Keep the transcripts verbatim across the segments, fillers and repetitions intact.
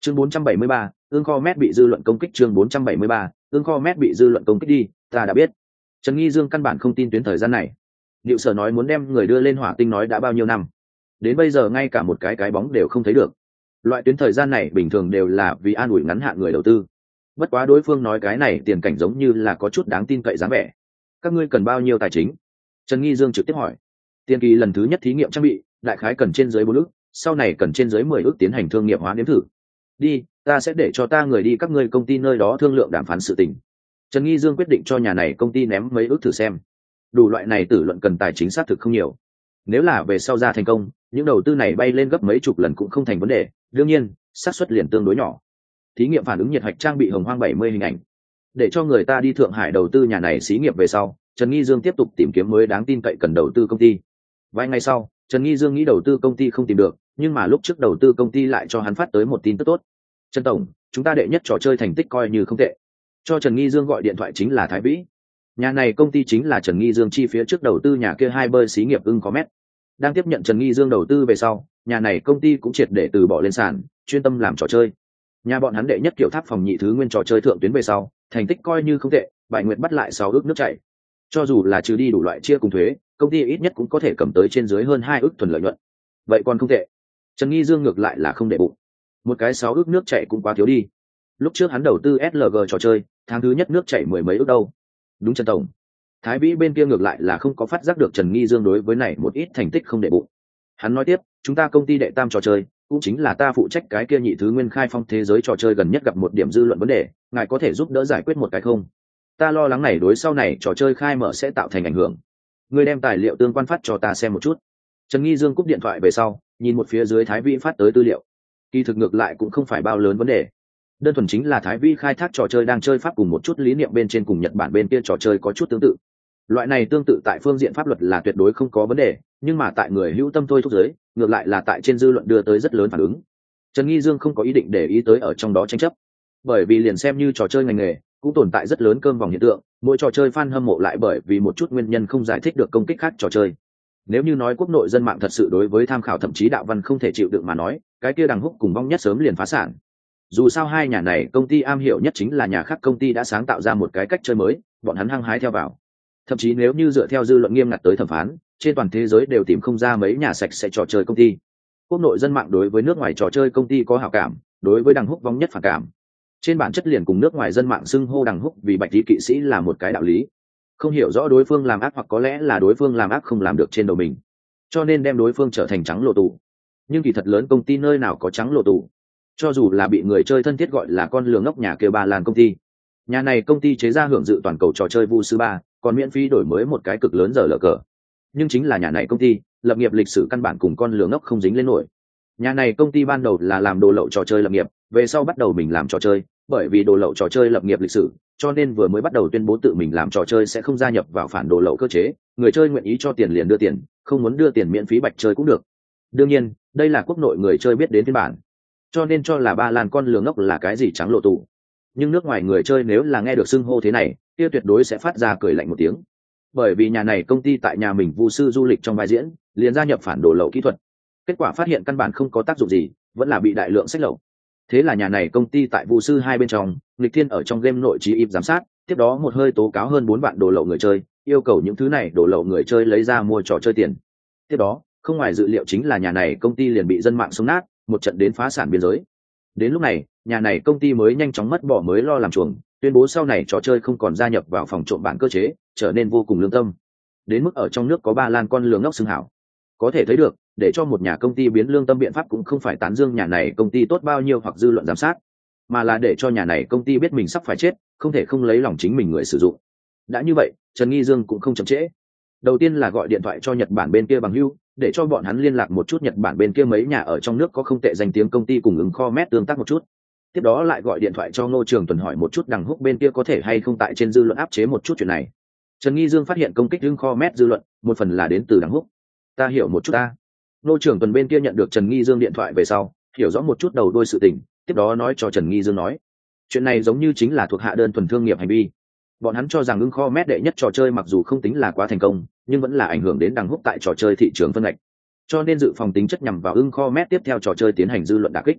chương bốn trăm bảy mươi ba, ương kho mét bị dư luận công kích. Chương bốn trăm bảy mươi ba, ương kho mét bị dư luận công kích đi, ta đã biết. Trần Nghi Dương căn bản không tin tuyến thời gian này. Diệu Sở nói muốn đem người đưa lên hỏa tinh nói đã bao nhiêu năm, đến bây giờ ngay cả một cái cái bóng đều không thấy được. Loại tuyến thời gian này bình thường đều là vì an ủi ngắn hạn người đầu tư. Bất quá đối phương nói cái này tiền cảnh giống như là có chút đáng tin cậy dáng vẻ. Các ngươi cần bao nhiêu tài chính? Trần Nghi Dương trực tiếp hỏi. Tiền kỳ lần thứ nhất thí nghiệm trang bị, đại khái cần trên dưới bốn ức, sau này cần trên dưới mười ức tiến hành thương nghiệp hóa nếm thử. Đi, ta sẽ để cho ta người đi các ngươi công ty nơi đó thương lượng đàm phán sự tình. Trần Nghi Dương quyết định cho nhà này công ty ném mấy ức thử xem. Đủ loại này tử luận cần tài chính xác thực không nhiều. Nếu là về sau ra thành công, những đầu tư này bay lên gấp mấy chục lần cũng không thành vấn đề, đương nhiên, xác suất liền tương đối nhỏ. Thí nghiệm phản ứng nhiệt hạch trang bị hồng hoang bảy mươi hình ảnh. Để cho người ta đi Thượng Hải đầu tư nhà này xí nghiệp về sau, Trần Nghi Dương tiếp tục tìm kiếm mới đáng tin cậy cần đầu tư công ty. Vài ngày sau, Trần Nghi Dương nghĩ đầu tư công ty không tìm được, nhưng mà lúc trước đầu tư công ty lại cho hắn phát tới một tin tức tốt. Trần tổng, chúng ta đệ nhất trò chơi thành tích coi như không tệ. Cho Trần Nghi Dương gọi điện thoại chính là Thái Vĩ. Nhà này công ty chính là Trần Nghi Dương chi phía trước đầu tư nhà kia hai bơi xí nghiệp ưng có mét. Đang tiếp nhận Trần Nghi Dương đầu tư về sau, nhà này công ty cũng triệt để từ bỏ lên sàn, chuyên tâm làm trò chơi. Nhà bọn hắn đệ nhất kiểu tháp phòng nhị thứ nguyên trò chơi thượng tuyến về sau, thành tích coi như không tệ, Bại Nguyệt bắt lại sáu ước nước chảy. Cho dù là trừ đi đủ loại chia cùng thuế, công ty ít nhất cũng có thể cầm tới trên dưới hơn hai ước thuần lợi nhuận. Vậy còn không tệ. Trần Nghi Dương ngược lại là không để bụng. Một cái sáu ước nước chảy cũng quá thiếu đi. Lúc trước hắn đầu tư ét lờ giê trò chơi, tháng thứ nhất nước chảy mười mấy ước đâu. Đúng Trần tổng. Thái Vĩ bên kia ngược lại là không có phát giác được Trần Nghi Dương đối với này một ít thành tích không để bụng. Hắn nói tiếp, chúng ta công ty đệ tam trò chơi, cũng chính là ta phụ trách cái kia nhị thứ nguyên khai phong thế giới trò chơi gần nhất gặp một điểm dư luận vấn đề, ngài có thể giúp đỡ giải quyết một cái không? Ta lo lắng này đối sau này trò chơi khai mở sẽ tạo thành ảnh hưởng. Ngươi đem tài liệu tương quan phát cho ta xem một chút. Trần Nghi Dương cúp điện thoại về sau, nhìn một phía dưới Thái Vĩ phát tới tư liệu. Kỳ thực ngược lại cũng không phải bao lớn vấn đề. Đơn thuần chính là Thái Vĩ khai thác trò chơi đang chơi pháp cùng một chút lý niệm bên trên cùng Nhật Bản bên kia trò chơi có chút tương tự. Loại này tương tự tại phương diện pháp luật là tuyệt đối không có vấn đề, nhưng mà tại người hữu tâm thôi thúc giới, ngược lại là tại trên dư luận đưa tới rất lớn phản ứng. Trần Nghi Dương không có ý định để ý tới ở trong đó tranh chấp, bởi vì liền xem như trò chơi ngành nghề cũng tồn tại rất lớn cơm vòng hiện tượng, mỗi trò chơi fan hâm mộ lại bởi vì một chút nguyên nhân không giải thích được công kích khác trò chơi. Nếu như nói quốc nội dân mạng thật sự đối với tham khảo thậm chí đạo văn không thể chịu đựng mà nói, cái kia Đằng Húc cùng Vong Nhất sớm liền phá sản. Dù sao hai nhà này công ty am hiểu nhất chính là nhà khác công ty đã sáng tạo ra một cái cách chơi mới, bọn hắn hăng hái theo vào. Thậm chí nếu như dựa theo dư luận nghiêm ngặt tới thẩm phán, trên toàn thế giới đều tìm không ra mấy nhà sạch sẽ trò chơi công ty. Quốc nội dân mạng đối với nước ngoài trò chơi công ty có hảo cảm, đối với Đằng Húc Vong Nhất phản cảm. Trên bản chất liền cùng nước ngoài dân mạng xưng hô Đằng Húc vì bạch tí kỵ sĩ là một cái đạo lý. Không hiểu rõ đối phương làm ác hoặc có lẽ là đối phương làm ác không làm được trên đầu mình, cho nên đem đối phương trở thành trắng lộ tù. Nhưng kỳ thật lớn công ty nơi nào có trắng lộ tù. Cho dù là bị người chơi thân thiết gọi là con lừa ngốc nhà kêu Ba Lan công ty, nhà này công ty chế ra hưởng dự toàn cầu trò chơi Vu Sư ba, còn miễn phí đổi mới một cái cực lớn giờ lờ cờ. Nhưng chính là nhà này công ty lập nghiệp lịch sử căn bản cùng con lừa ngốc không dính lên nổi. Nhà này công ty ban đầu là làm đồ lậu trò chơi lập nghiệp, về sau bắt đầu mình làm trò chơi, bởi vì đồ lậu trò chơi lập nghiệp lịch sử, cho nên vừa mới bắt đầu tuyên bố tự mình làm trò chơi sẽ không gia nhập vào phản đồ lậu cơ chế, người chơi nguyện ý cho tiền liền đưa tiền, không muốn đưa tiền miễn phí bạch chơi cũng được. Đương nhiên, đây là quốc nội người chơi biết đến phiên bản, cho nên cho là Ba Lan con lừa ngốc là cái gì trắng lộ tù. Nhưng nước ngoài người chơi nếu là nghe được xưng hô thế này, kia tuyệt đối sẽ phát ra cười lạnh một tiếng, bởi vì nhà này công ty tại nhà mình Vu Sư du lịch trong vai diễn liền gia nhập phản đồ lậu kỹ thuật, kết quả phát hiện căn bản không có tác dụng gì, vẫn là bị đại lượng sách lậu. Thế là nhà này công ty tại Vu Sư hai bên trong nghịch thiên ở trong game nội trí ip giám sát, tiếp đó một hơi tố cáo hơn bốn vạn đồ lậu người chơi, yêu cầu những thứ này đồ lậu người chơi lấy ra mua trò chơi tiền. Tiếp đó không ngoài dự liệu chính là nhà này công ty liền bị dân mạng sống nát, một trận đến phá sản biên giới. Đến lúc này nhà này công ty mới nhanh chóng mất bỏ mới lo làm chuồng, tuyên bố sau này trò chơi không còn gia nhập vào phòng trộm bản cơ chế, trở nên vô cùng lương tâm, đến mức ở trong nước có Ba Lan con lừa ngốc xưng hảo. Có thể thấy được, để cho một nhà công ty biến lương tâm biện pháp cũng không phải tán dương nhà này công ty tốt bao nhiêu hoặc dư luận giám sát, mà là để cho nhà này công ty biết mình sắp phải chết, không thể không lấy lòng chính mình người sử dụng. Đã như vậy, Trần Nghi Dương cũng không chậm trễ. Đầu tiên là gọi điện thoại cho Nhật Bản bên kia bằng hữu, để cho bọn hắn liên lạc một chút Nhật Bản bên kia mấy nhà ở trong nước có không tệ danh tiếng công ty cùng ứng kho mét tương tác một chút. Tiếp đó lại gọi điện thoại cho Ngô Trường Tuần hỏi một chút Đằng Húc bên kia có thể hay không tại trên dư luận áp chế một chút chuyện này. Trần Nghi Dương phát hiện công kích ứng kho mét dư luận một phần là đến từ Đằng Húc. Ta hiểu một chút ta. Ngô Trường Tuần bên kia nhận được Trần Nghi Dương điện thoại về sau, hiểu rõ một chút đầu đuôi sự tình, tiếp đó nói cho Trần Nghi Dương nói, chuyện này giống như chính là thuộc hạ đơn thuần thương nghiệp hành vi. Bọn hắn cho rằng ứng kho mét đệ nhất trò chơi mặc dù không tính là quá thành công, nhưng vẫn là ảnh hưởng đến Đằng Húc tại trò chơi thị trường phân ngạch, cho nên dự phòng tính chất nhằm vào ưng kho mét tiếp theo trò chơi tiến hành dư luận đả kích.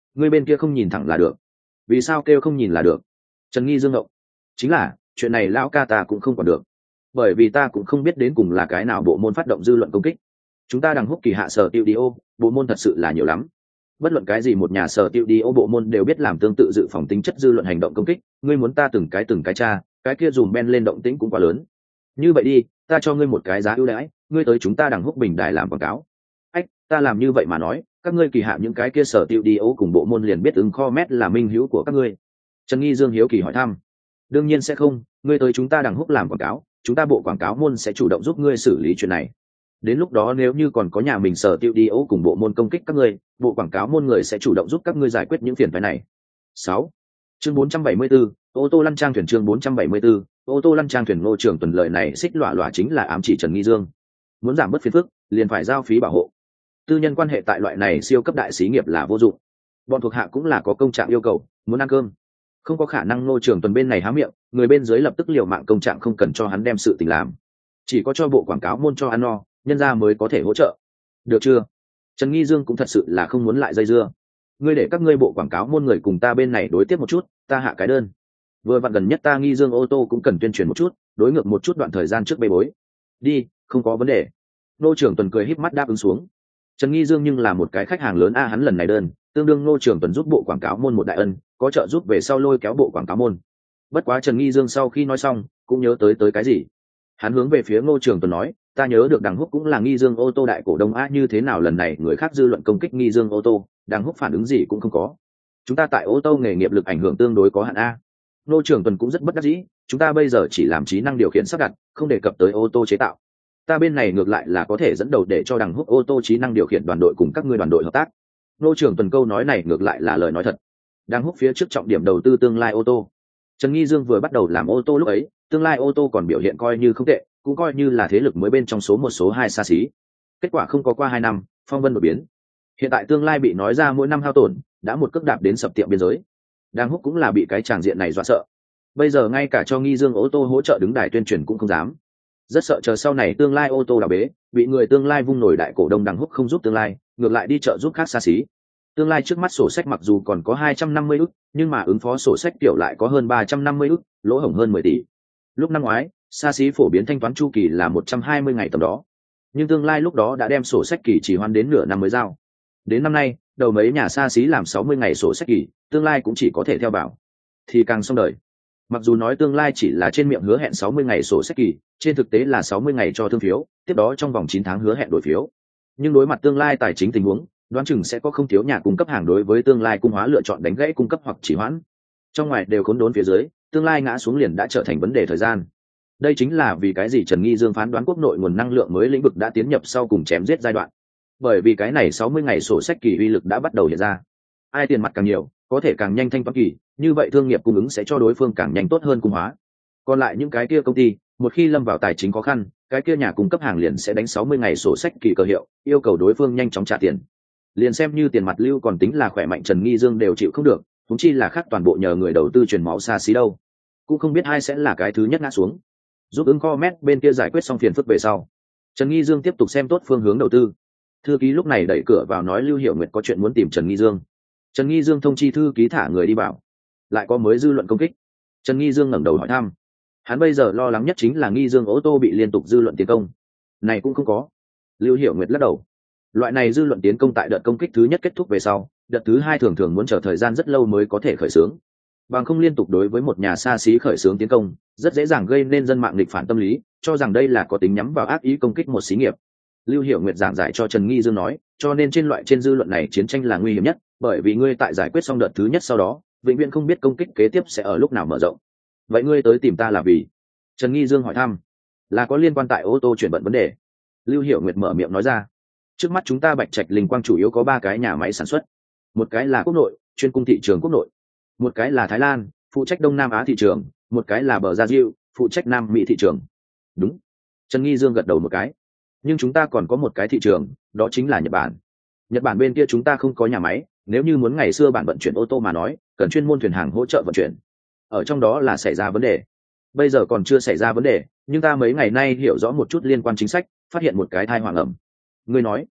Ngươi bên kia không nhìn thẳng là được. Vì sao kêu không nhìn là được? Trần Nghi Dương ngộng. Chính là chuyện này lão ca ta cũng không còn được, bởi vì ta cũng không biết đến cùng là cái nào bộ môn phát động dư luận công kích. Chúng ta đằng húc kỳ hạ sở tiêu đi ô bộ môn thật sự là nhiều lắm, bất luận cái gì một nhà sở tiêu đi ô bộ môn đều biết làm tương tự dự phòng tính chất dư luận hành động công kích. Ngươi muốn ta từng cái từng cái tra, cái kia dùm ben lên động tĩnh cũng quá lớn. Như vậy đi, ta cho ngươi một cái giá ưu đãi, ngươi tới chúng ta đằng húc bình đài làm quảng cáo. Ách, ta làm như vậy mà nói, các ngươi kỳ hạ những cái kia sở tiêu đi ô cùng bộ môn liền biết ứng comment là minh hữu của các ngươi. Trần Nghi Dương hiếu kỳ hỏi thăm. Đương nhiên sẽ không, ngươi tới chúng ta đằng húc làm quảng cáo, chúng ta bộ quảng cáo môn sẽ chủ động giúp ngươi xử lý chuyện này. Đến lúc đó nếu như còn có nhà mình sở tiêu đi ô cùng bộ môn công kích các ngươi, bộ quảng cáo môn người sẽ chủ động giúp các ngươi giải quyết những phiền phức này. Sáu, chương bốn trăm bảy mươi 4, ô tô lăn trang thuyền. Chương bốn trăm bảy mươi 4, ô tô lăn trang thuyền. Ngô Trường Tuần lời này xích lọa lọa chính là ám chỉ Trần Nghi Dương. Muốn giảm bớt phiền phức, liền phải giao phí bảo hộ. Tư nhân quan hệ tại loại này siêu cấp đại xí nghiệp là vô dụng. Bọn thuộc hạ cũng là có công trạng yêu cầu, muốn ăn cơm. Không có khả năng Ngô Trường Tuần bên này há miệng, người bên dưới lập tức liều mạng công trạng không cần cho hắn đem sự tình làm. Chỉ có cho bộ quảng cáo môn cho ăn no, nhân ra mới có thể hỗ trợ. Được chưa? Trần Nghi Dương cũng thật sự là không muốn lại dây dưa. Ngươi để các ngươi bộ quảng cáo môn người cùng ta bên này đối tiếp một chút, ta hạ cái đơn. Vừa vặn gần nhất ta Nghi Dương ô tô cũng cần tuyên truyền một chút, đối ngược một chút đoạn thời gian trước bê bối. Đi, không có vấn đề. Ngô Trường Tuần cười híp mắt đáp ứng xuống. Trần Nghi Dương nhưng là một cái khách hàng lớn a, hắn lần này đơn, tương đương Ngô Trường Tuần giúp bộ quảng cáo môn một đại ân, có trợ giúp về sau lôi kéo bộ quảng cáo môn. Bất quá Trần Nghi Dương sau khi nói xong, cũng nhớ tới tới cái gì. Hắn hướng về phía Ngô Trường Tuần nói, ta nhớ được đằng húc cũng là Nghi Dương ô tô đại cổ đông a, như thế nào lần này người khác dư luận công kích Nghi Dương ô tô, đằng húc phản ứng gì cũng không có. Chúng ta tại ô tô nghề nghiệp lực ảnh hưởng tương đối có hạn a. Ngô Trường Tuần cũng rất bất đắc dĩ, chúng ta bây giờ chỉ làm trí năng điều khiển sắp đặt, không đề cập tới ô tô chế tạo. Ta bên này ngược lại là có thể dẫn đầu để cho đằng húc ô tô trí năng điều khiển đoàn đội cùng các ngươi đoàn đội hợp tác. Ngô Trường Tuần câu nói này ngược lại là lời nói thật. Đằng húc phía trước trọng điểm đầu tư tương lai ô tô. Trần Nghi Dương vừa bắt đầu làm ô tô lúc ấy, tương lai ô tô còn biểu hiện coi như không tệ, cũng coi như là thế lực mới bên trong số một số hai xa xí. Kết quả không có qua hai năm, phong vân đột biến. Hiện tại tương lai bị nói ra mỗi năm hao tổn, đã một cước đạp đến sập tiệm biên giới. Đang húc cũng là bị cái tràng diện này dọa sợ. Bây giờ ngay cả cho Nghi Dương ô tô hỗ trợ đứng đài tuyên truyền cũng không dám. Rất sợ chờ sau này tương lai ô tô đào bế, bị người tương lai vung nổi đại cổ đông đằng húc không giúp tương lai, ngược lại đi trợ giúp khác xa xí. Tương lai trước mắt sổ sách mặc dù còn có hai trăm năm mươi ức, nhưng mà ứng phó sổ sách tiểu lại có hơn ba trăm năm mươi ức, lỗ hổng hơn mười tỷ. Lúc năm ngoái, xa xí phổ biến thanh toán chu kỳ là một trăm hai mươi ngày tầm đó. Nhưng tương lai lúc đó đã đem sổ sách kỳ chỉ hoãn đến nửa năm mới giao. Đến năm nay, đầu mấy nhà xa xí làm sáu mươi ngày sổ sách kỳ, tương lai cũng chỉ có thể theo bảo. Thì càng xong đời. Mặc dù nói tương lai chỉ là trên miệng hứa hẹn sáu mươi ngày sổ sách kỳ, trên thực tế là sáu mươi ngày cho thương phiếu, tiếp đó trong vòng chín tháng hứa hẹn đổi phiếu. Nhưng đối mặt tương lai tài chính tình huống, đoán chừng sẽ có không thiếu nhà cung cấp hàng đối với tương lai cung hóa lựa chọn đánh gãy cung cấp hoặc chỉ hoãn. Trong ngoài đều khốn đốn phía dưới, tương lai ngã xuống liền đã trở thành vấn đề thời gian. Đây chính là vì cái gì Trần Nghi Dương phán đoán quốc nội nguồn năng lượng mới lĩnh vực đã tiến nhập sau cùng chém giết giai đoạn. Bởi vì cái này sáu mươi ngày sổ sách kỳ uy lực đã bắt đầu hiện ra. Ai tiền mặt càng nhiều, có thể càng nhanh thanh toán kỳ, như vậy thương nghiệp cung ứng sẽ cho đối phương càng nhanh tốt hơn cung hóa. Còn lại những cái kia công ty, một khi lâm vào tài chính khó khăn, cái kia nhà cung cấp hàng liền sẽ đánh sáu mươi ngày sổ sách kỳ cơ hiệu, yêu cầu đối phương nhanh chóng trả tiền. Liền xem như tiền mặt lưu còn tính là khỏe mạnh, Trần Nghi Dương đều chịu không được, huống chi là khác toàn bộ nhờ người đầu tư truyền máu xa xí đâu. Cũng không biết ai sẽ là cái thứ nhất ngã xuống. Giúp ứng Comet bên kia giải quyết xong phiền phức về sau, Trần Nghi Dương tiếp tục xem tốt phương hướng đầu tư. Thư ký lúc này đẩy cửa vào nói Lưu Hiểu Nguyệt có chuyện muốn tìm Trần Nghi Dương. Trần Nghi Dương thông chi thư ký thả người đi bảo. Lại có mới dư luận công kích. Trần Nghi Dương ngẩng đầu hỏi thăm. Hắn bây giờ lo lắng nhất chính là Nghi Dương ô tô bị liên tục dư luận tiến công. Này cũng không có. Lưu Hiểu Nguyệt lắc đầu. Loại này dư luận tiến công tại đợt công kích thứ nhất kết thúc về sau, đợt thứ hai thường thường muốn chờ thời gian rất lâu mới có thể khởi xướng. Bằng không liên tục đối với một nhà xa xí khởi xướng tiến công, rất dễ dàng gây nên dân mạng nghịch phản tâm lý, cho rằng đây là có tính nhắm vào ác ý công kích một xí nghiệp. Lưu Hiểu Nguyệt giảng giải cho Trần Nghi Dương nói, cho nên trên loại trên dư luận này chiến tranh là nguy hiểm nhất, bởi vì ngươi tại giải quyết xong đợt thứ nhất sau đó, vĩnh viễn không biết công kích kế tiếp sẽ ở lúc nào mở rộng. Vậy ngươi tới tìm ta là vì? Trần Nghi Dương hỏi thăm. Là có liên quan tại ô tô chuyển vận vấn đề. Lưu Hiểu Nguyệt mở miệng nói ra. Trước mắt chúng ta Bạch Trạch Linh Quang chủ yếu có ba cái nhà máy sản xuất. Một cái là quốc nội, chuyên cung thị trường quốc nội. Một cái là Thái Lan, phụ trách Đông Nam Á thị trường. Một cái là Bờ Gia Diệu, phụ trách Nam Mỹ thị trường. Đúng. Trần Nghi Dương gật đầu một cái. Nhưng chúng ta còn có một cái thị trường, đó chính là Nhật Bản. Nhật Bản bên kia chúng ta không có nhà máy, nếu như muốn ngày xưa bản vận chuyển ô tô mà nói, cần chuyên môn thuyền hàng hỗ trợ vận chuyển. Ở trong đó là xảy ra vấn đề. Bây giờ còn chưa xảy ra vấn đề, nhưng ta mấy ngày nay hiểu rõ một chút liên quan chính sách, phát hiện một cái thai hoàng ẩm. Ngươi nói,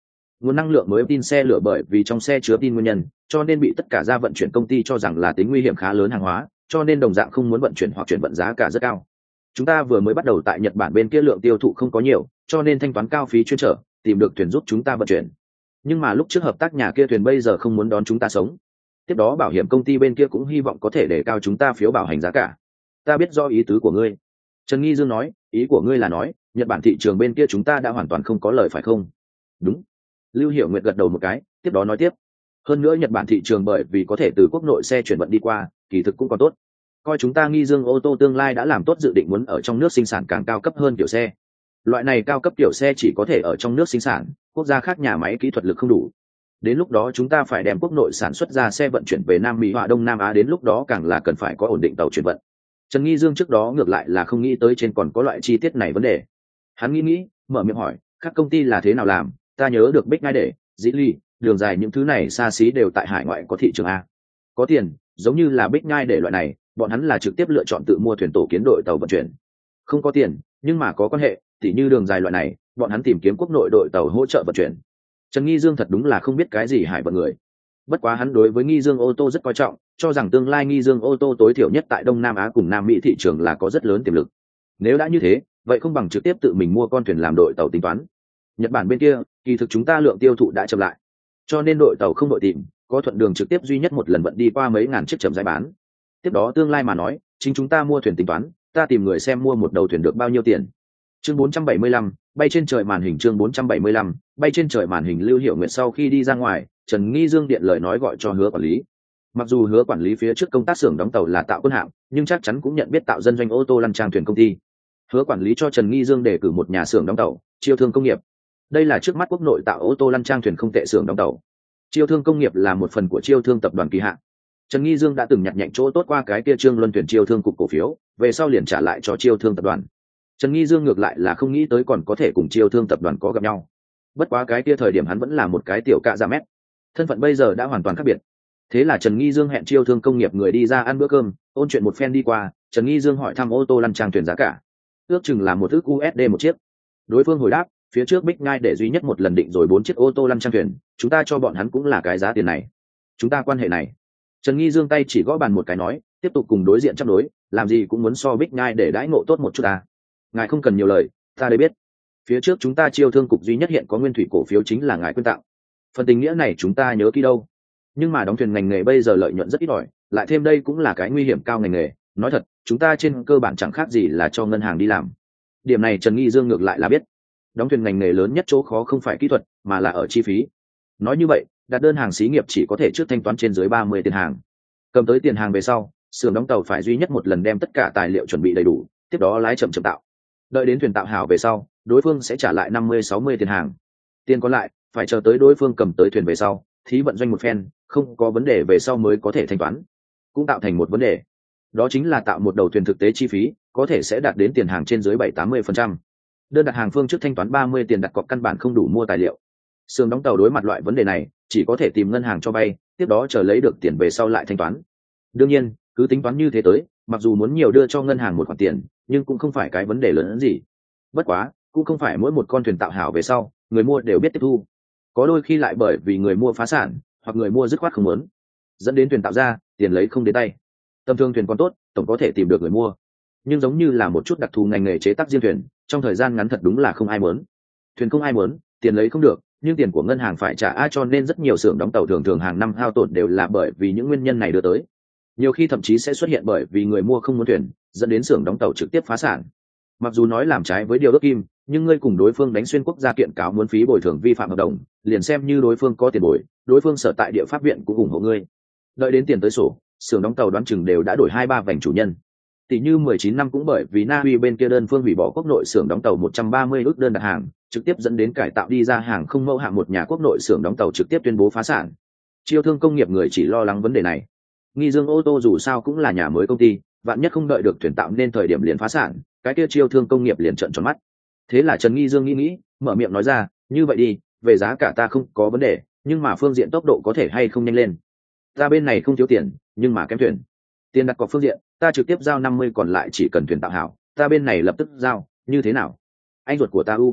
nguồn năng lượng mới tin xe lửa bởi vì trong xe chứa tin nguyên nhân cho nên bị tất cả gia vận chuyển công ty cho rằng là tính nguy hiểm khá lớn hàng hóa, cho nên đồng dạng không muốn vận chuyển hoặc chuyển vận giá cả rất cao. Chúng ta vừa mới bắt đầu tại Nhật Bản bên kia lượng tiêu thụ không có nhiều, cho nên thanh toán cao phí chuyên trở, tìm được thuyền giúp chúng ta vận chuyển. Nhưng mà lúc trước hợp tác nhà kia thuyền bây giờ không muốn đón chúng ta sống. Tiếp đó bảo hiểm công ty bên kia cũng hy vọng có thể để cao chúng ta phiếu bảo hành giá cả. Ta biết do ý tứ của ngươi. Trần Nghi Dương nói, ý của ngươi là nói, Nhật Bản thị trường bên kia chúng ta đã hoàn toàn không có lời phải không? Đúng. Lưu Hiểu Nguyệt gật đầu một cái, tiếp đó nói tiếp. Hơn nữa Nhật Bản thị trường bởi vì có thể từ quốc nội xe chuyển vận đi qua, kỳ thực cũng còn tốt. Coi chúng ta Nghi Dương ô tô tương lai đã làm tốt dự định muốn ở trong nước sinh sản càng cao cấp hơn kiểu xe. Loại này cao cấp kiểu xe chỉ có thể ở trong nước sinh sản, quốc gia khác nhà máy kỹ thuật lực không đủ. Đến lúc đó chúng ta phải đem quốc nội sản xuất ra xe vận chuyển về Nam Mỹ hoặc Đông Nam Á, đến lúc đó càng là cần phải có ổn định tàu chuyển vận. Trần Nghi Dương trước đó ngược lại là không nghĩ tới trên còn có loại chi tiết này vấn đề. Hắn nghĩ nghĩ, mở miệng hỏi, các công ty là thế nào làm? Ta nhớ được Big Ngai để, Dĩ Ly, đường dài những thứ này xa xí đều tại hải ngoại có thị trường a. Có tiền, giống như là Big Ngai để loại này, bọn hắn là trực tiếp lựa chọn tự mua thuyền tổ kiến đội tàu vận chuyển. Không có tiền, nhưng mà có quan hệ, tỉ như đường dài loại này, bọn hắn tìm kiếm quốc nội đội tàu hỗ trợ vận chuyển. Trần Nghi Dương thật đúng là không biết cái gì hải vận người. Bất quá hắn đối với Nghi Dương ô tô rất coi trọng, cho rằng tương lai Nghi Dương ô tô tối thiểu nhất tại Đông Nam Á cùng Nam Mỹ thị trường là có rất lớn tiềm lực. Nếu đã như thế, vậy không bằng trực tiếp tự mình mua con thuyền làm đội tàu tính toán. Nhật Bản bên kia, kỳ thực chúng ta lượng tiêu thụ đã chậm lại, cho nên đội tàu không đội tìm, có thuận đường trực tiếp duy nhất một lần vận đi qua mấy ngàn chiếc chậm rãi bán. Tiếp đó tương lai mà nói, chính chúng ta mua thuyền tính toán, ta tìm người xem mua một đầu thuyền được bao nhiêu tiền. Chương bốn trăm bảy mươi lăm, bay trên trời màn hình. Chương bốn trăm bảy mươi lăm, bay trên trời màn hình. Lưu Hiểu Nguyệt sau khi đi ra ngoài, Trần Nghi Dương điện lời nói gọi cho Hứa quản lý. Mặc dù Hứa quản lý phía trước công tác xưởng đóng tàu là Tạo Quân hạng, nhưng chắc chắn cũng nhận biết Tạo Dân Doanh ô tô lăn trang thuyền công ty. Hứa quản lý cho Trần Nghi Dương đề cử một nhà xưởng đóng tàu, Chiêu Thương Công nghiệp. Đây là trước mắt quốc nội tạo ô tô lăn trang thuyền không tệ xưởng đóng tàu. Chiêu Thương Công nghiệp là một phần của Chiêu Thương tập đoàn kỳ hạn. Trần Nghi Dương đã từng nhặt nhạnh chỗ tốt qua cái kia Trương Luân tuyển Chiêu Thương cục cổ phiếu, về sau liền trả lại cho Chiêu Thương tập đoàn. Trần Nghi Dương ngược lại là không nghĩ tới còn có thể cùng Chiêu Thương tập đoàn có gặp nhau. Bất quá cái kia thời điểm hắn vẫn là một cái tiểu cạ da mét, thân phận bây giờ đã hoàn toàn khác biệt. Thế là Trần Nghi Dương hẹn Chiêu Thương Công nghiệp người đi ra ăn bữa cơm, ôn chuyện một phen đi qua, Trần Nghi Dương hỏi thăm ô tô lăn trang thuyền giá cả, ước chừng là một ức u ét đê một chiếc. Đối phương hồi đáp, phía trước Big Ngai để duy nhất một lần định rồi bốn chiếc ô tô lăn trang thuyền, chúng ta cho bọn hắn cũng là cái giá tiền này. Chúng ta quan hệ này. Trần Nghi Dương tay chỉ gõ bàn một cái nói, tiếp tục cùng đối diện chấp đối, làm gì cũng muốn so Big Ngai để đãi ngộ tốt một chút ta. Ngài không cần nhiều lời, ta đây biết. Phía trước chúng ta Chiêu Thương cục duy nhất hiện có nguyên thủy cổ phiếu chính là ngài quyên tặng. Phần tình nghĩa này chúng ta nhớ kỹ đâu. Nhưng mà đóng thuyền ngành nghề bây giờ lợi nhuận rất ít ỏi, lại thêm đây cũng là cái nguy hiểm cao ngành nghề, nói thật, chúng ta trên cơ bản chẳng khác gì là cho ngân hàng đi làm. Điểm này Trần Nghi Dương ngược lại là biết. Đóng thuyền ngành nghề lớn nhất chỗ khó không phải kỹ thuật, mà là ở chi phí. Nói như vậy, đặt đơn hàng xí nghiệp chỉ có thể trước thanh toán trên dưới ba mươi tiền hàng. Cầm tới tiền hàng về sau, xưởng đóng tàu phải duy nhất một lần đem tất cả tài liệu chuẩn bị đầy đủ, tiếp đó lái chậm chậm tạo. Đợi đến thuyền tạo hảo về sau, đối phương sẽ trả lại năm mươi sáu mươi tiền hàng. Tiền còn lại phải chờ tới đối phương cầm tới thuyền về sau, thí vận doanh một phen, không có vấn đề về sau mới có thể thanh toán. Cũng tạo thành một vấn đề, đó chính là tạo một đầu thuyền thực tế chi phí có thể sẽ đạt đến tiền hàng trên dưới bảy tám mươi phần trăm. Đơn đặt hàng phương trước thanh toán ba mươi tiền đặt cọc căn bản không đủ mua tài liệu. Xưởng đóng tàu đối mặt loại vấn đề này, chỉ có thể tìm ngân hàng cho vay, tiếp đó chờ lấy được tiền về sau lại thanh toán. Đương nhiên, cứ tính toán như thế tới, mặc dù muốn nhiều đưa cho ngân hàng một khoản tiền, nhưng cũng không phải cái vấn đề lớn hơn gì. Bất quá, cũng không phải mỗi một con thuyền tạo hảo về sau, người mua đều biết tiếp thu. Có đôi khi lại bởi vì người mua phá sản, hoặc người mua dứt khoát không muốn, dẫn đến thuyền tạo ra, tiền lấy không đến tay. Tầm thường thuyền còn tốt, tổng có thể tìm được người mua. Nhưng giống như là một chút đặc thù ngành nghề chế tác riêng thuyền, trong thời gian ngắn thật đúng là không ai muốn. Thuyền không ai muốn, tiền lấy không được, nhưng tiền của ngân hàng phải trả ai, cho nên rất nhiều xưởng đóng tàu thường thường hàng năm hao tổn đều là bởi vì những nguyên nhân này đưa tới. Nhiều khi thậm chí sẽ xuất hiện bởi vì người mua không muốn thuyền, dẫn đến xưởng đóng tàu trực tiếp phá sản. Mặc dù nói làm trái với điều ước kim, nhưng ngươi cùng đối phương đánh xuyên quốc gia kiện cáo muốn phí bồi thường vi phạm hợp đồng, liền xem như đối phương có tiền bồi, đối phương sở tại địa pháp viện cũng ủng hộ ngươi. Đợi đến tiền tới sổ, xưởng đóng tàu đoán chừng đều đã đổi hai ba vành chủ nhân. Tỷ như mười chín năm cũng bởi vì Na Uy bên kia đơn phương hủy bỏ quốc nội xưởng đóng tàu một trăm ba mươi ước đơn đặt hàng, trực tiếp dẫn đến cải tạo đi ra hàng không mẫu hạng một nhà quốc nội xưởng đóng tàu trực tiếp tuyên bố phá sản. Chiêu Thương Công nghiệp người chỉ lo lắng vấn đề này. Nghi Dương ô tô dù sao cũng là nhà mới công ty, vạn nhất không đợi được thuyền tạo nên thời điểm liền phá sản, cái kia Chiêu Thương Công nghiệp liền trợn tròn mắt. Thế là Trần Nghi Dương nghĩ nghĩ, mở miệng nói ra, như vậy đi, về giá cả ta không có vấn đề, nhưng mà phương diện tốc độ có thể hay không nhanh lên. Ta bên này không thiếu tiền, nhưng mà kém thuyền. Tiền đặt cọc phương diện, ta trực tiếp giao năm mươi, còn lại chỉ cần thuyền tạo hảo, ta bên này lập tức giao, như thế nào? Anh ruột của ta u.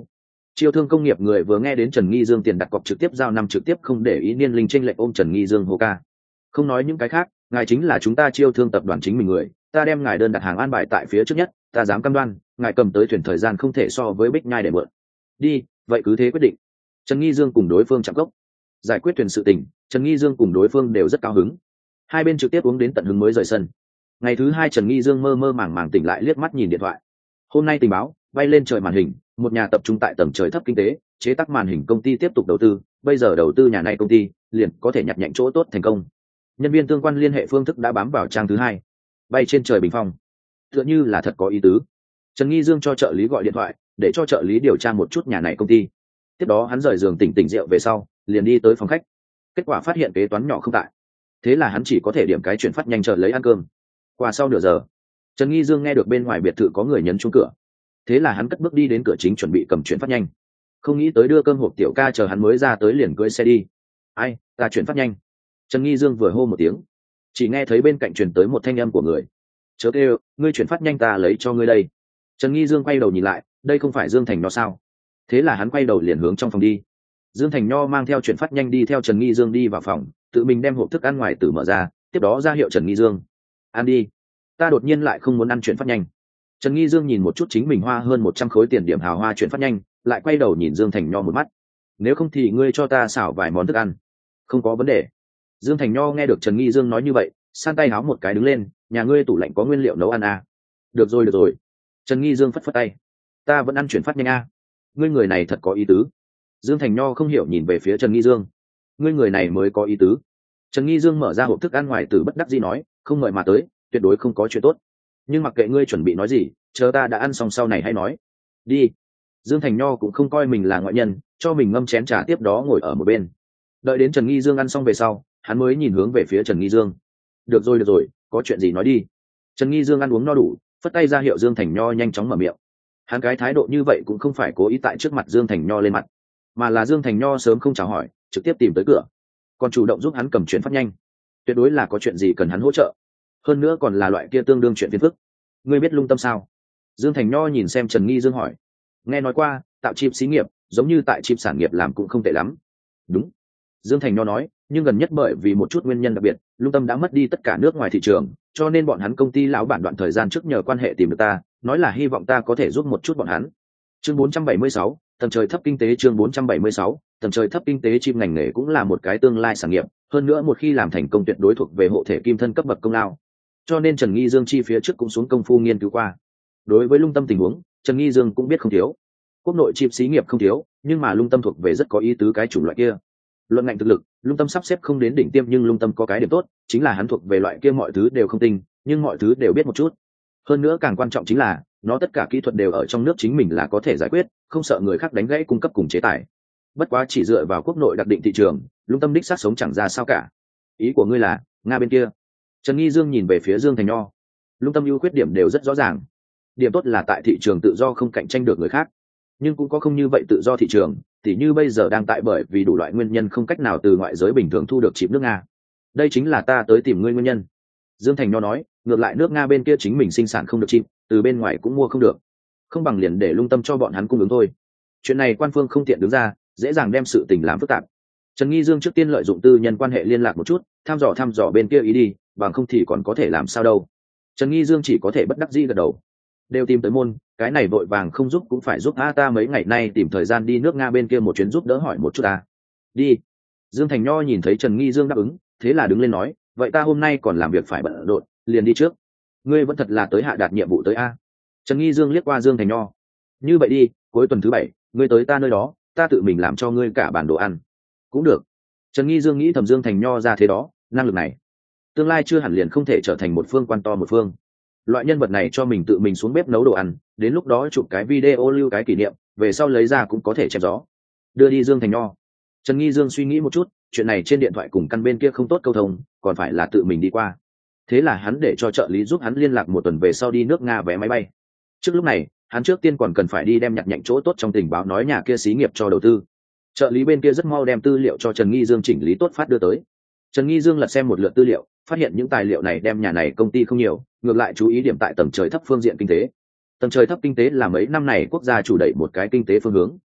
Chiêu thương công nghiệp người vừa nghe đến Trần Nghi Dương tiền đặt cọc trực tiếp giao năm trực tiếp không để ý niên linh tranh lệnh ôm Trần Nghi Dương hô ca. Không nói những cái khác, ngài chính là chúng ta Chiêu thương tập đoàn chính mình người, ta đem ngài đơn đặt hàng an bài tại phía trước nhất, ta dám cam đoan, ngài cầm tới thuyền thời gian không thể so với Bích Nhai để mượn. Đi, vậy cứ thế quyết định. Trần Nghi Dương cùng đối phương chạm cốc. Giải quyết thuyền sự tình, Trần Nghi Dương cùng đối phương đều rất cao hứng. Hai bên trực tiếp uống đến tận hứng mới rời sân. Ngày thứ hai Trần Nghi Dương mơ mơ màng màng tỉnh lại liếc mắt nhìn điện thoại. Hôm nay tình báo, bay lên trời màn hình, một nhà tập trung tại tầng trời thấp kinh tế, chế tác màn hình công ty tiếp tục đầu tư, bây giờ đầu tư nhà này công ty, liền có thể nhặt nhạnh chỗ tốt thành công. Nhân viên tương quan liên hệ phương thức đã bám vào trang thứ hai. Bay trên trời bình phong. Tựa như là thật có ý tứ. Trần Nghi Dương cho trợ lý gọi điện thoại, để cho trợ lý điều tra một chút nhà này công ty. Tiếp đó hắn rời giường tỉnh tỉnh rượu về sau, liền đi tới phòng khách. Kết quả phát hiện kế toán nhỏ không tại. Thế là hắn chỉ có thể điểm cái chuyển phát nhanh chờ lấy ăn cơm. Qua sau nửa giờ, Trần Nghi Dương nghe được bên ngoài biệt thự có người nhấn chuông cửa. Thế là hắn cất bước đi đến cửa chính chuẩn bị cầm chuyển phát nhanh. Không nghĩ tới đưa cơm hộp tiểu ca chờ hắn mới ra tới liền cưỡi xe đi. Ai, ta chuyển phát nhanh. Trần Nghi Dương vừa hô một tiếng, chỉ nghe thấy bên cạnh truyền tới một thanh âm của người. Chớ kêu, ngươi chuyển phát nhanh ta lấy cho ngươi đây. Trần Nghi Dương quay đầu nhìn lại, đây không phải Dương Thành Nho sao? Thế là hắn quay đầu liền hướng trong phòng đi. Dương Thành Nho mang theo chuyển phát nhanh đi theo Trần Nghi Dương đi vào phòng, tự mình đem hộp thức ăn ngoài tử mở ra, tiếp đó ra hiệu Trần Nghi Dương. Ăn đi. Ta đột nhiên lại không muốn ăn chuyển phát nhanh. Trần Nghi Dương nhìn một chút chính mình hoa hơn một trăm khối tiền điểm hào hoa chuyển phát nhanh, lại quay đầu nhìn Dương Thành Nho một mắt. Nếu không thì ngươi cho ta xảo vài món thức ăn. Không có vấn đề. Dương Thành Nho nghe được Trần Nghi Dương nói như vậy, san tay háo một cái đứng lên, nhà ngươi tủ lạnh có nguyên liệu nấu ăn à? Được rồi được rồi. Trần Nghi Dương phất phất tay. Ta vẫn ăn chuyển phát nhanh à? Ngươi người này thật có ý tứ. Dương Thành Nho không hiểu nhìn về phía Trần Nghi Dương. Ngươi người này mới có ý tứ. Trần Nghi Dương mở ra hộp thức ăn ngoài từ bất đắc dĩ nói, không mời mà tới, tuyệt đối không có chuyện tốt. Nhưng mặc kệ ngươi chuẩn bị nói gì, chờ ta đã ăn xong sau này hãy nói. Đi. Dương Thành Nho cũng không coi mình là ngoại nhân, cho mình ngâm chén trà tiếp đó ngồi ở một bên. Đợi đến Trần Nghi Dương ăn xong về sau, hắn mới nhìn hướng về phía Trần Nghi Dương. Được rồi được rồi, có chuyện gì nói đi. Trần Nghi Dương ăn uống no đủ, phất tay ra hiệu Dương Thành Nho nhanh chóng mở miệng. Hắn cái thái độ như vậy cũng không phải cố ý tại trước mặt Dương Thành Nho lên mặt, mà là Dương Thành Nho sớm không chào hỏi, trực tiếp tìm tới cửa, còn chủ động giúp hắn cầm chuyển phát nhanh. Tuyệt đối là có chuyện gì cần hắn hỗ trợ, hơn nữa còn là loại kia tương đương chuyện phiền phức. Ngươi biết Lung Tâm sao? Dương Thành Nho nhìn xem Trần Nghi Dương hỏi. Nghe nói qua, tạo chip xí nghiệp, giống như tại chip sản nghiệp làm cũng không tệ lắm. Đúng. Dương Thành Nho nói, nhưng gần nhất bởi vì một chút nguyên nhân đặc biệt, Lung Tâm đã mất đi tất cả nước ngoài thị trường, cho nên bọn hắn công ty lão bản đoạn thời gian trước nhờ quan hệ tìm được ta, nói là hy vọng ta có thể giúp một chút bọn hắn. Chương bốn trăm bảy mươi sáu, tầng trời thấp kinh tế. Chương bốn trăm bảy mươi sáu, tầng trời thấp kinh tế. Chim ngành nghề cũng là một cái tương lai sản nghiệp, hơn nữa một khi làm thành công tuyệt đối thuộc về hộ thể kim thân cấp bậc công lao. Cho nên Trần Nghi Dương chi phía trước cũng xuống công phu nghiên cứu qua. Đối với Lung Tâm tình huống, Trần Nghi Dương cũng biết không thiếu. Quốc nội chip xí nghiệp không thiếu, nhưng mà Lung Tâm thuộc về rất có ý tứ cái chủng loại kia. Luận ngành thực lực, Lung Tâm sắp xếp không đến đỉnh tiêm, nhưng Lung Tâm có cái điểm tốt, chính là hắn thuộc về loại kia mọi thứ đều không tinh, nhưng mọi thứ đều biết một chút. Hơn nữa càng quan trọng chính là, nó tất cả kỹ thuật đều ở trong nước chính mình là có thể giải quyết, không sợ người khác đánh gãy cung cấp cùng chế tài. Bất quá chỉ dựa vào quốc nội đặc định thị trường, Lung Tâm đích xác sống chẳng ra sao cả. Ý của ngươi là, Nga bên kia? Trần Nghi Dương nhìn về phía Dương Thành Nho. Lung Tâm ưu khuyết điểm đều rất rõ ràng. Điểm tốt là tại thị trường tự do không cạnh tranh được người khác, nhưng cũng có không như vậy tự do thị trường, tỉ như bây giờ đang tại bởi vì đủ loại nguyên nhân không cách nào từ ngoại giới bình thường thu được chip nước Nga. Đây chính là ta tới tìm ngươi nguyên nhân. Dương Thành Nho nói, ngược lại nước Nga bên kia chính mình sinh sản không được chip, từ bên ngoài cũng mua không được, không bằng liền để Lung Tâm cho bọn hắn cung ứng thôi. Chuyện này quan phương không tiện đứng ra, dễ dàng đem sự tình làm phức tạp. Trần Nghi Dương trước tiên lợi dụng tư nhân quan hệ liên lạc một chút, thăm dò thăm dò bên kia ý đi, bằng không thì còn có thể làm sao đâu. Trần Nghi Dương chỉ có thể bất đắc dĩ gật đầu. Đều tìm tới môn, cái này vội vàng không giúp cũng phải giúp. A ta mấy ngày nay tìm thời gian đi nước Nga bên kia một chuyến giúp đỡ hỏi một chút ta. Đi. Dương Thành Nho nhìn thấy Trần Nghi Dương đáp ứng, thế là đứng lên nói, vậy ta hôm nay còn làm việc phải bận rộn, liền đi trước. Ngươi vẫn thật là tới hạ đạt nhiệm vụ tới a. Trần Nghi Dương liếc qua Dương Thành Nho. Như vậy đi, cuối tuần thứ bảy, ngươi tới ta nơi đó, ta tự mình làm cho ngươi cả bản đồ ăn. Cũng được. Trần Nghi Dương nghĩ thầm Dương Thành Nho ra thế đó, năng lực này tương lai chưa hẳn liền không thể trở thành một phương quan to một phương. Loại nhân vật này cho mình tự mình xuống bếp nấu đồ ăn, đến lúc đó chụp cái video lưu cái kỷ niệm, về sau lấy ra cũng có thể chém gió. Đưa đi Dương Thành Nho. Trần Nghi Dương suy nghĩ một chút, chuyện này trên điện thoại cùng căn bên kia không tốt câu thông, còn phải là tự mình đi qua. Thế là hắn để cho trợ lý giúp hắn liên lạc một tuần về sau đi nước Nga vé máy bay. Trước lúc này, hắn trước tiên còn cần phải đi đem nhặt nhạnh chỗ tốt trong tình báo nói nhà kia xí nghiệp cho đầu tư. Trợ lý bên kia rất mau đem tư liệu cho Trần Nghi Dương chỉnh lý tốt phát đưa tới. Trần Nghi Dương lật xem một lượt tư liệu, phát hiện những tài liệu này đem nhà này công ty không nhiều, ngược lại chú ý điểm tại tầng trời thấp phương diện kinh tế. Tầng trời thấp kinh tế là mấy năm này quốc gia chủ đẩy một cái kinh tế phương hướng.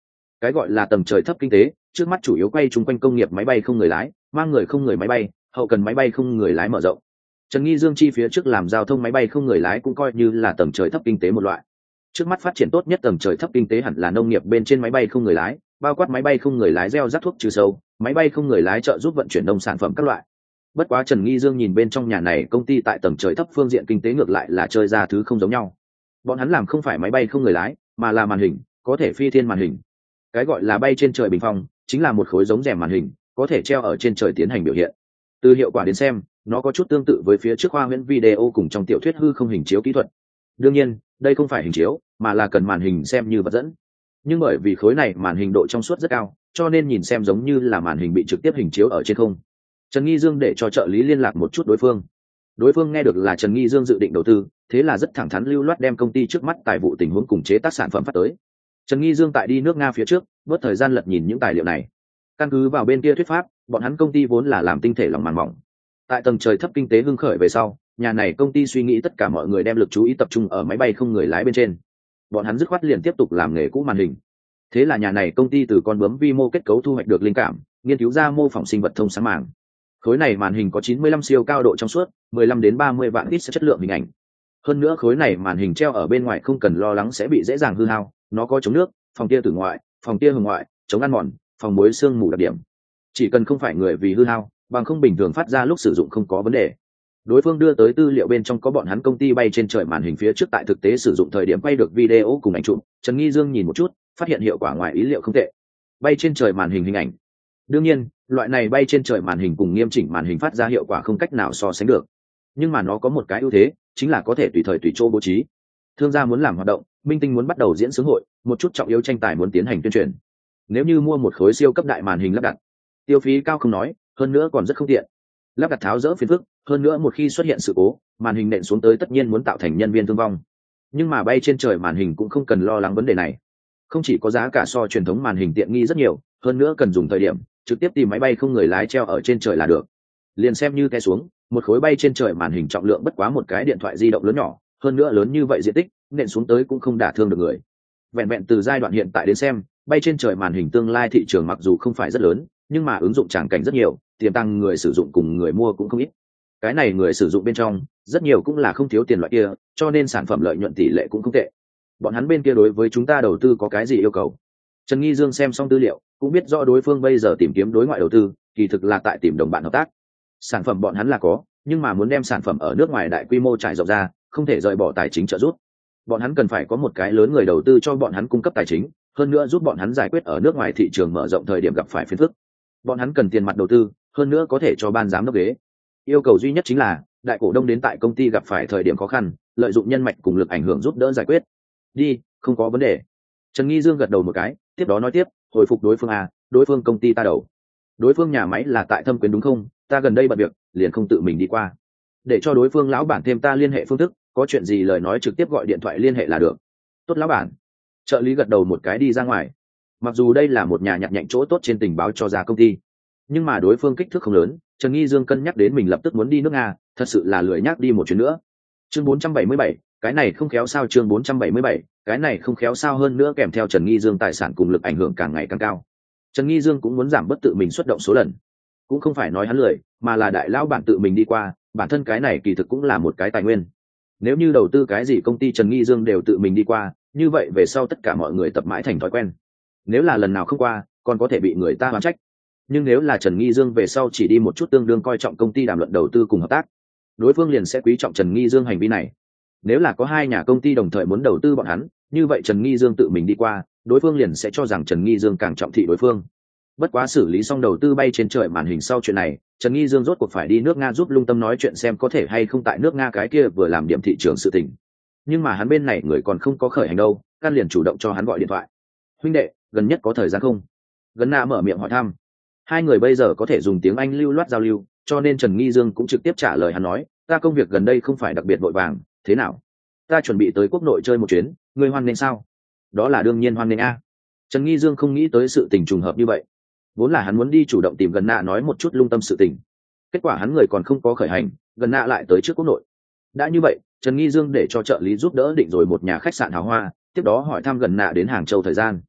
Cái gọi là tầng trời thấp kinh tế trước mắt chủ yếu quay chung quanh công nghiệp máy bay không người lái, mang người không người máy bay, hậu cần máy bay không người lái mở rộng. Trần Nghi Dương chi phía trước làm giao thông máy bay không người lái cũng coi như là tầng trời thấp kinh tế một loại. Trước mắt phát triển tốt nhất tầng trời thấp kinh tế hẳn là nông nghiệp bên trên máy bay không người lái, bao quát máy bay không người lái gieo rắc thuốc trừ sâu, máy bay không người lái trợ giúp vận chuyển nông sản phẩm các loại. Bất quá Trần Nghi Dương nhìn bên trong nhà này công ty tại tầng trời thấp phương diện kinh tế ngược lại là chơi ra thứ không giống nhau. Bọn hắn làm không phải máy bay không người lái, mà là màn hình, có thể phi thiên màn hình. Cái gọi là bay trên trời bình phong, chính là một khối giống rèm màn hình, có thể treo ở trên trời tiến hành biểu hiện. Từ hiệu quả đến xem, nó có chút tương tự với phía trước khoa huyễn video cùng trong tiểu thuyết hư không hình chiếu kỹ thuật. Đương nhiên, đây không phải hình chiếu, mà là cần màn hình xem như vật dẫn. Nhưng bởi vì khối này màn hình độ trong suốt rất cao, cho nên nhìn xem giống như là màn hình bị trực tiếp hình chiếu ở trên không. Trần Nghi Dương để cho trợ lý liên lạc một chút đối phương. Đối phương nghe được là Trần Nghi Dương dự định đầu tư, thế là rất thẳng thắn lưu loát đem công ty trước mắt tài vụ tình huống cùng chế tác sản phẩm phát tới. Trần Nghi Dương tại đi nước Nga phía trước, bớt thời gian lật nhìn những tài liệu này. Căn cứ vào bên kia thuyết pháp, bọn hắn công ty vốn là làm tinh thể lỏng màng mỏng. Tại tầng trời thấp kinh tế hưng khởi về sau, nhà này công ty suy nghĩ tất cả mọi người đem lực chú ý tập trung ở máy bay không người lái bên trên. Bọn hắn dứt khoát liền tiếp tục làm nghề cũ màn hình. Thế là nhà này công ty từ con bướm vi mô kết cấu thu hoạch được linh cảm, nghiên cứu ra mô phỏng sinh vật thông sáng màng. Khối này màn hình có chín mươi lăm siêu cao độ trong suốt, mười lăm đến ba mươi vạn ít chất lượng hình ảnh. Hơn nữa khối này màn hình treo ở bên ngoài không cần lo lắng sẽ bị dễ dàng hư hao, nó có chống nước, phòng tia tử ngoại, phòng tia hồng ngoại, chống ăn mòn, phòng muối xương mù đặc điểm. Chỉ cần không phải người vì hư hao, bằng không bình thường phát ra lúc sử dụng không có vấn đề. Đối phương đưa tới tư liệu bên trong có bọn hắn công ty bay trên trời màn hình phía trước tại thực tế sử dụng thời điểm quay được video cùng ảnh chụp. Trần Nghi Dương nhìn một chút, phát hiện hiệu quả ngoài ý liệu không tệ. Bay trên trời màn hình hình ảnh. Đương nhiên, loại này bay trên trời màn hình cùng nghiêm chỉnh màn hình phát ra hiệu quả không cách nào so sánh được. Nhưng mà nó có một cái ưu thế, chính là có thể tùy thời tùy chỗ bố trí. Thương gia muốn làm hoạt động, minh tinh muốn bắt đầu diễn xướng hội, một chút trọng yếu tranh tài muốn tiến hành tuyên truyền. Nếu như mua một khối siêu cấp đại màn hình lắp đặt, tiêu phí cao không nói, hơn nữa còn rất không tiện. Lắp đặt tháo dỡ phiền phức, hơn nữa một khi xuất hiện sự cố, màn hình nện xuống tới tất nhiên muốn tạo thành nhân viên thương vong. Nhưng mà bay trên trời màn hình cũng không cần lo lắng vấn đề này. Không chỉ có giá cả so truyền thống màn hình tiện nghi rất nhiều, hơn nữa cần dùng thời điểm trực tiếp tìm máy bay không người lái treo ở trên trời là được. Liền xem như té xuống, một khối bay trên trời màn hình trọng lượng bất quá một cái điện thoại di động lớn nhỏ, hơn nữa lớn như vậy diện tích, nện xuống tới cũng không đả thương được người. Vẹn vẹn từ giai đoạn hiện tại đến xem, bay trên trời màn hình tương lai thị trường mặc dù không phải rất lớn, nhưng mà ứng dụng tràng cảnh rất nhiều, tiềm tăng người sử dụng cùng người mua cũng không ít. Cái này người sử dụng bên trong, rất nhiều cũng là không thiếu tiền loại kia, cho nên sản phẩm lợi nhuận tỷ lệ cũng không tệ. Bọn hắn bên kia đối với chúng ta đầu tư có cái gì yêu cầu? Trần Nghi Dương xem xong tư liệu, cũng biết rõ đối phương bây giờ tìm kiếm đối ngoại đầu tư, kỳ thực là tại tìm đồng bạn hợp tác. Sản phẩm bọn hắn là có, nhưng mà muốn đem sản phẩm ở nước ngoài đại quy mô trải rộng ra, không thể rời bỏ tài chính trợ giúp. Bọn hắn cần phải có một cái lớn người đầu tư cho bọn hắn cung cấp tài chính, hơn nữa giúp bọn hắn giải quyết ở nước ngoài thị trường mở rộng thời điểm gặp phải phiền phức. Bọn hắn cần tiền mặt đầu tư, hơn nữa có thể cho ban giám đốc ghế. Yêu cầu duy nhất chính là đại cổ đông đến tại công ty gặp phải thời điểm khó khăn, lợi dụng nhân mạch cùng lực ảnh hưởng giúp đỡ giải quyết. Đi, không có vấn đề. Trần Nghi Dương gật đầu một cái, tiếp đó nói tiếp, hồi phục đối phương à, đối phương công ty ta đầu. Đối phương nhà máy là tại Thâm Quyến đúng không? Ta gần đây bận việc, liền không tự mình đi qua. Để cho đối phương lão bản thêm ta liên hệ phương thức, có chuyện gì lời nói trực tiếp gọi điện thoại liên hệ là được. Tốt lão bản. Trợ lý gật đầu một cái đi ra ngoài. Mặc dù đây là một nhà nhặt nhạnh chỗ tốt trên tình báo cho ra công ty, nhưng mà đối phương kích thước không lớn, Trần Nghi Dương cân nhắc đến mình lập tức muốn đi nước Nga, thật sự là lười nhắc đi một chuyến nữa. Chương bốn trăm bảy mươi bảy, cái này không khéo sao chương bốn trăm bảy mươi bảy, cái này không khéo sao hơn nữa kèm theo Trần Nghi Dương tài sản cùng lực ảnh hưởng càng ngày càng cao. Trần Nghi Dương cũng muốn giảm bớt tự mình xuất động số lần. Cũng không phải nói hắn lười, mà là đại lão bản tự mình đi qua, bản thân cái này kỳ thực cũng là một cái tài nguyên. Nếu như đầu tư cái gì công ty Trần Nghi Dương đều tự mình đi qua, như vậy về sau tất cả mọi người tập mãi thành thói quen. Nếu là lần nào không qua, còn có thể bị người ta oán trách. Nhưng nếu là Trần Nghi Dương về sau chỉ đi một chút tương đương coi trọng công ty đàm luận đầu tư cùng hợp tác, đối phương liền sẽ quý trọng Trần Nghi Dương hành vi này. Nếu là có hai nhà công ty đồng thời muốn đầu tư bọn hắn, như vậy Trần Nghi Dương tự mình đi qua, đối phương liền sẽ cho rằng Trần Nghi Dương càng trọng thị đối phương. Bất quá xử lý xong đầu tư bay trên trời màn hình sau chuyện này, Trần Nghi Dương rốt cuộc phải đi nước Nga giúp Lung Tâm nói chuyện xem có thể hay không tại nước Nga cái kia vừa làm điểm thị trường sự tình. Nhưng mà hắn bên này người còn không có khởi hành đâu, Can liền chủ động cho hắn gọi điện thoại. Huynh đệ, gần nhất có thời gian không? Gần Na mở miệng hỏi thăm. Hai người bây giờ có thể dùng tiếng Anh lưu loát giao lưu, cho nên Trần Nghi Dương cũng trực tiếp trả lời hắn nói, ta công việc gần đây không phải đặc biệt vội vàng, thế nào? Ta chuẩn bị tới quốc nội chơi một chuyến, ngươi hoan nghênh sao? Đó là đương nhiên hoan nghênh a. Trần Nghi Dương không nghĩ tới sự tình trùng hợp như vậy. Vốn là hắn muốn đi chủ động tìm Gần Nạ nói một chút Lung Tâm sự tình. Kết quả hắn người còn không có khởi hành, Gần Nạ lại tới trước quốc nội. Đã như vậy, Trần Nghi Dương để cho trợ lý giúp đỡ định rồi một nhà khách sạn hào hoa, tiếp đó hỏi thăm Gần Nạ đến Hàng Châu thời gian.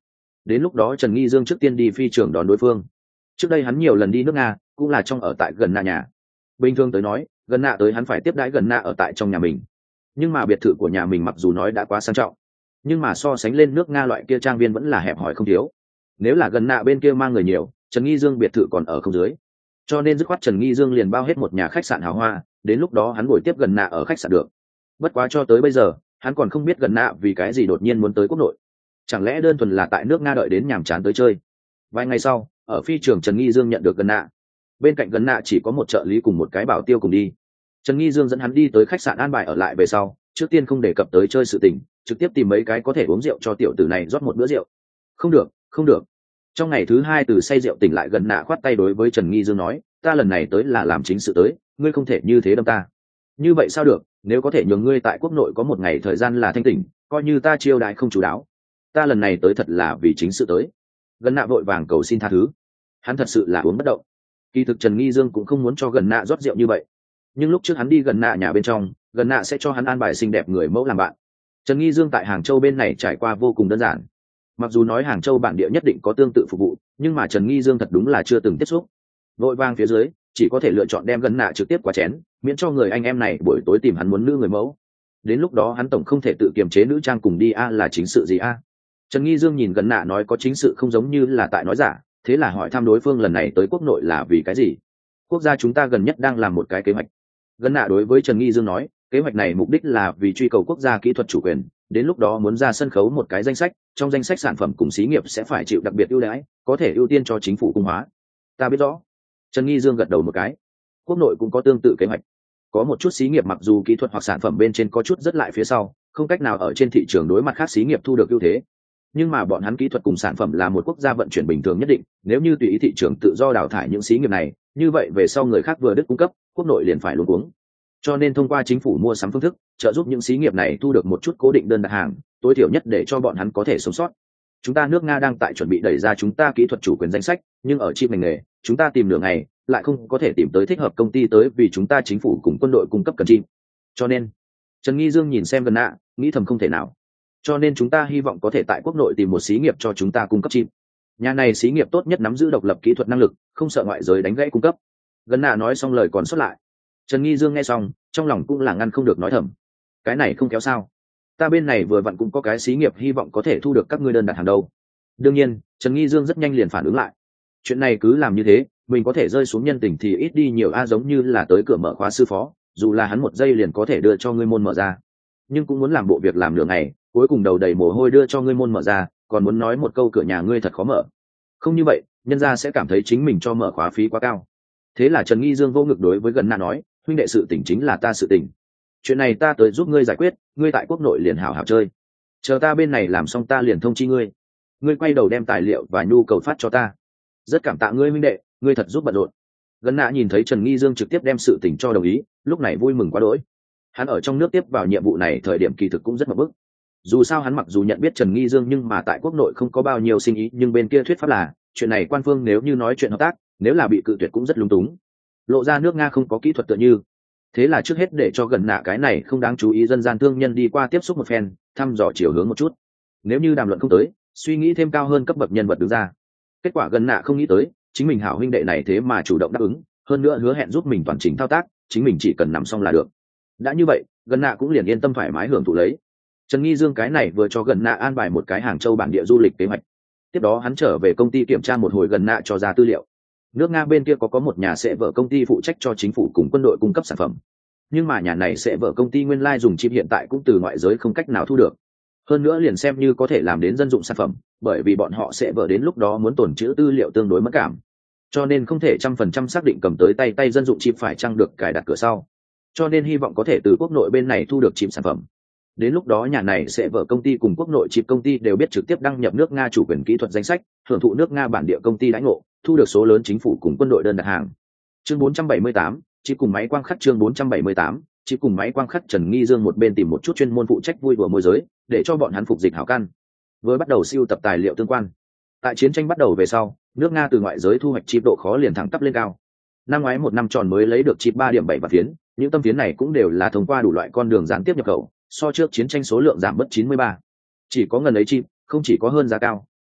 Đến lúc đó Trần Nghi Dương trước tiên đi phi trường đón đối phương. Trước đây hắn nhiều lần đi nước Nga cũng là trong ở tại gần nạ nhà. Bình thường tới nói gần nạ tới hắn phải tiếp đãi gần nạ ở tại trong nhà mình, nhưng mà biệt thự của nhà mình mặc dù nói đã quá sang trọng, nhưng mà so sánh lên nước Nga loại kia trang viên vẫn là hẹp hòi không thiếu. Nếu là gần nạ bên kia mang người nhiều, Trần Nghi Dương biệt thự còn ở không dưới, cho nên dứt khoát Trần Nghi Dương liền bao hết một nhà khách sạn hào hoa, đến lúc đó hắn ngồi tiếp gần nạ ở khách sạn được. Bất quá cho tới bây giờ hắn còn không biết gần nạ vì cái gì đột nhiên muốn tới quốc nội, chẳng lẽ đơn thuần là tại nước Nga đợi đến nhàm chán tới chơi. Vài ngày sau ở phi trường Trần Nghi Dương nhận được gần nạ, bên cạnh gần nạ chỉ có một trợ lý cùng một cái bảo tiêu cùng đi. Trần Nghi Dương dẫn hắn đi tới khách sạn an bài ở lại về sau, trước tiên không đề cập tới chơi sự tình, trực tiếp tìm mấy cái có thể uống rượu cho tiểu tử này rót một bữa rượu. Không được, không được. Trong ngày thứ hai từ say rượu tỉnh lại gần nạ khoát tay đối với Trần Nghi Dương nói, ta lần này tới là làm chính sự tới, ngươi không thể như thế đâm ta. Như vậy sao được, nếu có thể nhường ngươi tại quốc nội có một ngày thời gian là thanh tỉnh, coi như ta chiêu đãi không chú đáo. Ta lần này tới thật là vì chính sự tới. Gần nạ vội vàng cầu xin tha thứ. Hắn thật sự là uống bất động. Kỳ thực Trần Nghi Dương cũng không muốn cho gần nạ rót rượu như vậy, nhưng lúc trước hắn đi gần nạ nhà bên trong, gần nạ sẽ cho hắn an bài xinh đẹp người mẫu làm bạn. Trần Nghi Dương tại Hàng Châu bên này trải qua vô cùng đơn giản. Mặc dù nói Hàng Châu bản địa nhất định có tương tự phục vụ, nhưng mà Trần Nghi Dương thật đúng là chưa từng tiếp xúc. Vội vàng phía dưới chỉ có thể lựa chọn đem gần nạ trực tiếp qua chén, miễn cho người anh em này buổi tối tìm hắn muốn nữ người mẫu. Đến lúc đó hắn tổng không thể tự kiềm chế nữ trang cùng đi a là chính sự gì a. Trần Nghi Dương nhìn gần nạ nói có chính sự không giống như là tại nói giả, thế là hỏi thăm đối phương lần này tới quốc nội là vì cái gì. Quốc gia chúng ta gần nhất đang làm một cái kế hoạch. Gần nạ đối với Trần Nghi Dương nói, kế hoạch này mục đích là vì truy cầu quốc gia kỹ thuật chủ quyền, đến lúc đó muốn ra sân khấu một cái danh sách, trong danh sách sản phẩm cùng xí nghiệp sẽ phải chịu đặc biệt ưu đãi, có thể ưu tiên cho chính phủ cung hóa. Ta biết rõ. Trần Nghi Dương gật đầu một cái. Quốc nội cũng có tương tự kế hoạch. Có một chút xí nghiệp mặc dù kỹ thuật hoặc sản phẩm bên trên có chút rất lại phía sau, không cách nào ở trên thị trường đối mặt khác xí nghiệp thu được ưu thế, nhưng mà bọn hắn kỹ thuật cùng sản phẩm là một quốc gia vận chuyển bình thường nhất định, nếu như tùy ý thị trường tự do đào thải những xí nghiệp này, như vậy về sau người khác vừa đứt cung cấp, quốc nội liền phải luống cuống. Cho nên thông qua chính phủ mua sắm phương thức, trợ giúp những xí nghiệp này thu được một chút cố định đơn đặt hàng, tối thiểu nhất để cho bọn hắn có thể sống sót. Chúng ta nước Nga đang tại chuẩn bị đẩy ra chúng ta kỹ thuật chủ quyền danh sách, nhưng ở chip ngành nghề, chúng ta tìm nửa ngày, lại không có thể tìm tới thích hợp công ty tới vì chúng ta chính phủ cùng quân đội cung cấp cần chip. Cho nên, Trần Nghi Dương nhìn xem gần nạ, nghĩ thầm không thể nào. Cho nên chúng ta hy vọng có thể tại quốc nội tìm một xí nghiệp cho chúng ta cung cấp chip. Nhà này xí nghiệp tốt nhất nắm giữ độc lập kỹ thuật năng lực, không sợ ngoại giới đánh gãy cung cấp. Gần nạ nói xong lời còn sót lại. Trần Nghi Dương nghe xong, trong lòng cũng là ngăn không được nói thầm. Cái này không kéo sao? Ta bên này vừa vặn cũng có cái xí nghiệp hy vọng có thể thu được các ngươi đơn đặt hàng đâu. Đương nhiên, Trần Nghi Dương rất nhanh liền phản ứng lại. Chuyện này cứ làm như thế, mình có thể rơi xuống nhân tình thì ít đi nhiều a, giống như là tới cửa mở khóa sư phó, dù là hắn một giây liền có thể đưa cho ngươi môn mở ra. Nhưng cũng muốn làm bộ việc làm nửa ngày, cuối cùng đầu đầy mồ hôi đưa cho ngươi môn mở ra, còn muốn nói một câu cửa nhà ngươi thật khó mở. Không như vậy, nhân gia sẽ cảm thấy chính mình cho mở khóa phí quá cao. Thế là Trần Nghi Dương vô ngực đối với gần nạ nói, huynh đệ sự tình chính là ta sự tình. Chuyện này ta tới giúp ngươi giải quyết, ngươi tại quốc nội liền hảo hảo chơi. Chờ ta bên này làm xong ta liền thông chi ngươi. Ngươi quay đầu đem tài liệu và nhu cầu phát cho ta. Rất cảm tạ ngươi huynh đệ, ngươi thật giúp bận rộn. Gần nạ nhìn thấy Trần Nghi Dương trực tiếp đem sự tình cho đồng ý, lúc này vui mừng quá đỗi. Hắn ở trong nước tiếp vào nhiệm vụ này thời điểm kỳ thực cũng rất mập bức. Dù sao hắn mặc dù nhận biết Trần Nghi Dương nhưng mà tại quốc nội không có bao nhiêu sinh ý, nhưng bên kia thuyết pháp là chuyện này quan phương nếu như nói chuyện hợp tác, nếu là bị cự tuyệt cũng rất lung túng, lộ ra nước Nga không có kỹ thuật tựa như. Thế là trước hết để cho gần nạ cái này không đáng chú ý dân gian thương nhân đi qua tiếp xúc một phen, thăm dò chiều hướng một chút. Nếu như đàm luận không tới, suy nghĩ thêm cao hơn cấp bậc nhân vật đứng ra. Kết quả gần nạ không nghĩ tới, chính mình hảo huynh đệ này thế mà chủ động đáp ứng, hơn nữa hứa hẹn giúp mình toàn trình thao tác, chính mình chỉ cần nằm xong là được. Đã như vậy, gần nạ cũng liền yên tâm thoải mái hưởng thụ lấy. Trần Nghi Dương cái này vừa cho gần nạ an bài một cái Hàng Châu bản địa du lịch kế hoạch. Tiếp đó hắn trở về công ty kiểm tra một hồi gần nạ cho ra tư liệu. Nước Nga bên kia có có một nhà sẽ vợ công ty phụ trách cho chính phủ cùng quân đội cung cấp sản phẩm. Nhưng mà nhà này sẽ vợ công ty nguyên lai dùng chip hiện tại cũng từ ngoại giới không cách nào thu được. Hơn nữa liền xem như có thể làm đến dân dụng sản phẩm, bởi vì bọn họ sẽ vợ đến lúc đó muốn tồn trữ tư liệu tương đối mất cảm. Cho nên không thể trăm phần trăm xác định cầm tới tay tay dân dụng chip phải chăng được cài đặt cửa sau. Cho nên hy vọng có thể từ quốc nội bên này thu được chip sản phẩm. Đến lúc đó nhà này sẽ vợ công ty cùng quốc nội chip công ty đều biết trực tiếp đăng nhập nước Nga chủ quyền kỹ thuật danh sách, hưởng thụ nước Nga bản địa công ty đãi ngộ, thu được số lớn chính phủ cùng quân đội đơn đặt hàng. Chương bốn trăm bảy mươi tám, chỉ cùng máy quang khắc chương bốn trăm bảy mươi tám, chỉ cùng máy quang khắc. Trần Nghi Dương một bên tìm một chút chuyên môn phụ trách vui đùa môi giới, để cho bọn hắn phục dịch hảo căn. Vừa bắt đầu siêu tập tài liệu tương quan. Tại chiến tranh bắt đầu về sau, nước Nga từ ngoại giới thu hoạch chip độ khó liền thẳng tắp lên cao. Năm ngoái một năm tròn mới lấy được chip ba điểm bảy và phiến, những tâm phiến này cũng đều là thông qua đủ loại con đường gián tiếp nhập khẩu, so trước chiến tranh số lượng giảm mất chín mươi ba. Chỉ có ngần ấy chip, không chỉ có hơn giá cao,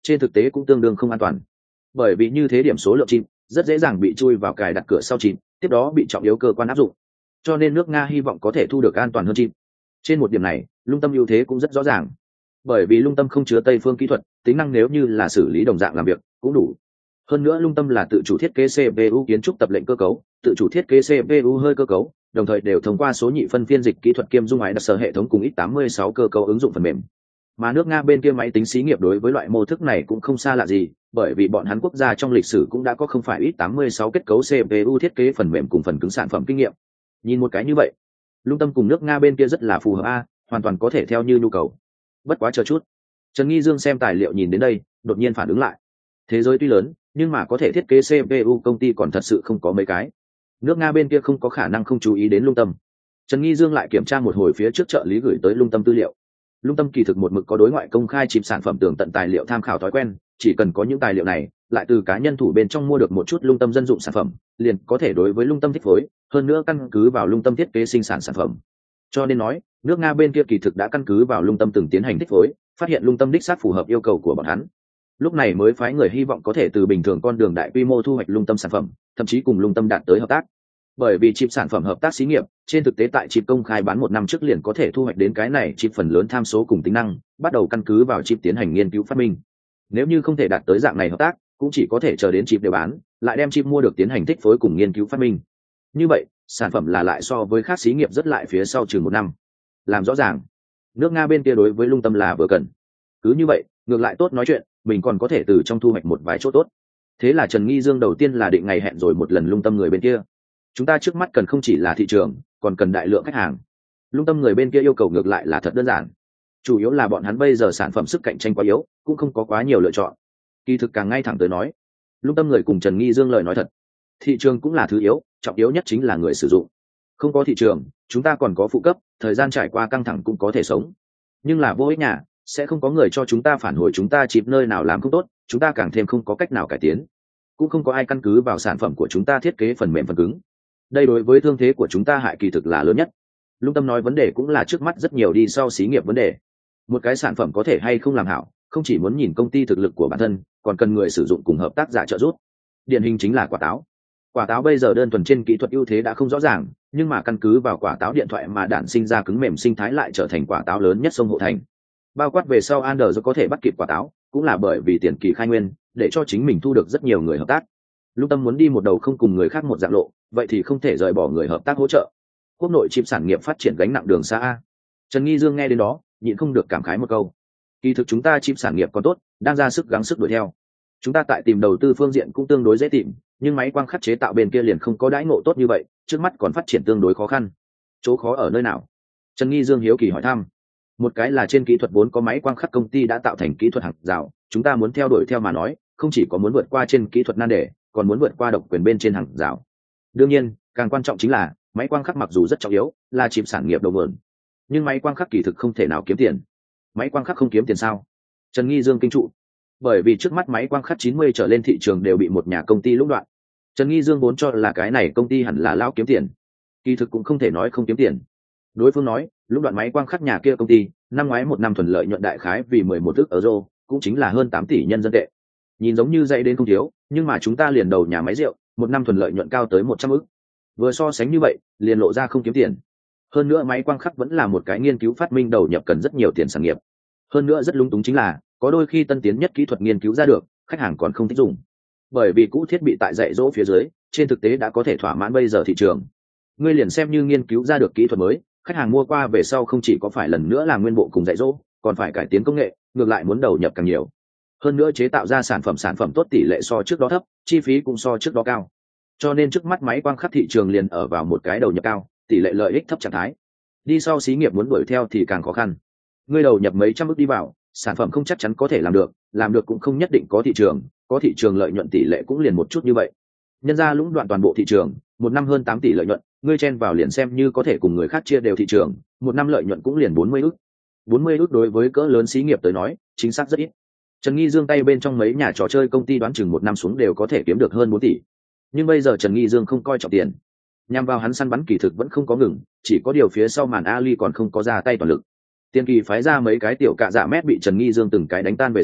trên thực tế cũng tương đương không an toàn, bởi vì như thế điểm số lượng chip rất dễ dàng bị chui vào cài đặt cửa sau chip, tiếp đó bị trọng yếu cơ quan áp dụng, cho nên nước Nga hy vọng có thể thu được an toàn hơn chip. Trên một điểm này lung tâm ưu thế cũng rất rõ ràng, bởi vì lung tâm không chứa tây phương kỹ thuật, tính năng nếu như là xử lý đồng dạng làm việc cũng đủ. Hơn nữa lung tâm là tự chủ thiết kế xê pê u kiến trúc tập lệnh cơ cấu, tự chủ thiết kế xê pê u hơi cơ cấu, đồng thời đều thông qua số nhị phân phiên dịch kỹ thuật kiêm dung ái đặc sở hệ thống cùng x tám mươi sáu cơ cấu ứng dụng phần mềm. Mà nước Nga bên kia máy tính xí nghiệp đối với loại mô thức này cũng không xa lạ gì, bởi vì bọn hắn quốc gia trong lịch sử cũng đã có không phải x tám mươi sáu kết cấu xê pê u thiết kế phần mềm cùng phần cứng sản phẩm kinh nghiệm. Nhìn một cái như vậy, lung tâm cùng nước Nga bên kia rất là phù hợp a, hoàn toàn có thể theo như nhu cầu. Bất quá chờ chút, Trần Nghi Dương xem tài liệu nhìn đến đây, đột nhiên phản ứng lại. Thế giới tuy lớn, nhưng mà có thể thiết kế xê pê u công ty còn thật sự không có mấy cái. Nước Nga bên kia không có khả năng không chú ý đến lung tâm. Trần Nghi Dương lại kiểm tra một hồi phía trước trợ lý gửi tới lung tâm tư liệu. Lung tâm kỳ thực một mực có đối ngoại công khai chip sản phẩm tường tận tài liệu tham khảo thói quen, chỉ cần có những tài liệu này, lại từ cá nhân thủ bên trong mua được một chút lung tâm dân dụng sản phẩm, liền có thể đối với lung tâm thích phối, hơn nữa căn cứ vào lung tâm thiết kế sinh sản sản phẩm. Cho nên nói, nước Nga bên kia kỳ thực đã căn cứ vào lung tâm từng tiến hành thích phối, phát hiện lung tâm đích xác phù hợp yêu cầu của bọn hắn. Lúc này mới phái người hy vọng có thể từ bình thường con đường đại quy mô thu hoạch lung tâm sản phẩm, thậm chí cùng lung tâm đạt tới hợp tác. Bởi vì chip sản phẩm hợp tác xí nghiệp, trên thực tế tại chip công khai bán một năm trước liền có thể thu hoạch đến cái này chip phần lớn tham số cùng tính năng, bắt đầu căn cứ vào chip tiến hành nghiên cứu phát minh. Nếu như không thể đạt tới dạng này hợp tác, cũng chỉ có thể chờ đến chip đều bán, lại đem chip mua được tiến hành thích phối cùng nghiên cứu phát minh. Như vậy, sản phẩm là lại so với khác xí nghiệp rất lại phía sau chừng một năm. Làm rõ ràng, nước Nga bên kia đối với lung tâm là vừa cần. Cứ như vậy, ngược lại tốt nói chuyện, mình còn có thể từ trong thu hoạch một vài chỗ tốt. Thế là Trần Nghi Dương đầu tiên là định ngày hẹn rồi một lần lung tâm người bên kia. Chúng ta trước mắt cần không chỉ là thị trường, còn cần đại lượng khách hàng. Lung tâm người bên kia yêu cầu ngược lại là thật đơn giản, chủ yếu là bọn hắn bây giờ sản phẩm sức cạnh tranh quá yếu, cũng không có quá nhiều lựa chọn. Kỳ thực càng ngay thẳng tới nói, lung tâm người cùng Trần Nghi Dương lời nói thật, thị trường cũng là thứ yếu, trọng yếu nhất chính là người sử dụng. Không có thị trường, chúng ta còn có phụ cấp, thời gian trải qua căng thẳng cũng có thể sống, nhưng là vô ích nhà, sẽ không có người cho chúng ta phản hồi chúng ta chịp nơi nào làm không tốt, chúng ta càng thêm không có cách nào cải tiến, cũng không có ai căn cứ vào sản phẩm của chúng ta thiết kế phần mềm phần cứng. Đây đối với thương thế của chúng ta hại kỳ thực là lớn nhất. Lung tâm nói vấn đề cũng là trước mắt rất nhiều đi sau xí nghiệp vấn đề. Một cái sản phẩm có thể hay không làm hảo, không chỉ muốn nhìn công ty thực lực của bản thân, còn cần người sử dụng cùng hợp tác giả trợ giúp. Điển hình chính là quả táo. Quả táo bây giờ đơn thuần trên kỹ thuật ưu thế đã không rõ ràng, nhưng mà căn cứ vào quả táo điện thoại mà đản sinh ra cứng mềm sinh thái lại trở thành quả táo lớn nhất sông Hộ Thành. Bao quát về sau Android có thể bắt kịp quả táo, cũng là bởi vì tiền kỳ khai nguyên, để cho chính mình thu được rất nhiều người hợp tác. Lung tâm muốn đi một đầu không cùng người khác một dạng lộ, vậy thì không thể rời bỏ người hợp tác hỗ trợ. Quốc nội chip sản nghiệp phát triển gánh nặng đường xa a. Trần Nghi Dương nghe đến đó, nhịn không được cảm khái một câu. Kỳ thực chúng ta chip sản nghiệp còn tốt, đang ra sức gắng sức đuổi theo. Chúng ta tại tìm đầu tư phương diện cũng tương đối dễ tìm, nhưng máy quang khắc chế tạo bên kia liền không có đãi ngộ tốt như vậy, trước mắt còn phát triển tương đối khó khăn. Chỗ khó ở nơi nào? Trần Nghi Dương hiếu kỳ hỏi thăm. Một cái là trên kỹ thuật vốn có máy quang khắc công ty đã tạo thành kỹ thuật hàng rào, chúng ta muốn theo đuổi theo mà nói, không chỉ có muốn vượt qua trên kỹ thuật nan đề, còn muốn vượt qua độc quyền bên trên hàng rào. Đương nhiên, càng quan trọng chính là máy quang khắc mặc dù rất trọng yếu, là chip sản nghiệp đầu nguồn, nhưng máy quang khắc kỳ thực không thể nào kiếm tiền. Máy quang khắc không kiếm tiền sao? Trần Nghi Dương kinh trụ. Bởi vì trước mắt máy quang khắc chín mươi trở lên thị trường đều bị một nhà công ty lũng đoạn. Trần Nghi Dương vốn cho là cái này công ty hẳn là lao kiếm tiền, kỳ thực cũng không thể nói không kiếm tiền. Đối phương nói, lũng đoạn máy quang khắc nhà kia công ty, năm ngoái một năm thuần lợi nhuận đại khái vì mười một ức euro, cũng chính là hơn tám tỷ nhân dân tệ. Nhìn giống như dạy đến không thiếu, nhưng mà chúng ta liền đầu nhà máy rượu, một năm thuần lợi nhuận cao tới một trăm ức. Vừa so sánh như vậy, liền lộ ra không kiếm tiền. Hơn nữa máy quang khắc vẫn là một cái nghiên cứu phát minh đầu nhập cần rất nhiều tiền sản nghiệp. Hơn nữa rất lung túng chính là, có đôi khi tân tiến nhất kỹ thuật nghiên cứu ra được, khách hàng còn không thích dùng. Bởi vì cũ thiết bị tại dạy dỗ phía dưới, trên thực tế đã có thể thỏa mãn bây giờ thị trường. Ngươi liền xem như nghiên cứu ra được kỹ thuật mới, khách hàng mua qua về sau không chỉ có phải lần nữa làm nguyên bộ cùng dạy dỗ, còn phải cải tiến công nghệ, ngược lại muốn đầu nhập càng nhiều. Hơn nữa chế tạo ra sản phẩm sản phẩm tốt tỷ lệ so trước đó thấp, chi phí cũng so trước đó cao. Cho nên trước mắt máy quang khắc thị trường liền ở vào một cái đầu nhập cao, tỷ lệ lợi ích thấp trạng thái. Đi sau xí nghiệp muốn đuổi theo thì càng khó khăn. Ngươi đầu nhập mấy trăm ức đi vào, sản phẩm không chắc chắn có thể làm được, làm được cũng không nhất định có thị trường, có thị trường lợi nhuận tỷ lệ cũng liền một chút như vậy. Nhân ra lũng đoạn toàn bộ thị trường, một năm hơn tám tỷ lợi nhuận, ngươi chen vào liền xem như có thể cùng người khác chia đều thị trường, một năm lợi nhuận cũng liền bốn mươi ức. bốn mươi ức đối với cỡ lớn xí nghiệp tới nói, chính xác rất ít. Trần Nghi Dương tay bên trong mấy nhà trò chơi công ty đoán chừng một năm xuống đều có thể kiếm được hơn bốn tỷ. Nhưng bây giờ Trần Nghi Dương không coi trọng tiền, nhằm vào hắn săn bắn kỳ thực vẫn không có ngừng, chỉ có điều phía sau màn Ali còn không có ra tay toàn lực. Tiên kỳ phái ra mấy cái tiểu cạ dạ mét bị Trần Nghi Dương từng cái đánh tan về sau,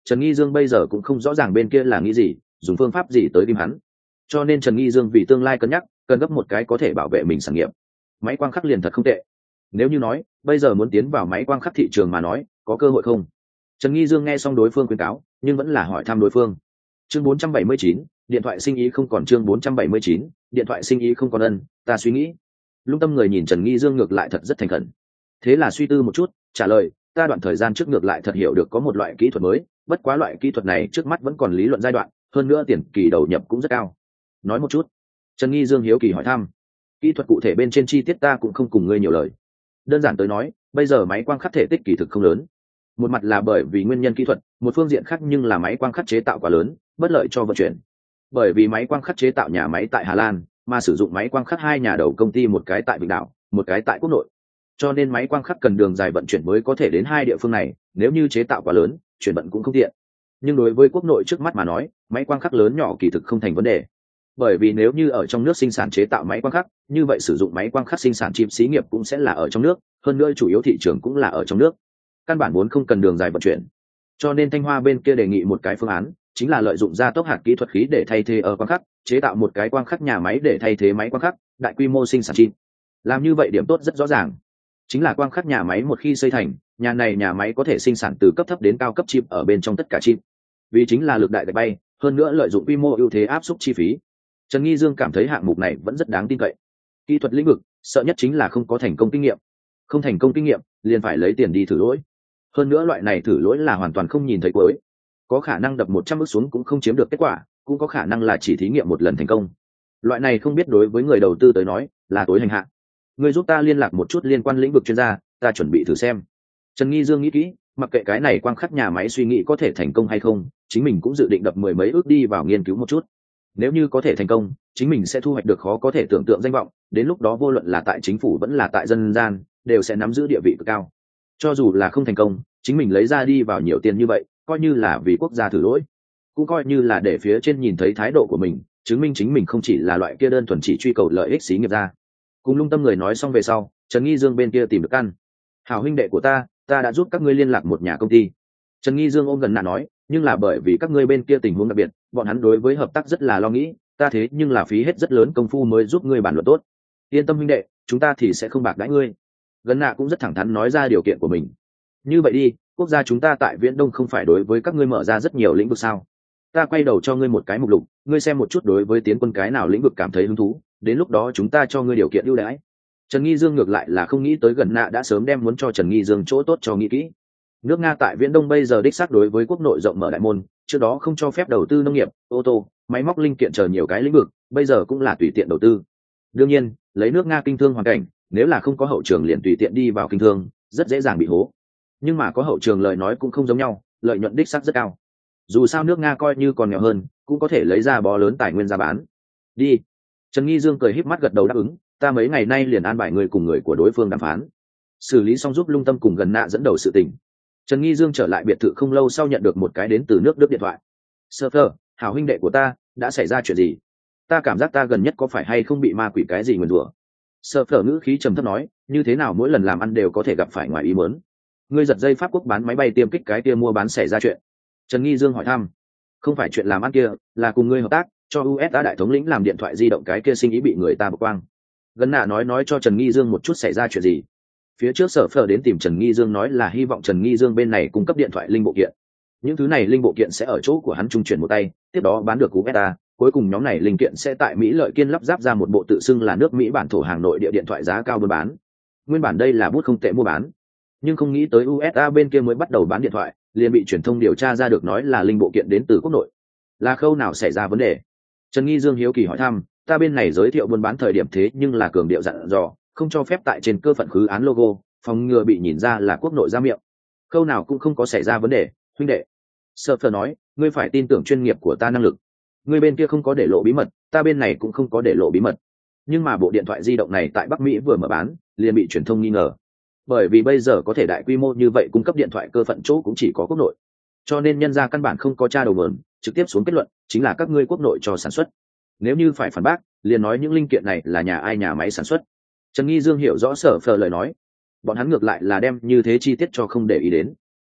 Trần Nghi Dương bây giờ cũng không rõ ràng bên kia là nghĩ gì, dùng phương pháp gì tới tìm hắn. Cho nên Trần Nghi Dương vì tương lai cân nhắc, cần gấp một cái có thể bảo vệ mình sản nghiệp. Máy quang khắc liền thật không tệ. Nếu như nói, bây giờ muốn tiến vào máy quang khắc thị trường mà nói, có cơ hội không? Trần Nghi Dương nghe xong đối phương khuyên cáo, nhưng vẫn là hỏi thăm đối phương. Chương bốn trăm bảy mươi chín, điện thoại sinh ý không còn chương bốn trăm bảy mươi chín, điện thoại sinh ý không còn ân, ta suy nghĩ. Lung Tâm người nhìn Trần Nghi Dương ngược lại thật rất thành khẩn. Thế là suy tư một chút, trả lời, ta đoạn thời gian trước ngược lại thật hiểu được có một loại kỹ thuật mới, bất quá loại kỹ thuật này trước mắt vẫn còn lý luận giai đoạn, hơn nữa tiền kỳ đầu nhập cũng rất cao. Nói một chút. Trần Nghi Dương hiếu kỳ hỏi thăm. Kỹ thuật cụ thể bên trên chi tiết ta cũng không cùng ngươi nhiều lời. Đơn giản tới nói, bây giờ máy quang khắc thể tích kỳ thực không lớn. Một mặt là bởi vì nguyên nhân kỹ thuật, một phương diện khác nhưng là máy quang khắc chế tạo quá lớn, bất lợi cho vận chuyển. Bởi vì máy quang khắc chế tạo nhà máy tại Hà Lan, mà sử dụng máy quang khắc hai nhà đầu công ty, một cái tại Vịnh Đảo, một cái tại quốc nội. Cho nên máy quang khắc cần đường dài vận chuyển mới có thể đến hai địa phương này, nếu như chế tạo quá lớn, chuyển vận cũng không tiện. Nhưng đối với quốc nội trước mắt mà nói, máy quang khắc lớn nhỏ kỳ thực không thành vấn đề. Bởi vì nếu như ở trong nước sinh sản chế tạo máy quang khắc, như vậy sử dụng máy quang khắc sinh sản chip xí nghiệp cũng sẽ là ở trong nước, hơn nữa chủ yếu thị trường cũng là ở trong nước. Căn bản vốn không cần đường dài vận chuyển. Cho nên Thanh Hoa bên kia đề nghị một cái phương án, chính là lợi dụng gia tốc hạt kỹ thuật khí để thay thế ở quang khắc, chế tạo một cái quang khắc nhà máy để thay thế máy quang khắc, đại quy mô sinh sản chip. Làm như vậy điểm tốt rất rõ ràng. Chính là quang khắc nhà máy một khi xây thành, nhà này nhà máy có thể sinh sản từ cấp thấp đến cao cấp chip ở bên trong tất cả chip. Vì chính là lực đại gạch bay, hơn nữa lợi dụng quy mô ưu thế áp suất chi phí. Trần Nghi Dương cảm thấy hạng mục này vẫn rất đáng tin cậy. Kỹ thuật lĩnh vực, sợ nhất chính là không có thành công kinh nghiệm. Không thành công kinh nghiệm, liền phải lấy tiền đi thử lỗi. Hơn nữa loại này thử lỗi là hoàn toàn không nhìn thấy cuối. Có khả năng đập một trăm bước xuống cũng không chiếm được kết quả, cũng có khả năng là chỉ thí nghiệm một lần thành công. Loại này không biết đối với người đầu tư tới nói, là tối hành hạ. Người giúp ta liên lạc một chút liên quan lĩnh vực chuyên gia, ta chuẩn bị thử xem. Trần Nghi Dương nghĩ kỹ, mặc kệ cái này quang khắc nhà máy suy nghĩ có thể thành công hay không, chính mình cũng dự định đập mười mấy ước đi vào nghiên cứu một chút. Nếu như có thể thành công, chính mình sẽ thu hoạch được khó có thể tưởng tượng danh vọng, đến lúc đó vô luận là tại chính phủ vẫn là tại dân gian, đều sẽ nắm giữ địa vị cực cao. Cho dù là không thành công, chính mình lấy ra đi vào nhiều tiền như vậy, coi như là vì quốc gia thử lỗi, cũng coi như là để phía trên nhìn thấy thái độ của mình, chứng minh chính mình không chỉ là loại kia đơn thuần chỉ truy cầu lợi ích xí nghiệp ra. Cùng Lung Tâm người nói xong về sau, Trần Nghi Dương bên kia tìm được căn. Hảo huynh đệ của ta, ta đã giúp các ngươi liên lạc một nhà công ty. Trần Nghi Dương ôm gần nạ nói, nhưng là bởi vì các ngươi bên kia tình huống đặc biệt, bọn hắn đối với hợp tác rất là lo nghĩ, ta thế nhưng là phí hết rất lớn công phu mới giúp ngươi bàn luận tốt. Yên tâm huynh đệ, chúng ta thì sẽ không bạc đãi ngươi. Gần nạ cũng rất thẳng thắn nói ra điều kiện của mình. Như vậy đi, quốc gia chúng ta tại Viễn Đông không phải đối với các ngươi mở ra rất nhiều lĩnh vực sao? Ta quay đầu cho ngươi một cái mục lục, ngươi xem một chút đối với tiến quân cái nào lĩnh vực cảm thấy hứng thú, đến lúc đó chúng ta cho ngươi điều kiện ưu đãi. Trần Nghi Dương ngược lại là không nghĩ tới gần nạ đã sớm đem muốn cho Trần Nghi Dương chỗ tốt cho nghĩ kỹ. Nước Nga tại Viễn Đông bây giờ đích xác đối với quốc nội rộng mở đại môn, trước đó không cho phép đầu tư nông nghiệp, ô tô, máy móc linh kiện chờ nhiều cái lĩnh vực, bây giờ cũng là tùy tiện đầu tư. Đương nhiên, lấy nước Nga kinh thương hoàn cảnh, nếu là không có hậu trường liền tùy tiện đi vào kinh thương, rất dễ dàng bị hố. Nhưng mà có hậu trường lời nói cũng không giống nhau, lợi nhuận đích xác rất cao. Dù sao nước Nga coi như còn nghèo hơn, cũng có thể lấy ra bó lớn tài nguyên ra bán. Đi. Trần Nghi Dương cười híp mắt gật đầu đáp ứng, ta mấy ngày nay liền an bài người cùng người của đối phương đàm phán, xử lý xong giúp Lung Tâm cùng gần nạ dẫn đầu sự tình. Trần Nghi Dương trở lại biệt thự không lâu sau nhận được một cái đến từ nước Đức điện thoại. Sơ Phơ, hảo huynh đệ của ta, đã xảy ra chuyện gì? Ta cảm giác ta gần nhất có phải hay không bị ma quỷ cái gì nguyền rủa? Sơ Phơ ngữ khí trầm thấp nói, như thế nào mỗi lần làm ăn đều có thể gặp phải ngoài ý muốn. Ngươi giật dây Pháp Quốc bán máy bay tiêm kích cái kia mua bán xảy ra chuyện. Trần Nghi Dương hỏi thăm. Không phải chuyện làm ăn kia, là cùng ngươi hợp tác, cho u ét a đại thống lĩnh làm điện thoại di động cái kia sinh ý bị người ta bỏ quang. Gần nạ nói nói cho Trần Nghi Dương một chút xảy ra chuyện gì. Phía trước Sở Phở đến tìm Trần Nghi Dương nói là hy vọng Trần Nghi Dương bên này cung cấp điện thoại linh bộ kiện. Những thứ này linh bộ kiện sẽ ở chỗ của hắn trung chuyển một tay, tiếp đó bán được u ét a, cuối cùng nhóm này linh kiện sẽ tại Mỹ Lợi Kiên lắp ráp ra một bộ tự xưng là nước Mỹ bản thổ hàng nội địa điện thoại giá cao buôn bán. Nguyên bản đây là bút không tệ mua bán, nhưng không nghĩ tới u ét a bên kia mới bắt đầu bán điện thoại, liền bị truyền thông điều tra ra được nói là linh bộ kiện đến từ quốc nội. Là khâu nào xảy ra vấn đề? Trần Nghi Dương hiếu kỳ hỏi thăm, ta bên này giới thiệu buôn bán thời điểm thế nhưng là cường điệu dặn dò, không cho phép tại trên cơ phận khứ án logo, phòng ngừa bị nhìn ra là quốc nội ra miệng. Khâu nào cũng không có xảy ra vấn đề, huynh đệ. Sở Phở nói, ngươi phải tin tưởng chuyên nghiệp của ta năng lực. Ngươi bên kia không có để lộ bí mật, ta bên này cũng không có để lộ bí mật. Nhưng mà bộ điện thoại di động này tại Bắc Mỹ vừa mở bán, liền bị truyền thông nghi ngờ. Bởi vì bây giờ có thể đại quy mô như vậy cung cấp điện thoại cơ phận chỗ cũng chỉ có quốc nội. Cho nên nhân ra căn bản không có tra đầu mượn, trực tiếp xuống kết luận, chính là các ngươi quốc nội cho sản xuất. Nếu như phải phản bác, liền nói những linh kiện này là nhà ai nhà máy sản xuất. Trần Nghi Dương hiểu rõ Sở Phở lời nói, bọn hắn ngược lại là đem như thế chi tiết cho không để ý đến.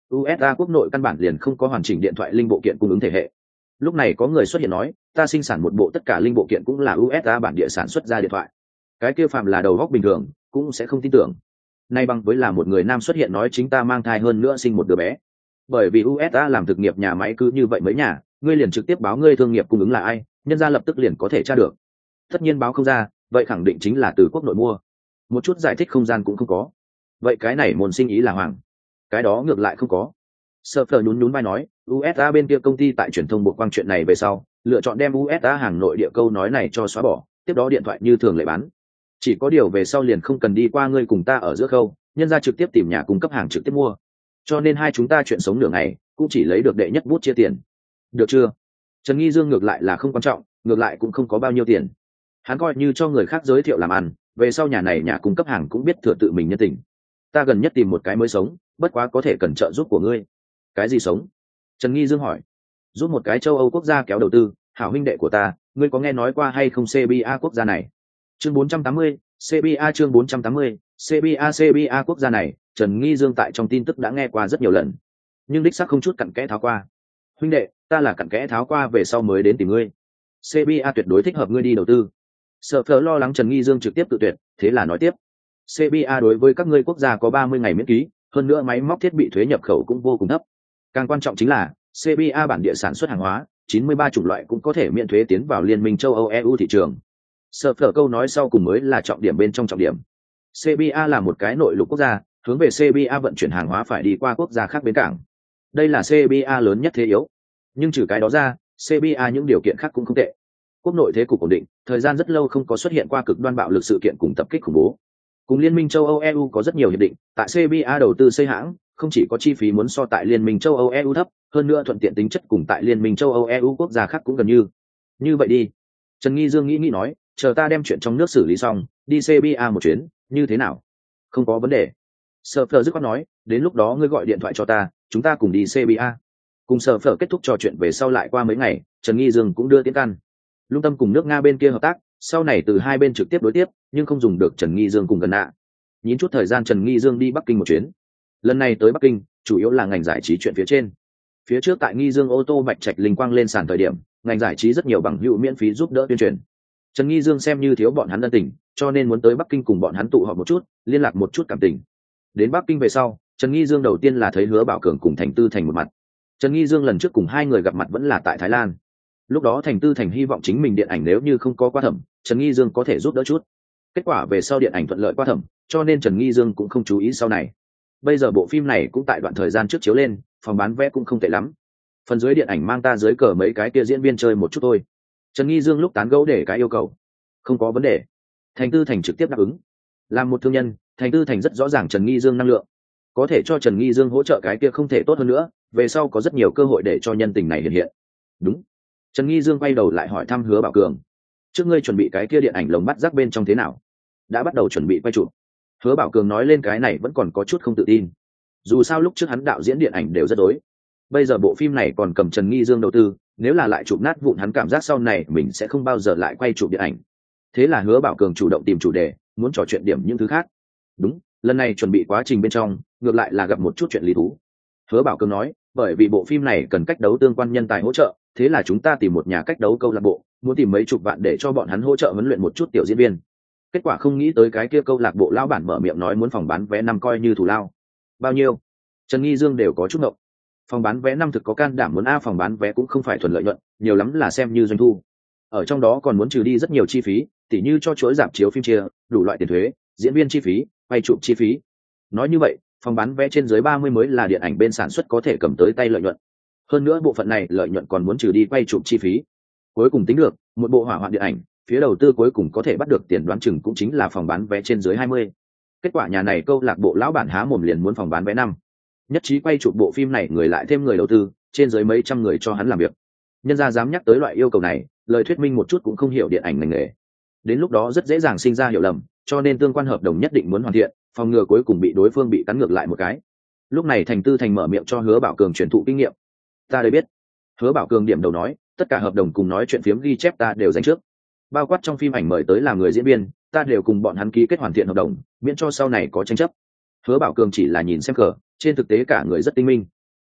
u ét a quốc nội căn bản liền không có hoàn chỉnh điện thoại linh bộ kiện cung ứng thể hệ. Lúc này có người xuất hiện nói, ta sinh sản một bộ tất cả linh bộ kiện cũng là u ét a bản địa sản xuất ra điện thoại. Cái kia phạm là đầu góc bình thường cũng sẽ không tin tưởng. Nay bằng với là một người nam xuất hiện nói chính ta mang thai hơn nữa sinh một đứa bé. Bởi vì u ét a làm thực nghiệp nhà máy cứ như vậy mấy nhà, ngươi liền trực tiếp báo ngươi thương nghiệp cung ứng là ai, nhân ra lập tức liền có thể tra được. Tất nhiên báo không ra, vậy khẳng định chính là từ quốc nội mua. Một chút giải thích không gian cũng không có. Vậy cái này môn sinh ý là hoàng, cái đó ngược lại không có. Sở Phở nhún nhún vai nói, u ét a bên kia công ty tại truyền thông bộ quang chuyện này về sau, lựa chọn đem u ét a hàng nội địa câu nói này cho xóa bỏ, tiếp đó điện thoại như thường lệ bán. Chỉ có điều về sau liền không cần đi qua ngươi cùng ta ở giữa khâu, nhân ra trực tiếp tìm nhà cung cấp hàng trực tiếp mua. Cho nên hai chúng ta chuyện sống nửa ngày, cũng chỉ lấy được đệ nhất bút chia tiền. Được chưa? Trần Nghi Dương ngược lại là không quan trọng, ngược lại cũng không có bao nhiêu tiền. Hắn coi như cho người khác giới thiệu làm ăn, về sau nhà này nhà cung cấp hàng cũng biết thừa tự mình nhân tình. Ta gần nhất tìm một cái mới sống, bất quá có thể cần trợ giúp của ngươi. Cái gì sống? Trần Nghi Dương hỏi. Giúp một cái châu Âu quốc gia kéo đầu tư, hảo huynh đệ của ta, ngươi có nghe nói qua hay không xê bê a quốc gia này? Chương bốn trăm tám mươi, xê bê a chương bốn trăm tám mươi, xê bê a xê bê a quốc gia này, Trần Nghi Dương tại trong tin tức đã nghe qua rất nhiều lần, nhưng đích xác không chút cặn kẽ tháo qua. Huynh đệ, ta là cặn kẽ tháo qua về sau mới đến tìm ngươi. xê bê a tuyệt đối thích hợp ngươi đi đầu tư. Sở Phở lo lắng Trần Nghi Dương trực tiếp tự tuyệt, thế là nói tiếp. xê bê a đối với các ngươi quốc gia có ba mươi ngày miễn ký, hơn nữa máy móc thiết bị thuế nhập khẩu cũng vô cùng thấp. Càng quan trọng chính là, xê bê a bản địa sản xuất hàng hóa, chín mươi ba chủng loại cũng có thể miễn thuế tiến vào Liên minh châu Âu e u thị trường. Sở Phở câu nói sau cùng mới là trọng điểm bên trong trọng điểm. xê bê a là một cái nội lục quốc gia, hướng về xê bê a vận chuyển hàng hóa phải đi qua quốc gia khác bến cảng. Đây là xê bê a lớn nhất thế yếu. Nhưng trừ cái đó ra, xê bê a những điều kiện khác cũng không tệ. Quốc nội thế cục ổn định, thời gian rất lâu không có xuất hiện qua cực đoan bạo lực sự kiện cùng tập kích khủng bố. Cùng Liên minh châu Âu e u có rất nhiều hiệp định, tại xê bê a đầu tư xây hãng, không chỉ có chi phí muốn so tại Liên minh châu Âu e u thấp, hơn nữa thuận tiện tính chất cùng tại Liên minh châu Âu e u quốc gia khác cũng gần như. Như vậy đi. Trần Nghi Dương nghĩ nghĩ nói, chờ ta đem chuyện trong nước xử lý xong, đi xê bê a một chuyến, như thế nào? Không có vấn đề. Sở Phở dứt khoát nói, đến lúc đó ngươi gọi điện thoại cho ta, chúng ta cùng đi xê bê a. Cùng Sở Phở kết thúc trò chuyện về sau lại qua mấy ngày, Trần Nghi Dương cũng đưa tiến căn. Lung Tâm cùng nước Nga bên kia hợp tác, sau này từ hai bên trực tiếp đối tiếp, nhưng không dùng được Trần Nghi Dương cùng gần nạ. Nhìn chút thời gian Trần Nghi Dương đi Bắc Kinh một chuyến. Lần này tới Bắc Kinh, chủ yếu là ngành giải trí chuyện phía trên. Phía trước tại Nghi Dương ô tô Bạch Trạch linh quang lên sàn thời điểm, ngành giải trí rất nhiều bằng hữu miễn phí giúp đỡ tuyên truyền. Trần Nghi Dương xem như thiếu bọn hắn ân tình, cho nên muốn tới Bắc Kinh cùng bọn hắn tụ họp một chút, liên lạc một chút cảm tình. Đến Bắc Kinh về sau, Trần Nghi Dương đầu tiên là thấy Hứa Bảo Cường cùng Thành Tư Thành một mặt. Trần Nghi Dương lần trước cùng hai người gặp mặt vẫn là tại Thái Lan. Lúc đó Thành Tư Thành hy vọng chính mình điện ảnh nếu như không có qua thẩm, Trần Nghi Dương có thể giúp đỡ chút. Kết quả về sau điện ảnh thuận lợi qua thẩm, cho nên Trần Nghi Dương cũng không chú ý sau này. Bây giờ bộ phim này cũng tại đoạn thời gian trước chiếu lên, phòng bán vé cũng không tệ lắm. Phần dưới điện ảnh mang ta dưới cờ mấy cái kia diễn viên chơi một chút thôi. Trần Nghi Dương lúc tán gẫu để cái yêu cầu. Không có vấn đề. Thành Tư Thành trực tiếp đáp ứng. Làm một thương nhân, Thành Tư Thành rất rõ ràng Trần Nghi Dương năng lượng. Có thể cho Trần Nghi Dương hỗ trợ cái kia không thể tốt hơn nữa, về sau có rất nhiều cơ hội để cho nhân tình này hiện hiện. Đúng. Trần Nghi Dương quay đầu lại hỏi thăm Hứa Bảo Cường. Trước ngươi chuẩn bị cái kia điện ảnh lồng bắt rác bên trong thế nào? Đã bắt đầu chuẩn bị quay chụp. Hứa Bảo Cường nói lên cái này vẫn còn có chút không tự tin. Dù sao lúc trước hắn đạo diễn điện ảnh đều rất đối. Bây giờ bộ phim này còn cầm Trần Nghi Dương đầu tư, nếu là lại chụp nát vụn hắn cảm giác sau này mình sẽ không bao giờ lại quay chụp điện ảnh. Thế là Hứa Bảo Cường chủ động tìm chủ đề, muốn trò chuyện điểm những thứ khác. Đúng, lần này chuẩn bị quá trình bên trong, ngược lại là gặp một chút chuyện lý thú. Hứa Bảo Cường nói, bởi vì bộ phim này cần cách đấu tương quan nhân tài hỗ trợ, thế là chúng ta tìm một nhà cách đấu câu lạc bộ, muốn tìm mấy chục vạn để cho bọn hắn hỗ trợ huấn luyện một chút tiểu diễn viên. Kết quả không nghĩ tới cái kia câu lạc bộ lão bản mở miệng nói muốn phòng bán vé năm coi như thù lao. Bao nhiêu? Trần Nghi Dương đều có chút ngộng. Phòng bán vé năm thực có can đảm muốn a phòng bán vé cũng không phải thuần lợi nhuận, nhiều lắm là xem như doanh thu. Ở trong đó còn muốn trừ đi rất nhiều chi phí, tỉ như cho chuỗi rạp chiếu phim chia, đủ loại tiền thuế, diễn viên chi phí, quay chụp chi phí. Nói như vậy, phòng bán vé trên dưới ba mươi mới là điện ảnh bên sản xuất có thể cầm tới tay lợi nhuận. Hơn nữa bộ phận này lợi nhuận còn muốn trừ đi quay chụp chi phí. Cuối cùng tính được, một bộ hỏa hoạn điện ảnh, phía đầu tư cuối cùng có thể bắt được tiền đoán chừng cũng chính là phòng bán vé trên dưới hai mươi. Kết quả nhà này câu lạc bộ lão bản há mồm liền muốn phòng bán vé năm. Nhất trí quay chụp bộ phim này người lại thêm người đầu tư, trên dưới mấy trăm người cho hắn làm việc. Nhân gia dám nhắc tới loại yêu cầu này, lời thuyết minh một chút cũng không hiểu điện ảnh ngành nghề. Đến lúc đó rất dễ dàng sinh ra hiểu lầm, cho nên tương quan hợp đồng nhất định muốn hoàn thiện, phòng ngừa cuối cùng bị đối phương bị cắn ngược lại một cái. Lúc này Thành Tư Thành mở miệng cho Hứa Bảo Cường truyền thụ kinh nghiệm. Ta đây biết. Hứa Bảo Cường điểm đầu nói, tất cả hợp đồng cùng nói chuyện phiếm ghi chép ta đều dành trước. Bao quát trong phim ảnh mời tới làm người diễn viên, ta đều cùng bọn hắn ký kết hoàn thiện hợp đồng, miễn cho sau này có tranh chấp. Hứa Bảo Cường chỉ là nhìn xem cờ, trên thực tế cả người rất tinh minh,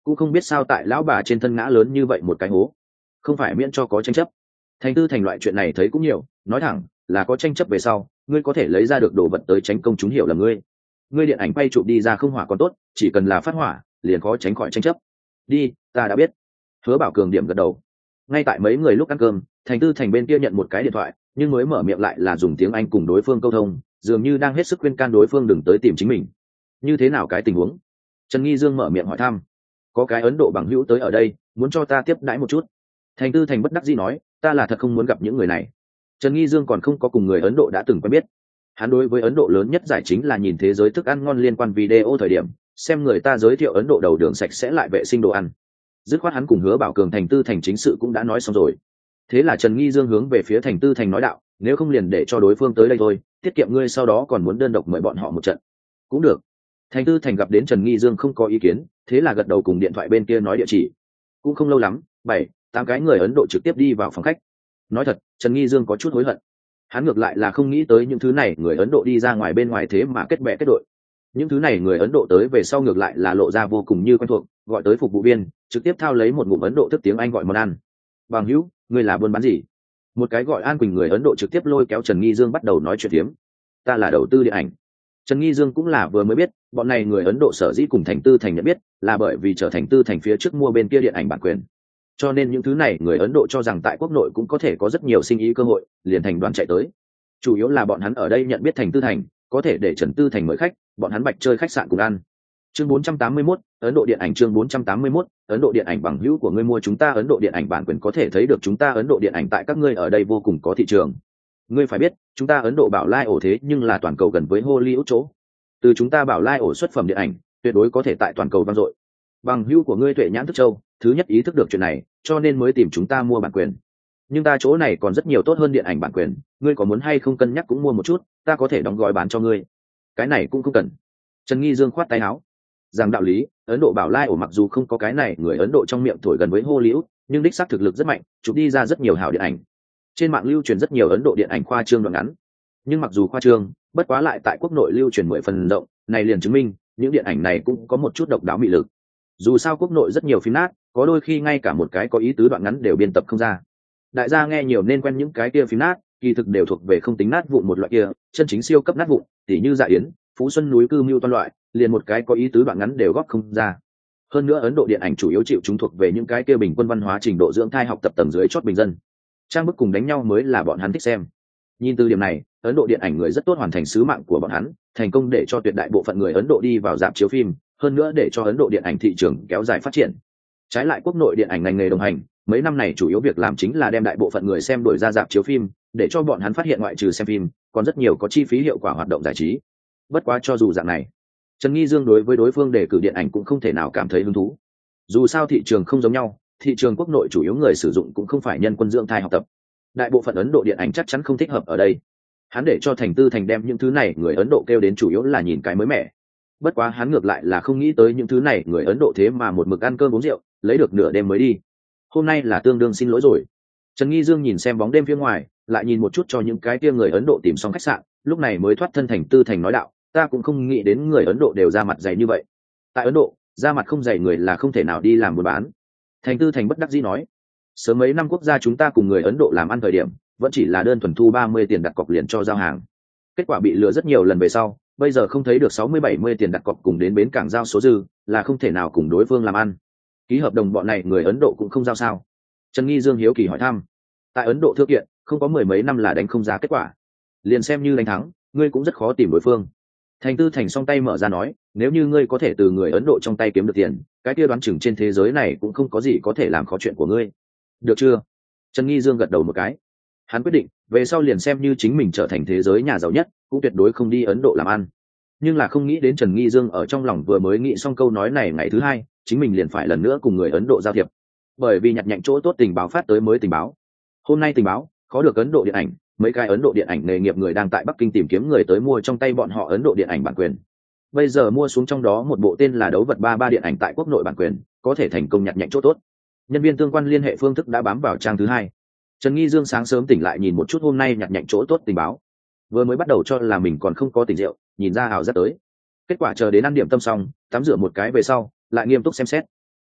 cũng không biết sao tại lão bà trên thân ngã lớn như vậy một cái hố, không phải miễn cho có tranh chấp. Thành tư thành loại chuyện này thấy cũng nhiều, nói thẳng là có tranh chấp về sau ngươi có thể lấy ra được đồ vật tới tránh công chúng hiểu là ngươi ngươi điện ảnh quay chụp đi ra không hỏa còn tốt, chỉ cần là phát hỏa liền khó tránh khỏi tranh chấp. Đi, ta đã biết. Hứa Bảo Cường điểm gật đầu. Ngay tại mấy người lúc ăn cơm, Thành tư thành bên kia nhận một cái điện thoại, nhưng mới mở miệng lại là dùng tiếng Anh cùng đối phương câu thông, dường như đang hết sức khuyên can đối phương đừng tới tìm chính mình. Như thế nào cái tình huống? Trần Nghi Dương mở miệng hỏi thăm. Có cái Ấn Độ bằng hữu tới ở đây, muốn cho ta tiếp đãi một chút. Thành tư thành bất đắc dĩ nói, ta là thật không muốn gặp những người này. Trần Nghi Dương còn không có cùng người Ấn Độ đã từng quen biết. Hắn đối với Ấn Độ lớn nhất giải chính là nhìn thế giới thức ăn ngon liên quan video thời điểm, xem người ta giới thiệu Ấn Độ đầu đường sạch sẽ lại vệ sinh đồ ăn. Dứt khoát hắn cùng Hứa Bảo Cường Thành tư thành chính sự cũng đã nói xong rồi. Thế là Trần Nghi Dương hướng về phía Thành tư thành nói đạo, nếu không liền để cho đối phương tới đây thôi, tiết kiệm ngươi sau đó còn muốn đơn độc mời bọn họ một trận. Cũng được. Thành tư thành gặp đến Trần Nghi Dương không có ý kiến, thế là gật đầu cùng điện thoại bên kia nói địa chỉ. Cũng không lâu lắm, bảy tám cái người Ấn Độ trực tiếp đi vào phòng khách. Nói thật, Trần Nghi Dương có chút hối hận. Hắn ngược lại là không nghĩ tới những thứ này người Ấn Độ đi ra ngoài bên ngoài thế mà kết bè kết đội. Những thứ này người Ấn Độ tới về sau ngược lại là lộ ra vô cùng như quen thuộc, gọi tới phục vụ viên, trực tiếp thao lấy một ngụm Ấn Độ thức tiếng Anh gọi món ăn. Bằng hữu, người là buôn bán gì? Một cái gọi An Quỳnh người Ấn Độ trực tiếp lôi kéo Trần Nghi Dương bắt đầu nói chuyện tiếm. Ta là đầu tư điện ảnh. Trần Nghi Dương cũng là vừa mới biết, bọn này người Ấn Độ sở dĩ cùng Thành tư thành nhận biết, là bởi vì trở thành tư thành phía trước mua bên kia điện ảnh bản quyền. Cho nên những thứ này người Ấn Độ cho rằng tại quốc nội cũng có thể có rất nhiều sinh ý cơ hội, liền thành đoàn chạy tới. Chủ yếu là bọn hắn ở đây nhận biết Thành tư thành, có thể để Trần tư thành mời khách, bọn hắn bạch chơi khách sạn cùng ăn. Chương bốn trăm tám mươi mốt, Ấn Độ điện ảnh chương bốn trăm tám mươi mốt, Ấn Độ điện ảnh bằng hữu của ngươi mua chúng ta Ấn Độ điện ảnh bản quyền có thể thấy được chúng ta Ấn Độ điện ảnh tại các ngươi ở đây vô cùng có thị trường. Ngươi phải biết, chúng ta Ấn Độ bảo lai ổ thế nhưng là toàn cầu gần với Hollywood chỗ. Từ chúng ta bảo lai ổ xuất phẩm điện ảnh, tuyệt đối có thể tại toàn cầu vang dội. Bằng hữu của ngươi Tuệ Nhãn Thức Châu, thứ nhất ý thức được chuyện này, cho nên mới tìm chúng ta mua bản quyền. Nhưng ta chỗ này còn rất nhiều tốt hơn điện ảnh bản quyền, ngươi có muốn hay không cân nhắc cũng mua một chút, ta có thể đóng gói bán cho ngươi. Cái này cũng không cần. Trần Nghi Dương khoát tay áo. Rằng đạo lý, Ấn Độ bảo lai ổ mặc dù không có cái này người Ấn Độ trong miệng thổi gần với Hollywood, nhưng đích xác thực lực rất mạnh, chụp đi ra rất nhiều hảo điện ảnh. Trên mạng lưu truyền rất nhiều Ấn Độ điện ảnh khoa trương đoạn ngắn. Nhưng mặc dù khoa trương, bất quá lại tại quốc nội lưu truyền mười phần rộng, này liền chứng minh, những điện ảnh này cũng có một chút độc đáo mị lực. Dù sao quốc nội rất nhiều phim nát, có đôi khi ngay cả một cái có ý tứ đoạn ngắn đều biên tập không ra. Đại gia nghe nhiều nên quen những cái kia phim nát, kỳ thực đều thuộc về không tính nát vụn một loại kia, chân chính siêu cấp nát vụn, tỉ như Dạ Yến, Phú Xuân núi cư mưu toan loại, liền một cái có ý tứ đoạn ngắn đều góp không ra. Hơn nữa Ấn Độ điện ảnh chủ yếu chịu chúng thuộc về những cái kia bình quân văn hóa trình độ dưỡng thai học tập tầng dưới chót bình dân. Trang bức cùng đánh nhau mới là bọn hắn thích xem. Nhìn từ điểm này, Ấn Độ điện ảnh người rất tốt hoàn thành sứ mạng của bọn hắn, thành công để cho tuyệt đại bộ phận người Ấn Độ đi vào rạp chiếu phim, hơn nữa để cho Ấn Độ điện ảnh thị trường kéo dài phát triển. Trái lại quốc nội điện ảnh ngành nghề đồng hành, mấy năm này chủ yếu việc làm chính là đem đại bộ phận người xem đổi ra rạp chiếu phim, để cho bọn hắn phát hiện ngoại trừ xem phim, còn rất nhiều có chi phí hiệu quả hoạt động giải trí. Bất quá cho dù dạng này, Trần Nghi Dương đối với đối phương đề cử điện ảnh cũng không thể nào cảm thấy hứng thú. Dù sao thị trường không giống nhau, thị trường quốc nội chủ yếu người sử dụng cũng không phải nhân quân dưỡng thai học tập. Đại bộ phận Ấn Độ điện ảnh chắc chắn không thích hợp ở đây. Hắn để cho Thành tư thành đem những thứ này người Ấn Độ kêu đến chủ yếu là nhìn cái mới mẻ. Bất quá hắn ngược lại là không nghĩ tới những thứ này người Ấn Độ thế mà một mực ăn cơm uống rượu, lấy được nửa đêm mới đi. Hôm nay là tương đương xin lỗi rồi. Trần Nghi Dương nhìn xem bóng đêm phía ngoài, lại nhìn một chút cho những cái kia người Ấn Độ tìm xong khách sạn, lúc này mới thoát thân Thành tư thành nói đạo, ta cũng không nghĩ đến người Ấn Độ đều ra mặt dày như vậy. Tại Ấn Độ, ra mặt không dày người là không thể nào đi làm buôn bán. Thành tư thành bất đắc dĩ nói, sớm mấy năm quốc gia chúng ta cùng người Ấn Độ làm ăn thời điểm, vẫn chỉ là đơn thuần thu ba mươi tiền đặt cọc liền cho giao hàng. Kết quả bị lừa rất nhiều lần về sau, bây giờ không thấy được sáu mươi bảy mươi tiền đặt cọc cùng đến bến cảng giao số dư, là không thể nào cùng đối phương làm ăn. Ký hợp đồng bọn này người Ấn Độ cũng không giao sao? Trần Nghi Dương hiếu kỳ hỏi thăm. Tại Ấn Độ thư kiện, không có mười mấy năm là đánh không ra kết quả. Liền xem như đánh thắng, ngươi cũng rất khó tìm đối phương. Thành tư thành song tay mở ra nói, nếu như ngươi có thể từ người Ấn Độ trong tay kiếm được tiền, cái kia đoán chừng trên thế giới này cũng không có gì có thể làm khó chuyện của ngươi. Được chưa? Trần Nghi Dương gật đầu một cái. Hắn quyết định, về sau liền xem như chính mình trở thành thế giới nhà giàu nhất, cũng tuyệt đối không đi Ấn Độ làm ăn. Nhưng là không nghĩ đến Trần Nghi Dương ở trong lòng vừa mới nghĩ xong câu nói này ngày thứ hai, chính mình liền phải lần nữa cùng người Ấn Độ giao thiệp. Bởi vì nhặt nhạnh chỗ tốt tình báo phát tới mới tình báo. Hôm nay tình báo, khó được Ấn Độ điện ảnh, mấy cái Ấn Độ điện ảnh nghề nghiệp người đang tại Bắc Kinh tìm kiếm người tới mua trong tay bọn họ Ấn Độ điện ảnh bản quyền. Bây giờ mua xuống trong đó một bộ tên là Đấu vật ba ba điện ảnh tại quốc nội bản quyền, có thể thành công nhặt nhạnh chỗ tốt. Nhân viên tương quan liên hệ phương thức đã bám vào trang thứ hai. Trần Nghi Dương sáng sớm tỉnh lại nhìn một chút hôm nay nhặt nhạnh chỗ tốt tình báo. Vừa mới bắt đầu cho là mình còn không có tỉnh rượu, nhìn ra ảo giác tới. Kết quả chờ đến ăn điểm tâm xong, tắm rửa một cái về sau, lại nghiêm túc xem xét.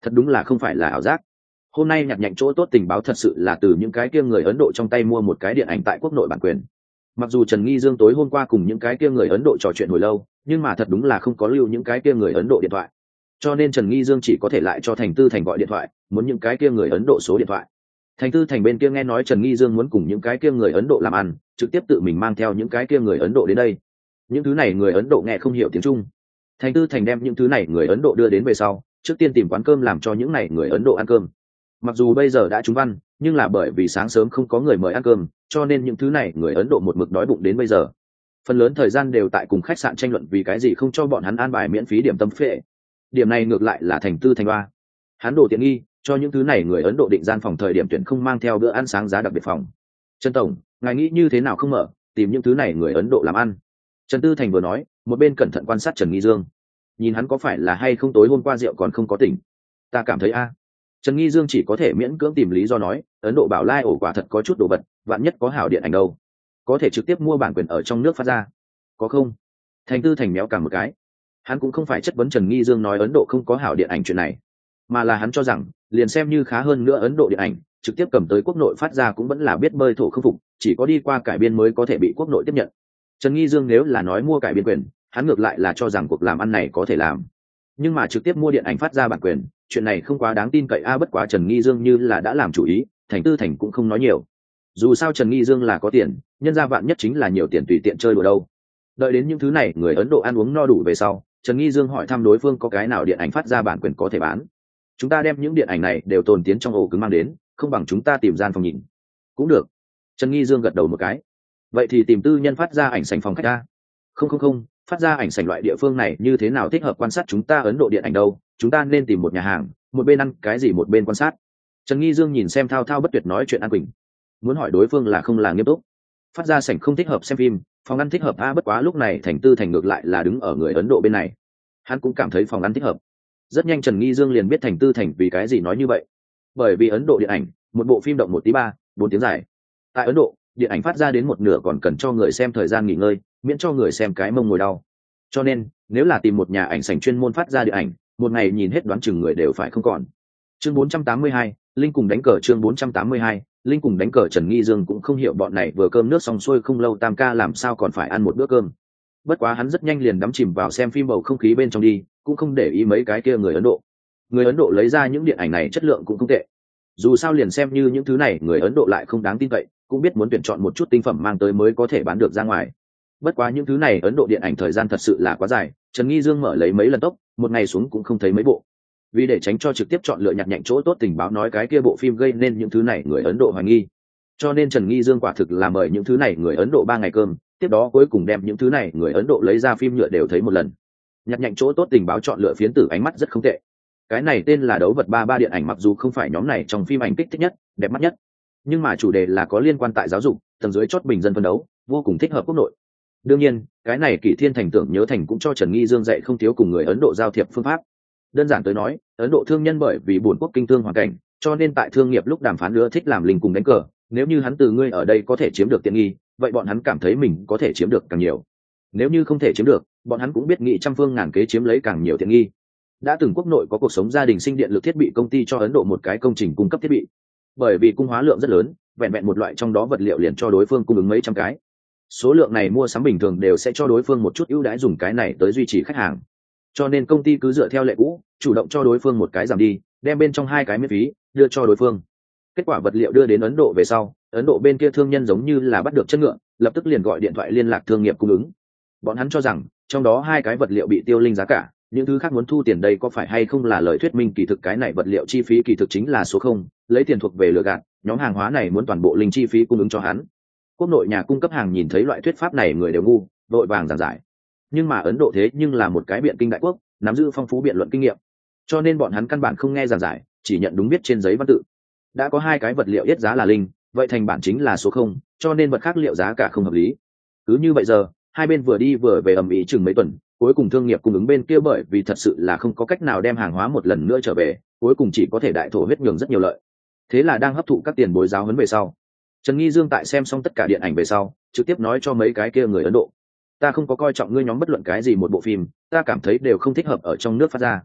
Thật đúng là không phải là ảo giác. Hôm nay nhặt nhạnh chỗ tốt tình báo thật sự là từ những cái kia người Ấn Độ trong tay mua một cái điện ảnh tại quốc nội bản quyền. Mặc dù Trần Nghi Dương tối hôm qua cùng những cái kia người Ấn Độ trò chuyện hồi lâu, nhưng mà thật đúng là không có lưu những cái kia người Ấn Độ điện thoại. Cho nên Trần Nghi Dương chỉ có thể lại cho Thành Tư Thành gọi điện thoại, muốn những cái kia người Ấn Độ số điện thoại. Thành Tư Thành bên kia nghe nói Trần Nghi Dương muốn cùng những cái kia người Ấn Độ làm ăn, trực tiếp tự mình mang theo những cái kia người Ấn Độ đến đây. Những thứ này người Ấn Độ nghe không hiểu tiếng Trung. Thành Tư Thành đem những thứ này người Ấn Độ đưa đến về sau, trước tiên tìm quán cơm làm cho những này người Ấn Độ ăn cơm. Mặc dù bây giờ đã trúng văn, nhưng là bởi vì sáng sớm không có người mời ăn cơm, cho nên những thứ này người Ấn Độ một mực đói bụng đến bây giờ. Phần lớn thời gian đều tại cùng khách sạn tranh luận vì cái gì không cho bọn hắn an bài miễn phí điểm tâm phệ. Điểm này ngược lại là Thành Tư Thành ba. Hắn đổ tiện nghi, cho những thứ này người Ấn Độ định gian phòng thời điểm tuyển không mang theo bữa ăn sáng giá đặc biệt phòng. Trần tổng, ngài nghĩ như thế nào không mở, tìm những thứ này người Ấn Độ làm ăn. Trần Tư Thành vừa nói, một bên cẩn thận quan sát Trần Nghi Dương. Nhìn hắn có phải là hay không tối hôm qua rượu còn không có tỉnh. Ta cảm thấy a. Trần Nghi Dương chỉ có thể miễn cưỡng tìm lý do nói, Ấn Độ bảo lai ổ quả thật có chút đồ vật, vạn nhất có hảo điện ảnh đâu. Có thể trực tiếp mua bản quyền ở trong nước phát ra. Có không? Thành Tư Thành méo cả một cái. Hắn cũng không phải chất vấn Trần Nghi Dương nói Ấn Độ không có hảo điện ảnh chuyện này, mà là hắn cho rằng, liền xem như khá hơn nữa Ấn Độ điện ảnh, trực tiếp cầm tới quốc nội phát ra cũng vẫn là biết bơi thổ không phục, chỉ có đi qua cải biên mới có thể bị quốc nội tiếp nhận. Trần Nghi Dương nếu là nói mua cải biên quyền, hắn ngược lại là cho rằng cuộc làm ăn này có thể làm. Nhưng mà trực tiếp mua điện ảnh phát ra bản quyền, chuyện này không quá đáng tin cậy a. Bất quá Trần Nghi Dương như là đã làm chủ ý, Thành Tư Thành cũng không nói nhiều. Dù sao Trần Nghi Dương là có tiền, nhân ra vạn nhất chính là nhiều tiền tùy tiện chơi đùa đâu. Đợi đến những thứ này người Ấn Độ ăn uống no đủ về sau, Trần Nghi Dương hỏi thăm đối phương có cái nào điện ảnh phát ra bản quyền có thể bán. Chúng ta đem những điện ảnh này đều tồn tiến trong ổ cứng mang đến, không bằng chúng ta tìm gian phòng nhìn. Cũng được. Trần Nghi Dương gật đầu một cái. Vậy thì tìm tư nhân phát ra ảnh sảnh phòng khách ta. Không không không, phát ra ảnh sảnh loại địa phương này như thế nào thích hợp quan sát chúng ta Ấn Độ điện ảnh đâu, chúng ta nên tìm một nhà hàng, một bên ăn cái gì một bên quan sát. Trần Nghi Dương nhìn xem thao thao bất tuyệt nói chuyện An Quỳnh, muốn hỏi đối phương là không là nghiêm túc. Phát ra sảnh không thích hợp xem phim, phòng ăn thích hợp a. Bất quá lúc này Thành Tư Thành ngược lại là đứng ở người Ấn Độ bên này, hắn cũng cảm thấy phòng ăn thích hợp. Rất nhanh Trần Nghi Dương liền biết Thành Tư Thành vì cái gì nói như vậy. Bởi vì Ấn Độ điện ảnh, một bộ phim động một tí ba bốn tiếng dài. Tại Ấn Độ, điện ảnh phát ra đến một nửa còn cần cho người xem thời gian nghỉ ngơi, miễn cho người xem cái mông ngồi đau. Cho nên nếu là tìm một nhà ảnh sảnh chuyên môn phát ra điện ảnh, một ngày nhìn hết đoán chừng người đều phải không còn. Chương bốn trăm tám mươi hai, Linh cùng đánh cờ. Chương bốn trăm tám mươi hai, Linh cùng đánh cờ. Trần Nghi Dương cũng không hiểu bọn này vừa cơm nước xong xuôi không lâu tam ca làm sao còn phải ăn một bữa cơm. Bất quá hắn rất nhanh liền đắm chìm vào xem phim bầu không khí bên trong đi, cũng không để ý mấy cái kia người Ấn Độ. Người Ấn Độ lấy ra những điện ảnh này chất lượng cũng không tệ. Dù sao liền xem như những thứ này người Ấn Độ lại không đáng tin cậy, cũng biết muốn tuyển chọn một chút tinh phẩm mang tới mới có thể bán được ra ngoài. Bất quá những thứ này Ấn Độ điện ảnh thời gian thật sự là quá dài, Trần Nghi Dương mở lấy mấy lần tốc, một ngày xuống cũng không thấy mấy bộ. Vì để tránh cho trực tiếp chọn lựa nhặt nhạnh chỗ tốt tình báo nói cái kia bộ phim gây nên những thứ này người Ấn Độ hoài nghi. Cho nên Trần Nghi Dương quả thực là mời những thứ này người Ấn Độ ba ngày cơm, tiếp đó cuối cùng đem những thứ này người Ấn Độ lấy ra phim nhựa đều thấy một lần. Nhặt nhạnh chỗ tốt tình báo chọn lựa phiến tử ánh mắt rất không tệ. Cái này tên là Đấu vật ba ba điện ảnh, mặc dù không phải nhóm này trong phim ảnh kích thích nhất, đẹp mắt nhất, nhưng mà chủ đề là có liên quan tại giáo dục, tầng dưới chót bình dân phân đấu, vô cùng thích hợp quốc nội. Đương nhiên, cái này Kỷ Thiên Thành tưởng nhớ thành cũng cho Trần Nghi Dương dạy không thiếu cùng người Ấn Độ giao thiệp phương pháp. Đơn giản tới nói, Ấn Độ thương nhân bởi vì buồn quốc kinh thương hoàn cảnh, cho nên tại thương nghiệp lúc đàm phán nữa thích làm linh cùng đánh cờ, nếu như hắn từ ngươi ở đây có thể chiếm được tiện nghi, vậy bọn hắn cảm thấy mình có thể chiếm được càng nhiều. Nếu như không thể chiếm được, bọn hắn cũng biết nghị trăm phương ngàn kế chiếm lấy càng nhiều tiện nghi. Đã từng quốc nội có cuộc sống gia đình sinh điện lực thiết bị công ty cho Ấn Độ một cái công trình cung cấp thiết bị. Bởi vì cung hóa lượng rất lớn, vẹn vẹn một loại trong đó vật liệu liền cho đối phương cung ứng mấy trăm cái. Số lượng này mua sắm bình thường đều sẽ cho đối phương một chút ưu đãi dùng cái này tới duy trì khách hàng. Cho nên công ty cứ dựa theo lệ cũ, chủ động cho đối phương một cái giảm đi, đem bên trong hai cái miễn phí đưa cho đối phương. Kết quả vật liệu đưa đến Ấn Độ về sau, Ấn Độ bên kia thương nhân giống như là bắt được chân ngựa, lập tức liền gọi điện thoại liên lạc thương nghiệp cung ứng. Bọn hắn cho rằng trong đó hai cái vật liệu bị tiêu linh giá cả, những thứ khác muốn thu tiền đây có phải hay không là lời thuyết minh kỳ thực cái này vật liệu chi phí kỳ thực chính là số không, lấy tiền thuộc về lừa gạt, nhóm hàng hóa này muốn toàn bộ linh chi phí cung ứng cho hắn. Quốc nội nhà cung cấp hàng nhìn thấy loại thuyết pháp này người đều ngu, vội vàng giảng giải. Nhưng mà Ấn Độ thế nhưng là một cái biện kinh đại quốc, nắm giữ phong phú biện luận kinh nghiệm, cho nên bọn hắn căn bản không nghe giảng giải, chỉ nhận đúng biết trên giấy văn tự. Đã có hai cái vật liệu yết giá là linh, vậy thành bản chính là số không, cho nên vật khác liệu giá cả không hợp lý. Cứ như vậy giờ, hai bên vừa đi vừa về ầm ĩ chừng mấy tuần, cuối cùng thương nghiệp cung ứng bên kia bởi vì thật sự là không có cách nào đem hàng hóa một lần nữa trở về, cuối cùng chỉ có thể đại thổ huyết nhường rất nhiều lợi. Thế là đang hấp thụ các tiền bối giáo huấn về sau, Trần Nghi Dương tại xem xong tất cả điện ảnh về sau, trực tiếp nói cho mấy cái kia người Ấn Độ: ta không có coi trọng ngươi nhóm bất luận cái gì một bộ phim, ta cảm thấy đều không thích hợp ở trong nước phát ra.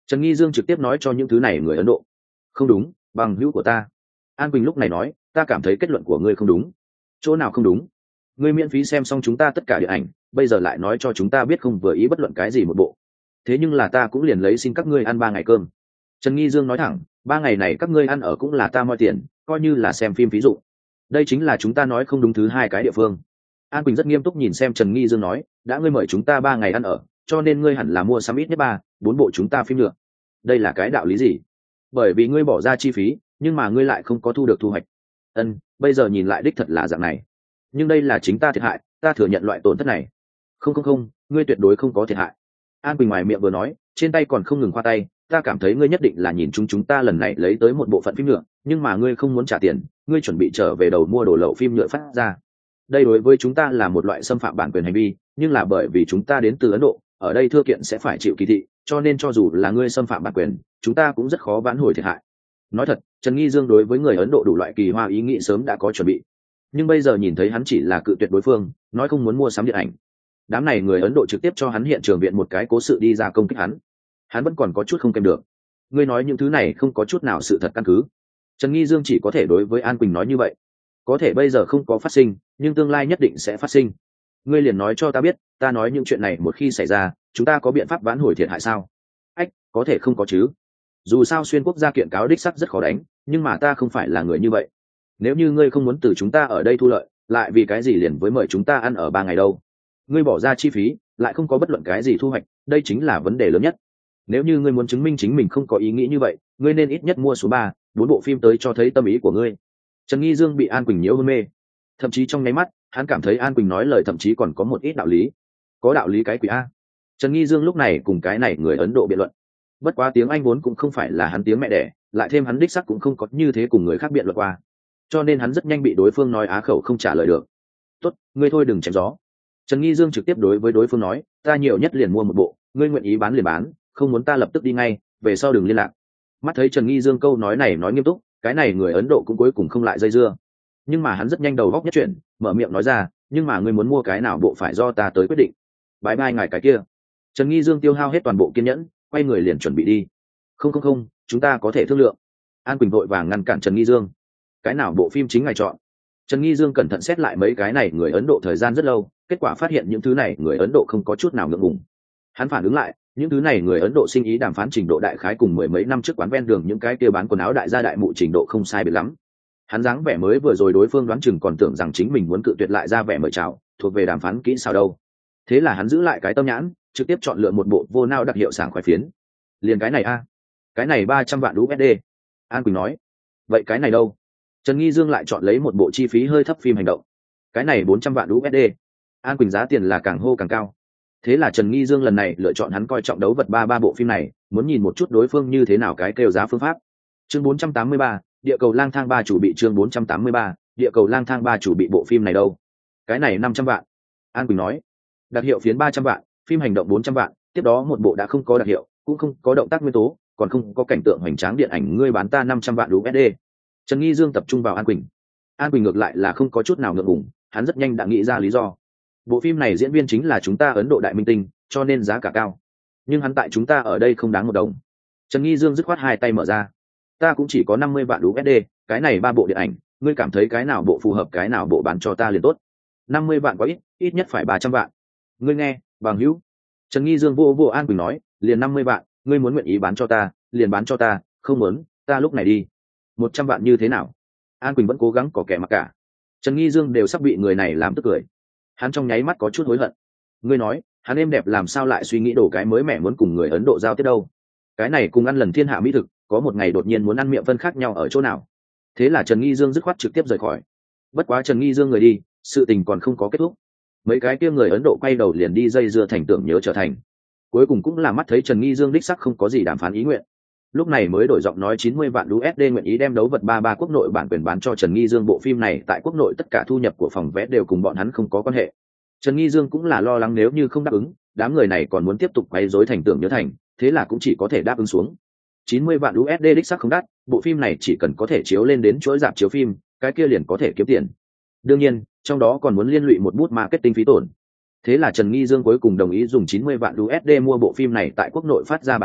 Trần Nghi Dương trực tiếp nói cho những thứ này người Ấn Độ. Không đúng, bằng hữu của ta. An Quỳnh lúc này nói, ta cảm thấy kết luận của ngươi không đúng. Chỗ nào không đúng? Ngươi miễn phí xem xong chúng ta tất cả điện ảnh, bây giờ lại nói cho chúng ta biết không vừa ý bất luận cái gì một bộ. Thế nhưng là ta cũng liền lấy xin các ngươi ăn ba ngày cơm. Trần Nghi Dương nói thẳng, ba ngày này các ngươi ăn ở cũng là ta moi tiền, coi như là xem phim ví dụ. Đây chính là chúng ta nói không đúng thứ hai cái địa phương. An Quỳnh rất nghiêm túc nhìn xem Trần Nghi Dương nói, đã ngươi mời chúng ta ba ngày ăn ở, cho nên ngươi hẳn là mua sắm ít nhất ba, bốn bộ chúng ta phim nữa. Đây là cái đạo lý gì? Bởi vì ngươi bỏ ra chi phí, nhưng mà ngươi lại không có thu được thu hoạch. Ân, bây giờ nhìn lại đích thật là dạng này. Nhưng đây là chính ta thiệt hại, ta thừa nhận loại tổn thất này. Không không không, ngươi tuyệt đối không có thiệt hại. An Quỳnh ngoài miệng vừa nói, trên tay còn không ngừng khoa tay, ta cảm thấy ngươi nhất định là nhìn chúng chúng ta lần này lấy tới một bộ phận phim nhựa, nhưng mà ngươi không muốn trả tiền, ngươi chuẩn bị trở về đầu mua đồ lậu phim nhựa phát ra. Đây đối với chúng ta là một loại xâm phạm bản quyền hành vi, nhưng là bởi vì chúng ta đến từ Ấn Độ, ở đây thưa kiện sẽ phải chịu kỳ thị, cho nên cho dù là ngươi xâm phạm bản quyền, chúng ta cũng rất khó vãn hồi thiệt hại. Nói thật, Trần Nghi Dương đối với người Ấn Độ đủ loại kỳ hoa ý nghĩ sớm đã có chuẩn bị, nhưng bây giờ nhìn thấy hắn chỉ là cự tuyệt đối phương, nói không muốn mua sắm điện ảnh. Đám này người Ấn Độ trực tiếp cho hắn hiện trường viện một cái cố sự đi ra công kích hắn, hắn vẫn còn có chút không kèm được. Ngươi nói những thứ này không có chút nào sự thật căn cứ. Trần Nghi Dương chỉ có thể đối với An Quỳnh nói như vậy. Có thể bây giờ không có phát sinh, nhưng tương lai nhất định sẽ phát sinh. Ngươi liền nói cho ta biết, ta nói những chuyện này một khi xảy ra, chúng ta có biện pháp vãn hồi thiệt hại sao? Ách, có thể không có chứ. Dù sao xuyên quốc gia kiện cáo đích sắc rất khó đánh, nhưng mà ta không phải là người như vậy. Nếu như ngươi không muốn từ chúng ta ở đây thu lợi, lại vì cái gì liền với mời chúng ta ăn ở ba ngày đâu? Ngươi bỏ ra chi phí, lại không có bất luận cái gì thu hoạch, đây chính là vấn đề lớn nhất. Nếu như ngươi muốn chứng minh chính mình không có ý nghĩ như vậy, ngươi nên ít nhất mua số ba, bốn bộ phim tới cho thấy tâm ý của ngươi. Trần Nghi Dương bị An Quỳnh nhiễu hôn mê, thậm chí trong nháy mắt, hắn cảm thấy An Quỳnh nói lời thậm chí còn có một ít đạo lý. Có đạo lý cái quỷ a? Trần Nghi Dương lúc này cùng cái này người Ấn Độ biện luận. Bất quá tiếng Anh vốn cũng không phải là hắn tiếng mẹ đẻ, lại thêm hắn đích sắc cũng không có như thế cùng người khác biện luận qua, cho nên hắn rất nhanh bị đối phương nói á khẩu không trả lời được. Tốt, ngươi thôi đừng chém gió. Trần Nghi Dương trực tiếp đối với đối phương nói, ta nhiều nhất liền mua một bộ, ngươi nguyện ý bán liền bán, không muốn ta lập tức đi ngay, về sau đừng liên lạc. Mắt thấy Trần Nghi Dương câu nói này nói nghiêm túc, cái này người Ấn Độ cũng cuối cùng không lại dây dưa, nhưng mà hắn rất nhanh đầu góc nhất chuyển, mở miệng nói ra, nhưng mà ngươi muốn mua cái nào bộ phải do ta tới quyết định. Bái bai ngài cái kia. Trần Nghi Dương tiêu hao hết toàn bộ kiên nhẫn, quay người liền chuẩn bị đi. Không không không, chúng ta có thể thương lượng. An Quỳnh vội vàng ngăn cản Trần Nghi Dương. Cái nào bộ phim chính ngài chọn? Trần Nghi Dương cẩn thận xét lại mấy cái này người Ấn Độ thời gian rất lâu, kết quả phát hiện những thứ này người Ấn Độ không có chút nào ngượng ngùng. Hắn phản ứng lại, những thứ này người Ấn Độ sinh ý đàm phán trình độ đại khái cùng mười mấy năm trước quán ven đường những cái kia bán quần áo đại gia đại mụ trình độ không sai biệt lắm. Hắn dáng vẻ mới vừa rồi đối phương đoán chừng còn tưởng rằng chính mình muốn cự tuyệt lại ra vẻ mời chào, thuộc về đàm phán kỹ sao đâu. Thế là hắn giữ lại cái tâm nhãn, trực tiếp chọn lựa một bộ vô nao đặc hiệu sảng khoái phiến. Liền cái này a, cái này ba trăm vạn u ét đê. An Quỳnh nói. Vậy cái này đâu? Trần Nghi Dương lại chọn lấy một bộ chi phí hơi thấp phim hành động. Cái này bốn trăm vạn u ét đê. An Quỳnh giá tiền là càng hô càng cao. Thế là Trần Nghi Dương lần này lựa chọn hắn coi trọng đấu vật ba ba bộ phim này, muốn nhìn một chút đối phương như thế nào cái kêu giá phương pháp. Chương bốn trăm tám mươi ba, Địa cầu lang thang ba chủ bị. Chương bốn trăm tám mươi ba, Địa cầu lang thang ba chủ bị. Bộ phim này đâu? Cái này năm trăm vạn. An Quỳnh nói. Đặc hiệu phiến ba trăm vạn, phim hành động bốn trăm vạn, tiếp đó một bộ đã không có đặc hiệu, cũng không có động tác nguyên tố, còn không có cảnh tượng hoành tráng điện ảnh, ngươi bán ta năm trăm vạn u ét đê. Trần Nghi Dương tập trung vào An Quỳnh. An Quỳnh ngược lại là không có chút nào ngượng ngùng, hắn rất nhanh đã nghĩ ra lý do. Bộ phim này diễn viên chính là chúng ta Ấn Độ đại minh tinh, cho nên giá cả cao. Nhưng hắn tại chúng ta ở đây không đáng một đồng. Trần Nghi Dương dứt khoát hai tay mở ra. Ta cũng chỉ có năm mươi vạn u ét đê, cái này ba bộ điện ảnh, ngươi cảm thấy cái nào bộ phù hợp cái nào bộ bán cho ta liền tốt. năm mươi vạn quá ít, ít nhất phải ba trăm vạn. Ngươi nghe, bằng hữu. Trần Nghi Dương vô vô An Quỳnh nói, liền năm mươi vạn, ngươi muốn nguyện ý bán cho ta, liền bán cho ta, không muốn, ta lúc này đi. một trăm vạn như thế nào? An Quỳnh vẫn cố gắng có kẻ mặc cả. Trần Nghi Dương đều sắp bị người này làm tức cười. Hắn trong nháy mắt có chút hối hận. Ngươi nói, hắn êm đẹp làm sao lại suy nghĩ đổ cái mới mẻ muốn cùng người Ấn Độ giao tiếp đâu? Cái này cùng ăn lần thiên hạ mỹ thực, có một ngày đột nhiên muốn ăn miệng phân khác nhau ở chỗ nào? Thế là Trần Nghi Dương dứt khoát trực tiếp rời khỏi. Bất quá Trần Nghi Dương người đi, sự tình còn không có kết thúc. Mấy cái kia người Ấn Độ quay đầu liền đi dây dưa thành tưởng nhớ trở thành. Cuối cùng cũng là mắt thấy Trần Nghi Dương đích sắc không có gì đàm phán ý nguyện. Lúc này mới đổi giọng nói chín mươi vạn u ét đê nguyện ý đem đấu vật ba ba quốc nội bản quyền bán cho Trần Nghi Dương. Bộ phim này tại quốc nội tất cả thu nhập của phòng vé đều cùng bọn hắn không có quan hệ. Trần Nghi Dương cũng là lo lắng nếu như không đáp ứng, đám người này còn muốn tiếp tục quấy rối thành tưởng nhớ thành, thế là cũng chỉ có thể đáp ứng xuống. chín mươi vạn u ét đê đích sắc không đắt, bộ phim này chỉ cần có thể chiếu lên đến chuỗi rạp chiếu phim, cái kia liền có thể kiếm tiền. Đương nhiên, trong đó còn muốn liên lụy một bút marketing phí tổn. Thế là Trần Nghi Dương cuối cùng đồng ý dùng chín mươi vạn u ét đê mua bộ phim này tại quốc nội phát ra bản quyền,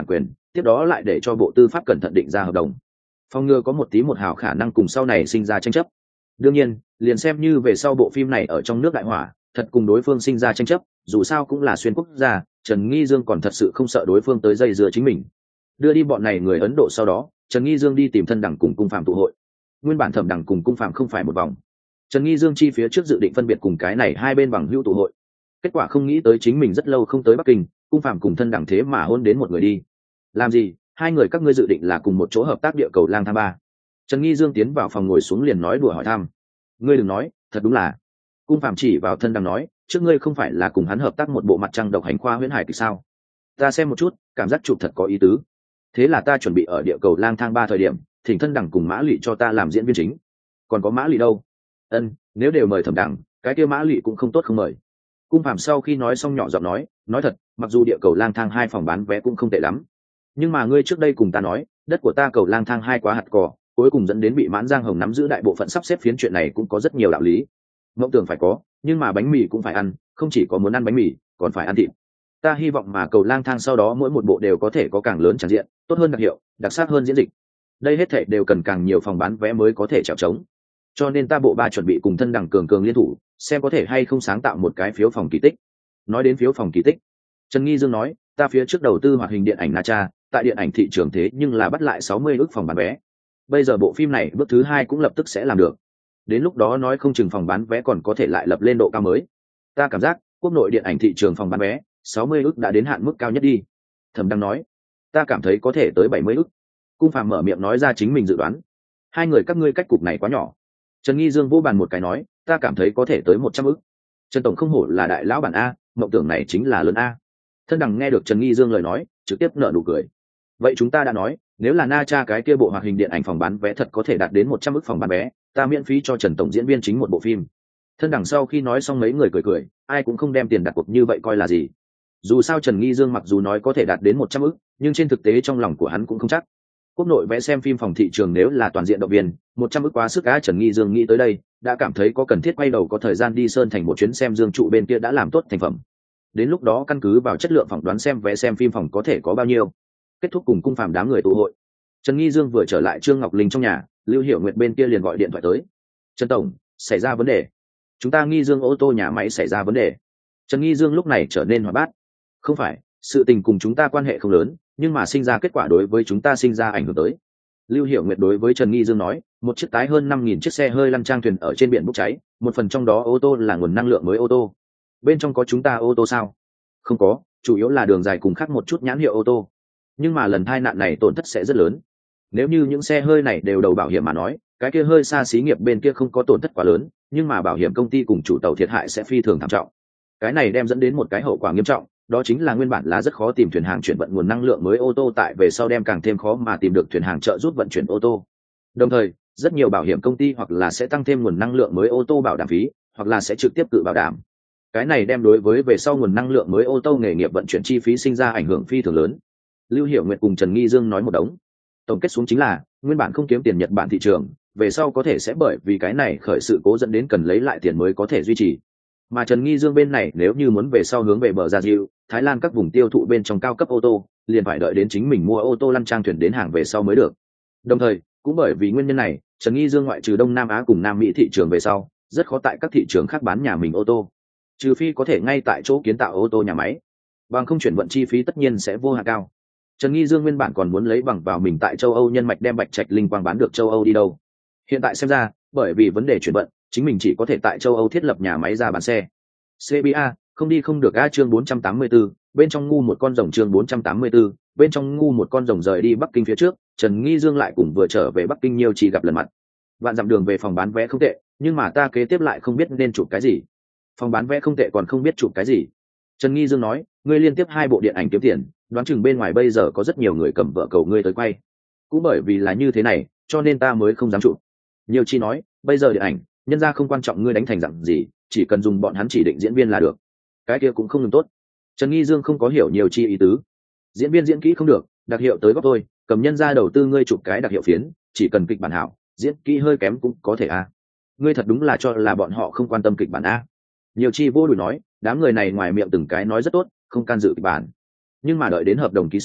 tiếp đó lại để cho bộ tư pháp cẩn thận định ra hợp đồng, phòng ngừa có một tí một hào khả năng cùng sau này sinh ra tranh chấp. Đương nhiên liền xem như về sau bộ phim này ở trong nước đại hỏa thật cùng đối phương sinh ra tranh chấp, dù sao cũng là xuyên quốc gia, Trần Nghi Dương còn thật sự không sợ đối phương tới dây dưa chính mình. Đưa đi bọn này người Ấn Độ sau đó, Trần Nghi Dương đi tìm thân đẳng cùng cung phạm tụ hội. Nguyên bản thẩm đẳng cùng cung phạm không phải một vòng, Trần Nghi Dương chi phía trước dự định phân biệt cùng cái này hai bên bằng hữu tụ hội, kết quả không nghĩ tới chính mình rất lâu không tới Bắc Kinh, cung phạm cùng thân đẳng thế mà hôn đến một người đi. Làm gì? Hai người các ngươi dự định là cùng một chỗ hợp tác địa cầu lang thang ba? Trần Nghi Dương tiến vào phòng ngồi xuống liền nói đùa hỏi thăm. Ngươi đừng nói, thật đúng là. Cung phạm chỉ vào thân đẳng nói, trước ngươi không phải là cùng hắn hợp tác một bộ mặt trăng độc hành khoa huyễn hải kịch sao? Ta xem một chút, cảm giác chụp thật có ý tứ. Thế là ta chuẩn bị ở địa cầu lang thang ba thời điểm, thỉnh thân đẳng cùng Mã Lị cho ta làm diễn viên chính. Còn có Mã Lị đâu? Ân, nếu đều mời thẩm đẳng, cái kia Mã Lị cũng không tốt không mời. Cung phạm sau khi nói xong nhỏ giọng nói, nói thật, mặc dù địa cầu lang thang hai phòng bán vé cũng không tệ lắm, nhưng mà ngươi trước đây cùng ta nói, đất của ta cầu lang thang hai quá hạt cỏ, cuối cùng dẫn đến bị Mãn Giang Hồng nắm giữ đại bộ phận sắp xếp phiến, chuyện này cũng có rất nhiều đạo lý. Mộng tưởng phải có, nhưng mà bánh mì cũng phải ăn, không chỉ có muốn ăn bánh mì, còn phải ăn thịt. Ta hy vọng mà cầu lang thang sau đó mỗi một bộ đều có thể có càng lớn tràn diện, tốt hơn đặc hiệu, đặc sắc hơn diễn dịch. Đây hết thảy đều cần càng nhiều phòng bán vé mới có thể trèo trống. Cho nên ta bộ ba chuẩn bị cùng thân đẳng cường cường liên thủ, xem có thể hay không sáng tạo một cái phiếu phòng kỳ tích. Nói đến phiếu phòng kỳ tích, Trần Nghi Dương nói, ta phía trước đầu tư hoạt hình điện ảnh Na Cha, tại điện ảnh thị trường thế nhưng là bắt lại sáu mươi ức phòng bán vé. Bây giờ bộ phim này bước thứ hai cũng lập tức sẽ làm được. Đến lúc đó nói không chừng phòng bán vé còn có thể lại lập lên độ cao mới. Ta cảm giác quốc nội điện ảnh thị trường phòng bán vé sáu mươi ức đã đến hạn mức cao nhất đi. Thẩm Đăng nói, ta cảm thấy có thể tới bảy mươi ức. Cung Phạm mở miệng nói ra chính mình dự đoán. Hai người các ngươi cách cục này quá nhỏ. Trần Nghi Dương vô bàn một cái nói, ta cảm thấy có thể tới một trăm ức. Trần tổng không hổ là đại lão bản a, mộng tưởng này chính là lớn a. Thân Đằng nghe được Trần Nghi Dương lời nói, trực tiếp nở nụ cười. Vậy chúng ta đã nói, nếu là Na Cha cái kia bộ hoạt hình điện ảnh phòng bán vé thật có thể đạt đến một trăm ức phòng bán vé, ta miễn phí cho Trần tổng diễn viên chính một bộ phim. Thân Đằng sau khi nói xong mấy người cười cười, ai cũng không đem tiền đặt cuộc như vậy coi là gì. Dù sao Trần Nghi Dương mặc dù nói có thể đạt đến một trăm ức, nhưng trên thực tế trong lòng của hắn cũng không chắc. Quốc nội vẽ xem phim phòng thị trường nếu là toàn diện động viên, một trăm ức quá sức á. Trần Nghi Dương nghĩ tới đây, đã cảm thấy có cần thiết quay đầu có thời gian đi Sơn Thành một chuyến xem Dương trụ bên kia đã làm tốt thành phẩm. Đến lúc đó căn cứ vào chất lượng phỏng đoán xem vé xem phim phòng có thể có bao nhiêu. Kết thúc cùng Cung Phạm đám người tụ hội, Trần Nghi Dương vừa trở lại Trương Ngọc Linh trong nhà, Lưu Hiểu Nguyệt bên kia liền gọi điện thoại tới. Trần tổng, xảy ra vấn đề. Chúng ta Nghi Dương ô tô nhà máy xảy ra vấn đề. Trần Nghi Dương lúc này trở nên hoạt bát. Không phải, sự tình cùng chúng ta quan hệ không lớn, nhưng mà sinh ra kết quả đối với chúng ta sinh ra ảnh hưởng tới. Lưu Hiểu Nguyệt đối với Trần Nghi Dương nói, một chiếc tái hơn năm nghìn chiếc xe hơi lăn trang thuyền ở trên biển bốc cháy, một phần trong đó ô tô là nguồn năng lượng mới ô tô. Bên trong có chúng ta ô tô sao? Không có, chủ yếu là đường dài cùng khác một chút nhãn hiệu ô tô. Nhưng mà lần tai nạn này tổn thất sẽ rất lớn. Nếu như những xe hơi này đều đầu bảo hiểm mà nói, cái kia hơi xa xí nghiệp bên kia không có tổn thất quá lớn, nhưng mà bảo hiểm công ty cùng chủ tàu thiệt hại sẽ phi thường thảm trọng. Cái này đem dẫn đến một cái hậu quả nghiêm trọng, đó chính là nguyên bản là rất khó tìm thuyền hàng chuyển vận nguồn năng lượng mới ô tô, tại về sau đem càng thêm khó mà tìm được thuyền hàng trợ giúp vận chuyển ô tô. Đồng thời, rất nhiều bảo hiểm công ty hoặc là sẽ tăng thêm nguồn năng lượng mới ô tô bảo đảm phí, hoặc là sẽ trực tiếp tự bảo đảm. Cái này đem đối với về sau nguồn năng lượng mới ô tô nghề nghiệp vận chuyển chi phí sinh ra ảnh hưởng phi thường lớn. Lưu Hiểu Nguyệt cùng Trần Nghi Dương nói một đống. Tổng kết xuống chính là, nguyên bản không kiếm tiền Nhật Bản thị trường, về sau có thể sẽ bởi vì cái này khởi sự cố dẫn đến cần lấy lại tiền mới có thể duy trì. Mà Trần Nghi Dương bên này nếu như muốn về sau hướng về bờ Gia Diệu, Thái Lan các vùng tiêu thụ bên trong cao cấp ô tô, liền phải đợi đến chính mình mua ô tô lăn trang thuyền đến hàng về sau mới được. Đồng thời, cũng bởi vì nguyên nhân này, Trần Nghi Dương ngoại trừ Đông Nam Á cùng Nam Mỹ thị trường về sau, rất khó tại các thị trường khác bán nhà mình ô tô. Trừ phi có thể ngay tại chỗ kiến tạo ô tô nhà máy, bằng không chuyển vận chi phí tất nhiên sẽ vô hạn cao. Trần Nghi Dương nguyên bản còn muốn lấy bằng vào mình tại châu Âu nhân mạch đem Bạch Trạch Linh Quang bán được châu Âu đi đâu. Hiện tại xem ra, bởi vì vấn đề chuyển vận, chính mình chỉ có thể tại châu Âu thiết lập nhà máy ra bán xe. xê bê a, không đi không được a. Chương bốn trăm tám mươi tư, bên trong ngu một con rồng. Chương bốn trăm tám mươi tư, bên trong ngu một con rồng. Rời đi Bắc Kinh phía trước, Trần Nghi Dương lại cùng vừa trở về Bắc Kinh Nhiêu Chi gặp lần mặt. Vạn dặm đường về phòng bán vé không tệ, nhưng mà ta kế tiếp lại không biết nên chụp cái gì. Phòng bán vé không tệ còn không biết chụp cái gì. Trần Nghi Dương nói, ngươi liên tiếp hai bộ điện ảnh kiếm tiền, đoán chừng bên ngoài bây giờ có rất nhiều người cầm vợ cầu ngươi tới quay. Cũng bởi vì là như thế này, cho nên ta mới không dám chụp. Nhiêu Chi nói, bây giờ điện ảnh, nhân ra không quan trọng ngươi đánh thành dạng gì, chỉ cần dùng bọn hắn chỉ định diễn viên là được. Cái kia cũng không ngừng tốt. Trần Nghi Dương không có hiểu Nhiêu Chi ý tứ. Diễn viên diễn kỹ không được, đặc hiệu tới góp tôi, cầm nhân ra đầu tư ngươi chụp cái đặc hiệu phiến, chỉ cần kịch bản hảo, diễn kỹ hơi kém cũng có thể a. À. Ngươi thật đúng là cho là bọn họ không quan tâm kịch bản a. À. Nhiêu Chi vô đùi nói, đám người này ngoài miệng từng cái nói rất tốt, không can dự kịch bản, nhưng mà đợi đến hợp đồng ký xong,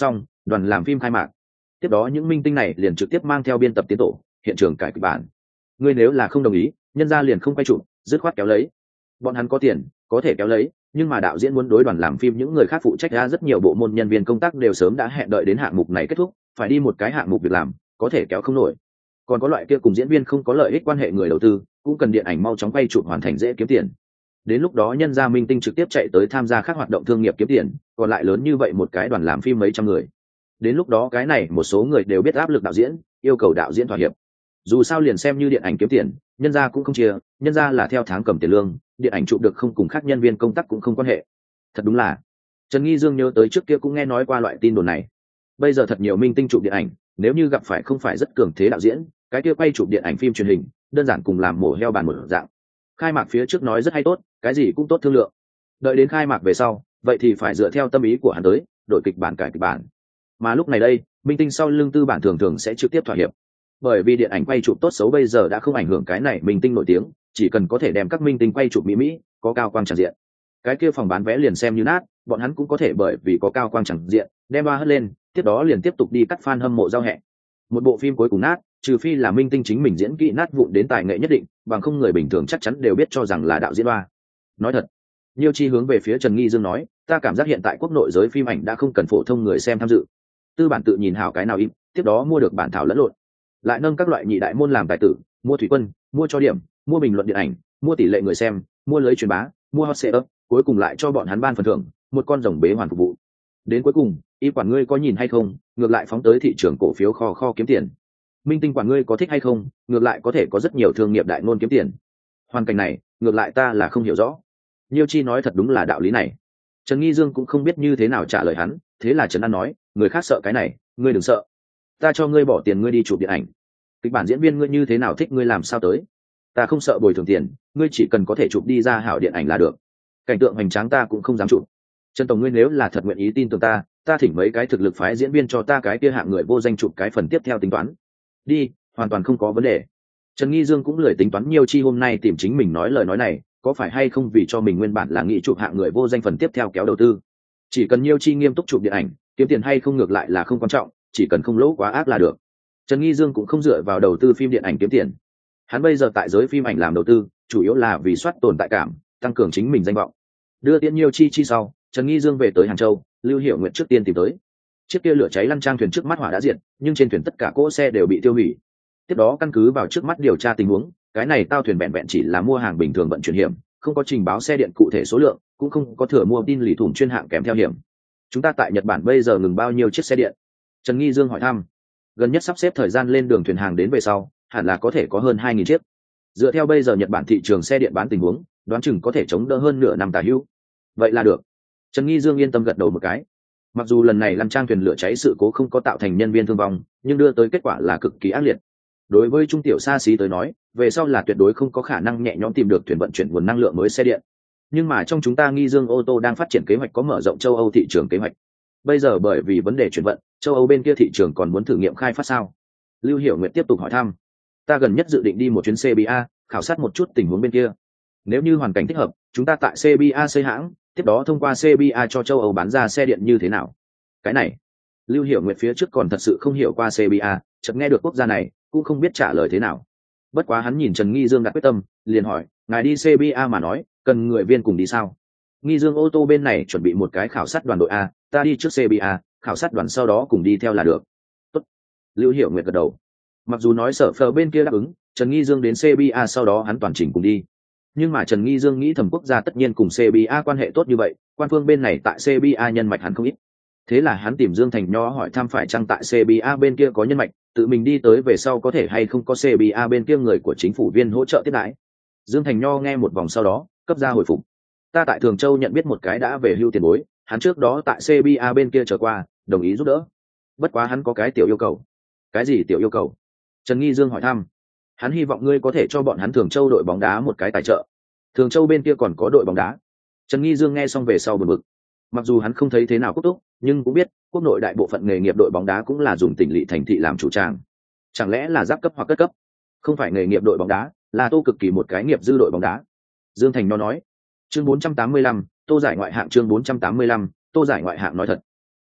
đoàn làm phim khai mạc. Tiếp đó những minh tinh này liền trực tiếp mang theo biên tập tiến tổ hiện trường cải kịch bản. Ngươi nếu là không đồng ý, nhân gia liền không quay chụp, dứt khoát kéo lấy. Bọn hắn có tiền có thể kéo lấy, nhưng mà đạo diễn muốn đối đoàn làm phim những người khác phụ trách ra, rất nhiều bộ môn nhân viên công tác đều sớm đã hẹn đợi đến hạng mục này kết thúc, phải đi một cái hạng mục việc làm, có thể kéo không nổi. Còn có loại kia cùng diễn viên không có lợi ích quan hệ người đầu tư, cũng cần điện ảnh mau chóng quay chụp hoàn thành dễ kiếm tiền. Đến lúc đó nhân gia minh tinh trực tiếp chạy tới tham gia các hoạt động thương nghiệp kiếm tiền, còn lại lớn như vậy một cái đoàn làm phim mấy trăm người. Đến lúc đó cái này một số người đều biết áp lực đạo diễn, yêu cầu đạo diễn thỏa hiệp. Dù sao liền xem như điện ảnh kiếm tiền, nhân gia cũng không chia, nhân gia là theo tháng cầm tiền lương, điện ảnh chụp được không cùng khác nhân viên công tác cũng không quan hệ. Thật đúng là, Trần Nghi Dương nhớ tới trước kia cũng nghe nói qua loại tin đồn này. Bây giờ thật nhiều minh tinh chụp điện ảnh, nếu như gặp phải không phải rất cường thế đạo diễn, cái kia quay chụp điện ảnh phim truyền hình, đơn giản cùng làm mổ heo bàn một dạng. Khai mạc phía trước nói rất hay tốt, cái gì cũng tốt thương lượng. Đợi đến khai mạc về sau, vậy thì phải dựa theo tâm ý của hắn tới, đổi kịch bản cải kịch bản. Mà lúc này đây, minh tinh sau lưng tư bản thường thường sẽ trực tiếp thỏa hiệp. Bởi vì điện ảnh quay chụp tốt xấu bây giờ đã không ảnh hưởng cái này minh tinh nổi tiếng, chỉ cần có thể đem các minh tinh quay chụp mỹ mỹ, có cao quang tràn diện. Cái kia phòng bán vé liền xem như nát, bọn hắn cũng có thể bởi vì có cao quang tràn diện, đem ba hất lên, tiếp đó liền tiếp tục đi cắt fan hâm mộ giao hẹ. Một bộ phim cuối cùng nát, trừ phi là minh tinh chính mình diễn kỹ nát vụn đến tài nghệ nhất định, bằng không người bình thường chắc chắn đều biết cho rằng là đạo diễn ba. Nói thật, Nhiêu Chi hướng về phía Trần Nghi Dương nói, ta cảm giác hiện tại quốc nội giới phim ảnh đã không cần phổ thông người xem tham dự. Tư bản tự nhìn hảo cái nào im, tiếp đó mua được bản thảo lẫn lộn, lại nâng các loại nhị đại môn làm tài tử, mua thủy quân, mua cho điểm, mua bình luận điện ảnh, mua tỷ lệ người xem, mua lưới truyền bá, mua hot setup, cuối cùng lại cho bọn hắn ban phần thưởng, một con rồng bế hoàn phục vụ. Đến cuối cùng, y quản ngươi có nhìn hay không, ngược lại phóng tới thị trường cổ phiếu kho kho kiếm tiền. Minh tinh quản ngươi có thích hay không, ngược lại có thể có rất nhiều thương nghiệp đại ngôn kiếm tiền. Hoàn cảnh này, ngược lại ta là không hiểu rõ. Nhiêu Chi nói thật đúng là đạo lý này. Trần Nghi Dương cũng không biết như thế nào trả lời hắn, thế là Trần An nói, người khác sợ cái này, ngươi đừng sợ. Ta cho ngươi bỏ tiền ngươi đi chụp điện ảnh. Kịch bản diễn viên ngươi như thế nào thích ngươi làm sao tới. Ta không sợ bồi thường tiền, ngươi chỉ cần có thể chụp đi ra hảo điện ảnh là được. Cảnh tượng hoành tráng ta cũng không dám chụp. Trần tổng ngươi nếu là thật nguyện ý tin tưởng ta, ta thỉnh mấy cái thực lực phái diễn viên cho ta cái kia hạng người vô danh chụp cái phần tiếp theo tính toán. Đi, hoàn toàn không có vấn đề. Trần Nghi Dương cũng lười tính toán Nhiêu Chi hôm nay tìm chính mình nói lời nói này, có phải hay không vì cho mình nguyên bản là nghĩ chụp hạng người vô danh phần tiếp theo kéo đầu tư. Chỉ cần Nhiêu Chi nghiêm túc chụp điện ảnh, kiếm tiền hay không ngược lại là không quan trọng, chỉ cần không lỗ quá ác là được. Trần Nghi Dương cũng không dựa vào đầu tư phim điện ảnh kiếm tiền. Hắn bây giờ tại giới phim ảnh làm đầu tư, chủ yếu là vì soát tồn tại cảm, tăng cường chính mình danh vọng. Đưa tiễn Nhiêu Chi chi sau, Trần Nghi Dương về tới Hàng Châu, Lưu Hiểu Nguyệt trước tiên tìm tới. Chiếc kia lửa cháy lăn trang thuyền trước mắt hỏa đã diệt, nhưng trên thuyền tất cả cỗ xe đều bị tiêu hủy. Tiếp đó căn cứ vào trước mắt điều tra tình huống, cái này tao thuyền vẹn vẹn chỉ là mua hàng bình thường vận chuyển hiểm, không có trình báo xe điện cụ thể số lượng, cũng không có thừa mua tin lì thủng chuyên hạng kèm theo hiểm. Chúng ta tại Nhật Bản bây giờ ngừng bao nhiêu chiếc xe điện? Trần Nghi Dương hỏi thăm. Gần nhất sắp xếp thời gian lên đường thuyền hàng đến về sau, hẳn là có thể có hơn hai nghìn chiếc. Dựa theo bây giờ Nhật Bản thị trường xe điện bán tình huống, đoán chừng có thể chống đỡ hơn nửa năm tả hữu. Vậy là được. Trần Nghi Dương yên tâm gật đầu một cái. Mặc dù lần này lăn trang thuyền lửa cháy sự cố không có tạo thành nhân viên thương vong, nhưng đưa tới kết quả là cực kỳ ác liệt. Đối với trung tiểu xa xí tới nói, về sau là tuyệt đối không có khả năng nhẹ nhõm tìm được thuyền vận chuyển nguồn năng lượng mới xe điện. Nhưng mà trong chúng ta Nghi Dương ô tô đang phát triển kế hoạch có mở rộng châu Âu thị trường kế hoạch. Bây giờ bởi vì vấn đề chuyển vận, châu Âu bên kia thị trường còn muốn thử nghiệm khai phát sao? Lưu Hiểu Nguyệt tiếp tục hỏi thăm. Ta gần nhất dự định đi một chuyến xê bê a, khảo sát một chút tình huống bên kia. Nếu như hoàn cảnh thích hợp, chúng ta tại xê bê a xây hãng, tiếp đó thông qua xê bê a cho châu Âu bán ra xe điện như thế nào? Cái này, Lưu Hiểu Nguyệt phía trước còn thật sự không hiểu qua xê bê a, chợt nghe được quốc gia này, cũng không biết trả lời thế nào. Bất quá hắn nhìn Trần Nghi Dương đã quyết tâm, liền hỏi, ngài đi xê bê a mà nói, cần người viên cùng đi sao? Nghi Dương ô tô bên này chuẩn bị một cái khảo sát đoàn đội A, ta đi trước xê bê a, khảo sát đoàn sau đó cùng đi theo là được. Tốt. Lưu Hiểu Nguyệt gật đầu. Mặc dù nói sở phờ bên kia đáp ứng, Trần Nghi Dương đến xê bê a sau đó hắn toàn chỉnh cùng đi. Nhưng mà Trần Nghi Dương nghĩ thầm quốc gia tất nhiên cùng xê bê a quan hệ tốt như vậy, quan phương bên này tại xê bê a nhân mạch hắn không ít. Thế là hắn tìm Dương Thành Nho hỏi thăm phải chăng tại xê bê a bên kia có nhân mạch, tự mình đi tới về sau có thể hay không có xê bê a bên kia người của chính phủ viên hỗ trợ tiếp đãi. Dương Thành Nho nghe một vòng sau đó, cấp ra hồi phục. Ta tại Thường Châu nhận biết một cái đã về hưu tiền bối, hắn trước đó tại xê bê a bên kia trở qua, đồng ý giúp đỡ. Bất quá hắn có cái tiểu yêu cầu. Cái gì tiểu yêu cầu? Trần Nghi Dương hỏi thăm. Hắn hy vọng ngươi có thể cho bọn hắn Thường Châu đội bóng đá một cái tài trợ. Thường Châu bên kia còn có đội bóng đá. Trần Nghi Dương nghe xong về sau bực bực. Mặc dù hắn không thấy thế nào quốc túc, nhưng cũng biết quốc nội đại bộ phận nghề nghiệp đội bóng đá cũng là dùng tỉnh lỵ thành thị làm chủ tràng. Chẳng lẽ là giáp cấp hoặc cất cấp? Không phải nghề nghiệp đội bóng đá, là Tô Cực Kỳ một cái nghiệp dư đội bóng đá. Dương Thành nó nói. Chương bốn trăm tám mươi lăm, Tô giải ngoại hạng chương bốn trăm tám mươi lăm, Tô giải ngoại hạng nói thật.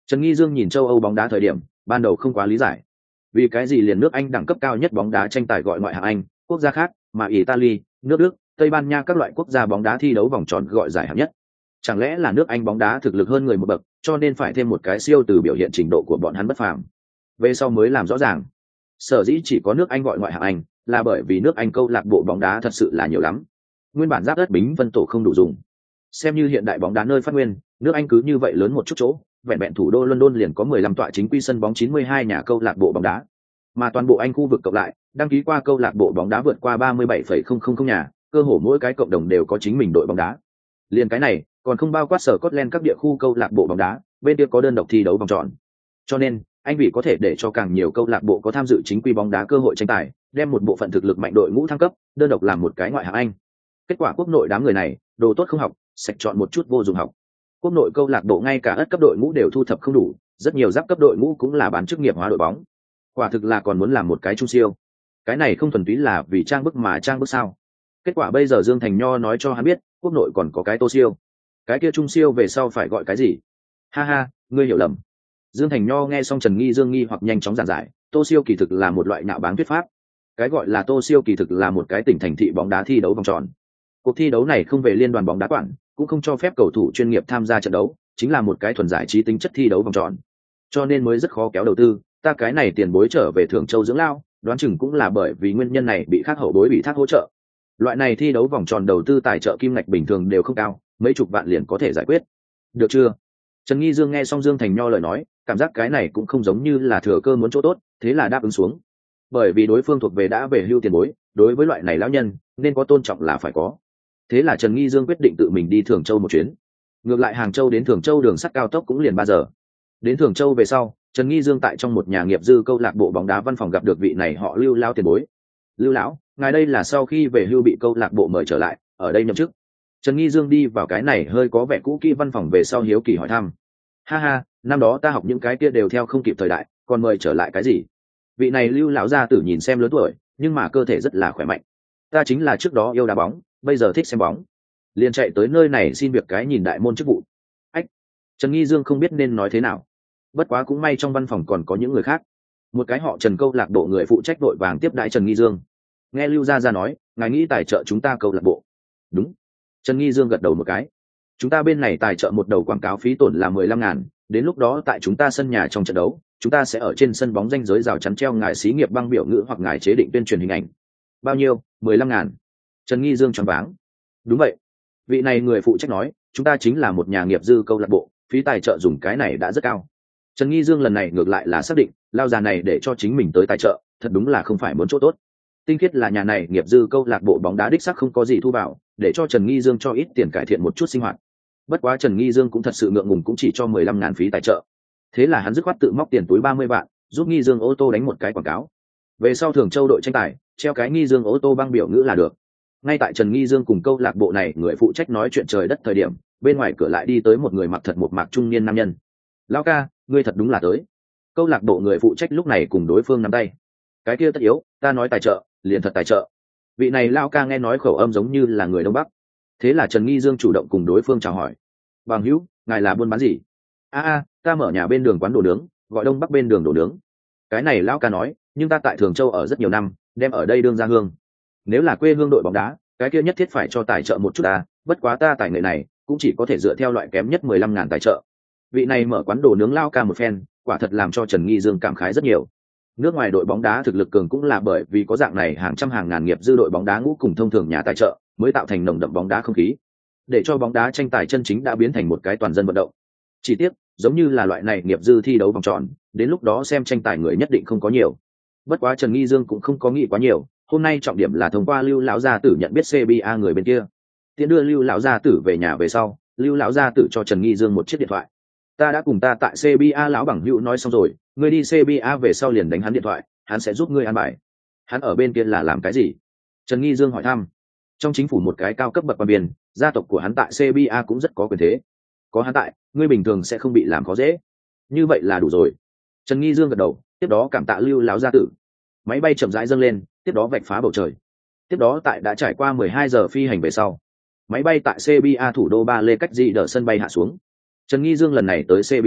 Trần Nghi Dương nhìn châu Âu bóng đá thời điểm ban đầu không quá lý giải, vì cái gì liền nước Anh đẳng cấp cao nhất bóng đá tranh tài gọi ngoại hạng Anh, quốc gia khác mà Italy, nước Đức, Tây Ban Nha các loại quốc gia bóng đá thi đấu vòng tròn gọi giải hạng nhất. Chẳng lẽ là nước Anh bóng đá thực lực hơn người một bậc, cho nên phải thêm một cái siêu từ biểu hiện trình độ của bọn hắn bất phàm. Về sau mới làm rõ ràng, sở dĩ chỉ có nước Anh gọi ngoại hạng Anh là bởi vì nước Anh câu lạc bộ bóng đá thật sự là nhiều lắm, nguyên bản giáp đất bính vân tổ không đủ dùng. Xem như hiện đại bóng đá nơi phát nguyên, nước Anh cứ như vậy lớn một chút chỗ, vẹn vẹn thủ đô London liền có mười lăm tọa chính quy sân bóng, chín mươi hai nhà câu lạc bộ bóng đá, mà toàn bộ Anh khu vực cộng lại đăng ký qua câu lạc bộ bóng đá vượt qua ba mươi bảy phẩy không không không nhà, cơ hồ mỗi cái cộng đồng đều có chính mình đội bóng đá. Liền cái này còn không bao quát sở Scotland các địa khu câu lạc bộ bóng đá, bên kia có đơn độc thi đấu vòng tròn. Cho nên anh vì có thể để cho càng nhiều câu lạc bộ có tham dự chính quy bóng đá cơ hội tranh tài, đem một bộ phận thực lực mạnh đội ngũ thăng cấp, đơn độc làm một cái ngoại hạng Anh. Kết quả quốc nội đám người này đồ tốt không học, sạch chọn một chút vô dụng học. Quốc nội câu lạc bộ ngay cả ất cấp đội ngũ đều thu thập không đủ, rất nhiều giáp cấp đội ngũ cũng là bán chức nghiệp hóa đội bóng. Quả thực là còn muốn làm một cái trung siêu. Cái này không thuần túy là vì trang bức mà trang bức sao? Kết quả bây giờ Dương Thành Nho nói cho hắn biết, quốc nội còn có cái Tô siêu. Cái kia trung siêu về sau phải gọi cái gì? Ha ha, ngươi hiểu lầm. Dương Thành Nho nghe xong Trần Nghi Dương nghi hoặc nhanh chóng giảng giải, Tô siêu kỳ thực là một loại nhạo báng thuyết pháp. Cái gọi là Tô siêu kỳ thực là một cái tỉnh thành thị bóng đá thi đấu vòng tròn. Cuộc thi đấu này không về liên đoàn bóng đá quản, cũng không cho phép cầu thủ chuyên nghiệp tham gia trận đấu, chính là một cái thuần giải trí tính chất thi đấu vòng tròn. Cho nên mới rất khó kéo đầu tư, ta cái này tiền bối trở về Thường Châu dưỡng lao, đoán chừng cũng là bởi vì nguyên nhân này bị khác hậu bối bị thác hỗ trợ. Loại này thi đấu vòng tròn đầu tư tài trợ kim ngạch bình thường đều không cao, mấy chục vạn liền có thể giải quyết. Được chưa? Trần Nghi Dương nghe xong Dương Thành Nho lời nói, cảm giác cái này cũng không giống như là thừa cơ muốn chỗ tốt, thế là đáp ứng xuống. Bởi vì đối phương thuộc về đã về hưu tiền bối, đối với loại này lão nhân nên có tôn trọng là phải có. Thế là Trần Nghi Dương quyết định tự mình đi Thường Châu một chuyến. Ngược lại Hàng Châu đến Thường Châu đường sắt cao tốc cũng liền ba giờ. Đến Thường Châu về sau, Trần Nghi Dương tại trong một nhà nghiệp dư câu lạc bộ bóng đá văn phòng gặp được vị này họ Lưu lão tiền bối. Lưu lão, ngài đây là sau khi về hưu bị câu lạc bộ mời trở lại, ở đây nhậm chức. Trần Nghi Dương đi vào cái này hơi có vẻ cũ kỹ văn phòng về sau hiếu kỳ hỏi thăm. Ha ha, năm đó ta học những cái kia đều theo không kịp thời đại, còn mời trở lại cái gì? Vị này Lưu lão gia tử nhìn xem lớn tuổi, nhưng mà cơ thể rất là khỏe mạnh. Ta chính là trước đó yêu đá bóng, bây giờ thích xem bóng, liền chạy tới nơi này xin việc cái nhìn đại môn chức vụ. Ách, Trần Nghi Dương không biết nên nói thế nào. Bất quá cũng may trong văn phòng còn có những người khác. Một cái họ Trần câu lạc bộ người phụ trách đội vàng tiếp đãi Trần Nghi Dương. Nghe Lưu gia gia nói, ngài nghĩ tài trợ chúng ta câu lạc bộ? Đúng. Trần Nghi Dương gật đầu một cái. Chúng ta bên này tài trợ một đầu quảng cáo phí tổn là mười lăm ngàn, đến lúc đó tại chúng ta sân nhà trong trận đấu, chúng ta sẽ ở trên sân bóng ranh giới rào chắn treo ngài xí nghiệp băng biểu ngữ hoặc ngài chế định tuyên truyền hình ảnh. Bao nhiêu? Mười lăm ngàn. Trần Nghi Dương choáng váng. Đúng vậy. Vị này người phụ trách nói, chúng ta chính là một nhà nghiệp dư câu lạc bộ, phí tài trợ dùng cái này đã rất cao. Trần Nghi Dương lần này ngược lại là xác định, lao già này để cho chính mình tới tài trợ, thật đúng là không phải muốn chỗ tốt. Tinh khiết là nhà này nghiệp dư câu lạc bộ bóng đá đích sắc không có gì thu vào, để cho Trần Nghi Dương cho ít tiền cải thiện một chút sinh hoạt. Bất quá Trần Nghi Dương cũng thật sự ngượng ngùng, cũng chỉ cho mười lăm ngàn phí tài trợ. Thế là hắn dứt khoát tự móc tiền túi ba mươi vạn, giúp Nghi Dương ô tô đánh một cái quảng cáo. Về sau Thường Châu đội tranh tài, treo cái Nghi Dương ô tô băng biểu ngữ là được. Ngay tại Trần Nghi Dương cùng câu lạc bộ này người phụ trách nói chuyện trời đất thời điểm, bên ngoài cửa lại đi tới một người mặc thật một mạc trung niên nam nhân. Lão ca, ngươi thật đúng là tới. Câu lạc bộ người phụ trách lúc này cùng đối phương nắm tay. Cái kia tất yếu, ta nói tài trợ, liền thật tài trợ. Vị này lão ca nghe nói khẩu âm giống như là người Đông Bắc. Thế là Trần Nghi Dương chủ động cùng đối phương chào hỏi. Bằng hữu, ngài là buôn bán gì? A a, ta mở nhà bên đường quán đồ nướng, gọi Đông Bắc bên đường đồ nướng. Cái này lão ca nói, nhưng ta tại Thường Châu ở rất nhiều năm, đem ở đây đương ra hương. Nếu là quê hương đội bóng đá, cái kia nhất thiết phải cho tài trợ một chút ta, bất quá ta tài nghệ này cũng chỉ có thể dựa theo loại kém nhất mười lăm ngàn tài trợ. Vị này mở quán đồ nướng lao ca một phen, quả thật làm cho Trần Nghi Dương cảm khái rất nhiều. Nước ngoài đội bóng đá thực lực cường cũng là bởi vì có dạng này hàng trăm hàng ngàn nghiệp dư đội bóng đá ngũ cùng thông thường nhà tài trợ, mới tạo thành nồng đậm bóng đá không khí, để cho bóng đá tranh tài chân chính đã biến thành một cái toàn dân vận động. Chỉ tiếc, giống như là loại này nghiệp dư thi đấu vòng tròn, đến lúc đó xem tranh tài người nhất định không có nhiều. Bất quá Trần Nghi Dương cũng không có nghĩ quá nhiều, hôm nay trọng điểm là thông qua Lưu lão gia tử nhận biết xê bê a người bên kia. Tiện đưa Lưu lão gia tử về nhà về sau, Lưu lão gia tử cho Trần Nghi Dương một chiếc điện thoại. Ta đã cùng ta tại xê bê a lão bằng hữu nói xong rồi, ngươi đi xê bê a về sau liền đánh hắn điện thoại, hắn sẽ giúp ngươi an bài. Hắn ở bên kia là làm cái gì? Trần Nghi Dương hỏi thăm. Trong chính phủ một cái cao cấp bậc quan biên, gia tộc của hắn tại xê bê a cũng rất có quyền thế. Có hắn tại, ngươi bình thường sẽ không bị làm khó dễ. Như vậy là đủ rồi. Trần Nghi Dương gật đầu, tiếp đó cảm tạ Lưu lão gia tử. Máy bay chậm rãi dâng lên, tiếp đó vạch phá bầu trời. Tiếp đó tại đã trải qua mười hai giờ phi hành về sau, máy bay tại xê bê a thủ đô Ba Lê cách dị đỡ sân bay hạ xuống. Trần Nghi Dương lần này tới xê bê a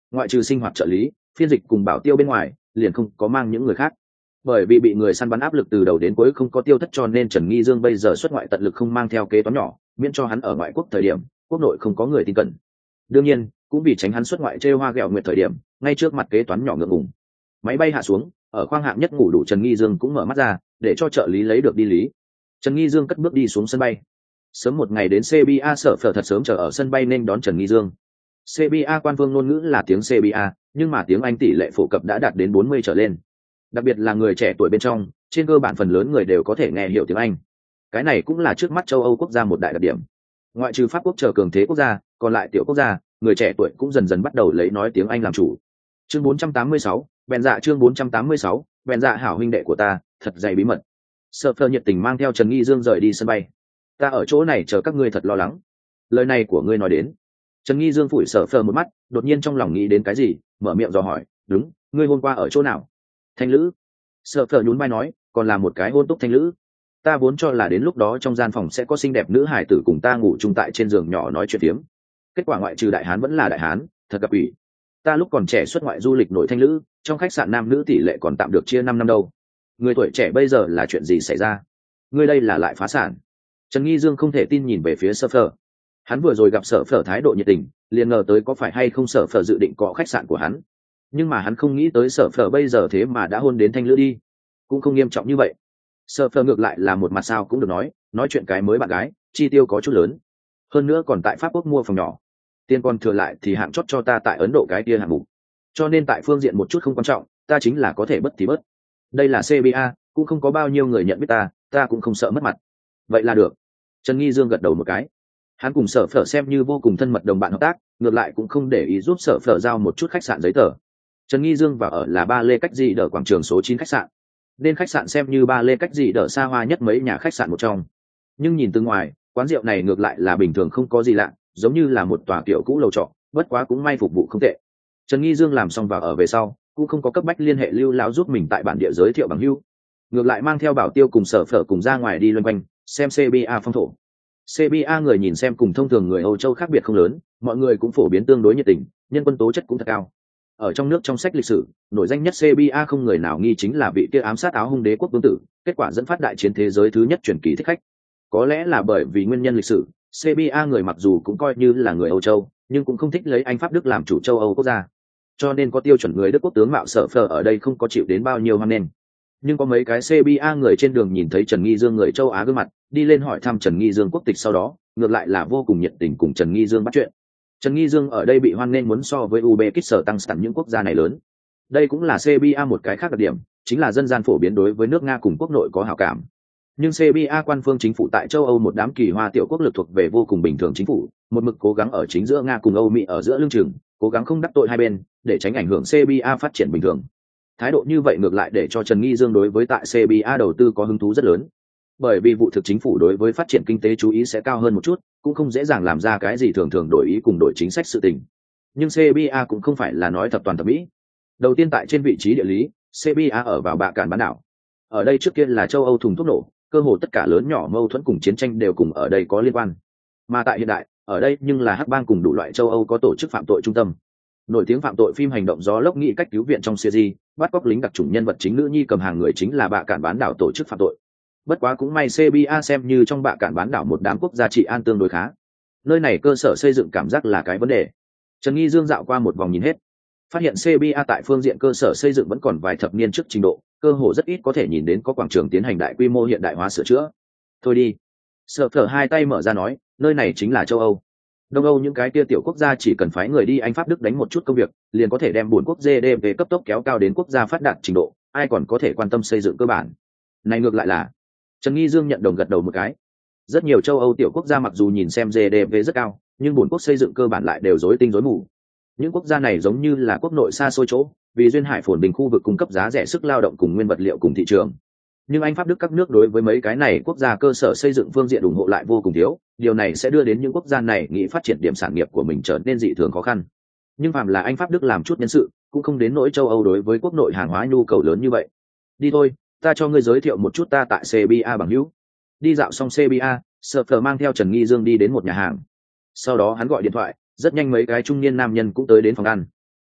ngoại trừ sinh hoạt trợ lý, phiên dịch cùng bảo tiêu bên ngoài, liền không có mang những người khác. Bởi vì bị người săn bắn áp lực từ đầu đến cuối không có tiêu thất, cho nên Trần Nghi Dương bây giờ xuất ngoại tận lực không mang theo kế toán nhỏ, miễn cho hắn ở ngoại quốc thời điểm quốc nội không có người tin cẩn. Đương nhiên cũng vì tránh hắn xuất ngoại trêu hoa ghẹo nguyệt thời điểm ngay trước mặt kế toán nhỏ ngượng ngùng. Máy bay hạ xuống, ở khoang hạng nhất ngủ đủ Trần Nghi Dương cũng mở mắt ra để cho trợ lý lấy được đi lý. Trần Nghi Dương cất bước đi xuống sân bay. Sớm một ngày đến xê bê a, Sở Phở thật sớm chờ ở sân bay nên đón Trần Nghi Dương. xê bê a quan phương ngôn ngữ là tiếng xê bê a, nhưng mà tiếng Anh tỷ lệ phổ cập đã đạt đến bốn mươi trở lên. Đặc biệt là người trẻ tuổi bên trong, trên cơ bản phần lớn người đều có thể nghe hiểu tiếng Anh. Cái này cũng là trước mắt châu Âu quốc gia một đại đặc điểm. Ngoại trừ Pháp quốc chờ cường thế quốc gia, còn lại tiểu quốc gia, người trẻ tuổi cũng dần dần bắt đầu lấy nói tiếng Anh làm chủ. Chương bốn trăm tám mươi sáu, bèn dạ chương bốn trăm tám mươi sáu, bèn dạ hảo huynh đệ của ta, thật dày bí mật. Sở Phở nhiệt tình mang theo Trần Nghi Dương rời đi sân bay. Ta ở chỗ này chờ các ngươi thật lo lắng. Lời này của ngươi nói đến. Trần Nghi Dương phủi Sở Phở một mắt, đột nhiên trong lòng nghĩ đến cái gì, mở miệng dò hỏi, đúng, ngươi hôm qua ở chỗ nào? Thanh lữ. Sở Phở nhún vai nói, còn là một cái hôn túc thanh lữ. Ta vốn cho là đến lúc đó trong gian phòng sẽ có xinh đẹp nữ hải tử cùng ta ngủ chung tại trên giường nhỏ nói chuyện phiếm. Kết quả ngoại trừ đại hán vẫn là đại hán, thật gặp ủy. Ta lúc còn trẻ xuất ngoại du lịch nội thanh lữ, trong khách sạn nam nữ tỷ lệ còn tạm được chia năm năm đâu. Người tuổi trẻ bây giờ là chuyện gì xảy ra? Ngươi đây là lại phá sản. Trần Nghi Dương không thể tin nhìn về phía Sở Phở. Hắn vừa rồi gặp Sở Phở thái độ nhiệt tình, liền ngờ tới có phải hay không Sở Phở dự định cọ khách sạn của hắn. Nhưng mà hắn không nghĩ tới Sở Phở bây giờ thế mà đã hôn đến thanh lữ đi. Cũng không nghiêm trọng như vậy. Sở Phở ngược lại là một mặt sao cũng được nói, nói chuyện cái mới bạn gái, chi tiêu có chút lớn. Hơn nữa còn tại Pháp Quốc mua phòng nhỏ. Tiền còn thừa lại thì hạng chót cho ta tại Ấn Độ cái kia hạng mục. Cho nên tại phương diện một chút không quan trọng, ta chính là có thể bất thì bớt. Đây là xê bê a, cũng không có bao nhiêu người nhận biết ta, ta cũng không sợ mất mặt. Vậy là được. Trần Nghi Dương gật đầu một cái. Hắn cùng Sở Phở xem như vô cùng thân mật đồng bạn hợp tác, ngược lại cũng không để ý giúp Sở Phở giao một chút khách sạn giấy tờ. Trần Nghi Dương vào ở là Ba Lê Cách Dị Đờ quảng trường số chín khách sạn. Nên khách sạn xem như Ba Lê Cách Dị Đờ xa hoa nhất mấy nhà khách sạn một trong. Nhưng nhìn từ ngoài, quán rượu này ngược lại là bình thường không có gì lạ, giống như là một tòa kiểu cũ lầu trọ, bất quá cũng may phục vụ không tệ. Trần Nghi Dương làm xong vào ở về sau, cũng không có cấp bách liên hệ Lưu lão giúp mình tại bản địa giới thiệu bằng hữu, ngược lại mang theo Bảo Tiêu cùng Sở Phở cùng ra ngoài đi loanh quanh, xem xê bê a phong thổ. xê bê a người nhìn xem cùng thông thường người Âu Châu khác biệt không lớn, mọi người cũng phổ biến tương đối nhiệt tình, nhân quân tố chất cũng thật cao. Ở trong nước trong sách lịch sử, nổi danh nhất xê bê a không người nào nghi chính là vị kia ám sát áo hung đế quốc vương tử, kết quả dẫn phát đại chiến thế giới thứ nhất truyền kỳ thích khách. Có lẽ là bởi vì nguyên nhân lịch sử, xê bê a người mặc dù cũng coi như là người Âu Châu, nhưng cũng không thích lấy Anh Pháp Đức làm chủ châu Âu quốc gia. Cho nên có tiêu chuẩn người Đức quốc tướng mạo Sở Phở ở đây không có chịu đến bao nhiêu hoan nghênh. Nhưng có mấy cái xê bê a người trên đường nhìn thấy Trần Nghi Dương người châu Á gương mặt, đi lên hỏi thăm Trần Nghi Dương quốc tịch, sau đó ngược lại là vô cùng nhiệt tình cùng Trần Nghi Dương bắt chuyện. Trần Nghi Dương ở đây bị hoan nghênh muốn so với Uzbekistan những quốc gia này lớn. Đây cũng là xê bê a một cái khác đặc điểm, chính là dân gian phổ biến đối với nước Nga cùng quốc nội có hảo cảm. Nhưng xê bê a quan phương chính phủ tại châu Âu một đám kỳ hoa tiểu quốc lực thuộc về vô cùng bình thường chính phủ, một mực cố gắng ở chính giữa Nga cùng Âu Mỹ ở giữa lưng chừng, cố gắng không đắc tội hai bên, để tránh ảnh hưởng xê bê a phát triển bình thường. Thái độ như vậy ngược lại để cho Trần Nghi Dương đối với tại xê bê a đầu tư có hứng thú rất lớn. Bởi vì vụ thực chính phủ đối với phát triển kinh tế chú ý sẽ cao hơn một chút, cũng không dễ dàng làm ra cái gì thường thường đổi ý cùng đổi chính sách sự tình. Nhưng xê bê a cũng không phải là nói thập toàn thập mỹ. Đầu tiên tại trên vị trí địa lý, xê bê a ở vào Bạ Cạn bán đảo. Ở đây trước kia là châu Âu thùng thuốc nổ, cơ hồ tất cả lớn nhỏ mâu thuẫn cùng chiến tranh đều cùng ở đây có liên quan. Mà tại hiện đại, ở đây nhưng là hắc bang cùng đủ loại châu Âu có tổ chức phạm tội trung tâm. Nổi tiếng phạm tội phim hành động gió lốc nghĩ cách cứu viện trong series, bắt cóc lính đặc chủng nhân vật chính nữ nhi cầm hàng người chính là Bạ Cạn bán đảo tổ chức phạm tội. Bất quá cũng may xê bê a xem như trong Bạ Cạn bán đảo một đám quốc gia trị an tương đối khá. Nơi này cơ sở xây dựng cảm giác là cái vấn đề. Trần Nghi Dương dạo qua một vòng nhìn hết, phát hiện xê bê a tại phương diện cơ sở xây dựng vẫn còn vài thập niên trước trình độ, cơ hồ rất ít có thể nhìn đến có quảng trường tiến hành đại quy mô hiện đại hóa sửa chữa. Thôi đi. Sở Phở hai tay mở ra nói, nơi này chính là châu Âu. Đông Âu những cái kia tiểu quốc gia chỉ cần phái người đi Anh Pháp Đức đánh một chút công việc, liền có thể đem buồn quốc giê đê pê cấp tốc kéo cao đến quốc gia phát đạt trình độ, ai còn có thể quan tâm xây dựng cơ bản. Này ngược lại là, Trần Nghi Dương nhận đồng gật đầu một cái. Rất nhiều châu Âu tiểu quốc gia mặc dù nhìn xem giê đê pê rất cao, nhưng buồn quốc xây dựng cơ bản lại đều rối tinh rối mù. Những quốc gia này giống như là quốc nội xa xôi chỗ, vì duyên hải phồn bình khu vực cung cấp giá rẻ sức lao động cùng nguyên vật liệu cùng thị trường. Nhưng Anh Pháp Đức các nước đối với mấy cái này quốc gia cơ sở xây dựng phương diện ủng hộ lại vô cùng thiếu, điều này sẽ đưa đến những quốc gia này nghĩ phát triển điểm sản nghiệp của mình trở nên dị thường khó khăn. Nhưng phàm là Anh Pháp Đức làm chút nhân sự, cũng không đến nỗi châu Âu đối với quốc nội hàng hóa nhu cầu lớn như vậy. Đi thôi, ta cho ngươi giới thiệu một chút ta tại xê bê a bằng hữu. Đi dạo xong xê bê a, Sở Phở mang theo Trần Nghi Dương đi đến một nhà hàng. Sau đó hắn gọi điện thoại, rất nhanh mấy cái trung niên nam nhân cũng tới đến phòng ăn.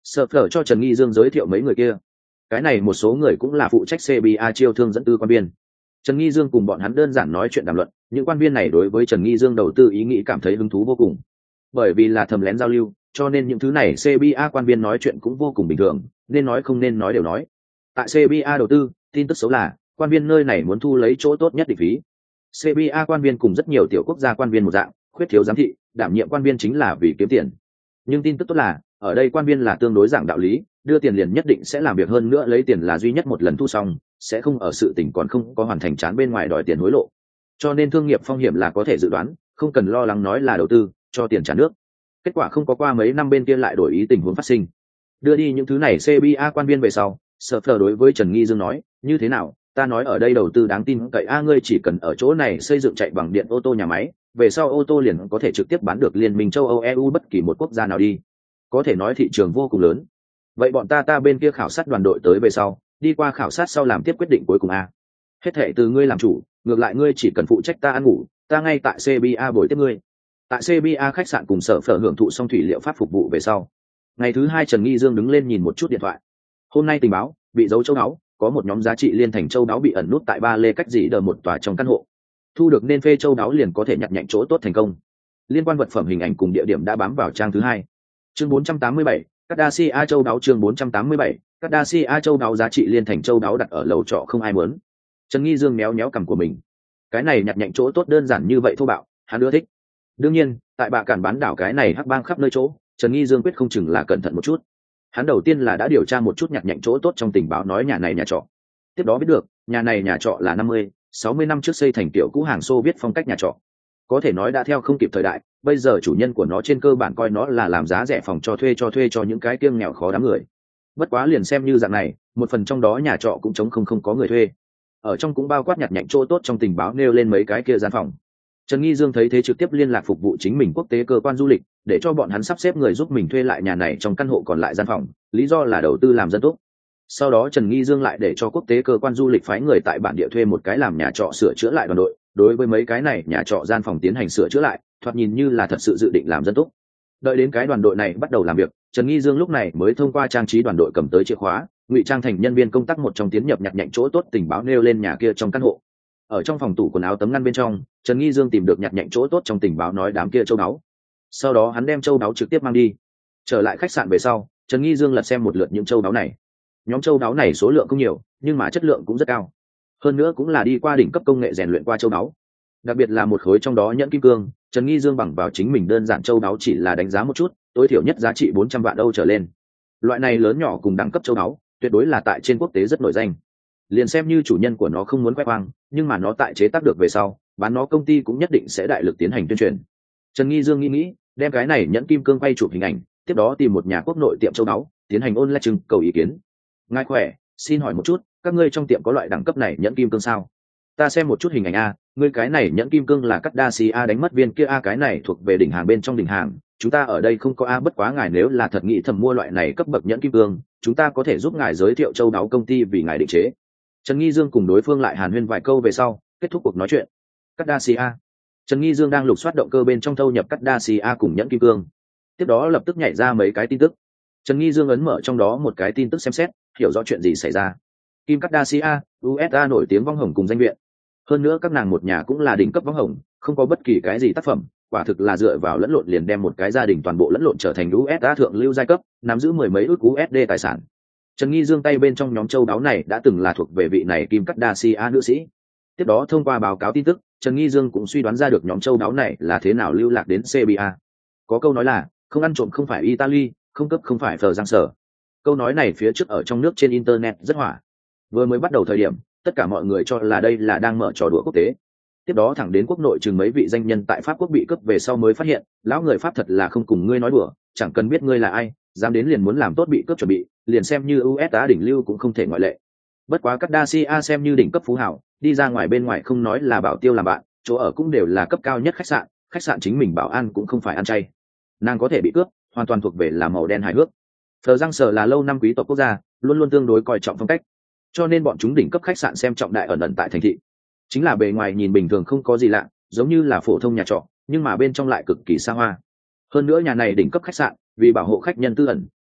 Sở Phở cho Trần Nghi Dương giới thiệu mấy người kia. Cái này một số người cũng là phụ trách xê bê a chiêu thương dẫn tư quan viên. Trần Nghi Dương cùng bọn hắn đơn giản nói chuyện đàm luận, những quan viên này đối với Trần Nghi Dương đầu tư ý nghĩ cảm thấy hứng thú vô cùng. Bởi vì là thầm lén giao lưu, cho nên những thứ này xê bê a quan viên nói chuyện cũng vô cùng bình thường, nên nói không nên nói đều nói. Tại xê bê a đầu tư, tin tức xấu là quan viên nơi này muốn thu lấy chỗ tốt nhất định phí. xê bê a quan viên cùng rất nhiều tiểu quốc gia quan viên một dạng, khuyết thiếu giám thị, đảm nhiệm quan viên chính là vì kiếm tiền. Nhưng tin tức tốt là, ở đây quan viên là tương đối giảng đạo lý, đưa tiền liền nhất định sẽ làm việc hơn nữa, lấy tiền là duy nhất một lần thu xong, sẽ không ở sự tình còn không có hoàn thành chán bên ngoài đòi tiền hối lộ. Cho nên thương nghiệp phong hiểm là có thể dự đoán, không cần lo lắng nói là đầu tư cho tiền trả nước. Kết quả không có qua mấy năm bên kia lại đổi ý, tình huống phát sinh. Đưa đi những thứ này xê bê a quan viên về sau, Sở Phở đối với Trần Nghi Dương nói, như thế nào, ta nói ở đây đầu tư đáng tin cậy a, ngươi chỉ cần ở chỗ này xây dựng chạy bằng điện ô tô nhà máy, về sau ô tô liền có thể trực tiếp bán được Liên minh châu Âu e u bất kỳ một quốc gia nào đi. Có thể nói thị trường vô cùng lớn. Vậy bọn ta ta bên kia khảo sát đoàn đội tới về sau, đi qua khảo sát sau làm tiếp quyết định cuối cùng a. Hết thảy từ ngươi làm chủ, ngược lại ngươi chỉ cần phụ trách ta ăn ngủ, ta ngay tại xê bê a bồi tiếp ngươi. Tại xê bê a khách sạn cùng Sở Phở hưởng thụ xong thủy liệu pháp phục vụ về sau, ngày thứ hai Trần Nghi Dương đứng lên nhìn một chút điện thoại. Hôm nay tình báo bị giấu châu báu, có một nhóm giá trị liên thành châu báu bị ẩn nút tại ba lê cách dĩ đờ một tòa trong căn hộ. Thu được nên phê châu báu liền có thể nhặt nhạnh chỗ tốt thành công. Liên quan vật phẩm hình ảnh cùng địa điểm đã bám vào trang thứ hai. Chương bốn trăm tám mươi bảy, Cardassia châu báu. Chương bốn trăm tám mươi bảy, Cardassia châu báu giá trị liên thành châu báu đặt ở lầu trọ không ai muốn. Trần Nghi Dương méo méo cằm của mình. Cái này nhặt nhạnh chỗ tốt đơn giản như vậy thô bạo, hắn ưa thích. Đương nhiên, tại bạ cản bán đảo cái này hắc bang khắp nơi chỗ, Trần Nghi Dương quyết không chừng là cẩn thận một chút. Hắn đầu tiên là đã điều tra một chút nhặt nhạnh chỗ tốt trong tình báo, nói nhà này nhà trọ. Tiếp đó biết được, nhà này nhà trọ là năm mươi, sáu mươi năm trước xây thành kiểu cũ hàng Xô Viết phong cách nhà trọ. Có thể nói đã theo không kịp thời đại, bây giờ chủ nhân của nó trên cơ bản coi nó là làm giá rẻ phòng cho thuê cho thuê cho những cái kiêng nghèo khó đám người. Bất quá liền xem như dạng này, một phần trong đó nhà trọ cũng trống không không có người thuê. Ở trong cũng bao quát nhặt nhạnh chỗ tốt trong tình báo nêu lên mấy cái kia gian phòng. Trần Nghi Dương thấy thế trực tiếp liên lạc phục vụ chính mình quốc tế cơ quan du lịch, để cho bọn hắn sắp xếp người giúp mình thuê lại nhà này trong căn hộ còn lại gian phòng, lý do là đầu tư làm dân tốt. Sau đó Trần Nghi Dương lại để cho quốc tế cơ quan du lịch phái người tại bản địa thuê một cái làm nhà trọ sửa chữa lại đoàn đội, đối với mấy cái này nhà trọ gian phòng tiến hành sửa chữa lại, thoạt nhìn như là thật sự dự định làm dân tốt. Đợi đến cái đoàn đội này bắt đầu làm việc, Trần Nghi Dương lúc này mới thông qua trang trí đoàn đội cầm tới chìa khóa, ngụy trang thành nhân viên công tác một trong tiến nhập nhặt nhạnh chỗ tốt tình báo nêu lên nhà kia trong căn hộ. Ở trong phòng tủ quần áo tấm ngăn bên trong, Trần Nghi Dương tìm được nhặt nhạnh chỗ tốt trong tình báo nói đám kia châu báu. Sau đó hắn đem châu báu trực tiếp mang đi. Trở lại khách sạn về sau, Trần Nghi Dương lật xem một lượt những châu báu này. Nhóm châu báu này số lượng không nhiều, nhưng mà chất lượng cũng rất cao. Hơn nữa cũng là đi qua đỉnh cấp công nghệ rèn luyện qua châu báu. Đặc biệt là một khối trong đó nhẫn kim cương, Trần Nghi Dương bằng vào chính mình đơn giản châu báu chỉ là đánh giá một chút, tối thiểu nhất giá trị bốn trăm vạn Âu trở lên. Loại này lớn nhỏ cùng đẳng cấp châu báu, tuyệt đối là tại trên quốc tế rất nổi danh. Liền xem như chủ nhân của nó không muốn khoe khoang, nhưng mà nó tại chế tác được về sau, bán nó công ty cũng nhất định sẽ đại lực tiến hành tuyên truyền. Trần Nghi Dương nghĩ nghĩ, đem cái này nhẫn kim cương quay chụp hình ảnh, tiếp đó tìm một nhà quốc nội tiệm châu báu, tiến hành online trưng cầu ý kiến. Ngài khỏe, xin hỏi một chút, các ngươi trong tiệm có loại đẳng cấp này nhẫn kim cương sao? Ta xem một chút hình ảnh a, ngươi cái này nhẫn kim cương là Cardassia đánh mất viên kia a, cái này thuộc về đỉnh hàng bên trong đỉnh hàng, chúng ta ở đây không có a, bất quá ngài nếu là thật nghĩ thầm mua loại này cấp bậc nhẫn kim cương, chúng ta có thể giúp ngài giới thiệu châu báu công ty vì ngài định chế. Trần Nghi Dương cùng đối phương lại hàn huyên vài câu về sau, kết thúc cuộc nói chuyện. Cardassia. Trần Nghi Dương đang lục soát động cơ bên trong thâu nhập Cardassia cùng nhẫn kim cương. Tiếp đó lập tức nhảy ra mấy cái tin tức. Trần Nghi Dương ấn mở trong đó một cái tin tức xem xét, hiểu rõ chuyện gì xảy ra. Kim Cardassia, u ét a nổi tiếng võng hồng cùng danh viện. Hơn nữa các nàng một nhà cũng là đỉnh cấp võng hồng, không có bất kỳ cái gì tác phẩm, quả thực là dựa vào lẫn lộn liền đem một cái gia đình toàn bộ lẫn lộn trở thành u ét a thượng lưu giai cấp, nắm giữ mười mấy ức u ét đê tài sản. Trần Nghi Dương tay bên trong nhóm châu đáo này đã từng là thuộc về vị này Kim Cardassia nữ sĩ. Tiếp đó thông qua báo cáo tin tức, Trần Nghi Dương cũng suy đoán ra được nhóm châu đáo này là thế nào lưu lạc đến xê bê a. Có câu nói là, không ăn trộm không phải Italy, không cấp không phải phờ giang sở. Câu nói này phía trước ở trong nước trên internet rất hỏa. Vừa mới bắt đầu thời điểm, tất cả mọi người cho là đây là đang mở trò đùa quốc tế. Tiếp đó thẳng đến quốc nội chừng mấy vị danh nhân tại Pháp quốc bị cướp về sau mới phát hiện, lão người Pháp thật là không cùng ngươi nói đùa, chẳng cần biết ngươi là ai, dám đến liền muốn làm tốt bị cướp chuẩn bị, liền xem như u ét a đỉnh lưu cũng không thể ngoại lệ. Bất quá Cardassia xem như đỉnh cấp phú hảo, đi ra ngoài bên ngoài không nói là bảo tiêu làm bạn, chỗ ở cũng đều là cấp cao nhất khách sạn, khách sạn chính mình bảo an cũng không phải ăn chay. Nàng có thể bị cướp, hoàn toàn thuộc về là màu đen hài hước. Phờ Giang Sở là lâu năm quý tộc quốc gia, luôn luôn tương đối coi trọng phong cách, cho nên bọn chúng đỉnh cấp khách sạn xem trọng đại ẩn ẩn tại thành thị. Chính là bề ngoài nhìn bình thường không có gì lạ, giống như là phổ thông nhà trọ, nhưng mà bên trong lại cực kỳ xa hoa. Hơn nữa nhà này đỉnh cấp khách sạn, vì bảo hộ khách nhân tư ẩn,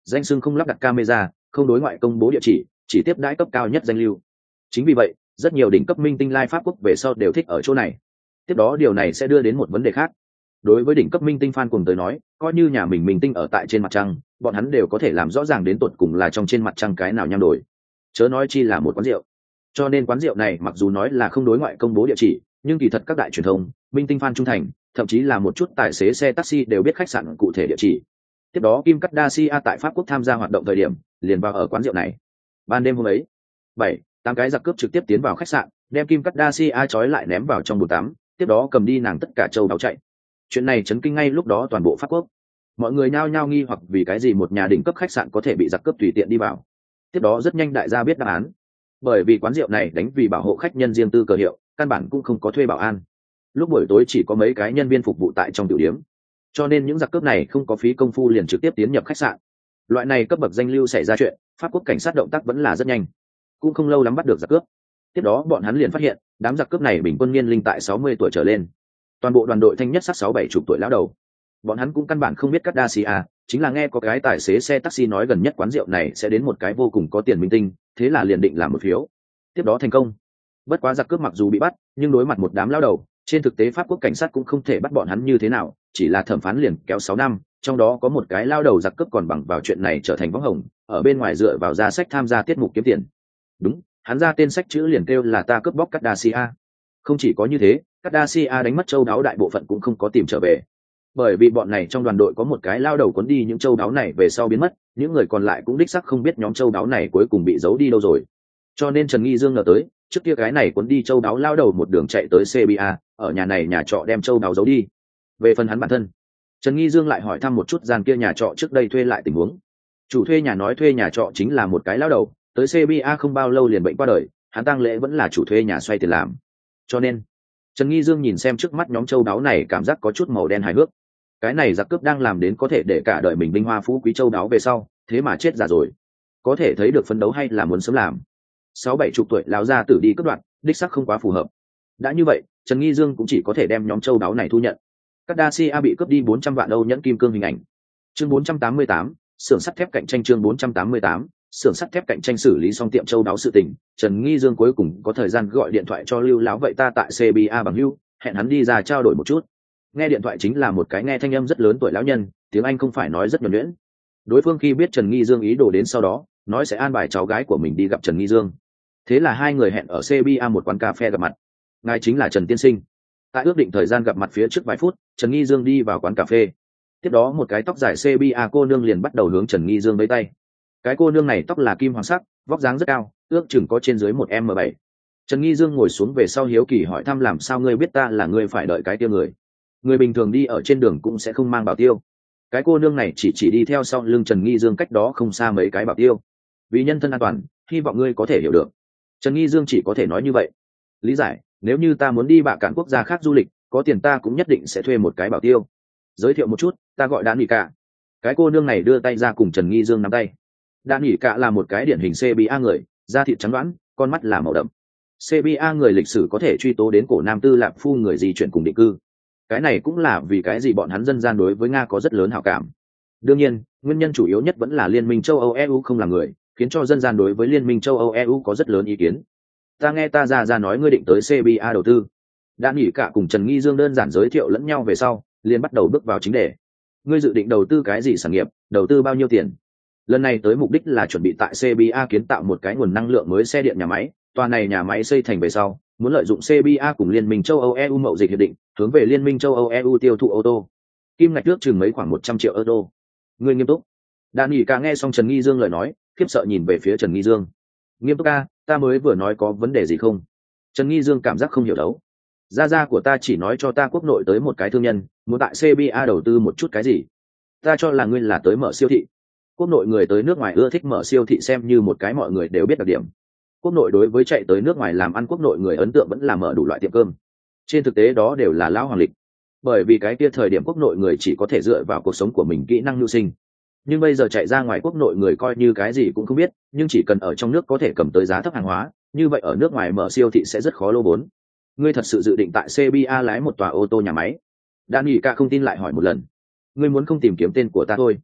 danh xưng không lắp đặt camera, không đối ngoại công bố địa chỉ, chỉ tiếp đãi cấp cao nhất danh lưu. Chính vì vậy, rất nhiều đỉnh cấp minh tinh lai Pháp quốc về sau đều thích ở chỗ này. Tiếp đó điều này sẽ đưa đến một vấn đề khác. Đối với đỉnh cấp minh tinh fan cùng tới nói, coi như nhà mình minh tinh ở tại trên mặt trăng, bọn hắn đều có thể làm rõ ràng đến tột cùng là trong trên mặt trăng cái nào nham đổi. Chớ nói chi là một quán rượu. Cho nên quán rượu này mặc dù nói là không đối ngoại công bố địa chỉ, nhưng kỳ thật các đại truyền thông, minh tinh fan trung thành, thậm chí là một chút tài xế xe taxi đều biết khách sạn cụ thể địa chỉ. Tiếp đó Kim Kardashian tại Pháp quốc tham gia hoạt động thời điểm, liền vào ở quán rượu này. Ban đêm hôm ấy, bảy, tám cái giặc cướp trực tiếp tiến vào khách sạn, đem Kim Kardashian trói lại ném vào trong bồn tắm, tiếp đó cầm đi nàng tất cả châu báu chạy. Chuyện này chấn kinh ngay lúc đó toàn bộ Pháp quốc. Mọi người nhao nhao nghi hoặc vì cái gì một nhà đỉnh cấp khách sạn có thể bị giặc cướp tùy tiện đi vào. Tiếp đó rất nhanh đại gia biết đáp án. Bởi vì quán rượu này đánh vì bảo hộ khách nhân riêng tư cờ hiệu, căn bản cũng không có thuê bảo an. Lúc buổi tối chỉ có mấy cái nhân viên phục vụ tại trong tiểu điếm, cho nên những giặc cướp này không có phí công phu liền trực tiếp tiến nhập khách sạn. Loại này cấp bậc danh lưu xảy ra chuyện, Pháp quốc cảnh sát động tác vẫn là rất nhanh, cũng không lâu lắm bắt được giặc cướp. Tiếp đó bọn hắn liền phát hiện đám giặc cướp này bình quân niên linh tại sáu mươi tuổi trở lên, toàn bộ đoàn đội thanh nhất sắc sáu bảy chục tuổi lão đầu. Bọn hắn cũng căn bản không biết Kardashian, chính là nghe có cái tài xế xe taxi nói gần nhất quán rượu này sẽ đến một cái vô cùng có tiền minh tinh, thế là liền định làm một phiếu. Tiếp đó thành công. Bất quá giặc cướp mặc dù bị bắt, nhưng đối mặt một đám lão đầu, trên thực tế Pháp quốc cảnh sát cũng không thể bắt bọn hắn như thế nào, chỉ là thẩm phán liền kéo sáu năm, trong đó có một cái lão đầu giặc cướp còn bằng vào chuyện này trở thành võng hồng, ở bên ngoài dựa vào ra sách tham gia tiết mục kiếm tiền. Đúng, hắn ra tên sách chữ liền kêu là ta cướp bóc Kardashian. Không chỉ có như thế, Kardashian đánh mất châu đáo đại bộ phận cũng không có tìm trở về. Bởi vì bọn này trong đoàn đội có một cái lao đầu cuốn đi những châu đáo này về sau biến mất, những người còn lại cũng đích xác không biết nhóm châu đáo này cuối cùng bị giấu đi đâu rồi. Cho nên Trần Nghi Dương ngờ tới, trước kia cái này cuốn đi châu đáo lao đầu một đường chạy tới xê bê a, ở nhà này nhà trọ đem châu đáo giấu đi. Về phần hắn bản thân, Trần Nghi Dương lại hỏi thăm một chút gian kia nhà trọ trước đây thuê lại tình huống. Chủ thuê nhà nói thuê nhà trọ chính là một cái lao đầu, tới xê bê a không bao lâu liền bệnh qua đời, hắn tang lễ vẫn là chủ thuê nhà xoay tiền làm. Cho nên, Trần Nghi Dương nhìn xem trước mắt nhóm châu đáo này cảm giác có chút màu đen hài hước. Cái này giặc cướp đang làm đến có thể để cả đời mình vinh hoa phú quý châu đáo về sau, thế mà chết già rồi. Có thể thấy được phấn đấu hay là muốn sớm làm. Sáu bảy chục tuổi lão gia tử đi cướp đoạt, đích xác không quá phù hợp. Đã như vậy, Trần Nghi Dương cũng chỉ có thể đem nhóm châu đáo này thu nhận. Kardashian bị cướp đi bốn trăm vạn Âu nhẫn kim cương hình ảnh. Chương bốn trăm tám mươi tám, xưởng sắt thép cạnh tranh chương bốn trăm tám mươi tám, xưởng sắt thép cạnh tranh xử lý xong tiệm châu đáo sự tình, Trần Nghi Dương cuối cùng có thời gian gọi điện thoại cho Lưu lão vậy ta tại xê bê a bằng Lưu, hẹn hắn đi ra trao đổi một chút. Nghe điện thoại chính là một cái nghe thanh âm rất lớn tuổi lão nhân, tiếng Anh không phải nói rất nhuần nhuyễn. Đối phương khi biết Trần Nghi Dương ý đồ đến sau đó, nói sẽ an bài cháu gái của mình đi gặp Trần Nghi Dương. Thế là hai người hẹn ở xê bê a một quán cà phê gặp mặt. Ngài chính là Trần tiên sinh. Tại ước định thời gian gặp mặt phía trước vài phút, Trần Nghi Dương đi vào quán cà phê. Tiếp đó một cái tóc dài xê bê a cô nương liền bắt đầu hướng Trần Nghi Dương vẫy tay. Cái cô nương này tóc là kim hoàng sắc, vóc dáng rất cao, ước chừng có trên dưới một em bảy. Trần Nghi Dương ngồi xuống về sau hiếu kỳ hỏi thăm làm sao ngươi biết ta là ngươi phải đợi cái tiêu người. Người bình thường đi ở trên đường cũng sẽ không mang bảo tiêu. Cái cô nương này chỉ chỉ đi theo sau lưng Trần Nghi Dương cách đó không xa mấy cái bảo tiêu. Vì nhân thân an toàn, hy vọng ngươi có thể hiểu được. Trần Nghi Dương chỉ có thể nói như vậy. Lý giải, nếu như ta muốn đi bạ cạn quốc gia khác du lịch, có tiền ta cũng nhất định sẽ thuê một cái bảo tiêu. Giới thiệu một chút, ta gọi Đan Nghị Cả. Cái cô nương này đưa tay ra cùng Trần Nghi Dương nắm tay. Đan Nghị Cả là một cái điển hình xê bê a người, da thịt trắng đoán, con mắt là màu đậm. xê bê a người lịch sử có thể truy tố đến cổ Nam Tư Lạp Phu người di chuyển cùng định cư. Cái này cũng là vì cái gì bọn hắn dân gian đối với Nga có rất lớn hảo cảm. Đương nhiên, nguyên nhân chủ yếu nhất vẫn là Liên minh châu Âu e u không là người, khiến cho dân gian đối với Liên minh châu Âu e u có rất lớn ý kiến. Ta nghe ta ra ra nói ngươi định tới xê bê a đầu tư. Đã nghỉ cả cùng Trần Nghi Dương đơn giản giới thiệu lẫn nhau về sau, liền bắt đầu bước vào chính đề. Ngươi dự định đầu tư cái gì sản nghiệp, đầu tư bao nhiêu tiền? Lần này tới mục đích là chuẩn bị tại xê bê a kiến tạo một cái nguồn năng lượng mới xe điện nhà máy, tòa này nhà máy xây thành về sau, muốn lợi dụng xê bê a cùng Liên minh châu Âu e u mậu dịch hiệp định, hướng về Liên minh châu Âu e u tiêu thụ ô tô. Kim ngạch nước chừng mấy khoảng một trăm triệu euro. Ngươi nghiêm túc? Đan Nghị Cả nghe xong Trần Nghi Dương lời nói, khiếp sợ nhìn về phía Trần Nghi Dương. Nghiêm túc a, ta mới vừa nói có vấn đề gì không? Trần Nghi Dương cảm giác không hiểu đấu. Gia gia của ta chỉ nói cho ta quốc nội tới một cái thương nhân, muốn tại xê bê a đầu tư một chút cái gì. Ta cho là ngươi là tới mở siêu thị. Quốc nội người tới nước ngoài ưa thích mở siêu thị xem như một cái mọi người đều biết đặc điểm. Quốc nội đối với chạy tới nước ngoài làm ăn quốc nội người ấn tượng vẫn là mở đủ loại tiệm cơm. Trên thực tế đó đều là lão hoàng lịch. Bởi vì cái kia thời điểm quốc nội người chỉ có thể dựa vào cuộc sống của mình kỹ năng mưu sinh. Nhưng bây giờ chạy ra ngoài quốc nội người coi như cái gì cũng không biết, nhưng chỉ cần ở trong nước có thể cầm tới giá thấp hàng hóa, như vậy ở nước ngoài mở siêu thị sẽ rất khó lô vốn. Ngươi thật sự dự định tại xê bê a lái một tòa ô tô nhà máy? Đan Nghị Cả không tin lại hỏi một lần. Ngươi muốn không tìm kiếm tên của ta thôi.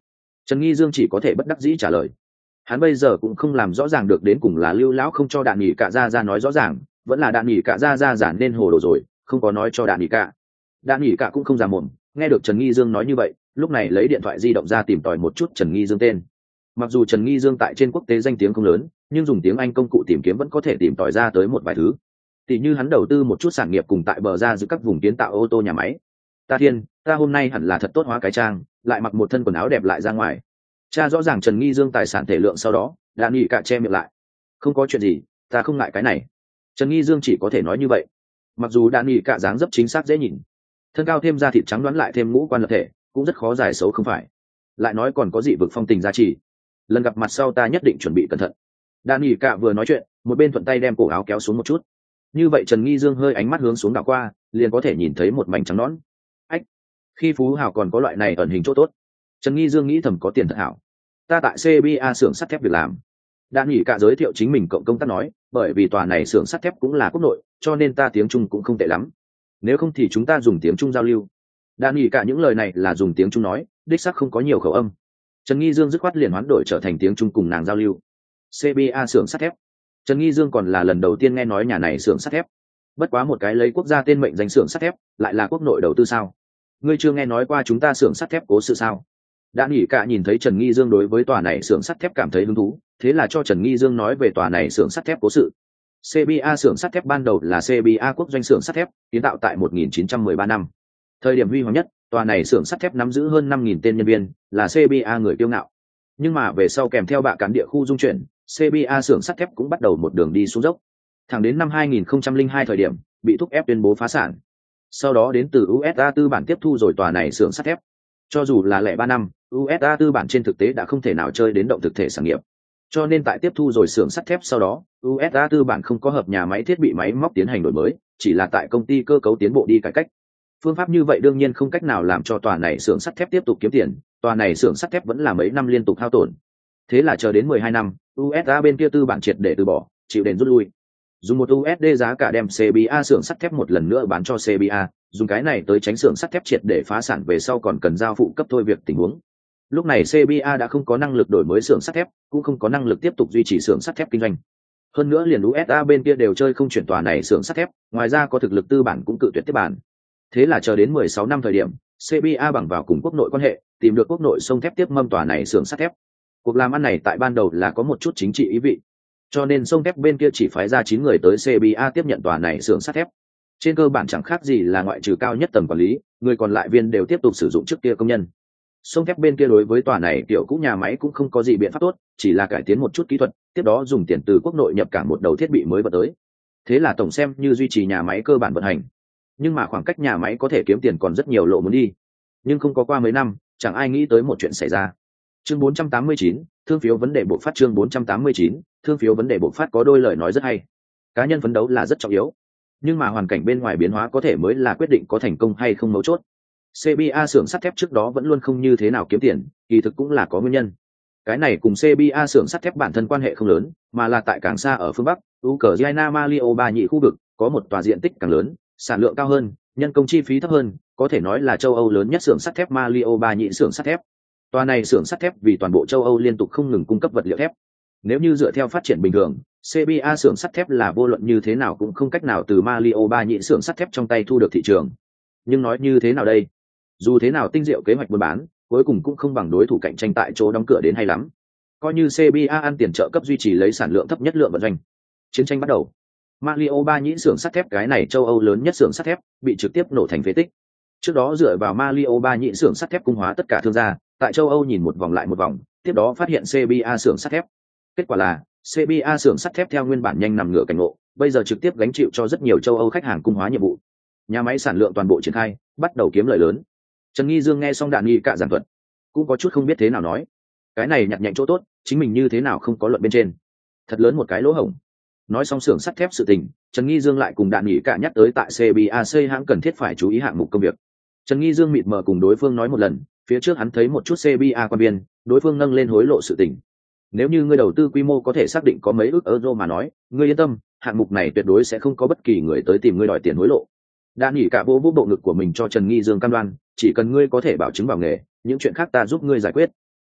Trần Nghi Dương chỉ có thể bất đắc dĩ trả lời. Hắn bây giờ cũng không làm rõ ràng được đến cùng là Lưu lão không cho Đạn Nghị Cả ra ra nói rõ ràng, vẫn là Đạn Nghị Cả ra ra giản nên hồ đồ rồi, không có nói cho Đạn Nghị Cả. Đạn Nghị Cả cũng không giả mồm, nghe được Trần Nghi Dương nói như vậy, lúc này lấy điện thoại di động ra tìm tòi một chút Trần Nghi Dương tên. Mặc dù Trần Nghi Dương tại trên quốc tế danh tiếng không lớn, nhưng dùng tiếng Anh công cụ tìm kiếm vẫn có thể tìm tòi ra tới một vài thứ. Tỷ như hắn đầu tư một chút sản nghiệp cùng tại bờ ra giữa các vùng kiến tạo ô tô nhà máy. Ta thiên, ta hôm nay hẳn là thật tốt hóa cái trang, lại mặc một thân quần áo đẹp lại ra ngoài. Cha rõ ràng Trần Nghi Dương tài sản thể lượng sau đó, Đạn Nghị Cả che miệng lại. Không có chuyện gì, ta không ngại cái này. Trần Nghi Dương chỉ có thể nói như vậy. Mặc dù Đạn Nghị Cả dáng dấp chính xác dễ nhìn, thân cao thêm da thịt trắng đoán lại thêm ngũ quan lập thể, cũng rất khó giải xấu không phải. Lại nói còn có dị vực phong tình giá trị. Lần gặp mặt sau ta nhất định chuẩn bị cẩn thận. Đạn Nghị Cả vừa nói chuyện, một bên thuận tay đem cổ áo kéo xuống một chút. Như vậy Trần Nghi Dương hơi ánh mắt hướng xuống đảo qua, liền có thể nhìn thấy một mảnh trắng nõn. Ách, khi phú hào còn có loại này ẩn hình chỗ tốt. Trần Nghi Dương nghĩ thầm có tiền thật hảo. Ta tại xê bê a xưởng sắt thép việc làm. Đạn Nghị Cả giới thiệu chính mình cộng công tác nói, bởi vì tòa này xưởng sắt thép cũng là quốc nội, cho nên ta tiếng Trung cũng không tệ lắm. Nếu không thì chúng ta dùng tiếng Trung giao lưu. Đạn Nghị Cả những lời này là dùng tiếng Trung nói, đích xác không có nhiều khẩu âm. Trần Nghi Dương dứt khoát liền hoán đổi trở thành tiếng Trung cùng nàng giao lưu. xê bê a xưởng sắt thép. Trần Nghi Dương còn là lần đầu tiên nghe nói nhà này xưởng sắt thép. Bất quá một cái lấy quốc gia tên mệnh danh xưởng sắt thép, lại là quốc nội đầu tư sao? Ngươi chưa nghe nói qua chúng ta xưởng sắt thép cố sự sao? Đạn Nghị Cả nhìn thấy Trần Nghi Dương đối với tòa này xưởng sắt thép cảm thấy hứng thú, thế là cho Trần Nghi Dương nói về tòa này xưởng sắt thép cố sự. xê bê a xưởng sắt thép ban đầu là xê bê a quốc doanh xưởng sắt thép, kiến tạo tại một nghìn chín trăm mười ba năm. Thời điểm huy hoàng nhất, tòa này xưởng sắt thép nắm giữ hơn năm nghìn tên nhân viên, là xê bê a người kiêu ngạo. Nhưng mà về sau kèm theo bạ cán địa khu dung chuyển, xê bê a xưởng sắt thép cũng bắt đầu một đường đi xuống dốc. Thẳng đến năm hai nghìn không trăm lẻ hai thời điểm, bị thúc ép tuyên bố phá sản. Sau đó đến từ u ét a tư bản tiếp thu rồi tòa này xưởng sắt thép. Cho dù là lẻ ba năm, u ét a tư bản trên thực tế đã không thể nào chơi đến động thực thể sản nghiệp. Cho nên tại tiếp thu rồi xưởng sắt thép sau đó, u ét a tư bản không có hợp nhà máy thiết bị máy móc tiến hành đổi mới, chỉ là tại công ty cơ cấu tiến bộ đi cải cách. Phương pháp như vậy đương nhiên không cách nào làm cho tòa này xưởng sắt thép tiếp tục kiếm tiền, tòa này xưởng sắt thép vẫn là mấy năm liên tục hao tổn. Thế là chờ đến mười hai năm, u ét a bên kia tư bản triệt để từ bỏ, chịu đền rút lui. Dùng một u ét đê giá cả đem xê bê a xưởng sắt thép một lần nữa bán cho xê bê a, dùng cái này tới tránh xưởng sắt thép triệt để phá sản về sau còn cần giao phụ cấp thôi việc tình huống. Lúc này xê bê a đã không có năng lực đổi mới xưởng sắt thép, cũng không có năng lực tiếp tục duy trì xưởng sắt thép kinh doanh. Hơn nữa liền u ét a bên kia đều chơi không chuyển tòa này xưởng sắt thép, ngoài ra có thực lực tư bản cũng cự tuyệt tiếp bản. Thế là chờ đến mười sáu năm thời điểm, xê bê a bằng vào cùng quốc nội quan hệ, tìm được quốc nội sông thép tiếp mâm tòa này xưởng sắt thép. Cuộc làm ăn này tại ban đầu là có một chút chính trị ý vị, cho nên sông thép bên kia chỉ phái ra chín người tới xê bê a tiếp nhận tòa này xưởng sắt thép. Trên cơ bản chẳng khác gì là ngoại trừ cao nhất tầng quản lý, người còn lại viên đều tiếp tục sử dụng trước kia công nhân. Sông thép bên kia đối với tòa này tiểu cũ nhà máy cũng không có gì biện pháp tốt, chỉ là cải tiến một chút kỹ thuật, tiếp đó dùng tiền từ quốc nội nhập cảng một đầu thiết bị mới vào tới. Thế là tổng xem như duy trì nhà máy cơ bản vận hành. Nhưng mà khoảng cách nhà máy có thể kiếm tiền còn rất nhiều lộ muốn đi. Nhưng không có qua mấy năm, chẳng ai nghĩ tới một chuyện xảy ra. Chương bốn trăm tám mươi chín, thương phiếu vấn đề bộ phát. Chương bốn trăm tám mươi chín, thương phiếu vấn đề bộ phát có đôi lời nói rất hay. Cá nhân phấn đấu là rất trọng yếu, nhưng mà hoàn cảnh bên ngoài biến hóa có thể mới là quyết định có thành công hay không mấu chốt. xê bê a xưởng sắt thép trước đó vẫn luôn không như thế nào kiếm tiền, kỳ thực cũng là có nguyên nhân. Cái này cùng xê bê a xưởng sắt thép bản thân quan hệ không lớn, mà là tại càng xa ở phương Bắc, Ukraine Malio ba nhị khu vực, có một tòa diện tích càng lớn, sản lượng cao hơn, nhân công chi phí thấp hơn, có thể nói là châu Âu lớn nhất xưởng sắt thép Malio ba nhị xưởng sắt thép. Tòa này xưởng sắt thép vì toàn bộ châu Âu liên tục không ngừng cung cấp vật liệu thép. Nếu như dựa theo phát triển bình thường, xê bê a xưởng sắt thép là vô luận như thế nào cũng không cách nào từ Malio ba nhị xưởng sắt thép trong tay thu được thị trường. Nhưng nói như thế nào đây? Dù thế nào tinh diệu kế hoạch buôn bán, cuối cùng cũng không bằng đối thủ cạnh tranh tại chỗ đóng cửa đến hay lắm. Coi như xê bê a ăn tiền trợ cấp duy trì lấy sản lượng thấp nhất lượng vận doanh. Chiến tranh bắt đầu. Malio ba nhị xưởng sắt thép cái này châu Âu lớn nhất xưởng sắt thép bị trực tiếp nổ thành phế tích. Trước đó dựa vào Malio ba nhị xưởng sắt thép cung hóa tất cả thương gia, tại châu Âu nhìn một vòng lại một vòng, tiếp đó phát hiện xê bê a xưởng sắt thép. Kết quả là xê bê a xưởng sắt thép theo nguyên bản nhanh nằm ngửa cảnh ngộ, bây giờ trực tiếp gánh chịu cho rất nhiều châu Âu khách hàng cung hóa nhiệm vụ. Nhà máy sản lượng toàn bộ triển khai, bắt đầu kiếm lợi lớn. Trần Nghi Dương nghe xong Đạn Nghị Cả giảng thuật, cũng có chút không biết thế nào nói. Cái này nhặt nhạnh chỗ tốt, chính mình như thế nào không có luận bên trên. Thật lớn một cái lỗ hổng. Nói xong xưởng sắt thép sự tình, Trần Nghi Dương lại cùng Đạn Nghị Cả nhắc tới tại xê bê a xây hãng cần thiết phải chú ý hạng mục công việc. Trần Nghi Dương mịt mờ cùng đối phương nói một lần, phía trước hắn thấy một chút xê bê a quan viên, đối phương nâng lên hối lộ sự tình. Nếu như ngươi đầu tư quy mô có thể xác định có mấy ước euro mà nói, ngươi yên tâm, hạng mục này tuyệt đối sẽ không có bất kỳ người tới tìm ngươi đòi tiền hối lộ. Đạn Nghị Cả vô vô bộ ngực của mình cho Trần Nghi Dương cam đoan, chỉ cần ngươi có thể bảo chứng vào nghề, những chuyện khác ta giúp ngươi giải quyết.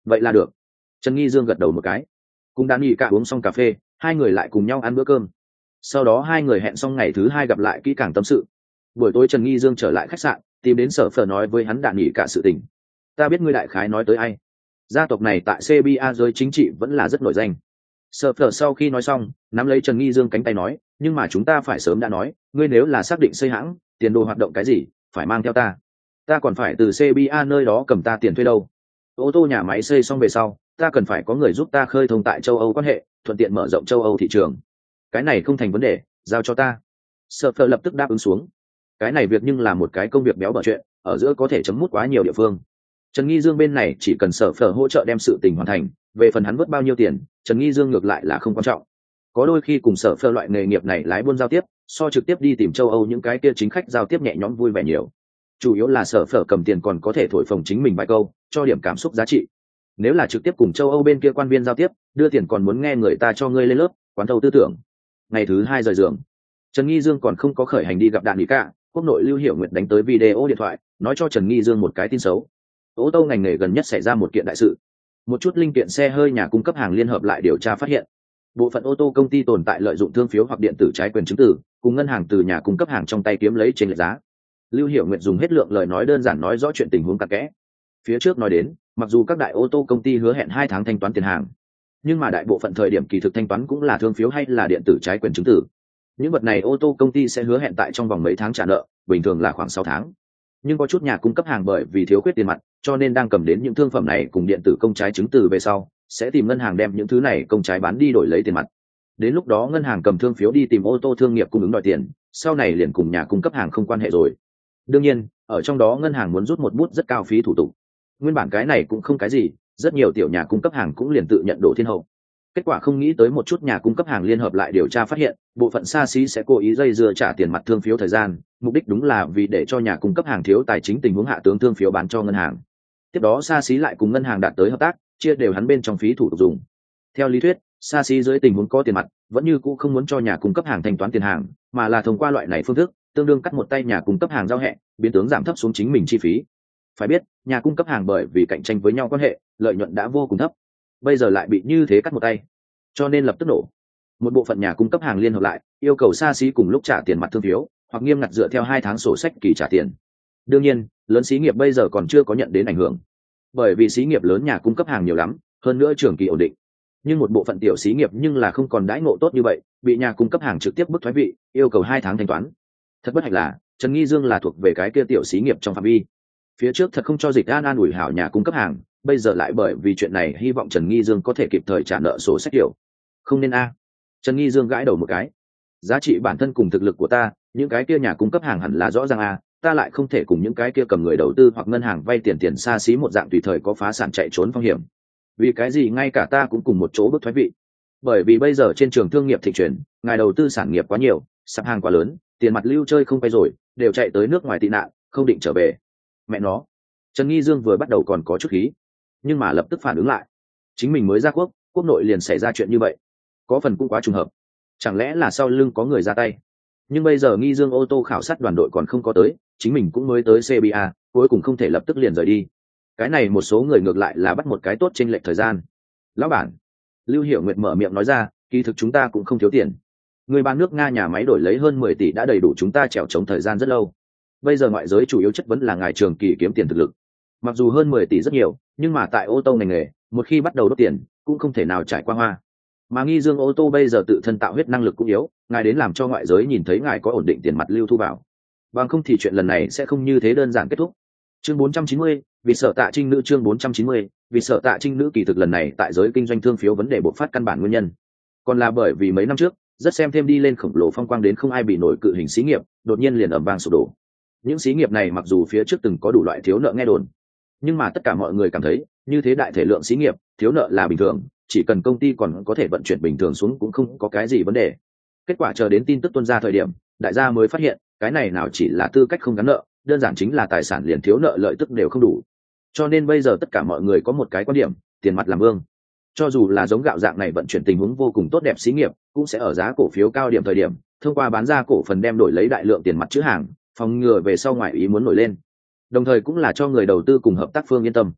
vậy là được. Trần Nghi Dương gật đầu một cái. Cùng đàn nghị cả uống xong cà phê, hai người lại cùng nhau ăn bữa cơm. Sau đó hai người hẹn xong ngày thứ hai gặp lại kỹ càng tâm sự. Buổi tối Trần Nghi Dương trở lại khách sạn, tìm đến Sở Phở nói với hắn đàn nghị cả sự tình. Ta biết ngươi đại khái nói tới ai. Gia tộc này tại xê bê a giới chính trị vẫn là rất nổi danh. Sở Phở sau khi nói xong, nắm lấy Trần Nghi Dương cánh tay nói, nhưng mà chúng ta phải sớm đã nói, ngươi nếu là xác định xây hãng, tiền đồ hoạt động cái gì, phải mang theo ta. Ta còn phải từ xê bê a nơi đó cầm ta tiền thuê đâu. Ô tô nhà máy xây xong về sau, ta cần phải có người giúp ta khơi thông tại châu Âu quan hệ, thuận tiện mở rộng châu Âu thị trường. Cái này không thành vấn đề, giao cho ta. Sở Phở lập tức đáp ứng xuống. Cái này việc nhưng là một cái công việc béo bở chuyện, ở giữa có thể chấm mút quá nhiều địa phương. Trần Nghi Dương bên này chỉ cần Sở Phở hỗ trợ đem sự tình hoàn thành, về phần hắn vớt bao nhiêu tiền, Trần Nghi Dương ngược lại là không quan trọng. Có đôi khi cùng Sở Phở loại nghề nghiệp này lái buôn giao tiếp, so trực tiếp đi tìm châu Âu những cái kia chính khách giao tiếp nhẹ nhõm vui vẻ nhiều. Chủ yếu là Sở Phở cầm tiền còn có thể thổi phồng chính mình vài câu, cho điểm cảm xúc giá trị. Nếu là trực tiếp cùng châu Âu bên kia quan viên giao tiếp, đưa tiền còn muốn nghe người ta cho ngươi lên lớp, quán thâu tư tưởng. Ngày thứ hai rời giường, Trần Nghi Dương còn không có khởi hành đi gặp Đạn Nghị Cả, quốc nội Lưu Hiểu Nguyệt đánh tới video điện thoại, nói cho Trần Nghi Dương một cái tin xấu. Ô tô ngành nghề gần nhất xảy ra một kiện đại sự. Một chút linh kiện xe hơi nhà cung cấp hàng liên hợp lại điều tra phát hiện, bộ phận ô tô công ty tồn tại lợi dụng thương phiếu hoặc điện tử trái quyền chứng từ, cùng ngân hàng từ nhà cung cấp hàng trong tay kiếm lấy trên lệch giá. Lưu Hiểu Nguyệt dùng hết lượng lời nói đơn giản nói rõ chuyện tình huống cặn kẽ. Phía trước nói đến, mặc dù các đại ô tô công ty hứa hẹn hai tháng thanh toán tiền hàng, nhưng mà đại bộ phận thời điểm kỳ thực thanh toán cũng là thương phiếu hay là điện tử trái quyền chứng từ. Những vật này ô tô công ty sẽ hứa hẹn tại trong vòng mấy tháng trả nợ, bình thường là khoảng sáu tháng. Nhưng có chút nhà cung cấp hàng bởi vì thiếu khuyết tiền mặt, cho nên đang cầm đến những thương phẩm này cùng điện tử công trái chứng từ về sau, sẽ tìm ngân hàng đem những thứ này công trái bán đi đổi lấy tiền mặt. Đến lúc đó ngân hàng cầm thương phiếu đi tìm ô tô thương nghiệp cung ứng đòi tiền, sau này liền cùng nhà cung cấp hàng không quan hệ rồi. Đương nhiên, ở trong đó ngân hàng muốn rút một bút rất cao phí thủ tục. Nguyên bản cái này cũng không cái gì, rất nhiều tiểu nhà cung cấp hàng cũng liền tự nhận đổ thiên hậu. Kết quả không nghĩ tới một chút nhà cung cấp hàng liên hợp lại điều tra phát hiện, bộ phận xa xí sẽ cố ý dây dưa trả tiền mặt thương phiếu thời gian, mục đích đúng là vì để cho nhà cung cấp hàng thiếu tài chính tình huống hạ tướng thương phiếu bán cho ngân hàng. Tiếp đó xa xí lại cùng ngân hàng đạt tới hợp tác, chia đều hắn bên trong phí thủ tục dùng. Theo lý thuyết, xa xí dưới tình huống có tiền mặt, vẫn như cũ không muốn cho nhà cung cấp hàng thanh toán tiền hàng, mà là thông qua loại này phương thức, tương đương cắt một tay nhà cung cấp hàng giao hẹn, biến tướng giảm thấp xuống chính mình chi phí. Phải biết, nhà cung cấp hàng bởi vì cạnh tranh với nhau quan hệ, lợi nhuận đã vô cùng thấp. Bây giờ lại bị như thế cắt một tay, cho nên lập tức nổ. Một bộ phận nhà cung cấp hàng liên hợp lại, yêu cầu xa xí cùng lúc trả tiền mặt thương phiếu, hoặc nghiêm ngặt dựa theo hai tháng sổ sách kỳ trả tiền. Đương nhiên, lớn xí nghiệp bây giờ còn chưa có nhận đến ảnh hưởng, bởi vì xí nghiệp lớn nhà cung cấp hàng nhiều lắm, hơn nữa trường kỳ ổn định. Nhưng một bộ phận tiểu xí nghiệp nhưng là không còn đãi ngộ tốt như vậy, bị nhà cung cấp hàng trực tiếp bức thoái vị, yêu cầu hai tháng thanh toán. Thật bất hạnh là, Trần Nghi Dương là thuộc về cái kia tiểu xí nghiệp trong phạm vi. Phía trước thật không cho Dịch An an ủi hảo nhà cung cấp hàng, bây giờ lại bởi vì chuyện này hy vọng Trần Nghi Dương có thể kịp thời trả nợ sổ sách kiểu. Không nên a. Trần Nghi Dương gãi đầu một cái. Giá trị bản thân cùng thực lực của ta, những cái kia nhà cung cấp hàng hẳn là rõ ràng a, ta lại không thể cùng những cái kia cầm người đầu tư hoặc ngân hàng vay tiền tiền xa xí một dạng tùy thời có phá sản chạy trốn phong hiểm. Vì cái gì ngay cả ta cũng cùng một chỗ bước thoái vị? Bởi vì bây giờ trên trường thương nghiệp thị trường, ngài đầu tư sản nghiệp quá nhiều, sạp hàng quá lớn, tiền mặt lưu chơi không phải rồi, đều chạy tới nước ngoài tị nạn, không định trở về. Mẹ nó. Trần Nghi Dương vừa bắt đầu còn có chút khí, nhưng mà lập tức phản ứng lại. Chính mình mới ra quốc, quốc nội liền xảy ra chuyện như vậy. Có phần cũng quá trùng hợp. Chẳng lẽ là sau lưng có người ra tay? Nhưng bây giờ Nghi Dương ô tô khảo sát đoàn đội còn không có tới, chính mình cũng mới tới xê bê a, cuối cùng không thể lập tức liền rời đi. Cái này một số người ngược lại là bắt một cái tốt chênh lệch thời gian. Lão bản, Lưu Hiểu Nguyệt mở miệng nói ra, kỳ thực chúng ta cũng không thiếu tiền. Người bán nước Nga nhà máy đổi lấy hơn mười tỷ đã đầy đủ chúng ta trèo chống thời gian rất lâu. Bây giờ ngoại giới chủ yếu chất vấn là ngài trường kỳ kiếm tiền thực lực. Mặc dù hơn mười tỷ rất nhiều, nhưng mà tại ô tô ngành nghề, một khi bắt đầu đốt tiền, cũng không thể nào trải qua hoa. Mà Nghi Dương ô tô bây giờ tự thân tạo huyết năng lực cũng yếu, ngài đến làm cho ngoại giới nhìn thấy ngài có ổn định tiền mặt lưu thu vào. Bằng không thì chuyện lần này sẽ không như thế đơn giản kết thúc. Chương bốn trăm chín mươi, vì sợ Tạ Trinh nữ chương bốn trăm chín mươi, vì sợ Tạ Trinh nữ kỳ thực lần này tại giới kinh doanh thương phiếu vấn đề bộc phát căn bản nguyên nhân. Còn là bởi vì mấy năm trước, rất xem thêm đi lên khổng lồ phong quang đến không ai bị nổi cự hình xí nghiệp, đột nhiên liền ầm vang sụp đổ. Những xí nghiệp này mặc dù phía trước từng có đủ loại thiếu nợ nghe đồn, nhưng mà tất cả mọi người cảm thấy, như thế đại thể lượng xí nghiệp, thiếu nợ là bình thường, chỉ cần công ty còn có thể vận chuyển bình thường xuống cũng không có cái gì vấn đề. Kết quả chờ đến tin tức tuôn ra thời điểm, đại gia mới phát hiện, cái này nào chỉ là tư cách không gắn nợ, đơn giản chính là tài sản liền thiếu nợ lợi tức đều không đủ. Cho nên bây giờ tất cả mọi người có một cái quan điểm, tiền mặt làm vương. Cho dù là giống gạo dạng này vận chuyển tình huống vô cùng tốt đẹp xí nghiệp, cũng sẽ ở giá cổ phiếu cao điểm thời điểm, thông qua bán ra cổ phần đem đổi lấy đại lượng tiền mặt chữ hàng, phòng ngừa về sau ngoại ý muốn nổi lên. Đồng thời cũng là cho người đầu tư cùng hợp tác phương yên tâm.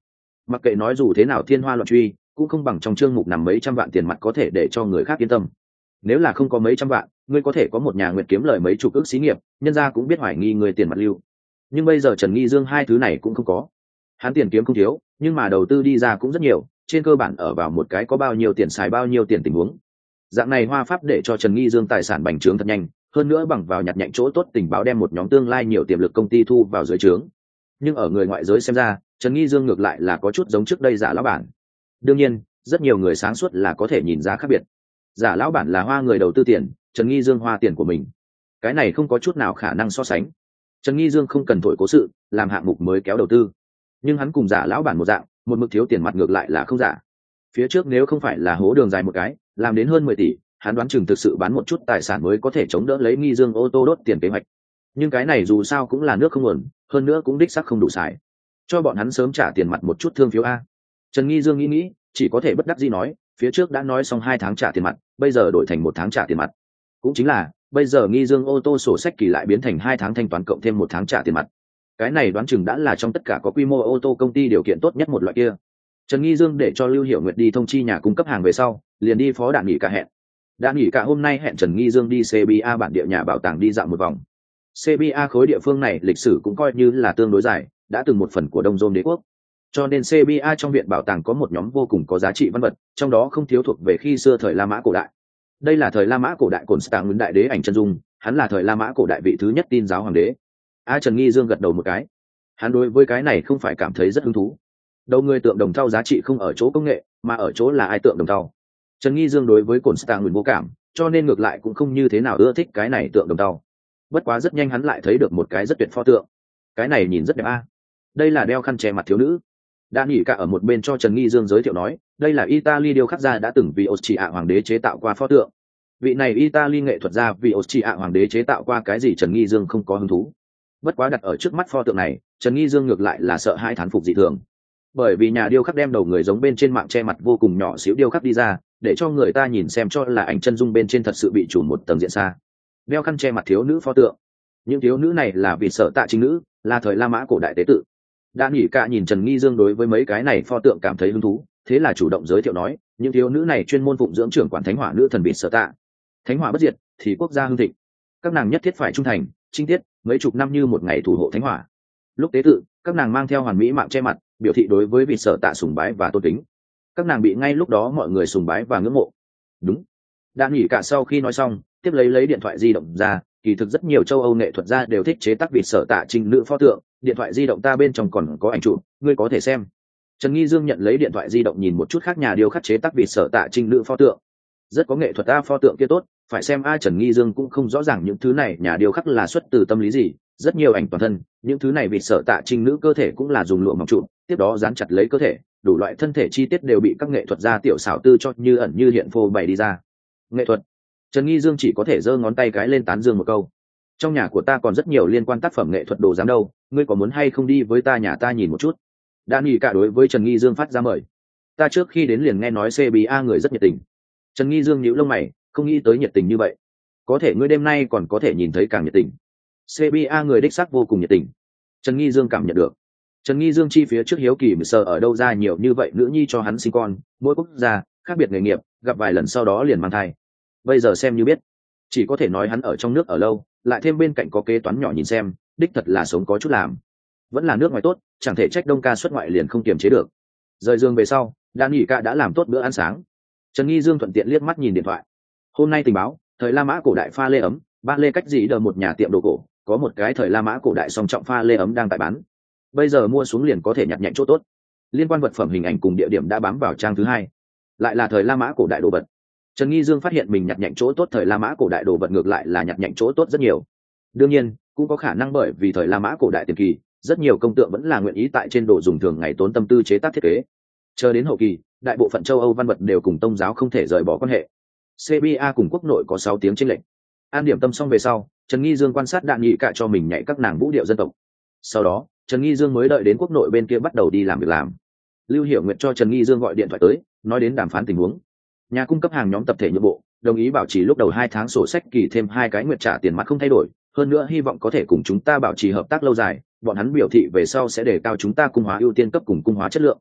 Mặc kệ nói dù thế nào thiên hoa loạn truy, cũng không bằng trong chương mục nằm mấy trăm vạn tiền mặt có thể để cho người khác yên tâm. Nếu là không có mấy trăm vạn, ngươi có thể có một nhà nguyệt kiếm lời mấy chục ức xí nghiệp, nhân gia cũng biết hoài nghi người tiền mặt lưu. Nhưng bây giờ Trần Nghi Dương hai thứ này cũng không có. Hắn tiền kiếm không thiếu, nhưng mà đầu tư đi ra cũng rất nhiều, trên cơ bản ở vào một cái có bao nhiêu tiền xài bao nhiêu tiền tình huống. Dạng này hoa pháp để cho Trần Nghi Dương tài sản bành trướng thật nhanh, hơn nữa bằng vào nhặt nhạnh chỗ tốt tình báo đem một nhóm tương lai nhiều tiềm lực công ty thu vào dưới trướng. Nhưng ở người ngoại giới xem ra, Trần Nghi Dương ngược lại là có chút giống trước đây giả lão bản. Đương nhiên, rất nhiều người sáng suốt là có thể nhìn ra khác biệt. Giả lão bản là hoa người đầu tư tiền, Trần Nghi Dương hoa tiền của mình. Cái này không có chút nào khả năng so sánh. Trần Nghi Dương không cần thổi cố sự, làm hạng mục mới kéo đầu tư. Nhưng hắn cùng giả lão bản một dạng, một mực thiếu tiền mặt ngược lại là không giả. Phía trước nếu không phải là hố đường dài một cái, làm đến hơn mười tỷ, hắn đoán chừng thực sự bán một chút tài sản mới có thể chống đỡ lấy Nghi Dương ô tô đốt tiền kế hoạch. Nhưng cái này dù sao cũng là nước không nguồn, hơn nữa cũng đích xác không đủ xài. Cho bọn hắn sớm trả tiền mặt một chút thương phiếu a. Trần Nghi Dương nghĩ nghĩ, chỉ có thể bất đắc dĩ nói, phía trước đã nói xong hai tháng trả tiền mặt, bây giờ đổi thành một tháng trả tiền mặt. Cũng chính là, bây giờ Nghi Dương ô tô sổ sách kỳ lại biến thành hai tháng thanh toán cộng thêm một tháng trả tiền mặt. Cái này đoán chừng đã là trong tất cả có quy mô ô tô công ty điều kiện tốt nhất một loại kia. Trần Nghi Dương để cho Lưu Hiểu Nguyệt đi thông chi nhà cung cấp hàng về sau, liền đi phó đạn nghỉ cả hẹn. Đạn nghỉ cả hôm nay hẹn Trần Nghi Dương đi xê bê a bản địa nhà bảo tàng đi dạo một vòng. xê bê a khối địa phương này lịch sử cũng coi như là tương đối dài, đã từng một phần của Đông Dôm đế quốc. Cho nên xê bê a trong viện bảo tàng có một nhóm vô cùng có giá trị văn vật, trong đó không thiếu thuộc về khi xưa thời La Mã cổ đại. Đây là thời La Mã cổ đại Constantine đại đế ảnh chân dung, hắn là thời La Mã cổ đại vị thứ nhất tin giáo hoàng đế. A Trần Nghi Dương gật đầu một cái. Hắn đối với cái này không phải cảm thấy rất hứng thú. Đầu người tượng đồng thau giá trị không ở chỗ công nghệ, mà ở chỗ là ai tượng đồng thau. Trần Nghi Dương đối với Constantine vô cảm, cho nên ngược lại cũng không như thế nào ưa thích cái này tượng đồng thau. Bất quá rất nhanh hắn lại thấy được một cái rất tuyệt pho tượng. Cái này nhìn rất đẹp a. Đây là đeo khăn che mặt thiếu nữ. Đã nghỉ cả ở một bên cho Trần Nghi Dương giới thiệu nói, đây là Italy điêu khắc gia đã từng vì Austria hoàng đế chế tạo qua pho tượng. Vị này Italy nghệ thuật gia vì Austria hoàng đế chế tạo qua cái gì Trần Nghi Dương không có hứng thú. Bất quá đặt ở trước mắt pho tượng này, Trần Nghi Dương ngược lại là sợ hãi thán phục dị thường. Bởi vì nhà điêu khắc đem đầu người giống bên trên mạng che mặt vô cùng nhỏ xíu điêu khắc đi ra, để cho người ta nhìn xem cho là ảnh chân dung bên trên thật sự bị trùm một tầng diện xa. Đeo khăn che mặt thiếu nữ pho tượng. Những thiếu nữ này là vì Sở Tạ chính nữ, là thời La Mã cổ đại tế tự. Đã nghỉ cả nhìn Trần Nghi Dương đối với mấy cái này pho tượng cảm thấy hứng thú, thế là chủ động giới thiệu nói, những thiếu nữ này chuyên môn phụng dưỡng trưởng quản thánh hỏa nữ thần vị Sở Tạ. Thánh hỏa bất diệt thì quốc gia hưng thịnh, các nàng nhất thiết phải trung thành, trinh tiết, mấy chục năm như một ngày thủ hộ thánh hỏa. Lúc tế tự, các nàng mang theo hoàn mỹ mạng che mặt, biểu thị đối với vị Sở Tạ sùng bái và tôn kính. Các nàng bị ngay lúc đó mọi người sùng bái và ngưỡng mộ. Đúng. Đã nghỉ cả sau khi nói xong, tiếp lấy lấy điện thoại di động ra, kỳ thực rất nhiều châu Âu nghệ thuật gia đều thích chế tác vị Sở Tạ trinh nữ pho tượng, điện thoại di động ta bên trong còn có ảnh chụp, ngươi có thể xem. Trần Nghi Dương nhận lấy điện thoại di động nhìn một chút khác nhà điêu khắc chế tác vị Sở Tạ trinh nữ pho tượng. Rất có nghệ thuật ta pho tượng kia tốt, phải xem a. Trần Nghi Dương cũng không rõ ràng những thứ này nhà điêu khắc là xuất từ tâm lý gì, rất nhiều ảnh toàn thân, những thứ này vị Sở Tạ trinh nữ cơ thể cũng là dùng lụa mỏng trụ, tiếp đó dán chặt lấy cơ thể, đủ loại thân thể chi tiết đều bị các nghệ thuật gia tiểu xảo tư cho như ẩn như hiện phô bày đi ra. Nghệ thuật. Trần Nghi Dương chỉ có thể giơ ngón tay cái lên tán dương một câu. Trong nhà của ta còn rất nhiều liên quan tác phẩm nghệ thuật đồ giám đâu, ngươi có muốn hay không đi với ta nhà ta nhìn một chút? Đã nghỉ cả đối với Trần Nghi Dương phát ra mời. Ta trước khi đến liền nghe nói xê bê a người rất nhiệt tình. Trần Nghi Dương nhíu lông mày, không nghĩ tới nhiệt tình như vậy. Có thể ngươi đêm nay còn có thể nhìn thấy càng nhiệt tình. xê bê a người đích xác vô cùng nhiệt tình. Trần Nghi Dương cảm nhận được. Trần Nghi Dương chi phía trước hiếu kỳ mà sợ ở đâu ra nhiều như vậy nữ nhi cho hắn sinh con, mỗi quốc gia khác biệt nghề nghiệp, gặp vài lần sau đó liền mang thai. Bây giờ xem như biết, chỉ có thể nói hắn ở trong nước ở lâu, lại thêm bên cạnh có kế toán nhỏ nhìn xem, đích thật là sống có chút làm. Vẫn là nước ngoài tốt, chẳng thể trách Đông ca xuất ngoại liền không kiềm chế được. Rời giường về sau, Đan Nghị Ca đã làm tốt bữa ăn sáng. Trần Nghi Dương thuận tiện liếc mắt nhìn điện thoại. Hôm nay tình báo, thời La Mã cổ đại pha lê ấm, ba lê cách gì đờ một nhà tiệm đồ cổ, có một cái thời La Mã cổ đại song trọng pha lê ấm đang tại bán. Bây giờ mua xuống liền có thể nhặt nhạnh chỗ tốt. Liên quan vật phẩm hình ảnh cùng địa điểm đã bám vào trang thứ hai. Lại là thời La Mã cổ đại đồ vật. Trần Nghi Dương phát hiện mình nhặt nhạnh chỗ tốt thời La Mã cổ đại đồ vật ngược lại là nhặt nhạnh chỗ tốt rất nhiều. Đương nhiên, cũng có khả năng bởi vì thời La Mã cổ đại tiền kỳ, rất nhiều công tượng vẫn là nguyện ý tại trên đồ dùng thường ngày tốn tâm tư chế tác thiết kế. Chờ đến hậu kỳ, đại bộ phận châu Âu văn vật đều cùng tông giáo không thể rời bỏ quan hệ. xê bê a cùng quốc nội có sáu tiếng chênh lệch. An điểm tâm xong về sau, Trần Nghi Dương quan sát Đạn Nghị Cả cho mình nhảy các nàng vũ điệu dân tộc. Sau đó, Trần Nghi Dương mới đợi đến quốc nội bên kia bắt đầu đi làm việc làm. Lưu Hiểu Nguyệt cho Trần Nghi Dương gọi điện thoại tới, nói đến đàm phán tình huống. Nhà cung cấp hàng nhóm tập thể nhượng bộ, đồng ý bảo trì lúc đầu hai tháng sổ sách kỳ thêm hai cái nguyệt trả tiền mặt không thay đổi, hơn nữa hy vọng có thể cùng chúng ta bảo trì hợp tác lâu dài, bọn hắn biểu thị về sau sẽ đề cao chúng ta cung hóa ưu tiên cấp cùng cung hóa chất lượng.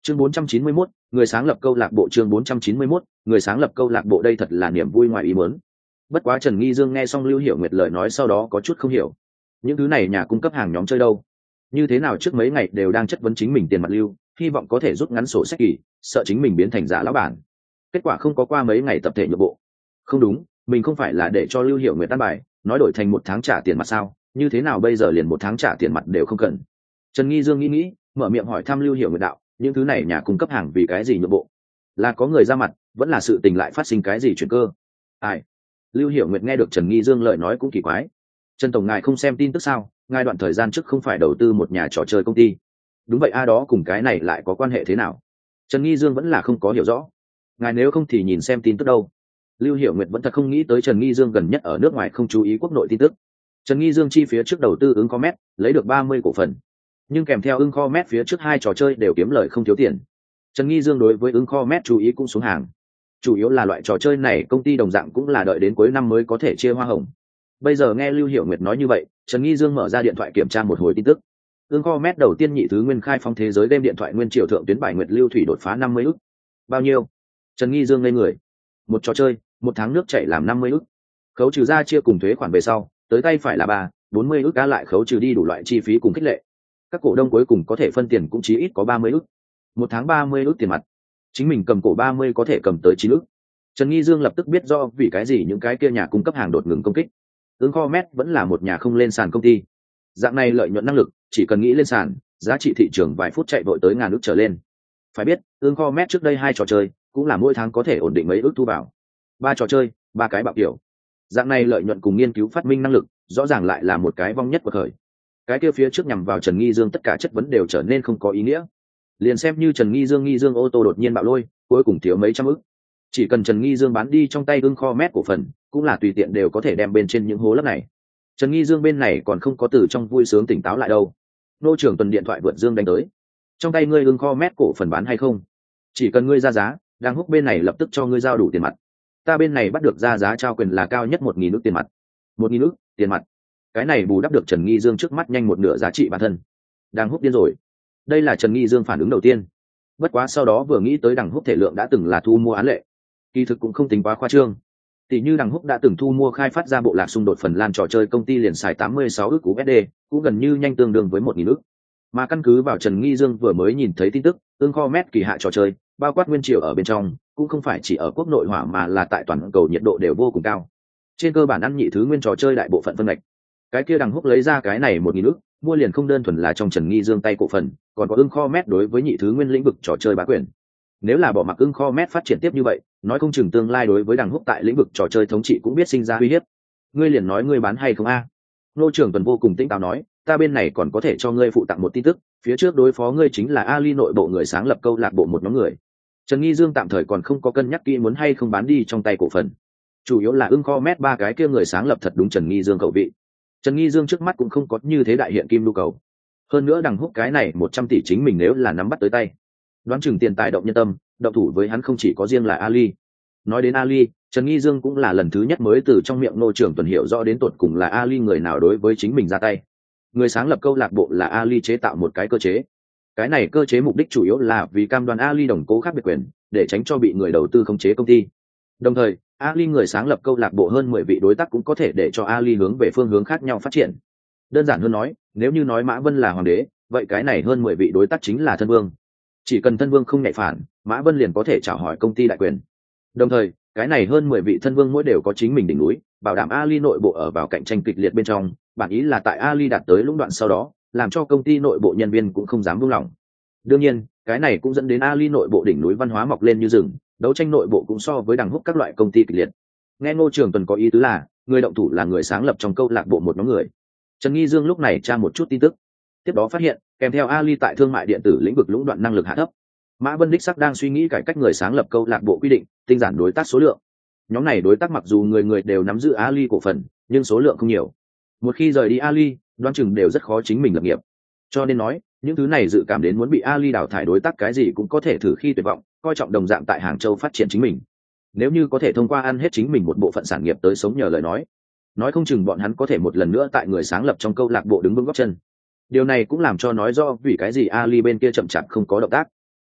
Chương bốn trăm chín mươi mốt, người sáng lập câu lạc bộ. Chương bốn trăm chín mươi mốt, người sáng lập câu lạc bộ. Đây thật là niềm vui ngoài ý muốn. Bất quá Trần Nghi Dương nghe xong Lưu Hiểu Nguyệt lời nói sau đó có chút không hiểu. Những thứ này nhà cung cấp hàng nhóm chơi đâu? Như thế nào trước mấy ngày đều đang chất vấn chính mình tiền mặt lưu, hy vọng có thể rút ngắn sổ sách kỳ, sợ chính mình biến thành giả lão bản. Kết quả không có qua mấy ngày tập thể nhượng bộ. Không đúng, mình không phải là để cho Lưu Hiểu Nguyệt tan bài, nói đổi thành một tháng trả tiền mặt sao? Như thế nào bây giờ liền một tháng trả tiền mặt đều không cần? Trần Nghi Dương nghĩ nghĩ, mở miệng hỏi thăm Lưu Hiểu Nguyệt đạo, những thứ này nhà cung cấp hàng vì cái gì nhượng bộ? Là có người ra mặt, vẫn là sự tình lại phát sinh cái gì chuyển cơ? Ai? Lưu Hiểu Nguyệt nghe được Trần Nghi Dương lời nói cũng kỳ quái. Trần tổng ngài không xem tin tức sao? Ngài đoạn thời gian trước không phải đầu tư một nhà trò chơi công ty? Đúng vậy a, đó cùng cái này lại có quan hệ thế nào? Trần Nghi Dương vẫn là không có hiểu rõ. Ngài nếu không thì nhìn xem tin tức đâu. Lưu Hiểu Nguyệt vẫn thật không nghĩ tới Trần Nghi Dương gần nhất ở nước ngoài không chú ý quốc nội tin tức. Trần Nghi Dương chi phía trước đầu tư ứng Comet, lấy được ba mươi cổ phần, nhưng kèm theo ứng Comet phía trước hai trò chơi đều kiếm lời không thiếu tiền. Trần Nghi Dương đối với ứng Comet chú ý cũng xuống hàng. Chủ yếu là loại trò chơi này công ty đồng dạng cũng là đợi đến cuối năm mới có thể chia hoa hồng. Bây giờ nghe Lưu Hiểu Nguyệt nói như vậy, Trần Nghi Dương mở ra điện thoại kiểm tra một hồi tin tức. Ứng Comet đầu tiên nhị thứ nguyên khai phong thế giới game điện thoại nguyên triều thượng tuyến bài nguyệt lưu thủy đột phá năm mươi ức. Bao nhiêu? Trần Nghi Dương ngây người. Một trò chơi, một tháng nước chảy làm năm mươi ức. Khấu trừ ra chia cùng thuế khoản về sau, tới tay phải là ba, bốn mươi ức, cá lại khấu trừ đi đủ loại chi phí cùng khích lệ. Các cổ đông cuối cùng có thể phân tiền cũng chí ít có ba mươi ức. Một tháng ba mươi ức tiền mặt. Chính mình cầm cổ ba mươi có thể cầm tới chín ức. Trần Nghi Dương lập tức biết do vì cái gì những cái kia nhà cung cấp hàng đột ngừng công kích. Ứng Comet vẫn là một nhà không lên sàn công ty. Dạng này lợi nhuận năng lực, chỉ cần nghĩ lên sàn, giá trị thị trường vài phút chạy vội tới ngàn ức trở lên. Phải biết, Ứng Comet trước đây hai trò chơi, cũng là mỗi tháng có thể ổn định mấy ức thu vào. Ba trò chơi, ba cái bạo kiểu. Dạng này lợi nhuận cùng nghiên cứu phát minh năng lực, rõ ràng lại là một cái vong nhất của thời. Cái kia phía trước nhằm vào Trần Nghi Dương tất cả chất vấn đều trở nên không có ý nghĩa. Liền xem như Trần Nghi Dương Nghi Dương ô tô đột nhiên bạo lôi, cuối cùng thiếu mấy trăm ức. Chỉ cần Trần Nghi Dương bán đi trong tay Ứng Comet cổ phần, cũng là tùy tiện đều có thể đem bên trên những hố lấp này. Trần Nghi Dương bên này còn không có từ trong vui sướng tỉnh táo lại đâu. Nô trưởng tuần điện thoại vượt Dương đánh tới. Trong tay ngươi Ứng Comet cổ phần bán hay không? Chỉ cần ngươi ra giá, đang húc bên này lập tức cho ngươi giao đủ tiền mặt. Ta bên này bắt được ra giá trao quyền là cao nhất một nghìn ức tiền mặt. Một nghìn ức tiền mặt. Cái này bù đắp được Trần Nghi Dương trước mắt nhanh một nửa giá trị bản thân. Đang húc điên rồi. Đây là Trần Nghi Dương phản ứng đầu tiên. Bất quá sau đó vừa nghĩ tới Đằng Húc thể lượng đã từng là thu mua án lệ, kỳ thực cũng không tính quá khoa trương. Tỷ như Đằng Húc đã từng thu mua khai phát ra bộ lạc xung đột phần lan trò chơi công ty liền xài tám mươi sáu ức u ét đê, cũng gần như nhanh tương đương với một nghìn ức. Mà căn cứ vào Trần Nghi Dương vừa mới nhìn thấy tin tức, Ứng Comet kỳ hạ trò chơi, bao quát nguyên triều ở bên trong, cũng không phải chỉ ở quốc nội hỏa mà là tại toàn cầu nhiệt độ đều vô cùng cao. Trên cơ bản ăn nhị thứ nguyên trò chơi đại bộ phận phân ngạch. Cái kia Đằng Húc lấy ra cái này một nghìn ức, mua liền không đơn thuần là trong Trần Nghi Dương tay cổ phần, còn có Ứng Comet đối với nhị thứ nguyên lĩnh vực trò chơi bá quyền. Nếu là bỏ mặc Ứng Comet phát triển tiếp như vậy, nói không chừng tương lai đối với Đằng Húc tại lĩnh vực trò chơi thống trị cũng biết sinh ra uy hiếp. Ngươi liền nói ngươi bán hay không a? Nô trưởng tuần vô cùng tĩnh táo nói, ta bên này còn có thể cho ngươi phụ tặng một tin tức, phía trước đối phó ngươi chính là Ali nội bộ người sáng lập câu lạc bộ một nhóm người. Trần Nghi Dương tạm thời còn không có cân nhắc kỹ muốn hay không bán đi trong tay cổ phần. Chủ yếu là Ứng Comet ba cái kia người sáng lập thật đúng Trần Nghi Dương khẩu vị. Trần Nghi Dương trước mắt cũng không có như thế đại hiện kim nhu cầu. Hơn nữa Đằng Húc cái này một trăm tỷ chính mình nếu là nắm bắt tới tay, đoán chừng tiền tài động nhân tâm, động thủ với hắn không chỉ có riêng là Ali. Nói đến Ali, Trần Nghi Dương cũng là lần thứ nhất mới từ trong miệng Nô trưởng tuần hiểu rõ đến tột cùng là Ali người nào đối với chính mình ra tay. Người sáng lập câu lạc bộ là Ali chế tạo một cái cơ chế. Cái này cơ chế mục đích chủ yếu là vì cam đoan Ali đồng cố khác biệt quyền, để tránh cho bị người đầu tư khống chế công ty. Đồng thời, Ali người sáng lập câu lạc bộ hơn mười vị đối tác cũng có thể để cho Ali hướng về phương hướng khác nhau phát triển. Đơn giản hơn nói, nếu như nói Mã Vân là hoàng đế, vậy cái này hơn mười vị đối tác chính là thân vương. Chỉ cần thân vương không nhạy phản, Mã Vân liền có thể chào hỏi công ty đại quyền. Đồng thời, cái này hơn mười vị thân vương mỗi đều có chính mình đỉnh núi, bảo đảm Ali nội bộ ở vào cạnh tranh kịch liệt bên trong, bản ý là tại Ali đạt tới lũng đoạn sau đó, làm cho công ty nội bộ nhân viên cũng không dám buông lỏng. Đương nhiên, cái này cũng dẫn đến Ali nội bộ đỉnh núi văn hóa mọc lên như rừng, đấu tranh nội bộ cũng so với Đằng Húc các loại công ty kịch liệt. Nghe Ngô Trường Tuần có ý tứ là, người động thủ là người sáng lập trong câu lạc bộ một nhóm người. Trần Nghi Dương lúc này tra một chút tin tức, tiếp đó phát hiện, kèm theo Ali tại thương mại điện tử lĩnh vực lũng đoạn năng lực hạ thấp. Mã Vân đích sắc đang suy nghĩ cải cách người sáng lập câu lạc bộ quy định, tinh giản đối tác số lượng. Nhóm này đối tác mặc dù người người đều nắm giữ Ali cổ phần, nhưng số lượng không nhiều. Một khi rời đi Ali, đoán chừng đều rất khó chính mình lập nghiệp. Cho nên nói, những thứ này dự cảm đến muốn bị Ali đào thải đối tác cái gì cũng có thể thử khi tuyệt vọng, coi trọng đồng dạng tại Hàng Châu phát triển chính mình. Nếu như có thể thông qua ăn hết chính mình một bộ phận sản nghiệp tới sống nhờ lời nói, nói không chừng bọn hắn có thể một lần nữa tại người sáng lập trong câu lạc bộ đứng vững gót chân. Điều này cũng làm cho nói rõ vì cái gì Ali bên kia chậm chạp không có động tác.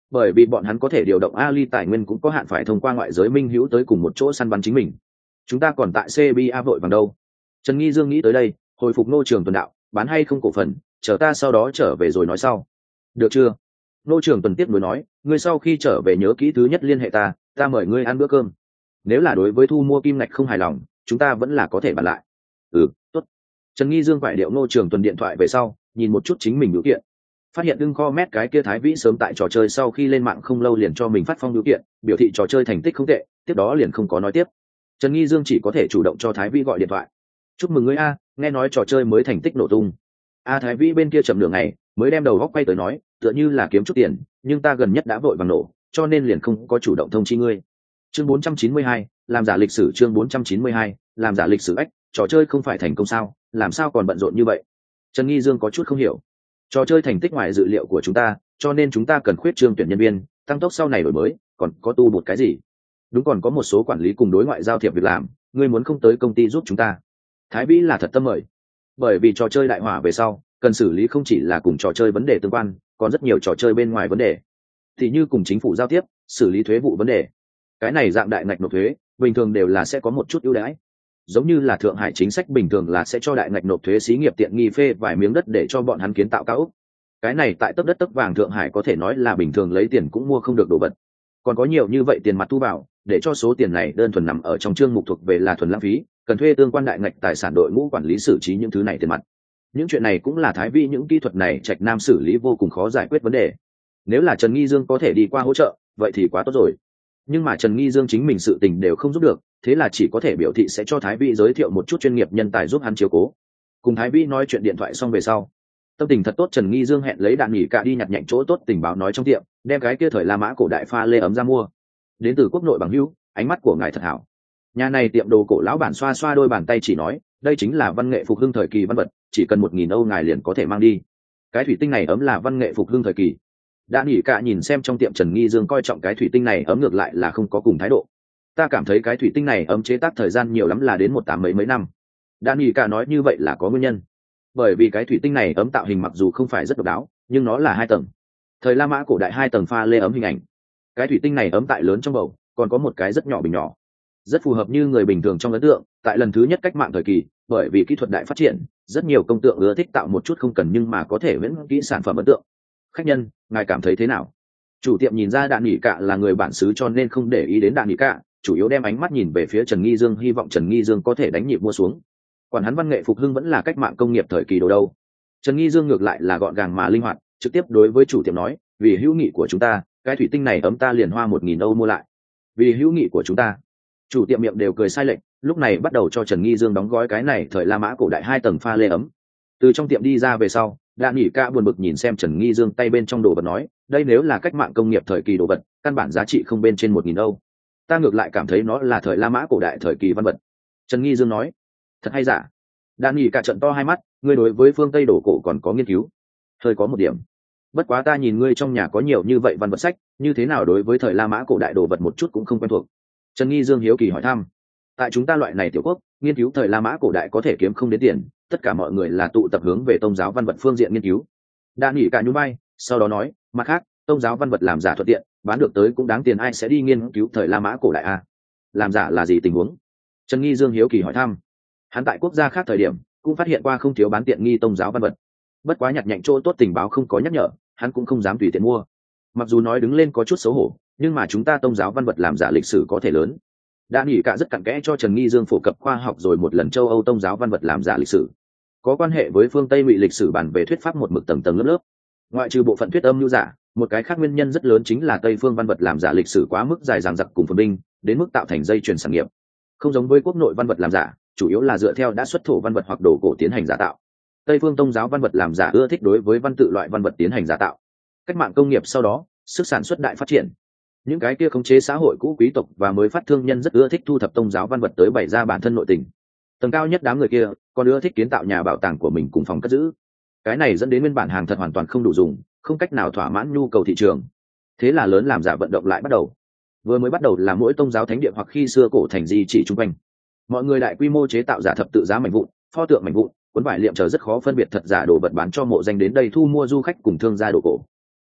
bởi vì bọn hắn có thể điều động ali tài nguyên cũng có hạn, phải thông qua ngoại giới minh hữu tới cùng một chỗ săn bắn chính mình. Chúng ta còn tại xê bê a vội vàng đâu. Trần Nghi Dương nghĩ tới đây, hồi phục Ngô Trường Tuần đạo, bán hay không cổ phần, chờ ta sau đó trở về rồi nói sau. Được chưa? Ngô Trường Tuần tiếp nối nói, ngươi sau khi trở về nhớ kỹ thứ nhất liên hệ ta, ta mời ngươi ăn bữa cơm. Nếu là đối với thu mua kim ngạch không hài lòng, chúng ta vẫn là có thể bàn lại. Ừ, tốt. Trần Nghi Dương quải điệu Ngô Trường Tuần điện thoại về sau, nhìn một chút chính mình biểu kiện, phát hiện đương comment cái kia Thái Vĩ sớm tại trò chơi sau khi lên mạng không lâu liền cho mình phát phong biểu kiện, biểu thị trò chơi thành tích không tệ, tiếp đó liền không có nói tiếp. Trần Nghi Dương chỉ có thể chủ động cho Thái Vĩ gọi điện thoại. Chúc mừng ngươi a, nghe nói trò chơi mới thành tích nổ tung. A Thái Vĩ bên kia chậm nửa ngày mới đem đầu góc quay tới nói, tựa như là kiếm chút tiền, nhưng ta gần nhất đã vội vàng nổ, cho nên liền không có chủ động thông chi ngươi. Chương bốn trăm chín mươi hai, làm giả lịch sử. Chương bốn trăm chín mươi hai, làm giả lịch sử. Ách, trò chơi không phải thành công sao, làm sao còn bận rộn như vậy? Trần Nghi Dương có chút không hiểu. Trò chơi thành tích ngoài dự liệu của chúng ta, cho nên chúng ta cần khuyết trương tuyển nhân viên, tăng tốc sau này đổi mới, còn có tu một cái gì? Đúng, còn có một số quản lý cùng đối ngoại giao thiệp việc làm, ngươi muốn không tới công ty giúp chúng ta? Thái Vĩ là thật tâm mời, bởi vì trò chơi đại hỏa về sau, cần xử lý không chỉ là cùng trò chơi vấn đề tương quan, còn rất nhiều trò chơi bên ngoài vấn đề, thì như cùng chính phủ giao tiếp, xử lý thuế vụ vấn đề. Cái này dạng đại ngạch nộp thuế, bình thường đều là sẽ có một chút ưu đãi, giống như là Thượng Hải chính sách bình thường là sẽ cho đại ngạch nộp thuế xí nghiệp tiện nghi phê vài miếng đất để cho bọn hắn kiến tạo cao ốc. Cái này tại tấp đất tấp vàng Thượng Hải có thể nói là bình thường lấy tiền cũng mua không được đồ vật, còn có nhiều như vậy tiền mặt thu vào, để cho số tiền này đơn thuần nằm ở trong chương mục thuộc về là thuần lãng phí, cần thuê tương quan đại ngạch tài sản đội ngũ quản lý xử trí những thứ này tiền mặt. Những chuyện này cũng là Thái Vĩ những kỹ thuật này Trạch Nam xử lý vô cùng khó giải quyết vấn đề. Nếu là Trần Nghi Dương có thể đi qua hỗ trợ, vậy thì quá tốt rồi. Nhưng mà Trần Nghi Dương chính mình sự tình đều không giúp được, thế là chỉ có thể biểu thị sẽ cho Thái Vĩ giới thiệu một chút chuyên nghiệp nhân tài giúp hắn chiếu cố. Cùng Thái Vĩ nói chuyện điện thoại xong về sau, tâm tình thật tốt, Trần Nghi Dương hẹn lấy Đạn Nghỉ Cả đi nhặt nhạnh chỗ tốt tình báo nói trong tiệm, đem cái kia thời La Mã cổ đại pha lê ấm ra mua. Đến từ quốc nội bằng hữu, ánh mắt của ngài thật hảo. Nhà này tiệm đồ cổ lão bản xoa xoa đôi bàn tay chỉ nói, đây chính là văn nghệ phục hưng thời kỳ văn vật, chỉ cần một nghìn Âu ngài liền có thể mang đi. Cái thủy tinh này ấm là văn nghệ phục hưng thời kỳ. Đạn Nghỉ Cả nhìn xem trong tiệm Trần Nghi Dương coi trọng cái thủy tinh này ấm ngược lại là không có cùng thái độ. Ta cảm thấy cái thủy tinh này ấm chế tác thời gian nhiều lắm là đến một tám mấy mấy năm. Đạn Nghỉ Cả nói như vậy là có nguyên nhân, bởi vì cái thủy tinh này ấm tạo hình mặc dù không phải rất độc đáo, nhưng nó là hai tầng, thời La Mã cổ đại hai tầng pha lê ấm hình ảnh. Cái thủy tinh này ấm tại lớn trong bầu, còn có một cái rất nhỏ bình nhỏ, rất phù hợp như người bình thường trong ấn tượng. Tại lần thứ nhất cách mạng thời kỳ, bởi vì kỹ thuật đại phát triển, rất nhiều công tượng ưa thích tạo một chút không cần nhưng mà có thể miễn kỹ sản phẩm ấn tượng. Khách nhân, ngài cảm thấy thế nào? Chủ tiệm nhìn ra Đạn Nghỉ Cả là người bản xứ cho nên không để ý đến Đạn Nghỉ Cả, chủ yếu đem ánh mắt nhìn về phía Trần Nghi Dương, hy vọng Trần Nghi Dương có thể đánh nhịp mua xuống. Quản hắn văn nghệ phục hưng vẫn là cách mạng công nghiệp thời kỳ đồ đâu. Trần Nghi Dương ngược lại là gọn gàng mà linh hoạt, trực tiếp đối với chủ tiệm nói, vì hữu nghị của chúng ta, cái thủy tinh này ấm ta liền hoa một nghìn Âu mua lại. Vì hữu nghị của chúng ta. Chủ tiệm miệng đều cười sai lệch, lúc này bắt đầu cho Trần Nghi Dương đóng gói cái này thời La Mã cổ đại hai tầng pha lê ấm. Từ trong tiệm đi ra về sau, Đạn Nghỉ Cả buồn bực nhìn xem Trần Nghi Dương tay bên trong đồ vật nói, đây nếu là cách mạng công nghiệp thời kỳ đồ vật, căn bản giá trị không bên trên một nghìn Âu. Ta ngược lại cảm thấy nó là thời La Mã cổ đại thời kỳ văn vật. Trần Nghi Dương nói, thật hay giả? Đạn Nghỉ Cả trợn to hai mắt, ngươi đối với phương Tây đồ cổ còn có nghiên cứu? Hơi có một điểm. Bất quá ta nhìn ngươi trong nhà có nhiều như vậy văn vật sách, như thế nào đối với thời La Mã cổ đại đồ vật một chút cũng không quen thuộc? Trần Nghi Dương hiếu kỳ hỏi thăm. Tại chúng ta loại này tiểu quốc, nghiên cứu thời La Mã cổ đại có thể kiếm không đến tiền, tất cả mọi người là tụ tập hướng về tôn giáo văn vật phương diện nghiên cứu. Đạn Nghỉ Cả nhún vai, sau đó nói, mặt khác, tôn giáo văn vật làm giả thuận tiện, bán được tới cũng đáng tiền, ai sẽ đi nghiên cứu thời La Mã cổ đại à? Làm giả là gì tình huống? Trần Nghi Dương hiếu kỳ hỏi thăm. Hắn tại quốc gia khác thời điểm cũng phát hiện qua không thiếu bán tiện nghi tôn giáo văn vật, bất quá nhặt nhạnh chỗ tốt tình báo không có nhắc nhở, hắn cũng không dám tùy tiện mua. Mặc dù nói đứng lên có chút xấu hổ, nhưng mà chúng ta tôn giáo văn vật làm giả lịch sử có thể lớn. Đạn Nghỉ Cả rất cặn kẽ cho Trần Nghi Dương phổ cập khoa học rồi một lần châu Âu tôn giáo văn vật làm giả lịch sử, có quan hệ với phương Tây ngụy lịch sử bản về thuyết pháp một mực tầng tầng lớp lớp. Ngoại trừ bộ phận thuyết âm lưu giả, một cái khác nguyên nhân rất lớn chính là Tây phương văn vật làm giả lịch sử quá mức dài dằng dặc cùng phồn binh, đến mức tạo thành dây chuyền sản nghiệp. Không giống với quốc nội văn vật làm giả, chủ yếu là dựa theo đã xuất thổ văn vật hoặc đồ cổ tiến hành giả tạo. Tây phương tôn giáo văn vật làm giả ưa thích đối với văn tự loại văn vật tiến hành giả tạo. Cách mạng công nghiệp sau đó, sức sản xuất đại phát triển. Những cái kia khống chế xã hội cũ quý tộc và mới phát thương nhân rất ưa thích thu thập tôn giáo văn vật tới bày ra bản thân nội tình. Tầng cao nhất đám người kia còn ưa thích kiến tạo nhà bảo tàng của mình cùng phòng cất giữ. Cái này dẫn đến nguyên bản hàng thật hoàn toàn không đủ dùng, không cách nào thỏa mãn nhu cầu thị trường. Thế là lớn làm giả vận động lại bắt đầu. Vừa mới bắt đầu là mỗi tôn giáo thánh địa hoặc khi xưa cổ thành di chỉ chung quanh, mọi người đại quy mô chế tạo giả thập tự giá mảnh vụn, pho tượng mảnh vụn, cuốn vải liệm chờ rất khó phân biệt thật giả đồ vật bán cho mộ danh đến đây thu mua du khách cùng thương gia đồ cổ.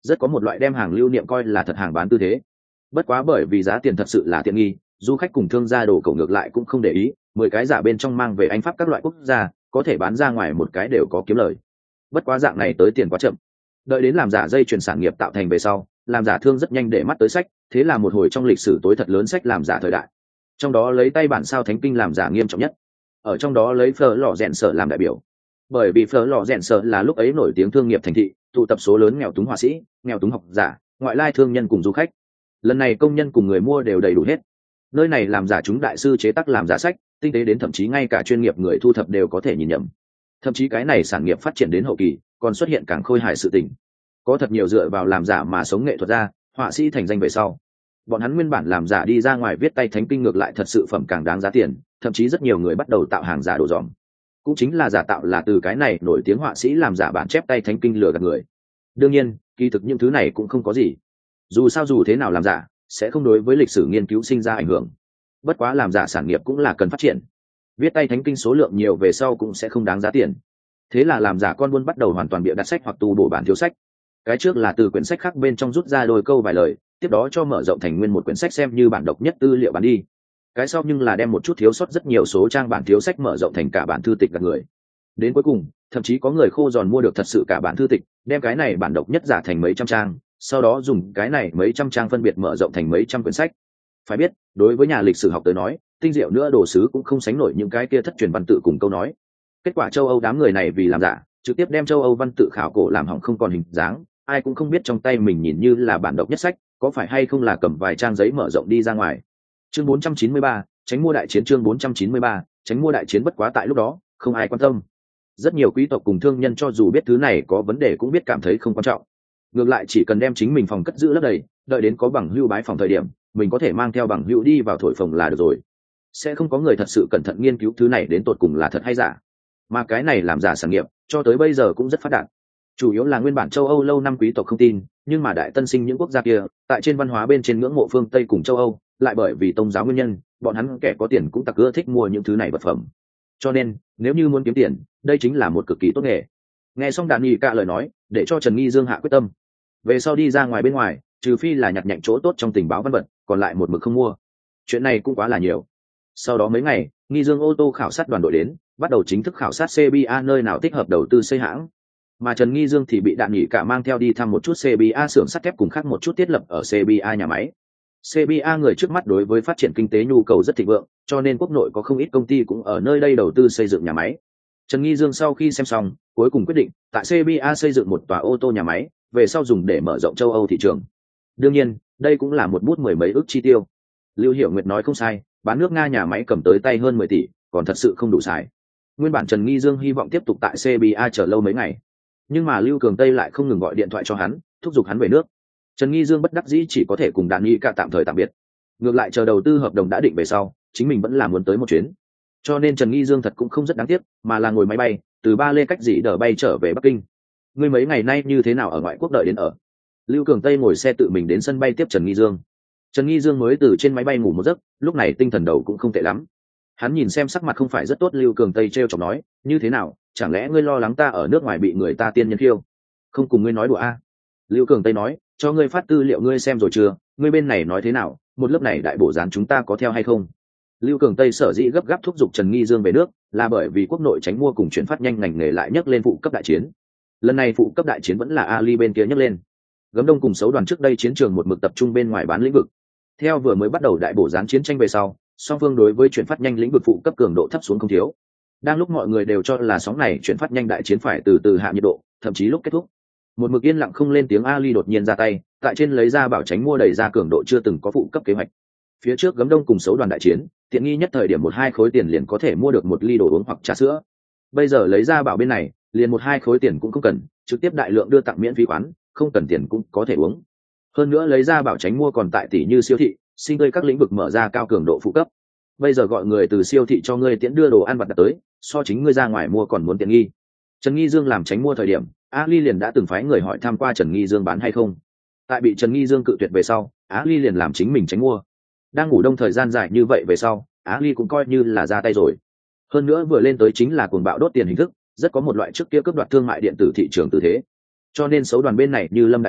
rất có một loại đem hàng lưu niệm coi là thật hàng bán tư thế. Bất quá bởi vì giá tiền thật sự là tiện nghi, du khách cùng thương gia đồ cổ ngược lại cũng không để ý, mười cái giả bên trong mang về Anh Pháp các loại quốc gia, có thể bán ra ngoài một cái đều có kiếm lời. Bất quá dạng này tới tiền quá chậm. Đợi đến làm giả dây chuyển sản nghiệp tạo thành về sau, làm giả thương rất nhanh để mắt tới sách, thế là một hồi trong lịch sử tối thật lớn sách làm giả thời đại. Trong đó lấy tay bản sao thánh kinh làm giả nghiêm trọng nhất. Ở trong đó lấy Fleur lò rèn sở làm đại biểu. Bởi vì Fleur lò rèn sở là lúc ấy nổi tiếng thương nghiệp thành thị, tụ tập số lớn nghèo túng họa sĩ, nghèo túng học giả, ngoại lai thương nhân cùng du khách. Lần này công nhân cùng người mua đều đầy đủ hết. Nơi này làm giả chúng đại sư chế tác làm giả sách, tinh tế đến thậm chí ngay cả chuyên nghiệp người thu thập đều có thể nhìn nhầm. Thậm chí cái này sản nghiệp phát triển đến hậu kỳ, còn xuất hiện càng khôi hài sự tình. Có thật nhiều dựa vào làm giả mà sống nghệ thuật gia, họa sĩ thành danh về sau. Bọn hắn nguyên bản làm giả đi ra ngoài viết tay thánh kinh ngược lại thật sự phẩm càng đáng giá tiền, thậm chí rất nhiều người bắt đầu tạo hàng giả đồ dòm. Cũng chính là giả tạo là từ cái này nổi tiếng họa sĩ làm giả bản chép tay thánh kinh lừa gạt người. Đương nhiên, kỳ thực những thứ này cũng không có gì. Dù sao dù thế nào làm giả, sẽ không đối với lịch sử nghiên cứu sinh ra ảnh hưởng. Bất quá làm giả sản nghiệp cũng là cần phát triển. Viết tay thánh kinh số lượng nhiều về sau cũng sẽ không đáng giá tiền. Thế là làm giả con buôn bắt đầu hoàn toàn bịa đặt sách hoặc tu bổ bản thiếu sách. Cái trước là từ quyển sách khác bên trong rút ra đôi câu vài lời, tiếp đó cho mở rộng thành nguyên một quyển sách xem như bản độc nhất tư liệu bán đi. Cái sau nhưng là đem một chút thiếu sót rất nhiều số trang bản thiếu sách mở rộng thành cả bản thư tịch gạt người. Đến cuối cùng, thậm chí có người khô giòn mua được thật sự cả bản thư tịch, đem cái này bản độc nhất giả thành mấy trăm trang, sau đó dùng cái này mấy trăm trang phân biệt mở rộng thành mấy trăm quyển sách. Phải biết, đối với nhà lịch sử học tới nói, tinh diệu nữa đồ sứ cũng không sánh nổi những cái kia thất truyền văn tự cùng câu nói. Kết quả châu Âu đám người này vì làm giả, trực tiếp đem châu Âu văn tự khảo cổ làm hỏng không còn hình dáng, ai cũng không biết trong tay mình nhìn như là bản độc nhất sách, có phải hay không là cầm vài trang giấy mở rộng đi ra ngoài. Chương bốn trăm chín mươi ba, tránh mua đại chiến chương bốn trăm chín mươi ba, tránh mua đại chiến bất quá tại lúc đó, không ai quan tâm. Rất nhiều quý tộc cùng thương nhân cho dù biết thứ này có vấn đề cũng biết cảm thấy không quan trọng. Ngược lại chỉ cần đem chính mình phòng cất giữ lấp đầy, đợi đến có bằng hữu bái phòng thời điểm, mình có thể mang theo bằng hữu đi vào thổi phồng là được rồi. Sẽ không có người thật sự cẩn thận nghiên cứu thứ này đến tột cùng là thật hay giả. Mà cái này làm giả sản nghiệp, cho tới bây giờ cũng rất phát đạt. Chủ yếu là nguyên bản châu Âu lâu năm quý tộc không tin, nhưng mà đại tân sinh những quốc gia kia, tại trên văn hóa bên trên ngưỡng mộ phương Tây cùng châu Âu, lại bởi vì tôn giáo nguyên nhân, bọn hắn kẻ có tiền cũng tặc ưa thích mua những thứ này vật phẩm. Cho nên, nếu như muốn kiếm tiền, đây chính là một cực kỳ tốt nghề. Nghe xong Đàn Nghị cả lời nói, để cho Trần Nghi Dương hạ quyết tâm. Về sau đi ra ngoài bên ngoài, trừ phi là nhặt nhạnh chỗ tốt trong tình báo văn vật, còn lại một mực không mua. Chuyện này cũng quá là nhiều. Sau đó mấy ngày, Nghi Dương ô tô khảo sát đoàn đội đến, bắt đầu chính thức khảo sát xê bê a nơi nào thích hợp đầu tư xây hãng. Mà Trần Nghi Dương thì bị Đạn Nghị cả mang theo đi thăm một chút xê bê a xưởng sắt thép cùng khác một chút thiết lập ở xê bê a nhà máy. xê bê a người trước mắt đối với phát triển kinh tế nhu cầu rất thịnh vượng, cho nên quốc nội có không ít công ty cũng ở nơi đây đầu tư xây dựng nhà máy. Trần Nghi Dương sau khi xem xong, cuối cùng quyết định tại xê bê a xây dựng một tòa ô tô nhà máy, về sau dùng để mở rộng châu Âu thị trường. Đương nhiên, đây cũng là một bút mười mấy ức chi tiêu. Lưu Hiểu Nguyệt nói không sai, bán nước Nga nhà máy cầm tới tay hơn mười tỷ, còn thật sự không đủ xài. Nguyên bản Trần Nghi Dương hy vọng tiếp tục tại xê bê a chờ lâu mấy ngày, nhưng mà Lưu Cường Tây lại không ngừng gọi điện thoại cho hắn, thúc giục hắn về nước. Trần Nghi Dương bất đắc dĩ chỉ có thể cùng Đàn Nghị cả tạm thời tạm biệt. Ngược lại chờ đầu tư hợp đồng đã định về sau, chính mình vẫn là muốn tới một chuyến. Cho nên Trần Nghi Dương thật cũng không rất đáng tiếc, mà là ngồi máy bay từ Ba Lê cách dị đờ bay trở về Bắc Kinh. Ngươi mấy ngày nay như thế nào ở ngoại quốc đợi đến ở? Lưu Cường Tây ngồi xe tự mình đến sân bay tiếp Trần Nghi Dương. Trần Nghi Dương mới từ trên máy bay ngủ một giấc, lúc này tinh thần đầu cũng không tệ lắm. Hắn nhìn xem sắc mặt không phải rất tốt, Lưu Cường Tây trêu chọc nói, như thế nào, chẳng lẽ ngươi lo lắng ta ở nước ngoài bị người ta tiên nhân khiêu? Không cùng ngươi nói đùa a. À? Lưu Cường Tây nói, cho ngươi phát tư liệu ngươi xem rồi chưa, ngươi bên này nói thế nào, một lớp này đại bổ gián chúng ta có theo hay không? Lưu Cường Tây sở dĩ gấp gáp thúc giục Trần Nghi Dương về nước, là bởi vì quốc nội tránh mua cùng chuyển phát nhanh ngành nghề lại nhấc lên phụ cấp đại chiến. Lần này phụ cấp đại chiến vẫn là Ali bên kia nhấc lên. Gấm Đông cùng Xấu đoàn trước đây chiến trường một mực tập trung bên ngoài bán lĩnh vực. Theo vừa mới bắt đầu đại bổ gián chiến tranh về sau, song phương đối với chuyển phát nhanh lĩnh vực phụ cấp cường độ thấp xuống không thiếu. Đang lúc mọi người đều cho là sóng này chuyển phát nhanh đại chiến phải từ từ hạ nhiệt độ, thậm chí lúc kết thúc, một mực yên lặng không lên tiếng Ali đột nhiên ra tay, tại trên lấy ra bảo tránh mua đẩy ra cường độ chưa từng có phụ cấp kế hoạch. Phía trước Gấm Đông cùng Xấu đoàn đại chiến, tiện nghi nhất thời điểm một hai khối tiền liền có thể mua được một ly đồ uống hoặc trà sữa. Bây giờ lấy ra bảo bên này, liền một hai khối tiền cũng không cần, trực tiếp đại lượng đưa tặng miễn phí khoán, không cần tiền cũng có thể uống. Hơn nữa lấy ra bảo tránh mua còn tại tỷ như siêu thị, sinh tươi các lĩnh vực mở ra cao cường độ phụ cấp. Bây giờ gọi người từ siêu thị cho ngươi tiễn đưa đồ ăn vặt đặt tới, so chính ngươi ra ngoài mua còn muốn tiện nghi. Trần Nghi Dương làm tránh mua thời điểm, Ali liền đã từng phái người hỏi thăm qua Trần Nghi Dương bán hay không. Tại bị Trần Nghi Dương cự tuyệt về sau, Ali liền làm chính mình tránh mua. Đang ngủ đông thời gian dài như vậy về sau, Ali cũng coi như là ra tay rồi. Hơn nữa vừa lên tới chính là cuồng bạo đốt tiền hình thức, rất có một loại trước kia cướp đoạt thương mại điện tử thị trường tư thế. Cho nên Xấu đoàn bên này như lâm đại địch,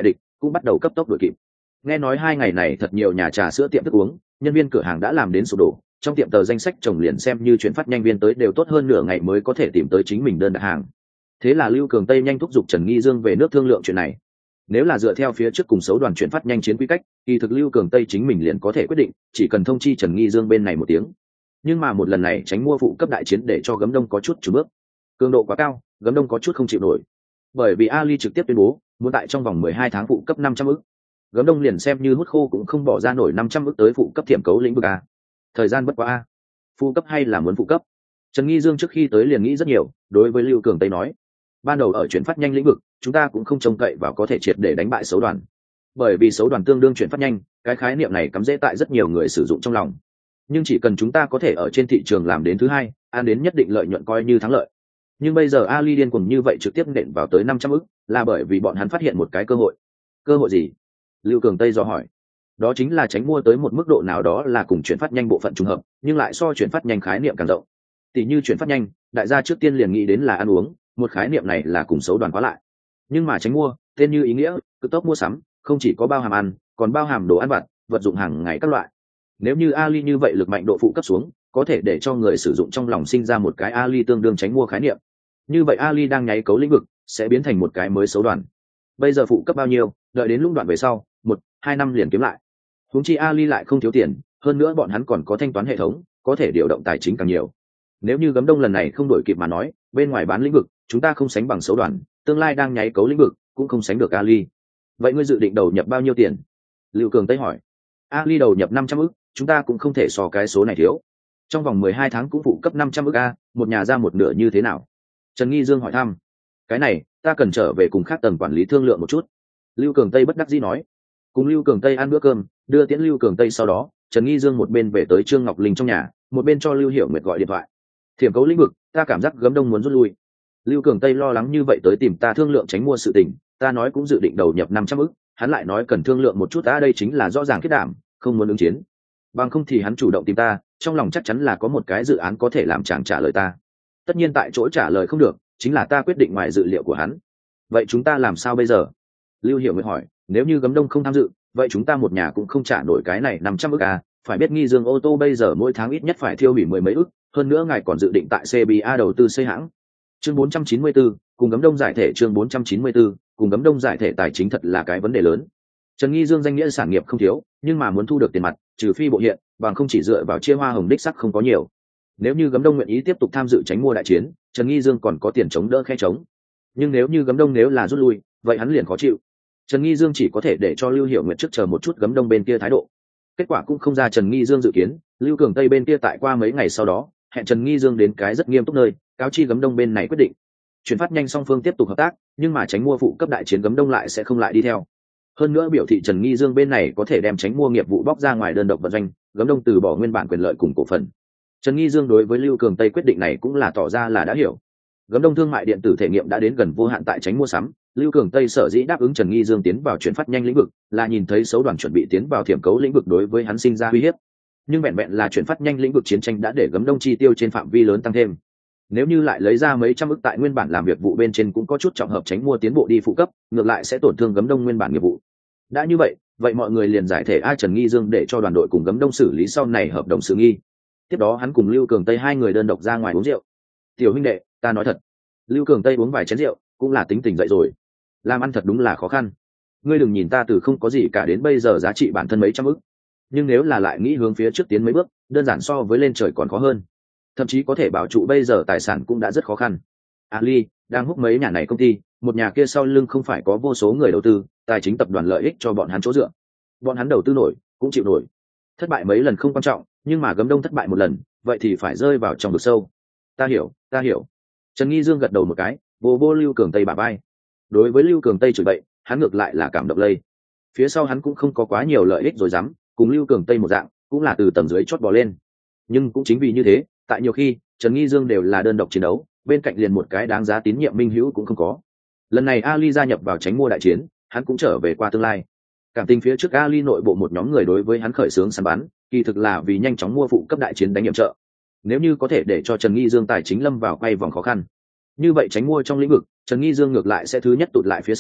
cũng bắt đầu cấp tốc đuổi kịp. Nghe nói hai ngày này thật nhiều nhà trà sữa tiệm thức uống, nhân viên cửa hàng đã làm đến sụp đổ, trong tiệm tờ danh sách chồng liền xem như chuyển phát nhanh viên tới đều tốt hơn nửa ngày mới có thể tìm tới chính mình đơn đặt hàng. Thế là Lưu Cường Tây nhanh thúc giục Trần Nghi Dương về nước thương lượng chuyện này. Nếu là dựa theo phía trước cùng xấu đoàn chuyển phát nhanh chiến quy cách, thì thực Lưu Cường Tây chính mình liền có thể quyết định, chỉ cần thông chi Trần Nghi Dương bên này một tiếng. Nhưng mà một lần này tránh mua phụ cấp đại chiến để cho Gấm Đông có chút chùn bước. Cường độ quá cao, Gấm Đông có chút không chịu nổi. Bởi vì Ali trực tiếp tuyên bố, muốn tại trong vòng mười hai tháng phụ cấp năm trăm ức. Gấm Đông liền xem như hút khô cũng không bỏ ra nổi năm trăm ức tới phụ cấp thiểm cấu lĩnh vực a. Thời gian bất quá a. Phụ cấp hay là muốn phụ cấp? Trần Nghi Dương trước khi tới liền nghĩ rất nhiều, đối với Lưu Cường Tây nói, ban đầu ở chuyển phát nhanh lĩnh vực, chúng ta cũng không trông cậy vào có thể triệt để đánh bại xấu đoàn. Bởi vì xấu đoàn tương đương chuyển phát nhanh, cái khái niệm này cắm rễ tại rất nhiều người sử dụng trong lòng. Nhưng chỉ cần chúng ta có thể ở trên thị trường làm đến thứ hai, ăn đến nhất định lợi nhuận coi như thắng lợi. Nhưng bây giờ Ali điên cuồng như vậy trực tiếp nện vào tới năm trăm ức, là bởi vì bọn hắn phát hiện một cái cơ hội. Cơ hội gì? Lưu Cường Tây dò hỏi. Đó chính là tránh mua tới một mức độ nào đó là cùng chuyển phát nhanh bộ phận trùng hợp, nhưng lại so chuyển phát nhanh khái niệm càng rộng. Tỷ như chuyển phát nhanh, đại gia trước tiên liền nghĩ đến là ăn uống, một khái niệm này là cùng xấu đoàn quá lại. Nhưng mà tránh mua, tên như ý nghĩa, cực tốc mua sắm, không chỉ có bao hàm ăn, còn bao hàm đồ ăn vặt, vật dụng hàng ngày các loại. Nếu như Ali như vậy lực mạnh độ phụ cấp xuống, có thể để cho người sử dụng trong lòng sinh ra một cái Ali tương đương tránh mua khái niệm. Như vậy Ali đang nháy cấu lĩnh vực, sẽ biến thành một cái mới xấu đoàn. Bây giờ phụ cấp bao nhiêu, đợi đến lúc đoạn về sau, một, hai năm liền kiếm lại. Huống chi Ali lại không thiếu tiền, hơn nữa bọn hắn còn có thanh toán hệ thống, có thể điều động tài chính càng nhiều. Nếu như Gấm Đông lần này không đổi kịp mà nói, bên ngoài bán lĩnh vực, chúng ta không sánh bằng xấu đoàn, tương lai đang nháy cấu lĩnh vực, cũng không sánh được Ali. Vậy ngươi dự định đầu nhập bao nhiêu tiền? Lưu Cường Tây hỏi. Ali đầu nhập năm trăm ức, chúng ta cũng không thể so cái số này thiếu. Trong vòng mười hai tháng cũng phụ cấp năm trăm ức a, một nhà ra một nửa như thế nào? Trần Nghi Dương hỏi thăm. Cái này, ta cần trở về cùng khác tầng quản lý thương lượng một chút. Lưu Cường Tây bất đắc dĩ nói. Cùng Lưu Cường Tây ăn bữa cơm, đưa tiễn Lưu Cường Tây sau đó, Trần Nghi Dương một bên về tới Trương Ngọc Linh trong nhà, một bên cho Lưu Hiểu Nguyệt gọi điện thoại. Thiểm cấu lĩnh vực, ta cảm giác Gấm Đông muốn rút lui. Lưu Cường Tây lo lắng như vậy tới tìm ta thương lượng tránh mua sự tình, ta nói cũng dự định đầu nhập năm trăm ức, hắn lại nói cần thương lượng một chút, ta đây chính là rõ ràng kết đảm, không muốn ứng chiến. Bằng không thì hắn chủ động tìm ta, trong lòng chắc chắn là có một cái dự án có thể làm chàng trả lời ta. Tất nhiên tại chỗ trả lời không được, chính là ta quyết định ngoài dự liệu của hắn. Vậy chúng ta làm sao bây giờ? Lưu Hiểu Nguyệt hỏi, nếu như Gấm Đông không tham dự, vậy chúng ta một nhà cũng không trả nổi cái này năm trăm ức à, phải biết Nghi Dương ô tô bây giờ mỗi tháng ít nhất phải thiêu hủy mười mấy ức, hơn nữa ngài còn dự định tại xê bê a đầu tư xây hãng. Chương bốn trăm chín mươi tư, cùng Gấm Đông giải thể chương bốn trăm chín mươi tư, cùng Gấm Đông giải thể tài chính thật là cái vấn đề lớn. Trần Nghi Dương danh nghĩa sản nghiệp không thiếu, nhưng mà muốn thu được tiền mặt, trừ phi bộ hiện, bằng không chỉ dựa vào chia hoa hồng đích sắc không có nhiều. Nếu như Gấm Đông nguyện ý tiếp tục tham dự tránh mua đại chiến, Trần Nghi Dương còn có tiền chống đỡ khe chống. Nhưng nếu như Gấm Đông nếu là rút lui, vậy hắn liền khó chịu. Trần Nghi Dương chỉ có thể để cho Lưu Hiểu Nguyệt trước chờ một chút Gấm Đông bên kia thái độ. Kết quả cũng không ra Trần Nghi Dương dự kiến, Lưu Cường Tây bên kia tại qua mấy ngày sau đó, hẹn Trần Nghi Dương đến cái rất nghiêm túc nơi, cáo chi Gấm Đông bên này quyết định. Chuyển phát nhanh song phương tiếp tục hợp tác, nhưng mà tránh mua phụ cấp đại chiến Gấm Đông lại sẽ không lại đi theo. Hơn nữa biểu thị Trần Nghi Dương bên này có thể đem tránh mua nghiệp vụ bóc ra ngoài đơn độc vận doanh, Gấm Đông từ bỏ nguyên bản quyền lợi cùng cổ phần. Trần Nghi Dương đối với Lưu Cường Tây quyết định này cũng là tỏ ra là đã hiểu. Gấm Đông thương mại điện tử thể nghiệm đã đến gần vô hạn tại tránh mua sắm, Lưu Cường Tây sở dĩ đáp ứng Trần Nghi Dương tiến vào chuyển phát nhanh lĩnh vực, là nhìn thấy xấu đoàn chuẩn bị tiến vào thiểm cấu lĩnh vực đối với hắn sinh ra uy hiếp. Nhưng vẹn vẹn là chuyển phát nhanh lĩnh vực chiến tranh đã để Gấm Đông chi tiêu trên phạm vi lớn tăng thêm. Nếu như lại lấy ra mấy trăm ức tại nguyên bản làm việc vụ bên trên cũng có chút trọng hợp tránh mua tiến bộ đi phụ cấp, ngược lại sẽ tổn thương Gấm Đông nguyên bản nghiệp vụ. Đã như vậy, vậy mọi người liền giải thể ai Trần Nghi Dương để cho đoàn đội cùng Gấm Đông xử lý sau này hợp đồng sự nghi. Tiếp đó hắn cùng Lưu Cường Tây hai người đơn độc ra ngoài uống rượu. Tiểu huynh đệ, ta nói thật, Lưu Cường Tây uống vài chén rượu cũng là tính tình dậy rồi. Làm ăn thật đúng là khó khăn. Ngươi đừng nhìn ta từ không có gì cả đến bây giờ giá trị bản thân mấy trăm ức, nhưng nếu là lại nghĩ hướng phía trước tiến mấy bước, đơn giản so với lên trời còn khó hơn. Thậm chí có thể bảo trụ bây giờ tài sản cũng đã rất khó khăn. Ali đang hút mấy nhà này công ty, một nhà kia sau lưng không phải có vô số người đầu tư, tài chính tập đoàn lợi ích cho bọn hắn chỗ dựa. Bọn hắn đầu tư nổi, cũng chịu nổi. Thất bại mấy lần không quan trọng, nhưng mà Gấm Đông thất bại một lần, vậy thì phải rơi vào trong vực sâu. Ta hiểu, ta hiểu. Trần Nghi Dương gật đầu một cái, vô vô Lưu Cường Tây bả vai. Đối với Lưu Cường Tây chửi bậy, hắn ngược lại là cảm động lây. Phía sau hắn cũng không có quá nhiều lợi ích rồi dám, cùng Lưu Cường Tây một dạng, cũng là từ tầng dưới chót bò lên. Nhưng cũng chính vì như thế, tại nhiều khi, Trần Nghi Dương đều là đơn độc chiến đấu, bên cạnh liền một cái đáng giá tín nhiệm minh hữu cũng không có. Lần này Ali gia nhập vào tránh mua đại chiến, hắn cũng trở về qua tương lai. Cảm tình phía trước Ali nội bộ một nhóm người đối với hắn khởi xướng săn bắn, kỳ thực là vì nhanh chóng mua phụ cấp đại chiến đánh nhiệm trợ. Nếu như có thể để cho Trần Nghi Dương tài chính lâm vào quay vòng khó khăn, như vậy tránh mua trong lĩnh vực, Trần Nghi Dương ngược lại sẽ thứ nhất tụt lại phía sau,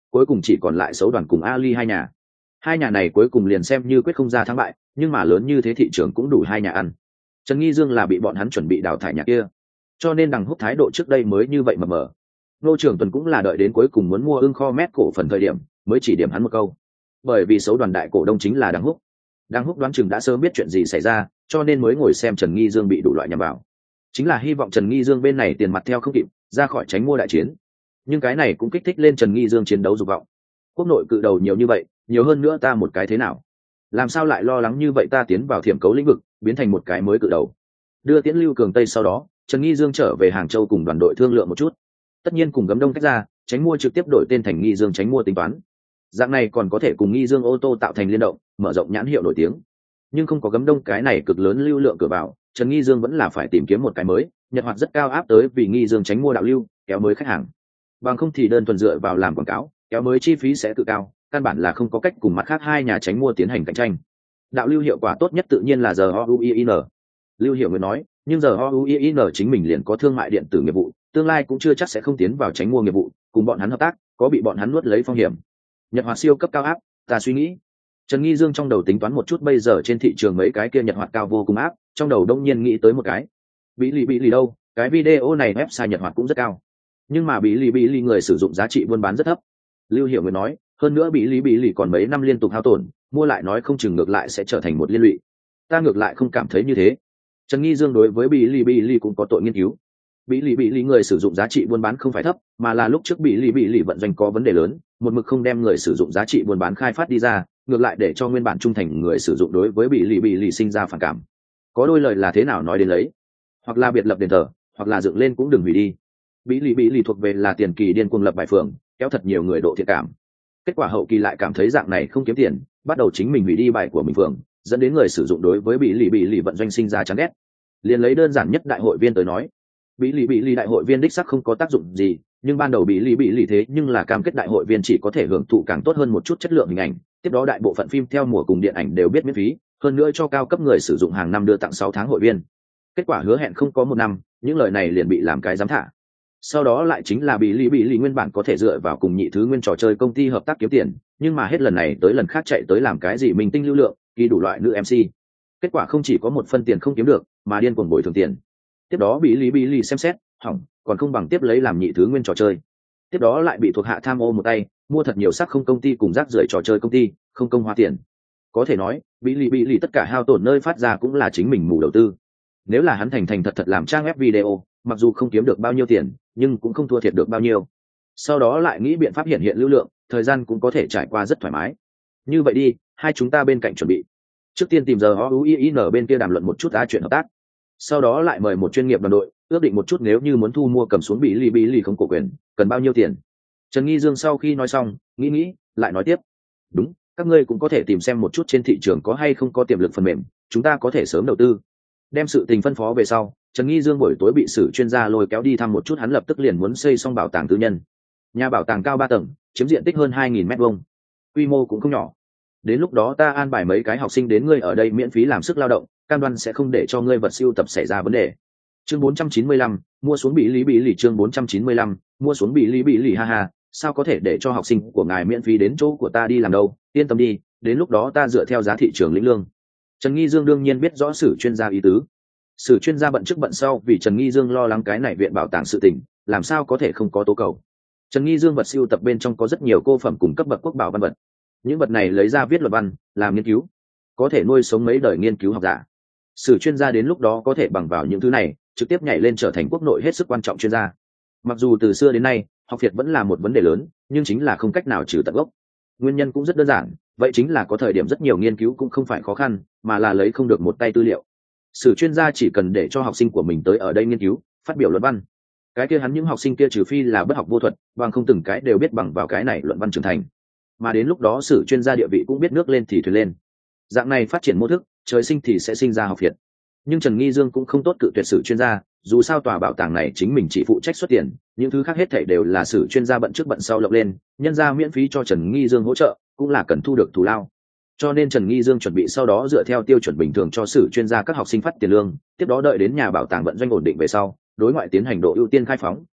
cuối cùng chỉ còn lại Sấu Đoàn cùng Ali hai nhà. Hai nhà này cuối cùng liền xem như quyết không ra thắng bại, nhưng mà lớn như thế thị trường cũng đủ hai nhà ăn. Trần Nghi Dương là bị bọn hắn chuẩn bị đào thải nhà kia, cho nên Đằng Húc thái độ trước đây mới như vậy mờ mờ. Ngô Trường Tuần cũng là đợi đến cuối cùng muốn mua ưng kho mét cổ phần thời điểm mới chỉ điểm hắn một câu, bởi vì Sấu Đoàn đại cổ đông chính là Đằng Húc. Đằng Húc đoán chừng đã sớm biết chuyện gì xảy ra, cho nên mới ngồi xem Trần Nghi Dương bị đủ loại nhằm vào, chính là hy vọng Trần Nghi Dương bên này tiền mặt theo không kịp, ra khỏi tránh mua đại chiến. Nhưng cái này cũng kích thích lên Trần Nghi Dương chiến đấu dục vọng. Quốc nội cự đầu nhiều như vậy, nhiều hơn nữa ta một cái thế nào? Làm sao lại lo lắng như vậy, ta tiến vào thiểm cấu lĩnh vực, biến thành một cái mới cự đầu. Đưa Tiễn Lưu Cường Tây sau đó, Trần Nghi Dương trở về Hàng Châu cùng đoàn đội thương lượng một chút. Tất nhiên cùng Gấm Đông tách ra, tránh mua trực tiếp đổi tên thành Nghi Dương tránh mua tính toán. Dạng này còn có thể cùng Nghi Dương ô tô tạo thành liên động, mở rộng nhãn hiệu nổi tiếng. Nhưng không có Gấm Đông cái này cực lớn lưu lượng cửa vào, Trần Nghi Dương vẫn là phải tìm kiếm một cái mới, nhật hoạt rất cao áp tới vì Nghi Dương tránh mua đạo lưu, kéo mới khách hàng. Bằng không thì đơn thuần dựa vào làm quảng cáo, kéo mới chi phí sẽ tự cao, căn bản là không có cách cùng mặt khác hai nhà tránh mua tiến hành cạnh tranh. Đạo lưu hiệu quả tốt nhất tự nhiên là giờ o u i n. Lưu Hiểu Nguyên nói, nhưng giờ o u i n chính mình liền có thương mại điện tử nghiệp vụ, tương lai cũng chưa chắc sẽ không tiến vào tránh mua nghiệp vụ, cùng bọn hắn hợp tác, có bị bọn hắn nuốt lấy phong hiểm. Nhật hoạt siêu cấp cao áp, ta suy nghĩ. Trần Nghi Dương trong đầu tính toán một chút bây giờ trên thị trường mấy cái kia nhật hoạt cao vô cùng áp, trong đầu đông nhiên nghĩ tới một cái. Bí lì bí lì đâu, cái video này website nhật hoạt cũng rất cao, nhưng mà bí lì bí lì người sử dụng giá trị buôn bán rất thấp. Lưu Hiểu Nguyên nói, hơn nữa bí lì bí lì còn mấy năm liên tục hao tổn, mua lại nói không chừng ngược lại sẽ trở thành một liên lụy. Ta ngược lại không cảm thấy như thế. Trần Nghi Dương đối với bí lì bí lì cũng có tội nghiên cứu. Bí lì bí lì người sử dụng giá trị buôn bán không phải thấp, mà là lúc trước bí lì bí lì vận doanh có vấn đề lớn, một mực không đem người sử dụng giá trị buôn bán khai phát đi ra, ngược lại để cho nguyên bản trung thành người sử dụng đối với bí lì bí lì sinh ra phản cảm. Có đôi lời là thế nào nói đến lấy, hoặc là biệt lập đền thờ, hoặc là dựng lên cũng đừng hủy đi. Bí lì bí lì thuộc về là tiền kỳ điên cuồng lập bài phường, kéo thật nhiều người độ thiện cảm. Kết quả hậu kỳ lại cảm thấy dạng này không kiếm tiền, bắt đầu chính mình hủy đi bài của mình phường, dẫn đến người sử dụng đối với bí lì bí lì vận doanh sinh ra chán ghét. Liền lấy đơn giản nhất đại hội viên tới nói, bí lì bí lì đại hội viên đích sắc không có tác dụng gì, nhưng ban đầu bí lì bí lì thế nhưng là cam kết đại hội viên chỉ có thể hưởng thụ càng tốt hơn một chút chất lượng hình ảnh, tiếp đó đại bộ phận phim theo mùa cùng điện ảnh đều biết miễn phí, hơn nữa cho cao cấp người sử dụng hàng năm đưa tặng sáu tháng hội viên. Kết quả hứa hẹn không có một năm, những lời này liền bị làm cái giám thả. Sau đó lại chính là bí lì bí lì nguyên bản có thể dựa vào cùng nhị thứ nguyên trò chơi công ty hợp tác kiếm tiền, nhưng mà hết lần này tới lần khác chạy tới làm cái gì minh tinh lưu lượng, ghi đủ loại nữ em xê. Kết quả không chỉ có một phân tiền không kiếm được, mà điên cuồng bồi thường tiền. Tiếp đó bí lì bí lì xem xét, hỏng, còn không bằng tiếp lấy làm nhị thứ nguyên trò chơi. Tiếp đó lại bị thuộc hạ tham ô một tay, mua thật nhiều sắc không công ty cùng rác rưởi trò chơi công ty, không công hoa tiền. Có thể nói, bí lì bí lì tất cả hao tổn nơi phát ra cũng là chính mình mù đầu tư. Nếu là hắn thành thành thật thật làm trang web video, mặc dù không kiếm được bao nhiêu tiền, nhưng cũng không thua thiệt được bao nhiêu. Sau đó lại nghĩ biện pháp hiện hiện lưu lượng, thời gian cũng có thể trải qua rất thoải mái. Như vậy đi, hai chúng ta bên cạnh chuẩn bị. Trước tiên tìm giờ o u i n bên kia đàm luận một chút á chuyện hợp tác. Sau đó lại mời một chuyên nghiệp đoàn đội, ước định một chút nếu như muốn thu mua cầm xuống bí lì bí lì không cổ quyền, cần bao nhiêu tiền. Trần Nghi Dương sau khi nói xong, nghĩ nghĩ, lại nói tiếp. Đúng, các ngươi cũng có thể tìm xem một chút trên thị trường có hay không có tiềm lực phần mềm, chúng ta có thể sớm đầu tư. Đem sự tình phân phó về sau, Trần Nghi Dương buổi tối bị sử chuyên gia lôi kéo đi thăm một chút, hắn lập tức liền muốn xây xong bảo tàng tư nhân. Nhà bảo tàng cao ba tầng, chiếm diện tích hơn hai nghìn mét vuông, quy mô cũng không nhỏ. Đến lúc đó ta an bài mấy cái học sinh đến ngươi ở đây miễn phí làm sức lao động, cam đoan sẽ không để cho ngươi vật sưu tập xảy ra vấn đề. Chương bốn trăm chín mươi lăm, mua xuống bí lý bí lì. Chương bốn trăm chín mươi lăm, mua xuống bí lý bí lì. Ha ha, sao có thể để cho học sinh của ngài miễn phí đến chỗ của ta đi làm đâu, yên tâm đi, đến lúc đó ta dựa theo giá thị trường lĩnh lương. Trần Nghi Dương đương nhiên biết rõ sử chuyên gia ý tứ. Sử chuyên gia bận trước bận sau vì Trần Nghi Dương lo lắng cái này viện bảo tàng sự tình, làm sao có thể không có tố cầu. Trần Nghi Dương vật sưu tập bên trong có rất nhiều cô phẩm cùng cấp bậc quốc bảo văn vật. Những vật này lấy ra viết luận văn, làm nghiên cứu, có thể nuôi sống mấy đời nghiên cứu học giả. Sử chuyên gia đến lúc đó có thể bằng vào những thứ này, trực tiếp nhảy lên trở thành quốc nội hết sức quan trọng chuyên gia. Mặc dù từ xưa đến nay, học việt vẫn là một vấn đề lớn, nhưng chính là không cách nào trừ tận gốc. Nguyên nhân cũng rất đơn giản, vậy chính là có thời điểm rất nhiều nghiên cứu cũng không phải khó khăn, mà là lấy không được một tay tư liệu. Sử chuyên gia chỉ cần để cho học sinh của mình tới ở đây nghiên cứu, phát biểu luận văn. Cái kia hắn những học sinh kia trừ phi là bất học vô thuật, bằng không từng cái đều biết bằng vào cái này luận văn trưởng thành. Mà đến lúc đó sử chuyên gia địa vị cũng biết nước lên thì thuyền lên. Dạng này phát triển mô thức, trời sinh thì sẽ sinh ra học việt. Nhưng Trần Nghi Dương cũng không tốt cự tuyệt sử chuyên gia, dù sao tòa bảo tàng này chính mình chỉ phụ trách xuất tiền, những thứ khác hết thảy đều là sử chuyên gia bận trước bận sau lộng lên, nhân ra miễn phí cho Trần Nghi Dương hỗ trợ, cũng là cần thu được thù lao. Cho nên Trần Nghi Dương chuẩn bị sau đó dựa theo tiêu chuẩn bình thường cho sử chuyên gia các học sinh phát tiền lương, tiếp đó đợi đến nhà bảo tàng vận doanh ổn định về sau, đối ngoại tiến hành độ ưu tiên khai phóng,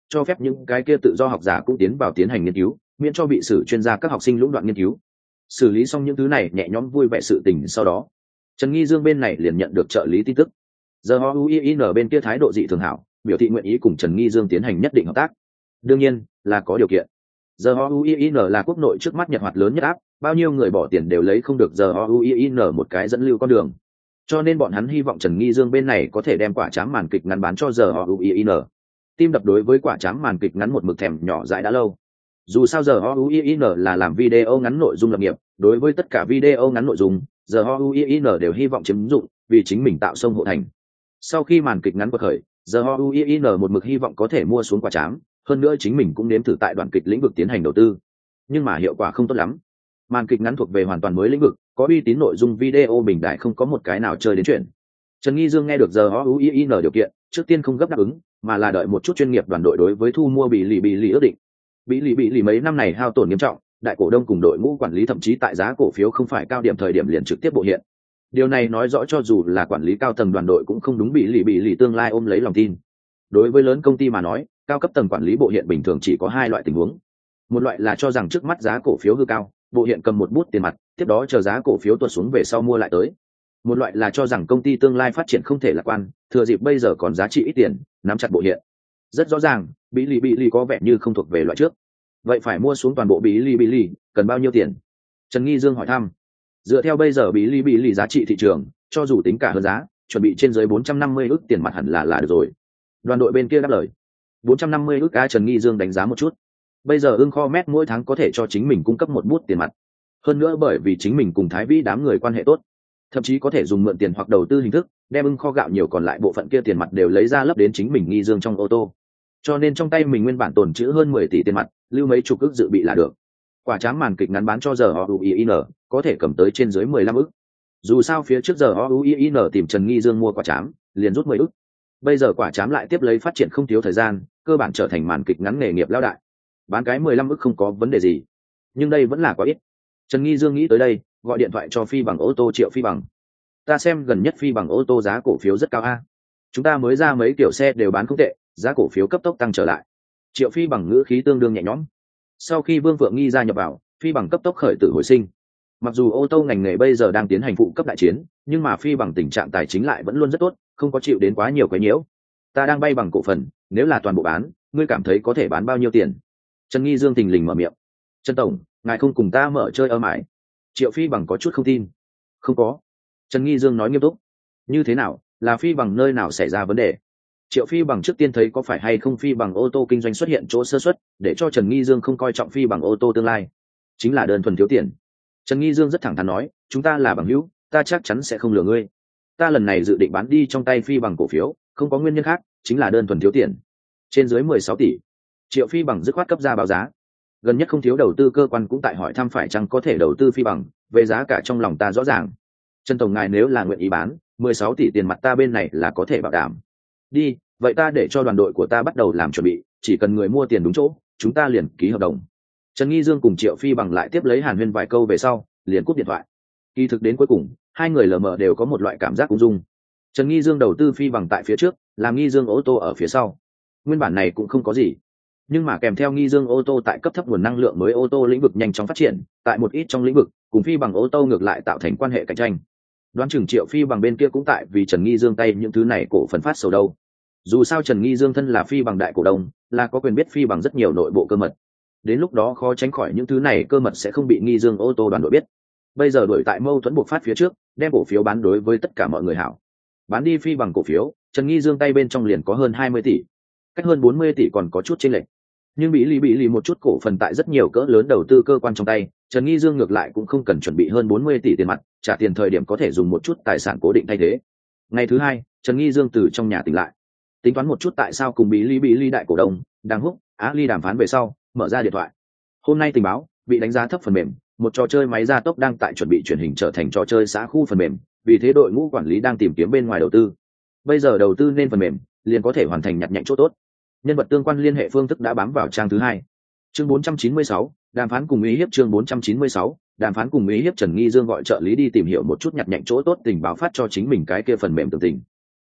cho phép những cái kia tự do học giả cũng tiến vào tiến hành nghiên cứu, miễn cho bị sử chuyên gia các học sinh lũng đoạn nghiên cứu. Xử lý xong những thứ này nhẹ nhõm vui vẻ sự tình sau đó, Trần Nghi Dương bên này liền nhận được trợ lý tin tức. Giờ o u i n bên kia thái độ dị thường hảo, biểu thị nguyện ý cùng Trần Nghi Dương tiến hành nhất định hợp tác. Đương nhiên là có điều kiện. Giờ o u i n là quốc nội trước mắt nhật hoạt lớn nhất áp, bao nhiêu người bỏ tiền đều lấy không được giờ o u i n một cái dẫn lưu con đường. Cho nên bọn hắn hy vọng Trần Nghi Dương bên này có thể đem quả trám màn kịch ngắn bán cho giờ o u i n. Tim đập đối với quả trám màn kịch ngắn một mực thèm nhỏ dãi đã lâu. Dù sao giờ o u i n là làm video ngắn nội dung lập nghiệp, đối với tất cả video ngắn nội dung, giờ o u i n đều hy vọng chiếm dụng, vì chính mình tạo sông hộ thành. Sau khi màn kịch ngắn quật khởi, giờ o u i n một mực hy vọng có thể mua xuống quả trám, hơn nữa chính mình cũng nếm thử tại đoạn kịch lĩnh vực tiến hành đầu tư, nhưng mà hiệu quả không tốt lắm. Màn kịch ngắn thuộc về hoàn toàn mới lĩnh vực, có uy tín nội dung video bình đại không có một cái nào chơi đến chuyện. Trần Nghi Dương nghe được giờ o u i n điều kiện, trước tiên không gấp đáp ứng, mà là đợi một chút chuyên nghiệp đoàn đội đối với thu mua bị lì bị lì ước định. Bị lì bị lì mấy năm này hao tổn nghiêm trọng, đại cổ đông cùng đội ngũ quản lý thậm chí tại giá cổ phiếu không phải cao điểm thời điểm liền trực tiếp bộ hiện. Điều này nói rõ cho dù là quản lý cao tầng đoàn đội cũng không đúng bị lì bị lì tương lai ôm lấy lòng tin. Đối với lớn công ty mà nói, cao cấp tầng quản lý bộ hiện bình thường chỉ có hai loại tình huống. Một loại là cho rằng trước mắt giá cổ phiếu hư cao, bộ hiện cầm một bút tiền mặt, tiếp đó chờ giá cổ phiếu tuột xuống về sau mua lại tới. Một loại là cho rằng công ty tương lai phát triển không thể lạc quan, thừa dịp bây giờ còn giá trị ít tiền, nắm chặt bộ hiện. Rất rõ ràng, bị lì bị lì có vẻ như không thuộc về loại trước. Vậy phải mua xuống toàn bộ bị lì bị lì, cần bao nhiêu tiền? Trần Nghi Dương hỏi thăm. Dựa theo bây giờ bị lì bị lì giá trị thị trường, cho dù tính cả hơn giá, chuẩn bị trên dưới bốn trăm năm mươi ức tiền mặt hẳn là là được rồi. Đoàn đội bên kia đáp lời. bốn trăm năm mươi ức a. Trần Nghi Dương đánh giá một chút. Bây giờ ưng kho mét mỗi tháng có thể cho chính mình cung cấp một bút tiền mặt. Hơn nữa bởi vì chính mình cùng Thái Vĩ đám người quan hệ tốt, thậm chí có thể dùng mượn tiền hoặc đầu tư hình thức, đem ưng kho gạo nhiều còn lại bộ phận kia tiền mặt đều lấy ra lấp đến chính mình Nghi Dương trong ô tô. Cho nên trong tay mình nguyên bản tồn trữ hơn mười tỷ tiền mặt, lưu mấy chục ức dự bị là được. Quả trám màn kịch ngắn bán cho giờ o u i n có thể cầm tới trên dưới mười lăm ức. Dù sao phía trước giờ o u i n tìm Trần Nghi Dương mua quả trám, liền rút mười ức. Bây giờ quả trám lại tiếp lấy phát triển không thiếu thời gian, cơ bản trở thành màn kịch ngắn nghề nghiệp lao đại. Bán cái mười lăm ức không có vấn đề gì, nhưng đây vẫn là quá ít. Trần Nghi Dương nghĩ tới đây, gọi điện thoại cho Phi Bằng ô tô Triệu Phi Bằng. Ta xem gần nhất Phi Bằng ô tô giá cổ phiếu rất cao a. Chúng ta mới ra mấy kiểu xe đều bán không tệ, giá cổ phiếu cấp tốc tăng trở lại. Triệu Phi Bằng ngữ khí tương đương nhẹ nhõm. Sau khi Vương Phượng Nghi gia nhập vào, Phi Bằng cấp tốc khởi tử hồi sinh. Mặc dù ô tô ngành nghề bây giờ đang tiến hành phụ cấp đại chiến, nhưng mà Phi Bằng tình trạng tài chính lại vẫn luôn rất tốt, không có chịu đến quá nhiều quấy nhiễu. Ta đang bay bằng cổ phần, nếu là toàn bộ bán, ngươi cảm thấy có thể bán bao nhiêu tiền? Trần Nghi Dương thình lình mở miệng. Trần tổng, ngài không cùng ta mở chơi ở mãi? Triệu Phi Bằng có chút không tin. Không có. Trần Nghi Dương nói nghiêm túc. Như thế nào, là Phi Bằng nơi nào xảy ra vấn đề? Triệu Phi Bằng trước tiên thấy có phải hay không Phi Bằng ô tô kinh doanh xuất hiện chỗ sơ suất, để cho Trần Nghi Dương không coi trọng Phi Bằng ô tô tương lai. Chính là đơn thuần thiếu tiền. Trần Nghi Dương rất thẳng thắn nói, chúng ta là bằng hữu, ta chắc chắn sẽ không lừa ngươi. Ta lần này dự định bán đi trong tay Phi Bằng cổ phiếu, không có nguyên nhân khác, chính là đơn thuần thiếu tiền. Trên dưới mười sáu tỷ. Triệu Phi Bằng dứt khoát cấp ra báo giá. Gần nhất không thiếu đầu tư cơ quan cũng tại hỏi thăm phải chăng có thể đầu tư Phi Bằng, về giá cả trong lòng ta rõ ràng. Trần tổng ngài nếu là nguyện ý bán, mười sáu tỷ tiền mặt ta bên này là có thể bảo đảm. Đi, vậy ta để cho đoàn đội của ta bắt đầu làm chuẩn bị, chỉ cần người mua tiền đúng chỗ, chúng ta liền ký hợp đồng. Trần Nghi Dương cùng Triệu Phi Bằng lại tiếp lấy hàn huyên vài câu về sau, liền cúp điện thoại. Kỳ thực đến cuối cùng, hai người lờ mờ đều có một loại cảm giác ung dung. Trần Nghi Dương đầu tư Phi Bằng tại phía trước, làm Nghi Dương ô tô ở phía sau. Nguyên bản này cũng không có gì, nhưng mà kèm theo Nghi Dương ô tô tại cấp thấp nguồn năng lượng mới ô tô lĩnh vực nhanh chóng phát triển, tại một ít trong lĩnh vực, cùng Phi Bằng ô tô ngược lại tạo thành quan hệ cạnh tranh. Đoán chừng Triệu Phi Bằng bên kia cũng tại vì Trần Nghi Dương tay những thứ này cổ phần phát sầu đâu. Dù sao Trần Nghi Dương thân là Phi Bằng đại cổ đông, là có quyền biết Phi Bằng rất nhiều nội bộ cơ mật. Đến lúc đó khó tránh khỏi những thứ này cơ mật sẽ không bị Nghi Dương ô tô đoàn đội biết. Bây giờ đuổi tại mâu thuẫn buộc phát phía trước, đem cổ phiếu bán đối với tất cả mọi người hảo. Bán đi Phi Bằng cổ phiếu, Trần Nghi Dương tay bên trong liền có hơn hai mươi tỷ, cách hơn bốn mươi tỷ còn có chút chênh lệch. Nhưng bị lì bị lì một chút cổ phần tại rất nhiều cỡ lớn đầu tư cơ quan trong tay, Trần Nghi Dương ngược lại cũng không cần chuẩn bị hơn bốn mươi tỷ tiền mặt, trả tiền thời điểm có thể dùng một chút tài sản cố định thay thế. Ngày thứ hai, Trần Nghi Dương từ trong nhà tỉnh lại, tính toán một chút tại sao cùng bị lì bị lì đại cổ đông đang húc á ly đàm phán về sau, mở ra điện thoại. Hôm nay tình báo bị đánh giá thấp phần mềm, một trò chơi máy gia tốc đang tại chuẩn bị chuyển hình trở thành trò chơi xã khu phần mềm, vì thế đội ngũ quản lý đang tìm kiếm bên ngoài đầu tư. Bây giờ đầu tư nên phần mềm liền có thể hoàn thành nhặt nhạnh chỗ tốt. Nhân vật tương quan liên hệ phương thức đã bám vào trang thứ hai. Chương bốn trăm chín mươi sáu, đàm phán cùng uy hiếp. Chương bốn trăm chín mươi sáu, đàm phán cùng uy hiếp. Trần Nghi Dương gọi trợ lý đi tìm hiểu một chút nhặt nhạnh chỗ tốt tình báo phát cho chính mình cái kia phần mềm tường tình.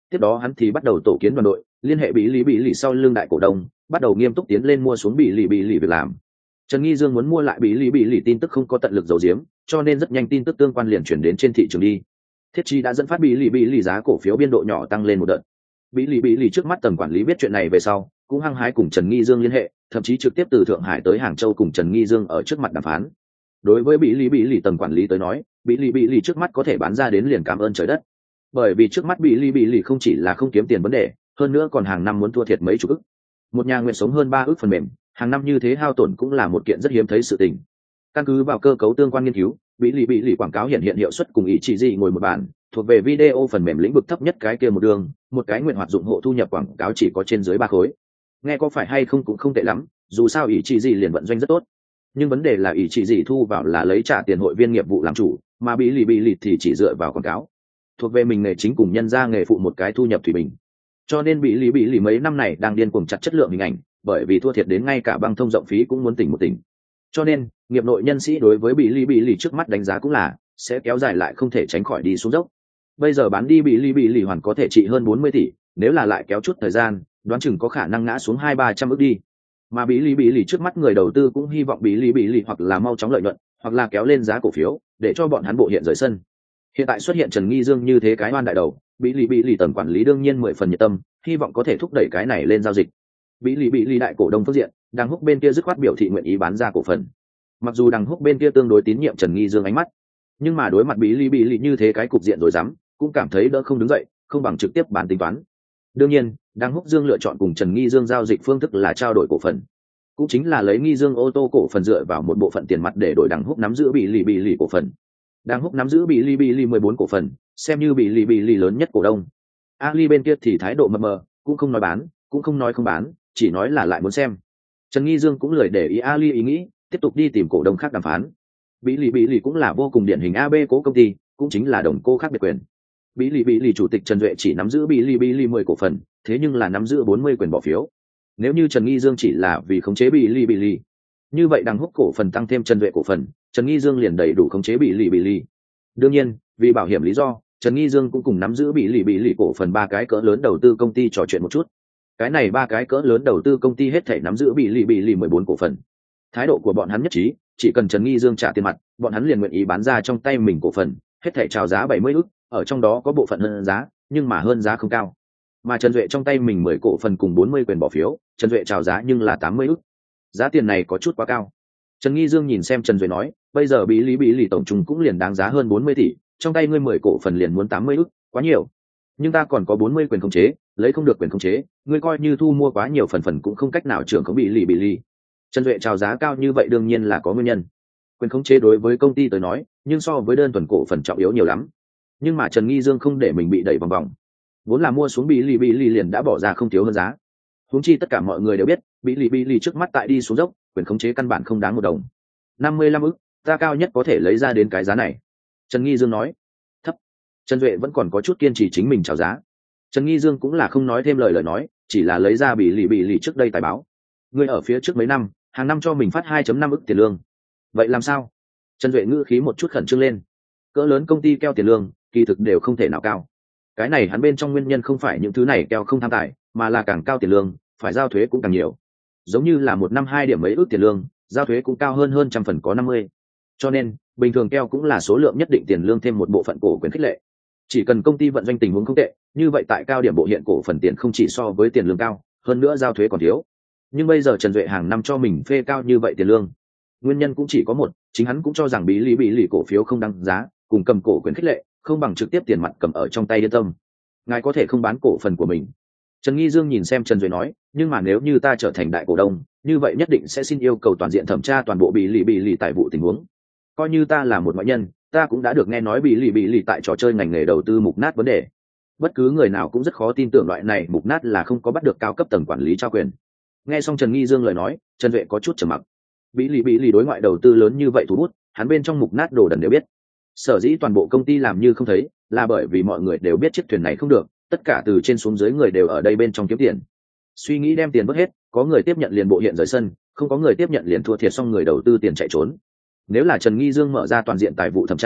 tiếp đó hắn thì bắt đầu tổ kiến đoàn đội, liên hệ bị lý bị lì sau lưng đại cổ đông, bắt đầu nghiêm túc tiến lên mua xuống bị lý bị lì việc làm. Trần Nghi Dương muốn mua lại bị lý bị lì tin tức không có tận lực giấu giếm, cho nên rất nhanh tin tức tương quan liền chuyển đến trên thị trường đi. Thiết Chi đã dẫn phát bị lý bị lì giá cổ phiếu biên độ nhỏ tăng lên một đợt. Bị lý bị lì trước mắt tầng quản lý biết chuyện này về sau, cũng hăng hái cùng Trần Nghi Dương liên hệ, thậm chí trực tiếp từ Thượng Hải tới Hàng Châu cùng Trần Nghi Dương ở trước mặt đàm phán. Đối với bị lý bị lì tầng quản lý tới nói, bị lý bị lì trước mắt có thể bán ra đến liền cảm ơn trời đất. Bởi vì trước mắt bị lý bị lì không chỉ là không kiếm tiền vấn đề, hơn nữa còn hàng năm muốn thua thiệt mấy chục ức. Một nhà nguyện sống hơn ba ức phần mềm, hàng năm như thế hao tổn cũng là một kiện rất hiếm thấy sự tình. Căn cứ vào cơ cấu tương quan nghiên cứu, bị lì bị lì quảng cáo hiện hiện hiệu suất cùng ý chỉ gì ngồi một bàn, thuộc về video phần mềm lĩnh vực thấp nhất cái kia một đường, một cái nguyện hoạt dụng hộ thu nhập quảng cáo chỉ có trên dưới ba khối. Nghe có phải hay không cũng không tệ lắm, dù sao ý chỉ gì liền vận doanh rất tốt. Nhưng vấn đề là ý chỉ gì thu vào là lấy trả tiền hội viên nghiệp vụ làm chủ, mà bị lì bị lì thì chỉ dựa vào quảng cáo, thuộc về mình nghề chính cùng nhân ra nghề phụ một cái thu nhập thủy bình. Cho nên bị lý bị lì mấy năm này đang điên cuồng chặt chất lượng hình ảnh, bởi vì thua thiệt đến ngay cả băng thông rộng phí cũng muốn tỉnh một tỉnh. Cho nên nghiệp nội nhân sĩ đối với bị lý bị lì trước mắt đánh giá cũng là sẽ kéo dài lại không thể tránh khỏi đi xuống dốc. Bây giờ bán đi bị lý bị lì hoàn có thể trị hơn bốn mươi tỷ, nếu là lại kéo chút thời gian, đoán chừng có khả năng ngã xuống hai ba trăm ức đi. Mà bị lý bị lì trước mắt người đầu tư cũng hy vọng bị lý bị lì hoặc là mau chóng lợi nhuận, hoặc là kéo lên giá cổ phiếu để cho bọn hắn bộ hiện rời sân. Hiện tại xuất hiện Trần Nghi Dương như thế cái oan đại đầu, bị lì bị lì tầng quản lý đương nhiên mười phần nhiệt tâm, hy vọng có thể thúc đẩy cái này lên giao dịch. Bị lì bị lì đại cổ đông phương diện, Đằng Húc bên kia dứt khoát biểu thị nguyện ý bán ra cổ phần. Mặc dù Đằng Húc bên kia tương đối tín nhiệm Trần Nghi Dương ánh mắt, nhưng mà đối mặt bị lì bị lì như thế cái cục diện rồi dám, cũng cảm thấy đỡ không đứng dậy, không bằng trực tiếp bán tính toán. Đương nhiên, Đằng Húc Dương lựa chọn cùng Trần Nghi Dương giao dịch phương thức là trao đổi cổ phần, cũng chính là lấy Nghi Dương ô tô cổ phần dựa vào một bộ phận tiền mặt để đổi Đằng Húc nắm giữ bị lì bị lì cổ phần. Đằng Húc nắm giữ bị lì bị lì mười bốn cổ phần, xem như bị lì bị lì lớn nhất cổ đông. Ali bên kia thì thái độ mờ mờ, cũng không nói bán, cũng không nói không bán, chỉ nói là lại muốn xem. Trần Nghi Dương cũng lười để ý Ali ý nghĩ, tiếp tục đi tìm cổ đông khác đàm phán. Bị lì bị lì cũng là vô cùng điển hình a bê cố công ty, cũng chính là đồng cô khác biệt quyền. Bị lì bị lì chủ tịch Trần Duệ chỉ nắm giữ bị lì bị lì mười cổ phần, thế nhưng là nắm giữ bốn mươi quyền bỏ phiếu. Nếu như Trần Nghi Dương chỉ là vì khống chế bị lì bị lì, như vậy Đằng Húc cổ phần tăng thêm Trần Duệ cổ phần, Trần Nghi Dương liền đầy đủ khống chế bị lì bị lì. Đương nhiên, vì bảo hiểm lý do, Trần Nghi Dương cũng cùng nắm giữ bị lì bị lì cổ phần ba cái cỡ lớn đầu tư công ty trò chuyện một chút. Cái này ba cái cỡ lớn đầu tư công ty hết thảy nắm giữ bị lì bị lì mười bốn cổ phần. Thái độ của bọn hắn nhất trí, chỉ cần Trần Nghi Dương trả tiền mặt, bọn hắn liền nguyện ý bán ra trong tay mình cổ phần, hết thảy chào giá bảy mươi ức, ở trong đó có bộ phận hơn giá, nhưng mà hơn giá không cao. Mà Trần Duệ trong tay mình mười cổ phần cùng bốn mươi quyền bỏ phiếu, Trần Duệ chào giá nhưng là tám mươi ức. Giá tiền này có chút quá cao. Trần Nghi Dương nhìn xem Trần Duệ nói, bây giờ bị lý bị lì tổng trùng cũng liền đáng giá hơn bốn mươi tỷ, trong tay ngươi mười cổ phần liền muốn tám mươi ức, quá nhiều. Nhưng ta còn có bốn mươi quyền khống chế, lấy không được quyền khống chế, ngươi coi như thu mua quá nhiều phần phần cũng không cách nào trưởng khống bị lì bị lì. Trần Duệ chào giá cao như vậy đương nhiên là có nguyên nhân. Quyền khống chế đối với công ty tới nói, nhưng so với đơn thuần cổ phần trọng yếu nhiều lắm. Nhưng mà Trần Nghi Dương không để mình bị đẩy vòng vòng. Vốn là mua xuống bị lì bị lì liền đã bỏ ra không thiếu hơn giá. Huống chi tất cả mọi người đều biết, bị lì bị lì trước mắt tại đi xuống dốc, quyền khống chế căn bản không đáng một đồng. năm mươi lăm ức, ta cao nhất có thể lấy ra đến cái giá này. Trần Nghi Dương nói. Thấp. Trần Duệ vẫn còn có chút kiên trì chính mình chào giá. Trần Nghi Dương cũng là không nói thêm lời lời nói, chỉ là lấy ra bị lì bị lì trước đây tài báo. Người ở phía trước mấy năm, hàng năm cho mình phát hai phẩy năm ức tiền lương. Vậy làm sao? Trần Duệ ngữ khí một chút khẩn trương lên. Cỡ lớn công ty keo tiền lương, kỳ thực đều không thể nào cao. Cái này hắn bên trong nguyên nhân không phải những thứ này keo không tham tài, mà là càng cao tiền lương, phải giao thuế cũng càng nhiều. Giống như là một năm hai điểm mấy ước tiền lương, giao thuế cũng cao hơn hơn trăm phần có năm mươi. Cho nên, bình thường keo cũng là số lượng nhất định tiền lương thêm một bộ phận cổ quyền khích lệ. Chỉ cần công ty vận doanh tình huống không tệ, như vậy tại cao điểm bộ hiện cổ phần tiền không chỉ so với tiền lương cao, hơn nữa giao thuế còn thiếu. Nhưng bây giờ Trần Duệ hàng năm cho mình phê cao như vậy tiền lương, nguyên nhân cũng chỉ có một, chính hắn cũng cho rằng bí lý bị lì cổ phiếu không đăng giá, cùng cầm cổ quyền khích lệ, không bằng trực tiếp tiền mặt cầm ở trong tay yên tâm. Ngài có thể không bán cổ phần của mình. Trần Nghi Dương nhìn xem Trần Duệ nói, nhưng mà nếu như ta trở thành đại cổ đông, như vậy nhất định sẽ xin yêu cầu toàn diện thẩm tra toàn bộ bị lì bị lì tài vụ tình huống. Coi như ta là một ngoại nhân, ta cũng đã được nghe nói bị lì bị lì tại trò chơi ngành nghề đầu tư mục nát vấn đề. Bất cứ người nào cũng rất khó tin tưởng loại này mục nát là không có bắt được cao cấp tầng quản lý trao quyền. Nghe xong Trần Nghi Dương lời nói, Trần Duệ có chút trầm mặc. Bị lì bị lì đối ngoại đầu tư lớn như vậy thu hút, hắn bên trong mục nát đồ đần đều biết. Sở dĩ toàn bộ công ty làm như không thấy, là bởi vì mọi người đều biết chiếc thuyền này không được, tất cả từ trên xuống dưới người đều ở đây bên trong kiếm tiền. Suy nghĩ đem tiền vớt hết, có người tiếp nhận liền bộ hiện rời sân, không có người tiếp nhận liền thua thiệt xong người đầu tư tiền chạy trốn. Nếu là Trần Nghi Dương mở ra toàn diện tài vụ thẩm tra,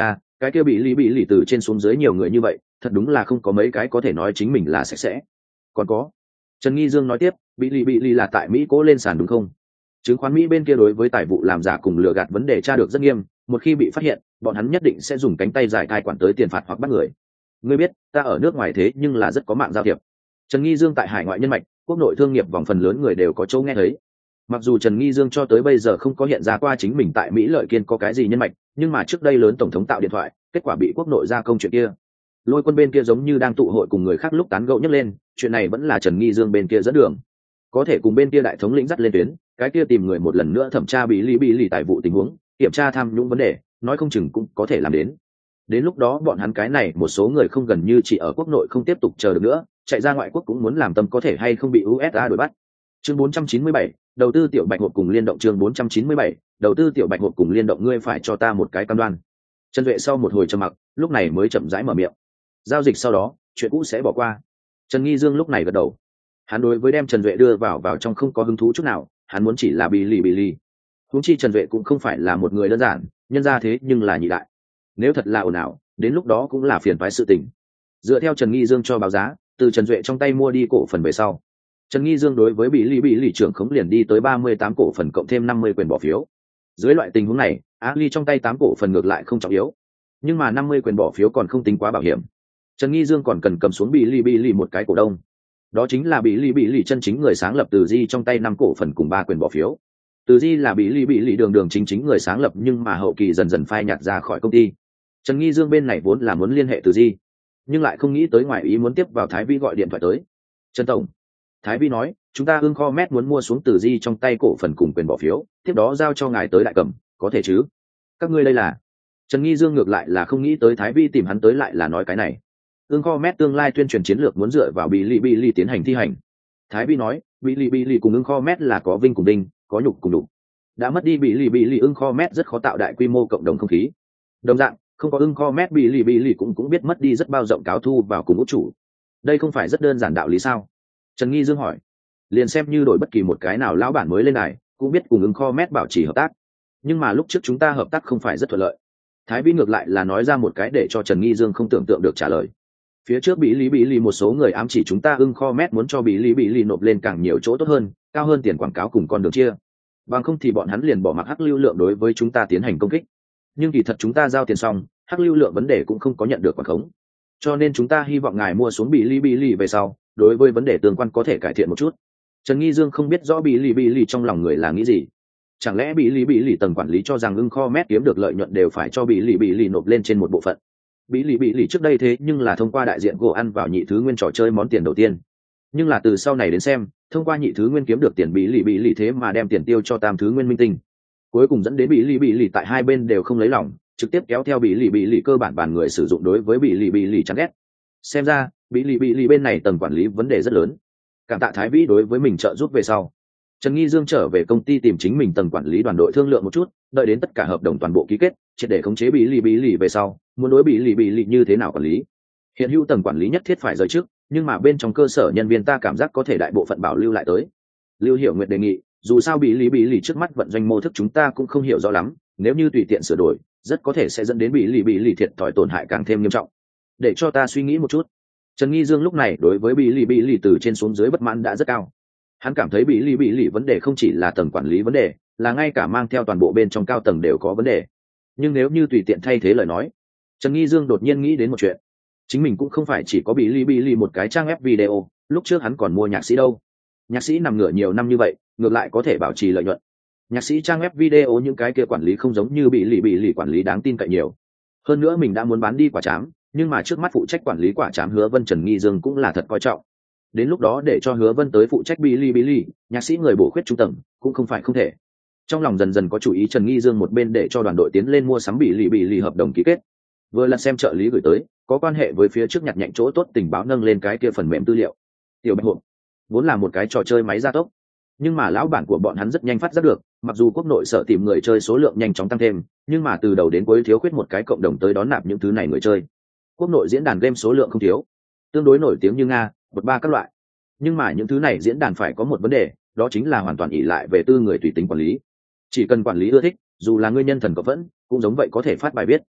cái kia bị lý bị lì từ trên xuống dưới nhiều người như vậy, thật đúng là không có mấy cái có thể nói chính mình là sạch sẽ. Còn có, Trần Nghi Dương nói tiếp, bị lý bị lì là tại Mỹ cố lên sàn đúng không? Chứng khoán Mỹ bên kia đối với tài vụ làm giả cùng lừa gạt vấn đề tra được rất nghiêm, một khi bị phát hiện, bọn hắn nhất định sẽ dùng cánh tay dài cai quản tới tiền phạt hoặc bắt người. Ngươi biết, ta ở nước ngoài thế nhưng là rất có mạng giao thiệp. Trần Nghi Dương tại hải ngoại nhân mạch, quốc nội thương nghiệp vòng phần lớn người đều có chỗ nghe thấy. Mặc dù Trần Nghi Dương cho tới bây giờ không có hiện ra qua chính mình tại Mỹ Lợi Kiên có cái gì nhân mạch, nhưng mà trước đây lớn tổng thống tạo điện thoại, kết quả bị quốc nội ra công chuyện kia. Lôi Quân bên kia giống như đang tụ hội cùng người khác lúc tán gẫu nhấc lên, chuyện này vẫn là Trần Nghi Dương bên kia dẫn đường. Có thể cùng bên kia đại thống lĩnh dắt lên tuyến, cái kia tìm người một lần nữa thẩm tra bị lý bị lì tài vụ tình huống, kiểm tra tham nhũng vấn đề, nói không chừng cũng có thể làm đến. Đến lúc đó bọn hắn cái này một số người không gần như chỉ ở quốc nội không tiếp tục chờ được nữa, chạy ra ngoại quốc cũng muốn làm tâm có thể hay không bị u ét a đuổi bắt. Chương bốn trăm chín mươi bảy, đầu tư tiểu bạch hộp cùng liên động. Chương bốn trăm chín mươi bảy, đầu tư tiểu bạch hộp cùng liên động. Ngươi phải cho ta một cái cam đoan. Trần Duệ sau một hồi trầm mặc, lúc này mới chậm rãi mở miệng. Giao dịch sau đó, chuyện cũ sẽ bỏ qua. Trần Nghi Dương lúc này gật đầu. Hắn đối với đem Trần Duệ đưa vào vào trong không có hứng thú chút nào, hắn muốn chỉ là bị lì bị lì. Huống chi Trần Duệ cũng không phải là một người đơn giản, nhân ra thế nhưng là nhị đại. Nếu thật là ồn ào, đến lúc đó cũng là phiền toái sự tình. Dựa theo Trần Nghi Dương cho báo giá, từ Trần Duệ trong tay mua đi cổ phần về sau, Trần Nghi Dương đối với bị lý bị lì trưởng khống liền đi tới ba mươi tám cổ phần cộng thêm năm mươi quyền bỏ phiếu. Dưới loại tình huống này, Á Ly trong tay tám cổ phần ngược lại không trọng yếu, nhưng mà năm mươi quyền bỏ phiếu còn không tính quá bảo hiểm. Trần Nghi Dương còn cần cầm xuống bị lý bị lì một cái cổ đông, đó chính là bị lý bị lì chân chính người sáng lập Từ Di trong tay năm cổ phần cùng ba quyền bỏ phiếu. Từ Di là bị lý bị lì đường đường chính chính người sáng lập, nhưng mà hậu kỳ dần dần phai nhạt ra khỏi công ty. Trần Nghi Dương bên này vốn là muốn liên hệ Từ Di, nhưng lại không nghĩ tới ngoài ý muốn tiếp vào Thái Vi gọi điện thoại tới. Trần tổng, Thái Vi nói, chúng ta Hưng Kho Met muốn mua xuống Từ Di trong tay cổ phần cùng quyền bỏ phiếu, tiếp đó giao cho ngài tới Đại Cẩm, có thể chứ? Các ngươi đây là? Trần Nghi Dương ngược lại là không nghĩ tới Thái Vi tìm hắn tới lại là nói cái này. Hưng Kho Met tương lai tuyên truyền chiến lược muốn dựa vào Billy Billy tiến hành thi hành. Thái Vi nói, Billy Billy cùng Hưng Kho Met là có vinh cùng đinh, có nhục cùng đục. Đã mất đi Billy Billy, Hưng Kho Met rất khó tạo đại quy mô cộng đồng không khí. Đồng dạng, không có Hưng Kho Met, Billy Billy cũng cũng biết mất đi rất bao rộng cáo thu vào cùng út chủ. Đây không phải rất đơn giản đạo lý sao? Trần Nghi Dương hỏi. Liền xem như đổi bất kỳ một cái nào lão bản mới lên này, cũng biết cùng Hưng Kho Met bảo trì hợp tác. Nhưng mà lúc trước chúng ta hợp tác không phải rất thuận lợi. Thái Vi ngược lại là nói ra một cái để cho Trần Nghi Dương không tưởng tượng được trả lời. Phía trước bị lý bị lì một số người ám chỉ chúng ta Hưng Kho Met muốn cho bị lý bị lì nộp lên càng nhiều chỗ tốt hơn, cao hơn tiền quảng cáo cùng con đường chia. Bằng không thì bọn hắn liền bỏ mặc hắc lưu lượng đối với chúng ta tiến hành công kích. Nhưng kỳ thật chúng ta giao tiền xong, hắc lưu lượng vấn đề cũng không có nhận được quản khống. Cho nên chúng ta hy vọng ngài mua xuống bị lý bị lì về sau, đối với vấn đề tương quan có thể cải thiện một chút. Trần Nghi Dương không biết rõ bị lý bị lì trong lòng người là nghĩ gì. Chẳng lẽ bị lý bị lì tầng quản lý cho rằng Hưng Kho Met kiếm được lợi nhuận đều phải cho bị lý bị lì nộp lên trên một bộ phận? Bị lì bị lì trước đây thế nhưng là thông qua đại diện gỗ ăn vào nhị thứ nguyên trò chơi món tiền đầu tiên. Nhưng là từ sau này đến xem, thông qua nhị thứ nguyên kiếm được tiền bị lì bị lì thế mà đem tiền tiêu cho tam thứ nguyên minh tinh. Cuối cùng dẫn đến bị lì bị lì tại hai bên đều không lấy lòng, trực tiếp kéo theo bị lì bị lì cơ bản bàn người sử dụng đối với bị lì bị lì chán ghét. Xem ra, bị lì bị lì bên này tầng quản lý vấn đề rất lớn. Cảm tạ Thái Vĩ đối với mình trợ giúp về sau, Trần Nghi Dương trở về công ty tìm chính mình tầng quản lý đoàn đội thương lượng một chút, đợi đến tất cả hợp đồng toàn bộ ký kết, triệt để khống chế bị lì bị lì về sau, muốn đối bị lì bị lì như thế nào quản lý. Hiện hữu tầng quản lý nhất thiết phải rời trước, nhưng mà bên trong cơ sở nhân viên ta cảm giác có thể đại bộ phận bảo lưu lại tới. Lưu Hiểu Nguyệt đề nghị, dù sao bị lý bị lì trước mắt vận doanh mô thức chúng ta cũng không hiểu rõ lắm, nếu như tùy tiện sửa đổi, rất có thể sẽ dẫn đến bị lì bị lì thiệt thòi tổn hại càng thêm nghiêm trọng. Để cho ta suy nghĩ một chút. Trần Nghi Dương lúc này đối với bị lì bị lì từ trên xuống dưới bất mãn đã rất cao. Hắn cảm thấy bị lì bị lì vấn đề không chỉ là tầng quản lý vấn đề, là ngay cả mang theo toàn bộ bên trong cao tầng đều có vấn đề. Nhưng nếu như tùy tiện thay thế lời nói, Trần Nghi Dương đột nhiên nghĩ đến một chuyện. Chính mình cũng không phải chỉ có bị lì bị lì một cái trang web video, lúc trước hắn còn mua nhạc sĩ đâu. Nhạc sĩ nằm ngửa nhiều năm như vậy, ngược lại có thể bảo trì lợi nhuận. Nhạc sĩ trang web video những cái kia quản lý không giống như bị lì bị lì quản lý đáng tin cậy nhiều. Hơn nữa mình đã muốn bán đi quả trám, nhưng mà trước mắt phụ trách quản lý quả trám Hứa Vân Trần Nghi Dương cũng là thật coi trọng. Đến lúc đó để cho Hứa Vân tới phụ trách bị lì bị lì, nhạc sĩ người bổ khuyết trung tầng cũng không phải không thể. Trong lòng dần dần có chủ ý, Trần Nghi Dương một bên để cho đoàn đội tiến lên mua sắm bị lì bị lì hợp đồng ký kết, vừa lật xem trợ lý gửi tới có quan hệ với phía trước nhặt nhạnh chỗ tốt tình báo, nâng lên cái kia phần mềm tư liệu. Tiểu Bạch Hộp vốn là một cái trò chơi máy gia tốc, nhưng mà lão bản của bọn hắn rất nhanh phát giác được, mặc dù quốc nội sợ tìm người chơi số lượng nhanh chóng tăng thêm, nhưng mà từ đầu đến cuối thiếu khuyết một cái cộng đồng tới đón nạp những thứ này người chơi. Quốc nội diễn đàn game số lượng không thiếu, tương đối nổi tiếng như Nga, bột ba các loại, nhưng mà những thứ này diễn đàn phải có một vấn đề, đó chính là hoàn toàn ỷ lại về tư người tùy tính quản lý. Chỉ cần quản lý ưa thích, dù là ngươi nhân thần cộng vẫn, cũng giống vậy có thể phát bài viết.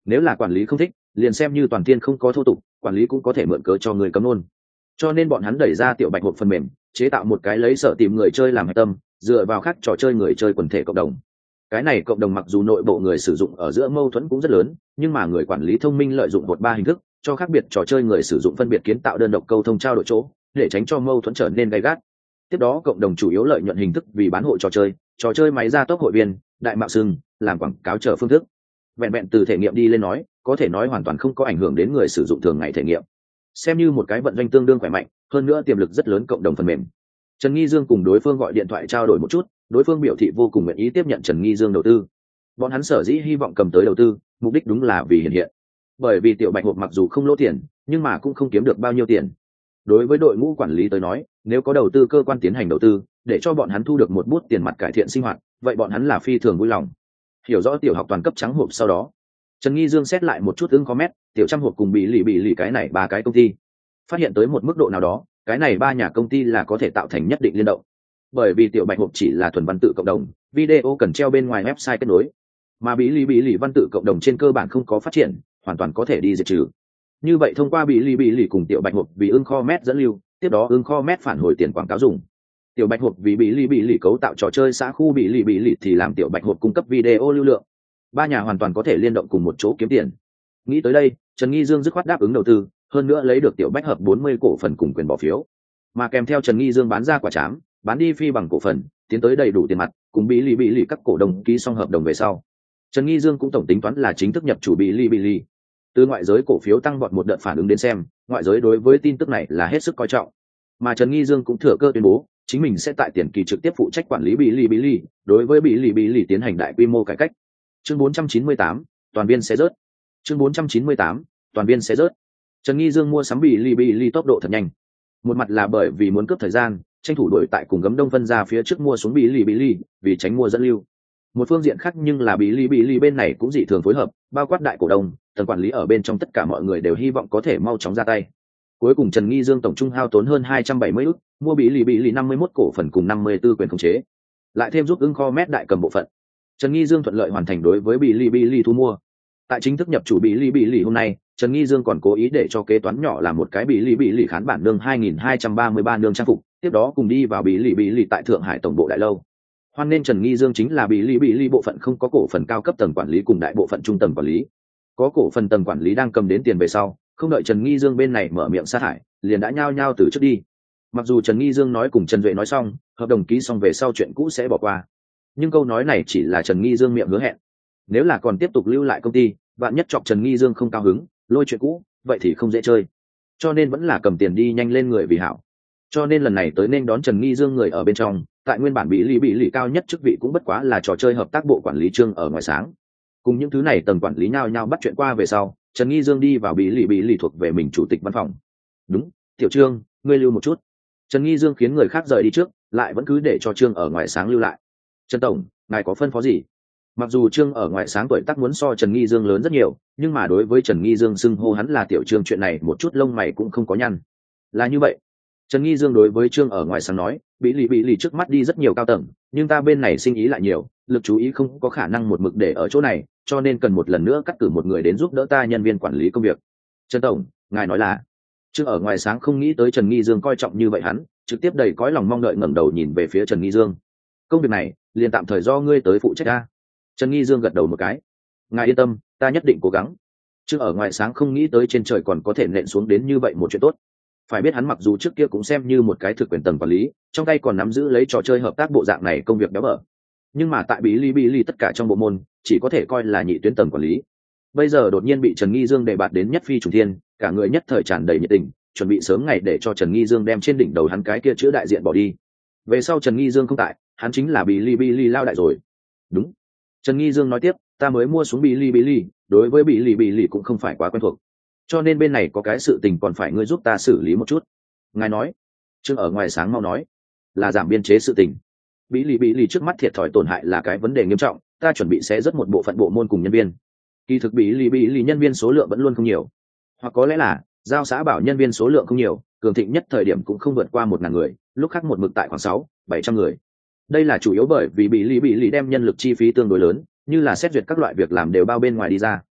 Nếu là quản lý không thích, liền xem như toàn thiên không có thô tục, quản lý cũng có thể mượn cớ cho người cấm luôn. Cho nên bọn hắn đẩy ra tiểu bạch hộp phần mềm, chế tạo một cái lấy sở tìm người chơi làm hạch tâm, dựa vào các trò chơi người chơi quần thể cộng đồng. Cái này cộng đồng mặc dù nội bộ người sử dụng ở giữa mâu thuẫn cũng rất lớn, nhưng mà người quản lý thông minh lợi dụng một ba hình thức, cho khác biệt trò chơi người sử dụng phân biệt kiến tạo đơn độc câu thông trao đổi chỗ, để tránh cho mâu thuẫn trở nên gay gắt. Tiếp đó cộng đồng chủ yếu lợi nhuận hình thức vì bán hội trò chơi, trò chơi máy ra tốc hội viên, đại mạo sừng, làm quảng cáo chờ phương thức. Vẹn vẹn từ thể nghiệm đi lên nói, có thể nói hoàn toàn không có ảnh hưởng đến người sử dụng thường ngày thể nghiệm. Xem như một cái vận doanh tương đương khỏe mạnh, hơn nữa tiềm lực rất lớn cộng đồng phần mềm. Trần Nghi Dương cùng đối phương gọi điện thoại trao đổi một chút, đối phương biểu thị vô cùng nguyện ý tiếp nhận Trần Nghi Dương đầu tư. Bọn hắn sở dĩ hy vọng cầm tới đầu tư, mục đích đúng là vì hiện hiện. Bởi vì tiểu bạch hộp mặc dù không lỗ tiền, nhưng mà cũng không kiếm được bao nhiêu tiền. Đối với đội ngũ quản lý tới nói, nếu có đầu tư cơ quan tiến hành đầu tư, để cho bọn hắn thu được một bút tiền mặt cải thiện sinh hoạt, vậy bọn hắn là phi thường vui lòng. Hiểu rõ tiểu học toàn cấp trắng hộp sau đó, Trần Nghi Dương xét lại một chút ứng comment, tiểu trăm hộp cùng bị lì bị lì cái này ba cái công ty. Phát hiện tới một mức độ nào đó, cái này ba nhà công ty là có thể tạo thành nhất định liên động. Bởi vì tiểu bạch hộp chỉ là thuần văn tự cộng đồng, video cần treo bên ngoài website kết nối, mà bị lì bị lì văn tự cộng đồng trên cơ bản không có phát triển, hoàn toàn có thể đi diệt trừ. Như vậy thông qua bị lì bị lì cùng tiểu bạch hộp vì ưng comment dẫn lưu, tiếp đó ưng comment phản hồi tiền quảng cáo dùng. Tiểu bạch hộp vì bị lì bị lì cấu tạo trò chơi xã khu bị lì bị lì thì làm tiểu bạch hộp cung cấp video lưu lượng. Ba nhà hoàn toàn có thể liên động cùng một chỗ kiếm tiền. Nghĩ tới đây, Trần Nghi Dương dứt khoát đáp ứng đầu tư, hơn nữa lấy được tiểu bách hợp bốn mươi cổ phần cùng quyền bỏ phiếu, mà kèm theo Trần Nghi Dương bán ra quả trám, bán đi phi bằng cổ phần, tiến tới đầy đủ tiền mặt, cùng bị lì bị lì các cổ đông ký xong hợp đồng về sau, Trần Nghi Dương cũng tổng tính toán là chính thức nhập chủ bị lì bị lì. Từ ngoại giới cổ phiếu tăng vọt một đợt phản ứng đến xem, ngoại giới đối với tin tức này là hết sức coi trọng, mà Trần Nghi Dương cũng thừa cơ tuyên bố chính mình sẽ tại tiền kỳ trực tiếp phụ trách quản lý bị lì bị lì, đối với bị lì bị lì tiến hành đại quy mô cải cách. Chương bốn trăm chín mươi tám, toàn viên sẽ rớt. Chương bốn trăm chín mươi tám, toàn viên sẽ rớt. Trần Nghi Dương mua sắm bị lì bị lì tốc độ thật nhanh. Một mặt là bởi vì muốn cướp thời gian, tranh thủ đuổi tại cùng gấm đông phân ra phía trước mua xuống bị lì bị lì, vì tránh mua dẫn lưu. Một phương diện khác nhưng là bị lì bị lì bên này cũng dị thường phối hợp, bao quát đại cổ đông, tầng quản lý ở bên trong tất cả mọi người đều hy vọng có thể mau chóng ra tay. Cuối cùng Trần Nghi Dương tổng trung hao tốn hơn hai trăm bảy mươi ức, mua bị lì bị lì năm mươi mốt cổ phần cùng năm mươi tư quyền khống chế, lại thêm giúp ứng kho mét đại cầm bộ phận. Trần Nghi Dương thuận lợi hoàn thành đối với bị lì bị lì thu mua. Tại chính thức nhập chủ bị lì bị lì hôm nay, Trần Nghi Dương còn cố ý để cho kế toán nhỏ làm một cái bị lì bị lì khán bản nương hai nghìn hai trăm ba mươi ba nương trang phục, tiếp đó cùng đi vào bị lì bị lì tại Thượng Hải tổng bộ đại lâu. Hoan nên Trần Nghi Dương chính là bị lì bị lì bộ phận không có cổ phần cao cấp tầng quản lý cùng đại bộ phận trung tầng quản lý. Có cổ phần tầng quản lý đang cầm đến tiền về sau, không đợi Trần Nghi Dương bên này mở miệng sát hại, liền đã nhao nhao từ trước đi. Mặc dù Trần Nghi Dương nói cùng Trần Duệ nói xong, hợp đồng ký xong về sau chuyện cũ sẽ bỏ qua, nhưng câu nói này chỉ là Trần Nghi Dương miệng hứa hẹn. Nếu là còn tiếp tục lưu lại công ty, vạn nhất chọc Trần Nghi Dương không cao hứng, lôi chuyện cũ, vậy thì không dễ chơi. Cho nên vẫn là cầm tiền đi nhanh lên người vì hảo. Cho nên lần này tới nên đón Trần Nghi Dương người ở bên trong, tại nguyên bản bị lì bị lì cao nhất chức vị cũng bất quá là trò chơi hợp tác bộ quản lý Trương ở ngoài sáng. Cùng những thứ này tầng quản lý nhau nhau bắt chuyện qua về sau, Trần Nghi Dương đi vào bị lì bị lì thuộc về mình chủ tịch văn phòng. Đúng, Tiểu Trương, ngươi lưu một chút. Trần Nghi Dương khiến người khác rời đi trước, lại vẫn cứ để cho Trương ở ngoài sáng lưu lại. Trần tổng, ngài có phân phó gì? Mặc dù Trương ở ngoài sáng tuổi tác muốn so Trần Nghi Dương lớn rất nhiều, nhưng mà đối với Trần Nghi Dương xưng hô hắn là Tiểu Trương chuyện này một chút lông mày cũng không có nhăn. Là như vậy. Trần Nghi Dương đối với Trương ở ngoài sáng nói, bị lì bị lì trước mắt đi rất nhiều cao tầng, nhưng ta bên này sinh ý lại nhiều, lực chú ý không có khả năng một mực để ở chỗ này, cho nên cần một lần nữa cắt cử một người đến giúp đỡ ta nhân viên quản lý công việc. Trần tổng, ngài nói là. Trương ở ngoài sáng không nghĩ tới Trần Nghi Dương coi trọng như vậy hắn, trực tiếp đầy cõi lòng mong đợi ngẩng đầu nhìn về phía Trần Nghi Dương. Công việc này, liền tạm thời do ngươi tới phụ trách ta. Trần Nghi Dương gật đầu một cái. Ngài yên tâm, ta nhất định cố gắng. Trương ở ngoài sáng không nghĩ tới trên trời còn có thể nện xuống đến như vậy một chuyện tốt. Phải biết hắn mặc dù trước kia cũng xem như một cái thực quyền tầng quản lý, trong tay còn nắm giữ lấy trò chơi hợp tác bộ dạng này công việc béo bở. Nhưng mà tại Bilibili tất cả trong bộ môn, chỉ có thể coi là nhị tuyến tầng quản lý. Bây giờ đột nhiên bị Trần Nghi Dương đề bạt đến nhất phi trùng thiên, cả người nhất thời tràn đầy nhiệt tình, chuẩn bị sớm ngày để cho Trần Nghi Dương đem trên đỉnh đầu hắn cái kia chữ đại diện bỏ đi. Về sau Trần Nghi Dương không tại, hắn chính là Bilibili lao đại rồi. Đúng. Trần Nghi Dương nói tiếp, ta mới mua xuống Bilibili, đối với Bilibili cũng không phải quá quen thuộc. Cho nên bên này có cái sự tình còn phải ngươi giúp ta xử lý một chút. Ngài nói. Trương ở ngoài sáng mau nói, là giảm biên chế sự tình. Bilibili trước mắt thiệt thòi tổn hại là cái vấn đề nghiêm trọng, ta chuẩn bị sẽ rất một bộ phận bộ môn cùng nhân viên. Kỳ thực Bilibili nhân viên số lượng vẫn luôn không nhiều, hoặc có lẽ là giao xã bảo nhân viên số lượng không nhiều, cường thịnh nhất thời điểm cũng không vượt qua một ngàn người, lúc khác một mực tại khoảng sáu, bảy trăm người. Đây là chủ yếu bởi vì Bilibili đem nhân lực chi phí tương đối lớn, như là xét duyệt các loại việc làm đều bao bên ngoài đi ra.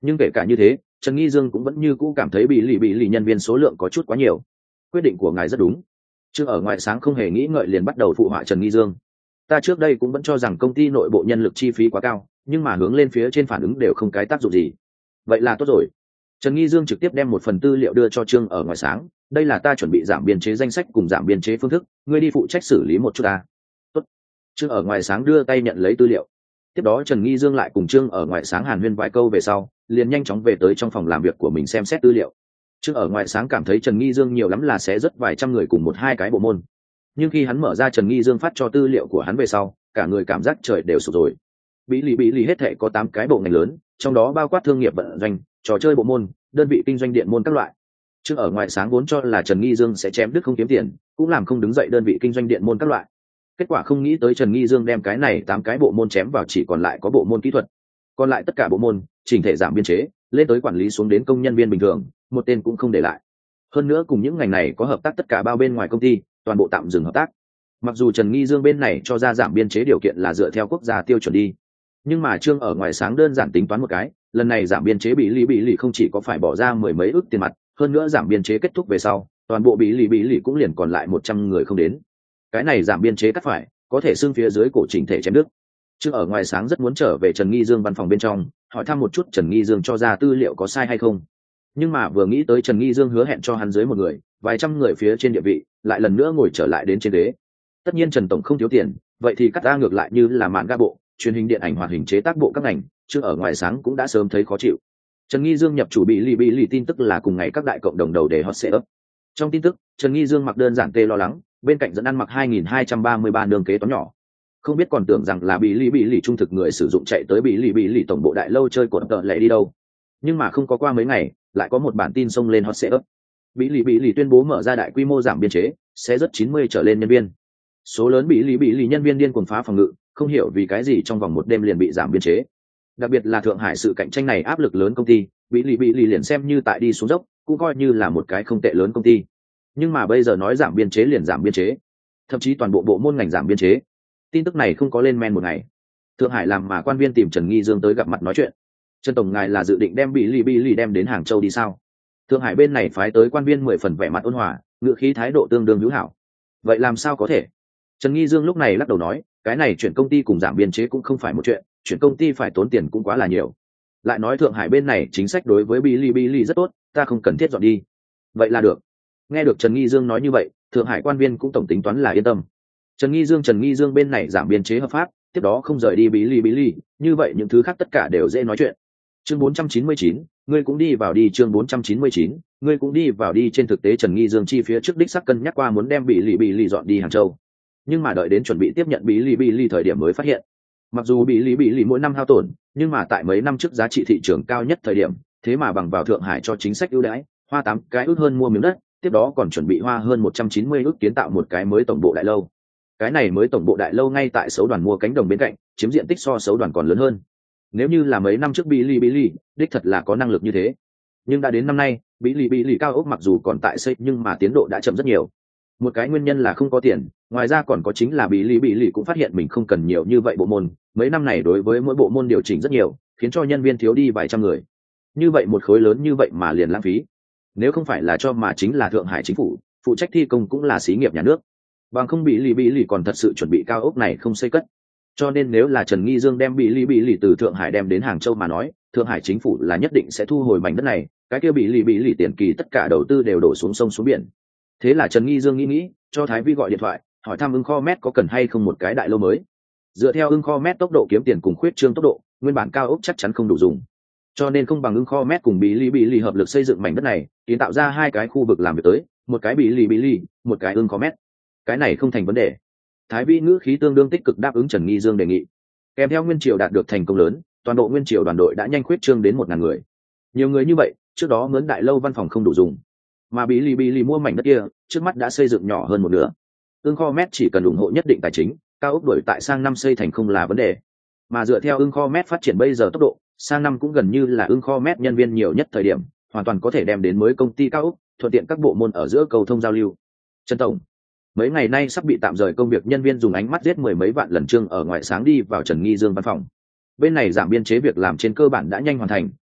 Nhưng kể cả như thế, Trần Nghi Dương cũng vẫn như cũ cảm thấy bị lì bị lì nhân viên số lượng có chút quá nhiều. Quyết định của ngài rất đúng. Chứ ở ngoài sáng không hề nghĩ ngợi liền bắt đầu phụ họa Trần Nghi Dương. Ta trước đây cũng vẫn cho rằng công ty nội bộ nhân lực chi phí quá cao, nhưng mà hướng lên phía trên phản ứng đều không cái tác dụng gì. Vậy là tốt rồi. Trần Nghi Dương trực tiếp đem một phần tư liệu đưa cho Trương ở ngoài sáng. Đây là ta chuẩn bị giảm biên chế danh sách cùng giảm biên chế phương thức, ngươi đi phụ trách xử lý một chút ta. Tốt. Trương ở ngoài sáng đưa tay nhận lấy tư liệu. Tiếp đó Trần Nghi Dương lại cùng Trương ở ngoài sáng hàn huyên vài câu về sau, liền nhanh chóng về tới trong phòng làm việc của mình xem xét tư liệu. Trương ở ngoài sáng cảm thấy Trần Nghi Dương nhiều lắm là sẽ rất vài trăm người cùng một hai cái bộ môn. Nhưng khi hắn mở ra Trần Nghi Dương phát cho tư liệu của hắn về sau, cả người cảm giác trời đều sụp rồi. Bí lì bí lì hết thệ có tám cái bộ ngành lớn, trong đó bao quát thương nghiệp vận doanh, trò chơi bộ môn, đơn vị kinh doanh điện môn các loại. Trước ở ngoài sáng vốn cho là Trần Nghi Dương sẽ chém đứt không kiếm tiền, cũng làm không đứng dậy đơn vị kinh doanh điện môn các loại. Kết quả không nghĩ tới Trần Nghi Dương đem cái này tám cái bộ môn chém vào chỉ còn lại có bộ môn kỹ thuật. Còn lại tất cả bộ môn, chỉnh thể giảm biên chế, lên tới quản lý xuống đến công nhân viên bình thường, một tên cũng không để lại. Hơn nữa cùng những ngành này có hợp tác tất cả bao bên ngoài công ty, toàn bộ tạm dừng hợp tác. Mặc dù Trần Nghi Dương bên này cho ra giảm biên chế điều kiện là dựa theo quốc gia tiêu chuẩn đi, nhưng mà Trương ở ngoài sáng đơn giản tính toán một cái, lần này giảm biên chế bị lý bị lì không chỉ có phải bỏ ra mười mấy ức tiền mặt, hơn nữa giảm biên chế kết thúc về sau, toàn bộ bị lì bị lì cũng liền còn lại một trăm người không đến. Cái này giảm biên chế cắt phải, có thể xương phía dưới cổ chỉnh thể chém đứt. Trương ở ngoài sáng rất muốn trở về Trần Nghi Dương văn phòng bên trong, hỏi thăm một chút Trần Nghi Dương cho ra tư liệu có sai hay không. Nhưng mà vừa nghĩ tới Trần Nghi Dương hứa hẹn cho hắn dưới một người, vài trăm người phía trên địa vị, lại lần nữa ngồi trở lại đến trên ghế. Tất nhiên Trần tổng không thiếu tiền, vậy thì cắt ra ngược lại như là mạn ga bộ, truyền hình điện ảnh hoạt hình chế tác bộ các ngành, Trương ở ngoài sáng cũng đã sớm thấy khó chịu. Trần Nghi Dương nhập chủ bị lì bị lì tin tức là cùng ngày các đại cộng đồng đầu để hot sẽ ấp. Trong tin tức, Trần Nghi Dương mặc đơn giản tê lo lắng, bên cạnh dẫn ăn mặc hai nghìn hai trăm ba mươi ba đường kế toán nhỏ. Không biết còn tưởng rằng là bị lì bị lì trung thực người sử dụng chạy tới bị lì bị lì tổng bộ đại lâu chơi cột tợ lệ đi đâu. Nhưng mà không có qua mấy ngày, lại có một bản tin xông lên hot sẽ ấp. Bị lì bị lì tuyên bố mở ra đại quy mô giảm biên chế, sẽ rất chín mươi trở lên nhân viên. Số lớn bị lì bị lì nhân viên điên cuồng phá phòng ngự, không hiểu vì cái gì trong vòng một đêm liền bị giảm biên chế. Đặc biệt là Thượng Hải sự cạnh tranh này áp lực lớn công ty, bị lì bị lì liền xem như tại đi xuống dốc, cũng coi như là một cái không tệ lớn công ty. Nhưng mà bây giờ nói giảm biên chế liền giảm biên chế, thậm chí toàn bộ bộ môn ngành giảm biên chế. Tin tức này không có lên men một ngày, Thượng Hải làm mà quan viên tìm Trần Nghi Dương tới gặp mặt nói chuyện. Trần tổng ngài là dự định đem bị lì bị lì đem đến Hàng Châu đi sao? Thượng Hải bên này phái tới quan viên mười phần vẻ mặt ôn hòa, ngữ khí thái độ tương đương hữu hảo. Vậy làm sao có thể? Trần Nghi Dương lúc này lắc đầu nói, cái này chuyển công ty cùng giảm biên chế cũng không phải một chuyện, chuyển công ty phải tốn tiền cũng quá là nhiều. Lại nói Thượng Hải bên này chính sách đối với Bilibili rất tốt, ta không cần thiết dọn đi. Vậy là được. Nghe được Trần Nghi Dương nói như vậy, Thượng Hải quan viên cũng tổng tính toán là yên tâm. Trần Nghi Dương Trần Nghi Dương bên này giảm biên chế hợp pháp, tiếp đó không rời đi Bilibili, như vậy những thứ khác tất cả đều dễ nói chuyện. Chương bốn trăm chín mươi chín, ngươi cũng đi vào đi chương bốn trăm chín mươi chín, ngươi cũng đi vào đi trên thực tế Trần Nghi Dương chi phía trước đích xác cân nhắc qua muốn đem Bilibili dọn đi Hàng Châu. Nhưng mà đợi đến chuẩn bị tiếp nhận Bilibili thời điểm mới phát hiện, mặc dù Bilibili mỗi năm hao tổn, nhưng mà tại mấy năm trước giá trị thị trường cao nhất thời điểm, thế mà bằng vào Thượng Hải cho chính sách ưu đãi, hoa tám cái ước hơn mua miếng đất, tiếp đó còn chuẩn bị hoa hơn một trăm chín mươi ước kiến tạo một cái mới tổng bộ đại lâu. Cái này mới tổng bộ đại lâu ngay tại Sấu Đoàn mua cánh đồng bên cạnh, chiếm diện tích so Sấu Đoàn còn lớn hơn. Nếu như là mấy năm trước Bilibili, đích thật là có năng lực như thế. Nhưng đã đến năm nay, Bilibili cao ốc mặc dù còn tại xây nhưng mà tiến độ đã chậm rất nhiều. Một cái nguyên nhân là không có tiền, ngoài ra còn có chính là Bilibili cũng phát hiện mình không cần nhiều như vậy bộ môn, mấy năm này đối với mỗi bộ môn điều chỉnh rất nhiều, khiến cho nhân viên thiếu đi vài trăm người. Như vậy một khối lớn như vậy mà liền lãng phí. Nếu không phải là cho mà chính là Thượng Hải chính phủ, phụ trách thi công cũng là xí nghiệp nhà nước. Bằng không Bilibili còn thật sự chuẩn bị cao ốc này không xây cất. Cho nên nếu là Trần Nghi Dương đem Bilibili từ Thượng Hải đem đến Hàng Châu mà nói, Thượng Hải chính phủ là nhất định sẽ thu hồi mảnh đất này, cái kia Bilibili tiền kỳ tất cả đầu tư đều đổ xuống sông xuống biển. Thế là Trần Nghi Dương nghĩ nghĩ, cho Thái Vi gọi điện thoại, hỏi thăm Ưng Kho Met có cần hay không một cái đại lâu mới. Dựa theo Ưng Kho Met tốc độ kiếm tiền cùng khuyết trương tốc độ, nguyên bản cao ốc chắc chắn không đủ dùng. Cho nên không bằng Ưng Kho Met cùng Bilibili hợp lực xây dựng mảnh đất này, kiến tạo ra hai cái khu vực làm việc tới, một cái Bilibili, một cái Ưng Kho Met. Cái này không thành vấn đề. Thái Vi ngữ khí tương đương tích cực đáp ứng Trần Nghi Dương đề nghị. Kèm theo Nguyên Triều đạt được thành công lớn, toàn bộ Nguyên Triều đoàn đội đã nhanh khuyết trương đến một ngàn người. Nhiều người như vậy, trước đó mướn đại lâu văn phòng không đủ dùng, mà Bilibili mua mảnh đất kia, trước mắt đã xây dựng nhỏ hơn một nửa. Ưng Kho Met chỉ cần ủng hộ nhất định tài chính, cao ốc đổi tại sang năm xây thành không là vấn đề. Mà dựa theo Ưng Kho Met phát triển bây giờ tốc độ, sang năm cũng gần như là Ưng Kho Met nhân viên nhiều nhất thời điểm, hoàn toàn có thể đem đến mới công ty cao ốc, thuận tiện các bộ môn ở giữa cầu thông giao lưu. Trần tổng, mấy ngày nay sắp bị tạm rời công việc nhân viên dùng ánh mắt giết mười mấy vạn lần Trương ở ngoài sáng đi vào Trần Nghi Dương văn phòng. Bên này giảm biên chế việc làm trên cơ bản đã nhanh hoàn thành,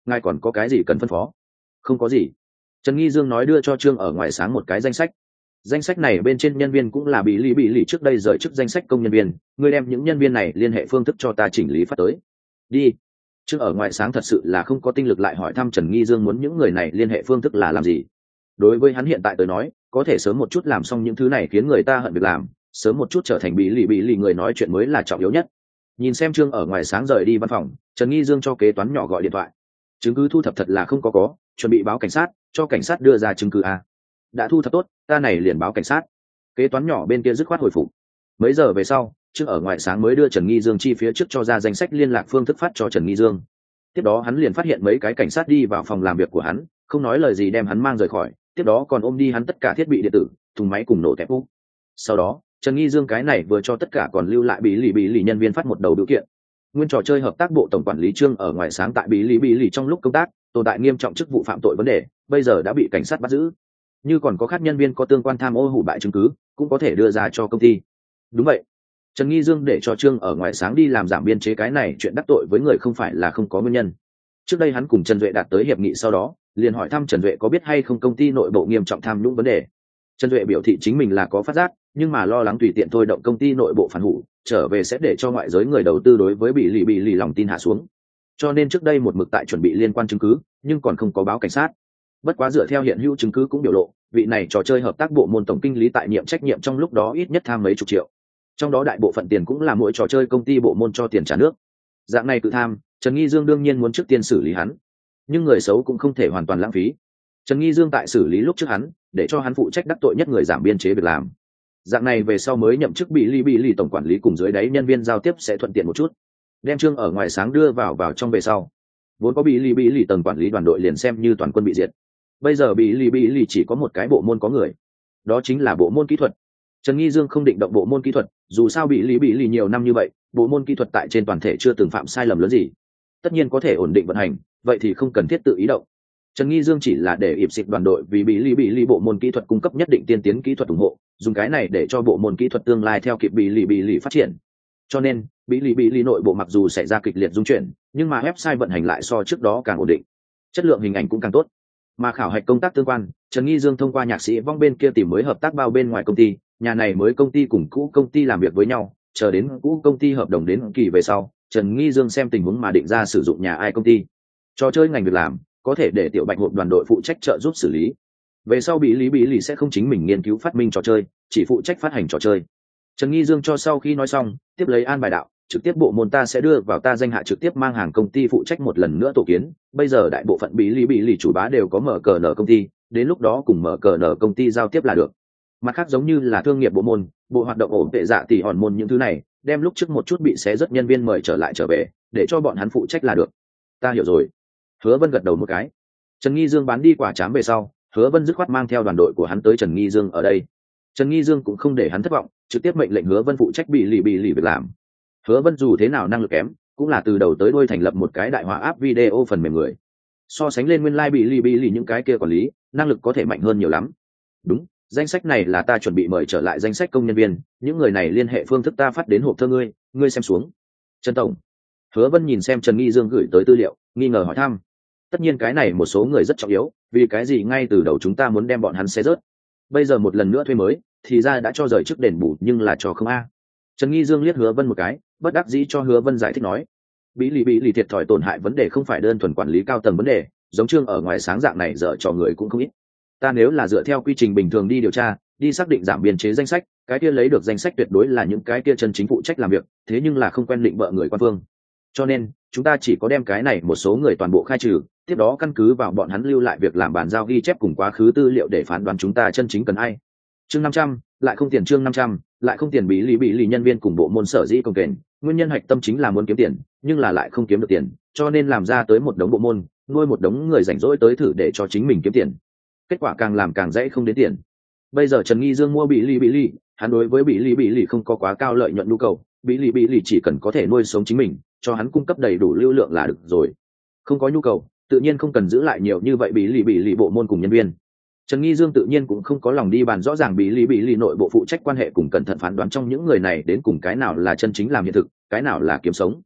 ngài còn có cái gì cần phân phó? Không có gì. Trần Nghi Dương nói đưa cho Trương ở ngoài sáng một cái danh sách. Danh sách này bên trên nhân viên cũng là bị lý bị lì trước đây rời chức danh sách công nhân viên, ngươi đem những nhân viên này liên hệ phương thức cho ta chỉnh lý phát tới. Đi. Trương ở ngoài sáng thật sự là không có tinh lực lại hỏi thăm Trần Nghi Dương muốn những người này liên hệ phương thức là làm gì. Đối với hắn hiện tại tới nói, có thể sớm một chút làm xong những thứ này khiến người ta hận việc làm, sớm một chút trở thành bị lì bị lì người nói chuyện mới là trọng yếu nhất. Nhìn xem Trương ở ngoài sáng rời đi văn phòng, Trần Nghi Dương cho kế toán nhỏ gọi điện thoại. Chứng cứ thu thập thật là không có có, chuẩn bị báo cảnh sát, cho cảnh sát đưa ra chứng cứ a. Đã thu thập tốt, ta này liền báo cảnh sát. Kế toán nhỏ bên kia dứt khoát hồi phục. Mấy giờ về sau, Trương ở ngoài sáng mới đưa Trần Nghi Dương chi phía trước cho ra danh sách liên lạc phương thức phát cho Trần Nghi Dương. Tiếp đó hắn liền phát hiện mấy cái cảnh sát đi vào phòng làm việc của hắn, không nói lời gì đem hắn mang rời khỏi, tiếp đó còn ôm đi hắn tất cả thiết bị điện tử, thùng máy cùng nổ tẹp úp. Sau đó, Trần Nghi Dương cái này vừa cho tất cả còn lưu lại bị lì bị lì nhân viên phát một đầu biểu kiện. Nguyên trò chơi hợp tác bộ tổng quản lý Trương ở ngoài sáng tại bị lì bị lì trong lúc công tác, tồn tại nghiêm trọng chức vụ phạm tội vấn đề, bây giờ đã bị cảnh sát bắt giữ. Như còn có khác nhân viên có tương quan tham ô hủ bại chứng cứ, cũng có thể đưa ra cho công ty. Đúng vậy. Trần Nghi Dương để cho Trương ở ngoài sáng đi làm giảm biên chế cái này chuyện đắc tội với người không phải là không có nguyên nhân. Trước đây hắn cùng Trần Duệ đạt tới hiệp nghị sau đó, liền hỏi thăm Trần Duệ có biết hay không công ty nội bộ nghiêm trọng tham nhũng vấn đề. Trần Duệ biểu thị chính mình là có phát giác, nhưng mà lo lắng tùy tiện thôi động công ty nội bộ phản hủ, trở về sẽ để cho ngoại giới người đầu tư đối với bị lì bị lì lòng tin hạ xuống. Cho nên trước đây một mực tại chuẩn bị liên quan chứng cứ, nhưng còn không có báo cảnh sát. Bất quá dựa theo hiện hữu chứng cứ cũng biểu lộ, vị này trò chơi hợp tác bộ môn tổng kinh lý tại nhiệm trách nhiệm trong lúc đó ít nhất tham mấy chục triệu. Trong đó đại bộ phận tiền cũng là mỗi trò chơi công ty bộ môn cho tiền trả nước. Dạng này tự tham, Trần Nghi Dương đương nhiên muốn trước tiên xử lý hắn. Nhưng người xấu cũng không thể hoàn toàn lãng phí. Trần Nghi Dương tại xử lý lúc trước hắn, để cho hắn phụ trách đắc tội nhất người giảm biên chế việc làm. Dạng này về sau mới nhậm chức bị ly bị lì tổng quản lý cùng dưới đáy nhân viên giao tiếp sẽ thuận tiện một chút. Đem Trương ở ngoài sáng đưa vào vào trong về sau. Vốn có bị ly bị lì tầng quản lý đoàn đội liền xem như toàn quân bị diệt. Bây giờ bị ly bị lì chỉ có một cái bộ môn có người. Đó chính là bộ môn kỹ thuật. Trần Nghi Dương không định động bộ môn kỹ thuật, dù sao bị lý bị lì nhiều năm như vậy, bộ môn kỹ thuật tại trên toàn thể chưa từng phạm sai lầm lớn gì. Tất nhiên có thể ổn định vận hành, vậy thì không cần thiết tự ý động. Trần Nghi Dương chỉ là để ịp xịt đoàn đội vì bị lý bị lì bộ môn kỹ thuật cung cấp nhất định tiên tiến kỹ thuật ủng hộ, dùng cái này để cho bộ môn kỹ thuật tương lai theo kịp bị lý bị lì phát triển. Cho nên, bị lý bị lì nội bộ mặc dù xảy ra kịch liệt dung chuyển, nhưng mà website vận hành lại so trước đó càng ổn định, chất lượng hình ảnh cũng càng tốt. Mà khảo hạch công tác tương quan, Trần Nghi Dương thông qua nhạc sĩ vong bên kia tìm mới hợp tác bao bên ngoài công ty, nhà này mới công ty cùng cũ công ty làm việc với nhau, chờ đến cũ công ty hợp đồng đến kỳ về sau, Trần Nghi Dương xem tình huống mà định ra sử dụng nhà ai công ty. Trò chơi ngành việc làm, có thể để tiểu bạch hộp đoàn đội phụ trách trợ giúp xử lý. Về sau bị lý bị lì sẽ không chính mình nghiên cứu phát minh trò chơi, chỉ phụ trách phát hành trò chơi. Trần Nghi Dương cho sau khi nói xong, tiếp lấy an bài đạo, trực tiếp bộ môn ta sẽ đưa vào ta danh hạ trực tiếp mang hàng công ty phụ trách một lần nữa tổ kiến. Bây giờ đại bộ phận bị lý bị lì chủ bá đều có mở cờ nở công ty, đến lúc đó cùng mở cờ nở công ty giao tiếp là được. Mặt khác giống như là thương nghiệp bộ môn, bộ hoạt động ổn tệ dạ tỷ hòn môn những thứ này, đem lúc trước một chút bị xé rất nhân viên mời trở lại trở về, để cho bọn hắn phụ trách là được. Ta hiểu rồi. Hứa Vân gật đầu một cái. Trần Nghi Dương bán đi quả trám về sau, Hứa Vân dứt khoát mang theo đoàn đội của hắn tới Trần Nghi Dương ở đây. Trần Nghi Dương cũng không để hắn thất vọng, trực tiếp mệnh lệnh Hứa Vân phụ trách bị lì bị lì việc làm. Hứa Vân dù thế nào năng lực kém, cũng là từ đầu tới đuôi thành lập một cái đại họa áp video phần mềm người. So sánh lên nguyên lai like bị lì bị lì những cái kia quản lý, năng lực có thể mạnh hơn nhiều lắm. Đúng, danh sách này là ta chuẩn bị mời trở lại danh sách công nhân viên, những người này liên hệ phương thức ta phát đến hộp thơ ngươi, ngươi xem xuống. Trần tổng. Hứa Vân nhìn xem Trần Nghi Dương gửi tới tư liệu, nghi ngờ hỏi thăm. Tất nhiên cái này một số người rất trọng yếu, vì cái gì ngay từ đầu chúng ta muốn đem bọn hắn xé rớt. Bây giờ một lần nữa thuê mới, thì ra đã cho rời trước đền bù nhưng là cho không a. Trần Nghi Dương liếc Hứa Vân một cái, bất đắc dĩ cho Hứa Vân giải thích nói. Bị lì bị lì thiệt thòi tổn hại vấn đề không phải đơn thuần quản lý cao tầng vấn đề, giống Trương ở ngoài sáng dạng này dở cho người cũng không ít. Ta nếu là dựa theo quy trình bình thường đi điều tra, đi xác định giảm biên chế danh sách, cái kia lấy được danh sách tuyệt đối là những cái kia chân chính phụ trách làm việc, thế nhưng là không quen định bợ người quan phương. Cho nên, chúng ta chỉ có đem cái này một số người toàn bộ khai trừ, tiếp đó căn cứ vào bọn hắn lưu lại việc làm bàn giao ghi chép cùng quá khứ tư liệu để phán đoán chúng ta chân chính cần ai. Chương năm trăm, lại không tiền chương năm trăm, lại không tiền bí lý bị lì nhân viên cùng bộ môn sở dĩ công kềnh, nguyên nhân hạch tâm chính là muốn kiếm tiền, nhưng là lại không kiếm được tiền, cho nên làm ra tới một đống bộ môn, nuôi một đống người rảnh rỗi tới thử để cho chính mình kiếm tiền. Kết quả càng làm càng dễ không đến tiền. Bây giờ Trần Nghi Dương mua bị lì bị lì, hắn đối với bị lì bị lì không có quá cao lợi nhuận nhu cầu, bị lì bị lì chỉ cần có thể nuôi sống chính mình, cho hắn cung cấp đầy đủ lưu lượng là được rồi. Không có nhu cầu, tự nhiên không cần giữ lại nhiều như vậy bị lì bị lì bộ môn cùng nhân viên. Trần Nghi Dương tự nhiên cũng không có lòng đi bàn rõ ràng bị lì bị lì nội bộ phụ trách quan hệ cùng cẩn thận phán đoán trong những người này đến cùng cái nào là chân chính làm hiện thực, cái nào là kiếm sống.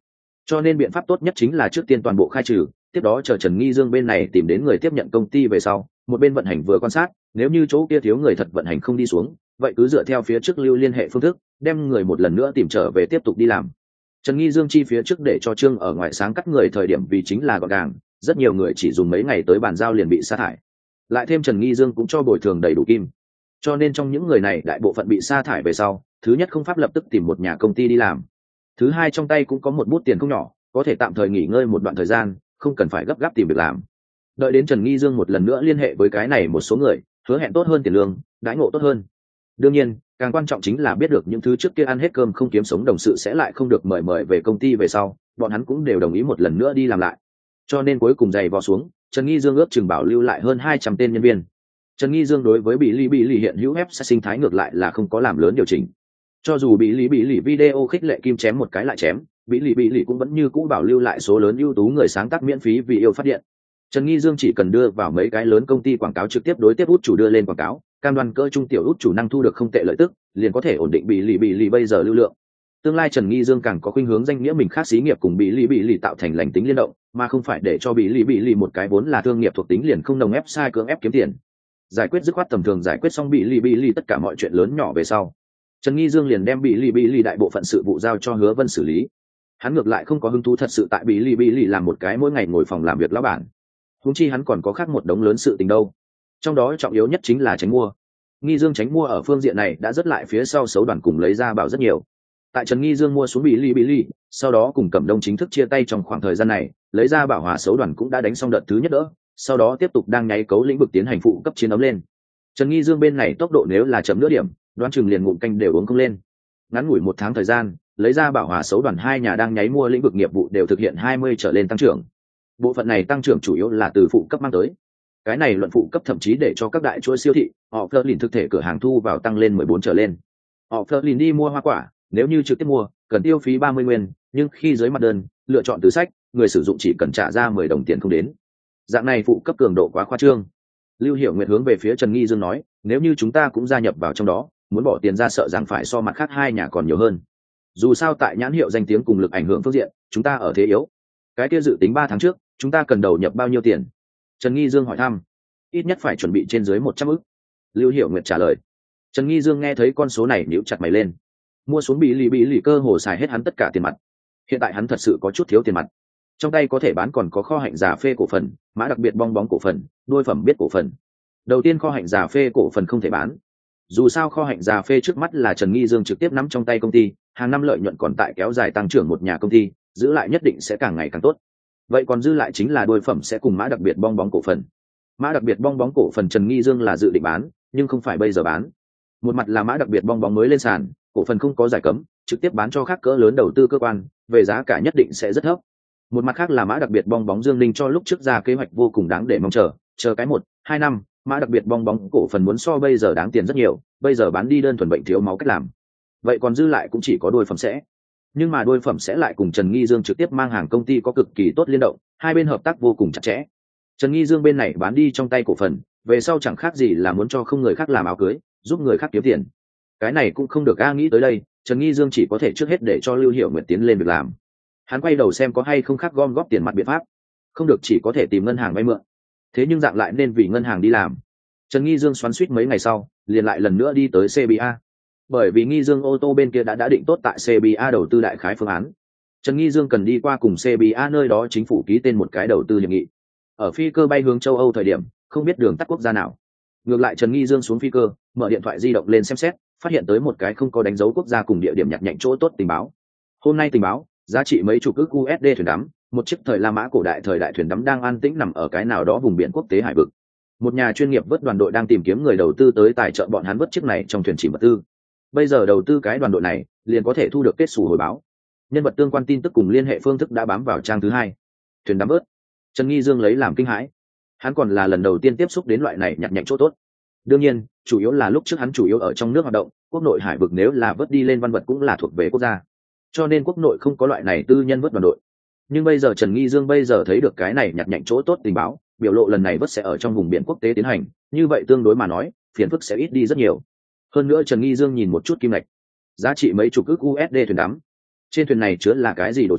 cho nên biện pháp tốt nhất chính là trước tiên toàn bộ khai trừ, tiếp đó chờ Trần Nghi Dương bên này tìm đến người tiếp nhận công ty về sau, một bên vận hành vừa quan sát, nếu như chỗ kia thiếu người thật vận hành không đi xuống, vậy cứ dựa theo phía trước lưu liên hệ phương thức, đem người một lần nữa tìm trở về tiếp tục đi làm. Trần Nghi Dương chi phía trước để cho Trương ở ngoài sáng cắt người thời điểm vì chính là gọn gàng, rất nhiều người chỉ dùng mấy ngày tới bàn giao liền bị sa thải. Lại thêm Trần Nghi Dương cũng cho bồi thường đầy đủ kim. Cho nên trong những người này đại bộ phận bị sa thải về sau, thứ nhất không pháp lập tức tìm một nhà công ty đi làm. Thứ hai trong tay cũng có một bút tiền không nhỏ, có thể tạm thời nghỉ ngơi một đoạn thời gian, không cần phải gấp gáp tìm việc làm. Đợi đến Trần Nghi Dương một lần nữa liên hệ với cái này một số người, hứa hẹn tốt hơn tiền lương, đãi ngộ tốt hơn. Đương nhiên, càng quan trọng chính là biết được những thứ trước kia ăn hết cơm không kiếm sống đồng sự sẽ lại không được mời mời về công ty về sau, bọn hắn cũng đều đồng ý một lần nữa đi làm lại. Cho nên cuối cùng giày vò xuống, Trần Nghi Dương ước chừng bảo lưu lại hơn hai trăm tên nhân viên. Trần Nghi Dương đối với bị lý bị lì hiện hữu ép sẽ sinh thái ngược lại là không có làm lớn điều chỉnh. Cho dù bị lý bị lì video khích lệ kim chém một cái lại chém, bị lì bị lì cũng vẫn như cũ bảo lưu lại số lớn ưu tú người sáng tác miễn phí vì yêu phát điện. Trần Nghi Dương chỉ cần đưa vào mấy cái lớn công ty quảng cáo trực tiếp đối tiếp út chủ đưa lên quảng cáo, cam đoan cỡ trung tiểu út chủ năng thu được không tệ lợi tức, liền có thể ổn định bị lì bị lì bây giờ lưu lượng. Tương lai Trần Nghi Dương càng có khuynh hướng danh nghĩa mình khác xí nghiệp cùng bị lì bị lì tạo thành lành tính liên động, mà không phải để cho bị lì bị lì một cái vốn là thương nghiệp thuộc tính liền không đồng ép sai cưỡng ép kiếm tiền. Giải quyết dứt khoát tầm thường giải quyết xong bị lì bị lì tất cả mọi chuyện lớn nhỏ về sau, Trần Nghi Dương liền đem bị lì bị lì đại bộ phận sự vụ giao cho Hứa Vân xử lý. Hắn ngược lại không có hứng thú thật sự tại bị lì bị lì làm một cái mỗi ngày ngồi phòng làm việc lão bản. Huống chi hắn còn có khác một đống lớn sự tình đâu. Trong đó trọng yếu nhất chính là tránh mua. Nghi Dương tránh mua ở phương diện này đã rất lại phía sau xấu đoàn cùng lấy ra bảo rất nhiều. Tại Trần Nghi Dương mua xuống bị lì bị lì, sau đó cùng Cẩm Đông chính thức chia tay trong khoảng thời gian này, lấy ra bảo hòa xấu đoàn cũng đã đánh xong đợt thứ nhất đỡ, sau đó tiếp tục đang nháy cấu lĩnh vực tiến hành phụ cấp chiến ấm lên. Trần Nghi Dương bên này tốc độ nếu là chậm nửa điểm, đoán chừng liền ngụm canh đều uống không lên. Ngắn ngủi một tháng thời gian, lấy ra bảo hòa xấu đoàn hai nhà đang nháy mua lĩnh vực nghiệp vụ đều thực hiện hai mươi trở lên tăng trưởng. Bộ phận này tăng trưởng chủ yếu là từ phụ cấp mang tới. Cái này luận phụ cấp thậm chí để cho các đại chuỗi siêu thị, họ Flerlin thực thể cửa hàng thu vào tăng lên mười bốn trở lên. Họ Flerlin đi mua hoa quả, nếu như trực tiếp mua, cần tiêu phí ba mươi nguyên, nhưng khi dưới mặt đơn, lựa chọn từ sách, người sử dụng chỉ cần trả ra mười đồng tiền không đến. Dạng này phụ cấp cường độ quá khoa trương. Lưu Hiểu Nguyệt hướng về phía Trần Nghi Dương nói, nếu như chúng ta cũng gia nhập vào trong đó, muốn bỏ tiền ra sợ rằng phải so mặt khác hai nhà còn nhiều hơn. Dù sao tại nhãn hiệu danh tiếng cùng lực ảnh hưởng phương diện, chúng ta ở thế yếu. Cái kia dự tính ba tháng trước, chúng ta cần đầu nhập bao nhiêu tiền? Trần Nghi Dương hỏi thăm. Ít nhất phải chuẩn bị trên dưới một trăm ức. Lưu Hiểu Nguyệt trả lời. Trần Nghi Dương nghe thấy con số này nhíu chặt mày lên. Mua xuống bị lì bị lì cơ hồ xài hết hắn tất cả tiền mặt. Hiện tại hắn thật sự có chút thiếu tiền mặt. Trong tay có thể bán còn có kho hạnh già phê cổ phần, mã đặc biệt bong bóng cổ phần, đôi phẩm biết cổ phần. Đầu tiên kho hạnh già phê cổ phần không thể bán. Dù sao kho hạnh già phê trước mắt là Trần Nghi Dương trực tiếp nắm trong tay công ty, hàng năm lợi nhuận còn tại kéo dài tăng trưởng một nhà công ty, giữ lại nhất định sẽ càng ngày càng tốt. Vậy còn dư lại chính là đôi phẩm sẽ cùng mã đặc biệt bong bóng cổ phần. Mã đặc biệt bong bóng cổ phần Trần Nghi Dương là dự định bán, nhưng không phải bây giờ bán. Một mặt là mã đặc biệt bong bóng mới lên sàn, cổ phần không có giải cấm, trực tiếp bán cho khác cỡ lớn đầu tư cơ quan, về giá cả nhất định sẽ rất thấp. Một mặt khác là mã đặc biệt bong bóng Dương Ninh cho lúc trước ra kế hoạch vô cùng đáng để mong chờ, chờ cái một, hai năm, mã đặc biệt bong bóng cổ phần muốn so bây giờ đáng tiền rất nhiều, bây giờ bán đi đơn thuần bệnh thiếu máu cách làm. Vậy còn dư lại cũng chỉ có đôi phẩm sẽ. Nhưng mà đôi phẩm sẽ lại cùng Trần Nghi Dương trực tiếp mang hàng công ty có cực kỳ tốt liên động, hai bên hợp tác vô cùng chặt chẽ. Trần Nghi Dương bên này bán đi trong tay cổ phần, về sau chẳng khác gì là muốn cho không người khác làm áo cưới, giúp người khác kiếm tiền. Cái này cũng không được a, nghĩ tới đây, Trần Nghi Dương chỉ có thể trước hết để cho Lưu Hiểu Nguyệt tiến lên việc làm. Hắn quay đầu xem có hay không khác gom góp tiền mặt biện pháp, không được chỉ có thể tìm ngân hàng vay mượn. Thế nhưng dạng lại nên vì ngân hàng đi làm. Trần Nghi Dương xoắn xuýt mấy ngày sau, liền lại lần nữa đi tới xê bê a. Bởi vì Nghi Dương ô tô bên kia đã đã định tốt tại xê bê a đầu tư đại khái phương án. Trần Nghi Dương cần đi qua cùng xê bê a nơi đó chính phủ ký tên một cái đầu tư hiệp nghị. Ở phi cơ bay hướng châu Âu thời điểm, không biết đường tắt quốc gia nào. Ngược lại Trần Nghi Dương xuống phi cơ, mở điện thoại di động lên xem xét, phát hiện tới một cái không có đánh dấu quốc gia cùng địa điểm nhặt nhạnh chỗ tốt tình báo. Hôm nay tình báo, giá trị mấy chục ức u ét đê thuyền đắm, một chiếc thời La Mã cổ đại thời đại thuyền đắm đang an tĩnh nằm ở cái nào đó vùng biển quốc tế hải vực. Một nhà chuyên nghiệp vớt đoàn đội đang tìm kiếm người đầu tư tới tài trợ bọn hắn vớt chiếc này trong thuyền chìm vật tư. Bây giờ đầu tư cái đoàn đội này, liền có thể thu được kết sủ hồi báo. Nhân vật tương quan tin tức cùng liên hệ phương thức đã bám vào trang thứ hai. Thuyền đắm vớt. Trần Nghi Dương lấy làm kinh hãi. Hắn còn là lần đầu tiên tiếp xúc đến loại này nhặt nhạnh chỗ tốt. Đương nhiên, chủ yếu là lúc trước hắn chủ yếu ở trong nước hoạt động, quốc nội hải vực nếu là vớt đi lên văn vật cũng là thuộc về quốc gia. Cho nên quốc nội không có loại này tư nhân vớt đoàn đội. Nhưng bây giờ Trần Nghi Dương bây giờ thấy được cái này nhặt nhạnh chỗ tốt tình báo, biểu lộ lần này vớt sẽ ở trong vùng biển quốc tế tiến hành, như vậy tương đối mà nói, phiền phức sẽ ít đi rất nhiều. Hơn nữa Trần Nghi Dương nhìn một chút kim ngạch, giá trị mấy chục ức u ét đê thuyền đắm. Trên thuyền này chứa là cái gì đồ chơi,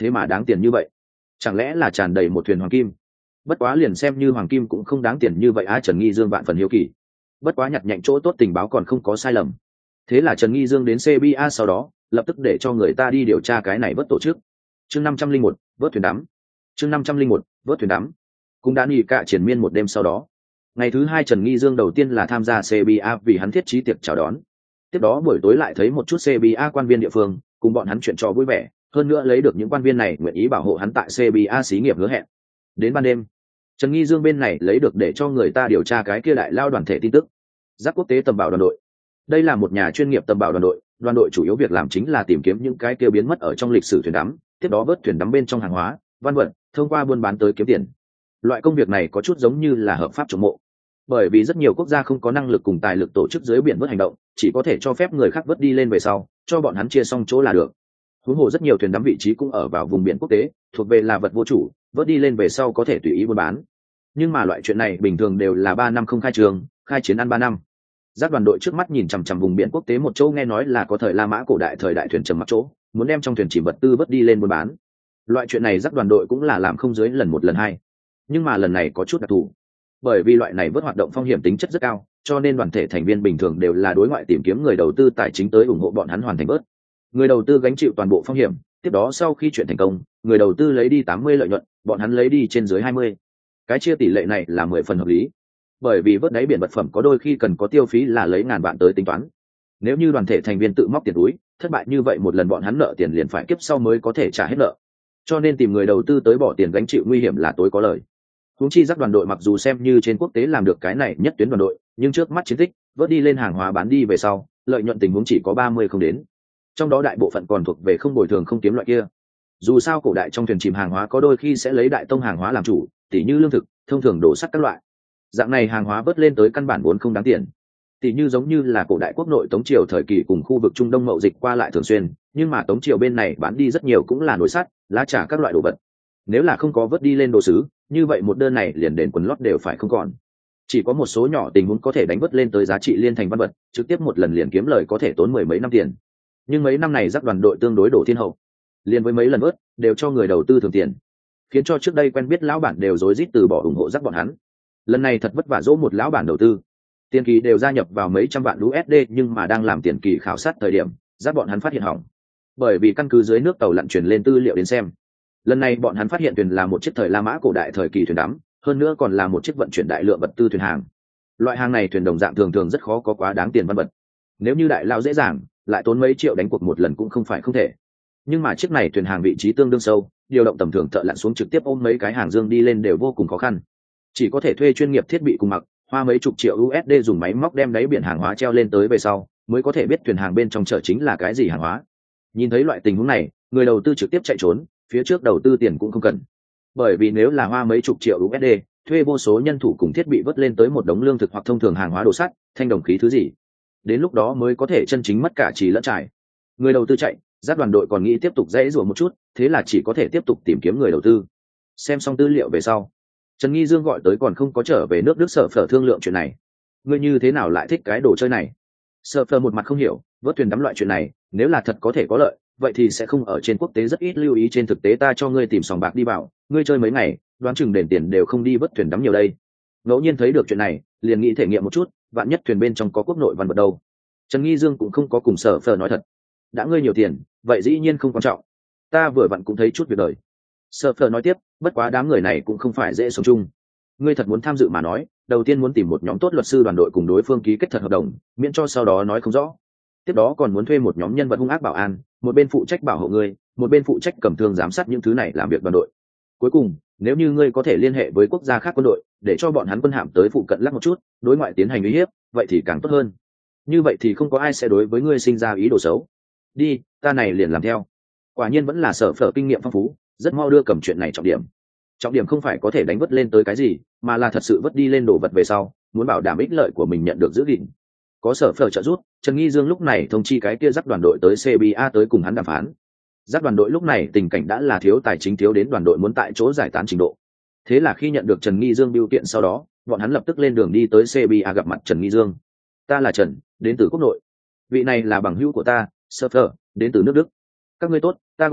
thế mà đáng tiền như vậy, chẳng lẽ là tràn đầy một thuyền hoàng kim? Bất quá liền xem như hoàng kim cũng không đáng tiền như vậy á. Trần Nghi Dương vạn phần hiếu kỳ, bất quá nhặt nhạnh chỗ tốt tình báo còn không có sai lầm. Thế là Trần Nghi Dương đến xê bê a sau đó lập tức để cho người ta đi điều tra cái này vớt tổ chức. Chương năm trăm linh một, vớt thuyền đắm. Chương năm trăm linh một, vớt thuyền đắm. Cũng đã nghỉ cả triển miên một đêm sau đó, ngày thứ hai Trần Nghi Dương đầu tiên là tham gia xê bê a vì hắn thiết trí tiệc chào đón. Tiếp đó buổi tối lại thấy một chút xê bê a quan viên địa phương, cùng bọn hắn chuyện trò vui vẻ, hơn nữa lấy được những quan viên này nguyện ý bảo hộ hắn tại xê bê a xí nghiệp hứa hẹn. Đến ban đêm, Trần Nghi Dương bên này lấy được để cho người ta điều tra cái kia đại lao đoàn thể tin tức. Giác quốc tế tầm bảo đoàn đội. Đây là một nhà chuyên nghiệp tầm bảo đoàn đội, đoàn đội chủ yếu việc làm chính là tìm kiếm những cái kia biến mất ở trong lịch sử thuyền đắm, tiếp đó vớt thuyền đắm bên trong hàng hóa, văn vật, thông qua buôn bán tới kiếm tiền. Loại công việc này có chút giống như là hợp pháp trộm mộ, bởi vì rất nhiều quốc gia không có năng lực cùng tài lực tổ chức dưới biển vớt hành động, chỉ có thể cho phép người khác vớt đi lên về sau, cho bọn hắn chia xong chỗ là được. Huống hồ rất nhiều thuyền đắm vị trí cũng ở vào vùng biển quốc tế, thuộc về là vật vô chủ, vớt đi lên về sau có thể tùy ý buôn bán. Nhưng mà loại chuyện này bình thường đều là ba năm không khai trường, khai chiến ăn ba năm. Giác đoàn đội trước mắt nhìn chằm chằm vùng biển quốc tế một chỗ, nghe nói là có thời La Mã cổ đại thời đại thuyền trầm mặc chỗ, muốn đem trong thuyền chỉ vật tư vớt đi lên buôn bán. Loại chuyện này Giác đoàn đội cũng là làm không dưới lần một lần hai. Nhưng mà lần này có chút đặc thù, bởi vì loại này vớt hoạt động phong hiểm tính chất rất cao, cho nên đoàn thể thành viên bình thường đều là đối ngoại tìm kiếm người đầu tư tài chính tới ủng hộ bọn hắn hoàn thành vớt. Người đầu tư gánh chịu toàn bộ phong hiểm, tiếp đó sau khi chuyện thành công, người đầu tư lấy đi tám mươi lợi nhuận, bọn hắn lấy đi trên dưới hai mươi. Cái chia tỷ lệ này là mười phần hợp lý, bởi vì vớt đáy biển vật phẩm có đôi khi cần có tiêu phí là lấy ngàn vạn tới tính toán. Nếu như đoàn thể thành viên tự móc tiền túi, thất bại như vậy một lần bọn hắn nợ tiền liền phải kiếp sau mới có thể trả hết nợ, cho nên tìm người đầu tư tới bỏ tiền gánh chịu nguy hiểm là tối có lợi. Huống chi Giác đoàn đội mặc dù xem như trên quốc tế làm được cái này nhất tuyến đoàn đội, nhưng trước mắt chiến tích vớt đi lên hàng hóa bán đi về sau, lợi nhuận tình huống chỉ có ba mươi không đến, trong đó đại bộ phận còn thuộc về không bồi thường không kiếm loại kia. Dù sao cổ đại trong thuyền chìm hàng hóa có đôi khi sẽ lấy đại tông hàng hóa làm chủ, tỉ như lương thực, thông thường đổ sắt các loại. Dạng này hàng hóa vớt lên tới căn bản vốn không đáng tiền, tỉ như giống như là cổ đại quốc nội Tống triều thời kỳ cùng khu vực Trung Đông mậu dịch qua lại thường xuyên, nhưng mà Tống triều bên này bán đi rất nhiều cũng là nồi sắt, lá trà các loại đồ vật. Nếu là không có vớt đi lên đồ sứ, như vậy một đơn này liền đến quần lót đều phải không còn. Chỉ có một số nhỏ tình huống có thể đánh vớt lên tới giá trị liên thành văn vật, trực tiếp một lần liền kiếm lời có thể tốn mười mấy năm tiền. Nhưng mấy năm này Giác đoàn đội tương đối đổ thiên hậu, liền với mấy lần vớt đều cho người đầu tư thường tiền, khiến cho trước đây quen biết lão bản đều rối rít từ bỏ ủng hộ Giác bọn hắn. Lần này thật vất vả dỗ một lão bản đầu tư, tiền kỳ đều gia nhập vào mấy trăm vạn u ét đê, nhưng mà đang làm tiền kỳ khảo sát thời điểm, Giác bọn hắn phát hiện hỏng, bởi vì căn cứ dưới nước tàu lặn truyền lên tư liệu đến xem, lần này bọn hắn phát hiện thuyền là một chiếc thời La Mã cổ đại thời kỳ thuyền đắm, hơn nữa còn là một chiếc vận chuyển đại lượng vật tư thuyền hàng. Loại hàng này thuyền đồng dạng thường thường rất khó có quá đáng tiền văn vật, nếu như đại lao dễ dàng lại tốn mấy triệu đánh cuộc một lần cũng không phải không thể. Nhưng mà chiếc này thuyền hàng vị trí tương đương sâu, điều động tầm thường thợ lặn xuống trực tiếp ôm mấy cái hàng dương đi lên đều vô cùng khó khăn, chỉ có thể thuê chuyên nghiệp thiết bị cùng mặc, hoa mấy chục triệu u ét đê dùng máy móc đem đáy biển hàng hóa treo lên tới về sau mới có thể biết thuyền hàng bên trong chở chính là cái gì hàng hóa. Nhìn thấy loại tình huống này, người đầu tư trực tiếp chạy trốn, phía trước đầu tư tiền cũng không cần, bởi vì nếu là hoa mấy chục triệu u ét đê thuê vô số nhân thủ cùng thiết bị vớt lên tới một đống lương thực hoặc thông thường hàng hóa đồ sắt, thanh đồng khí thứ gì, đến lúc đó mới có thể chân chính mất cả trì lẫn trải. Người đầu tư chạy, Giác đoàn đội còn nghĩ tiếp tục dãy rủa một chút, thế là chỉ có thể tiếp tục tìm kiếm người đầu tư. Xem xong tư liệu về sau, Trần Nghi Dương gọi tới còn không có trở về nước Đức Sở Phở thương lượng chuyện này. Ngươi như thế nào lại thích cái đồ chơi này? Sở Phở một mặt không hiểu, vớt thuyền đắm loại chuyện này, nếu là thật có thể có lợi, vậy thì sẽ không ở trên quốc tế rất ít lưu ý, trên thực tế ta cho ngươi tìm sòng bạc đi vào, ngươi chơi mấy ngày, đoán chừng đền tiền đều không đi vớt thuyền đắm nhiều đây. Ngẫu nhiên thấy được chuyện này, liền nghĩ thể nghiệm một chút, vạn nhất thuyền bên trong có quốc nội văn vật đâu. Trần Nghi Dương cũng không có cùng Sở Phở nói thật. Đã ngươi nhiều tiền, vậy dĩ nhiên không quan trọng. Ta vừa vặn cũng thấy chút việc đời. Sở Phở nói tiếp, bất quá đám người này cũng không phải dễ sống chung. Ngươi thật muốn tham dự mà nói, đầu tiên muốn tìm một nhóm tốt luật sư đoàn đội cùng đối phương ký kết thật hợp đồng, miễn cho sau đó nói không rõ. Tiếp đó còn muốn thuê một nhóm nhân vật hung ác bảo an, một bên phụ trách bảo hộ ngươi, một bên phụ trách cầm thương giám sát những thứ này làm việc đoàn đội. Cuối cùng, nếu như ngươi có thể liên hệ với quốc gia khác quân đội, để cho bọn hắn quân hạm tới phụ cận lắc một chút, đối ngoại tiến hành uy hiếp, vậy thì càng tốt hơn. Như vậy thì không có ai sẽ đối với ngươi sinh ra ý đồ xấu. Đi, ta này liền làm theo. Quả nhiên vẫn là Sở Phở kinh nghiệm phong phú, rất mau đưa cầm chuyện này trọng điểm. Trọng điểm không phải có thể đánh vớt lên tới cái gì, mà là thật sự vớt đi lên đồ vật về sau, muốn bảo đảm ích lợi của mình nhận được giữ gìn. Có Sở Phở trợ giúp, Trần Nghi Dương lúc này thông chi cái kia Giác đoàn đội tới xê bê a tới cùng hắn đàm phán. Giác đoàn đội lúc này tình cảnh đã là thiếu tài chính thiếu đến đoàn đội muốn tại chỗ giải tán trình độ. Thế là khi nhận được Trần Nghi Dương bưu kiện sau đó, bọn hắn lập tức lên đường đi tới xê bê a gặp mặt Trần Nghi Dương. Ta là Trần, đến từ quốc nội. Vị này là bằng hữu của ta, Sở Phở, đến từ nước Đức. Các ngươi tốt, ta gọi Giác,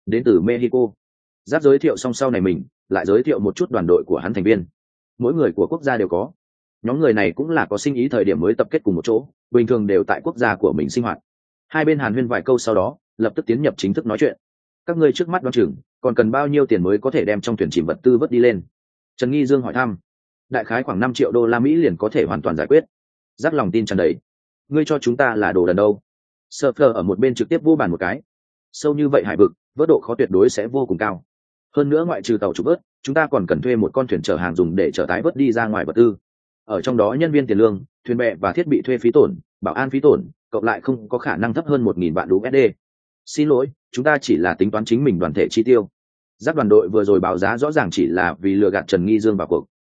đến từ Mexico. Giáp giới thiệu xong sau này mình lại giới thiệu một chút đoàn đội của hắn thành viên, mỗi người của quốc gia đều có. Nhóm người này cũng là có sinh ý thời điểm mới tập kết cùng một chỗ, bình thường đều tại quốc gia của mình sinh hoạt. Hai bên hàn huyên vài câu sau đó lập tức tiến nhập chính thức nói chuyện. Các ngươi trước mắt đoán chừng còn cần bao nhiêu tiền mới có thể đem trong thuyền chìm vật tư vớt đi lên? Trần Nghi Dương hỏi thăm. Đại khái khoảng năm triệu đô la Mỹ liền có thể hoàn toàn giải quyết. Giác lòng tin tràn đầy. Ngươi cho chúng ta là đồ đần đâu? Sơ Phờ ở một bên trực tiếp vô bàn một cái. Sâu như vậy hải vực, vớt độ khó tuyệt đối sẽ vô cùng cao. Hơn nữa ngoại trừ tàu trục vớt, chúng ta còn cần thuê một con thuyền chở hàng dùng để chở tái vớt đi ra ngoài vật tư. Ở trong đó nhân viên tiền lương, thuyền bè và thiết bị thuê phí tổn, bảo an phí tổn, cộng lại không có khả năng thấp hơn một nghìn vạn đô la. Xin lỗi, chúng ta chỉ là tính toán chính mình đoàn thể chi tiêu. Giác đoàn đội vừa rồi báo giá rõ ràng chỉ là vì lừa gạt Trần Nghi Dương vào cuộc.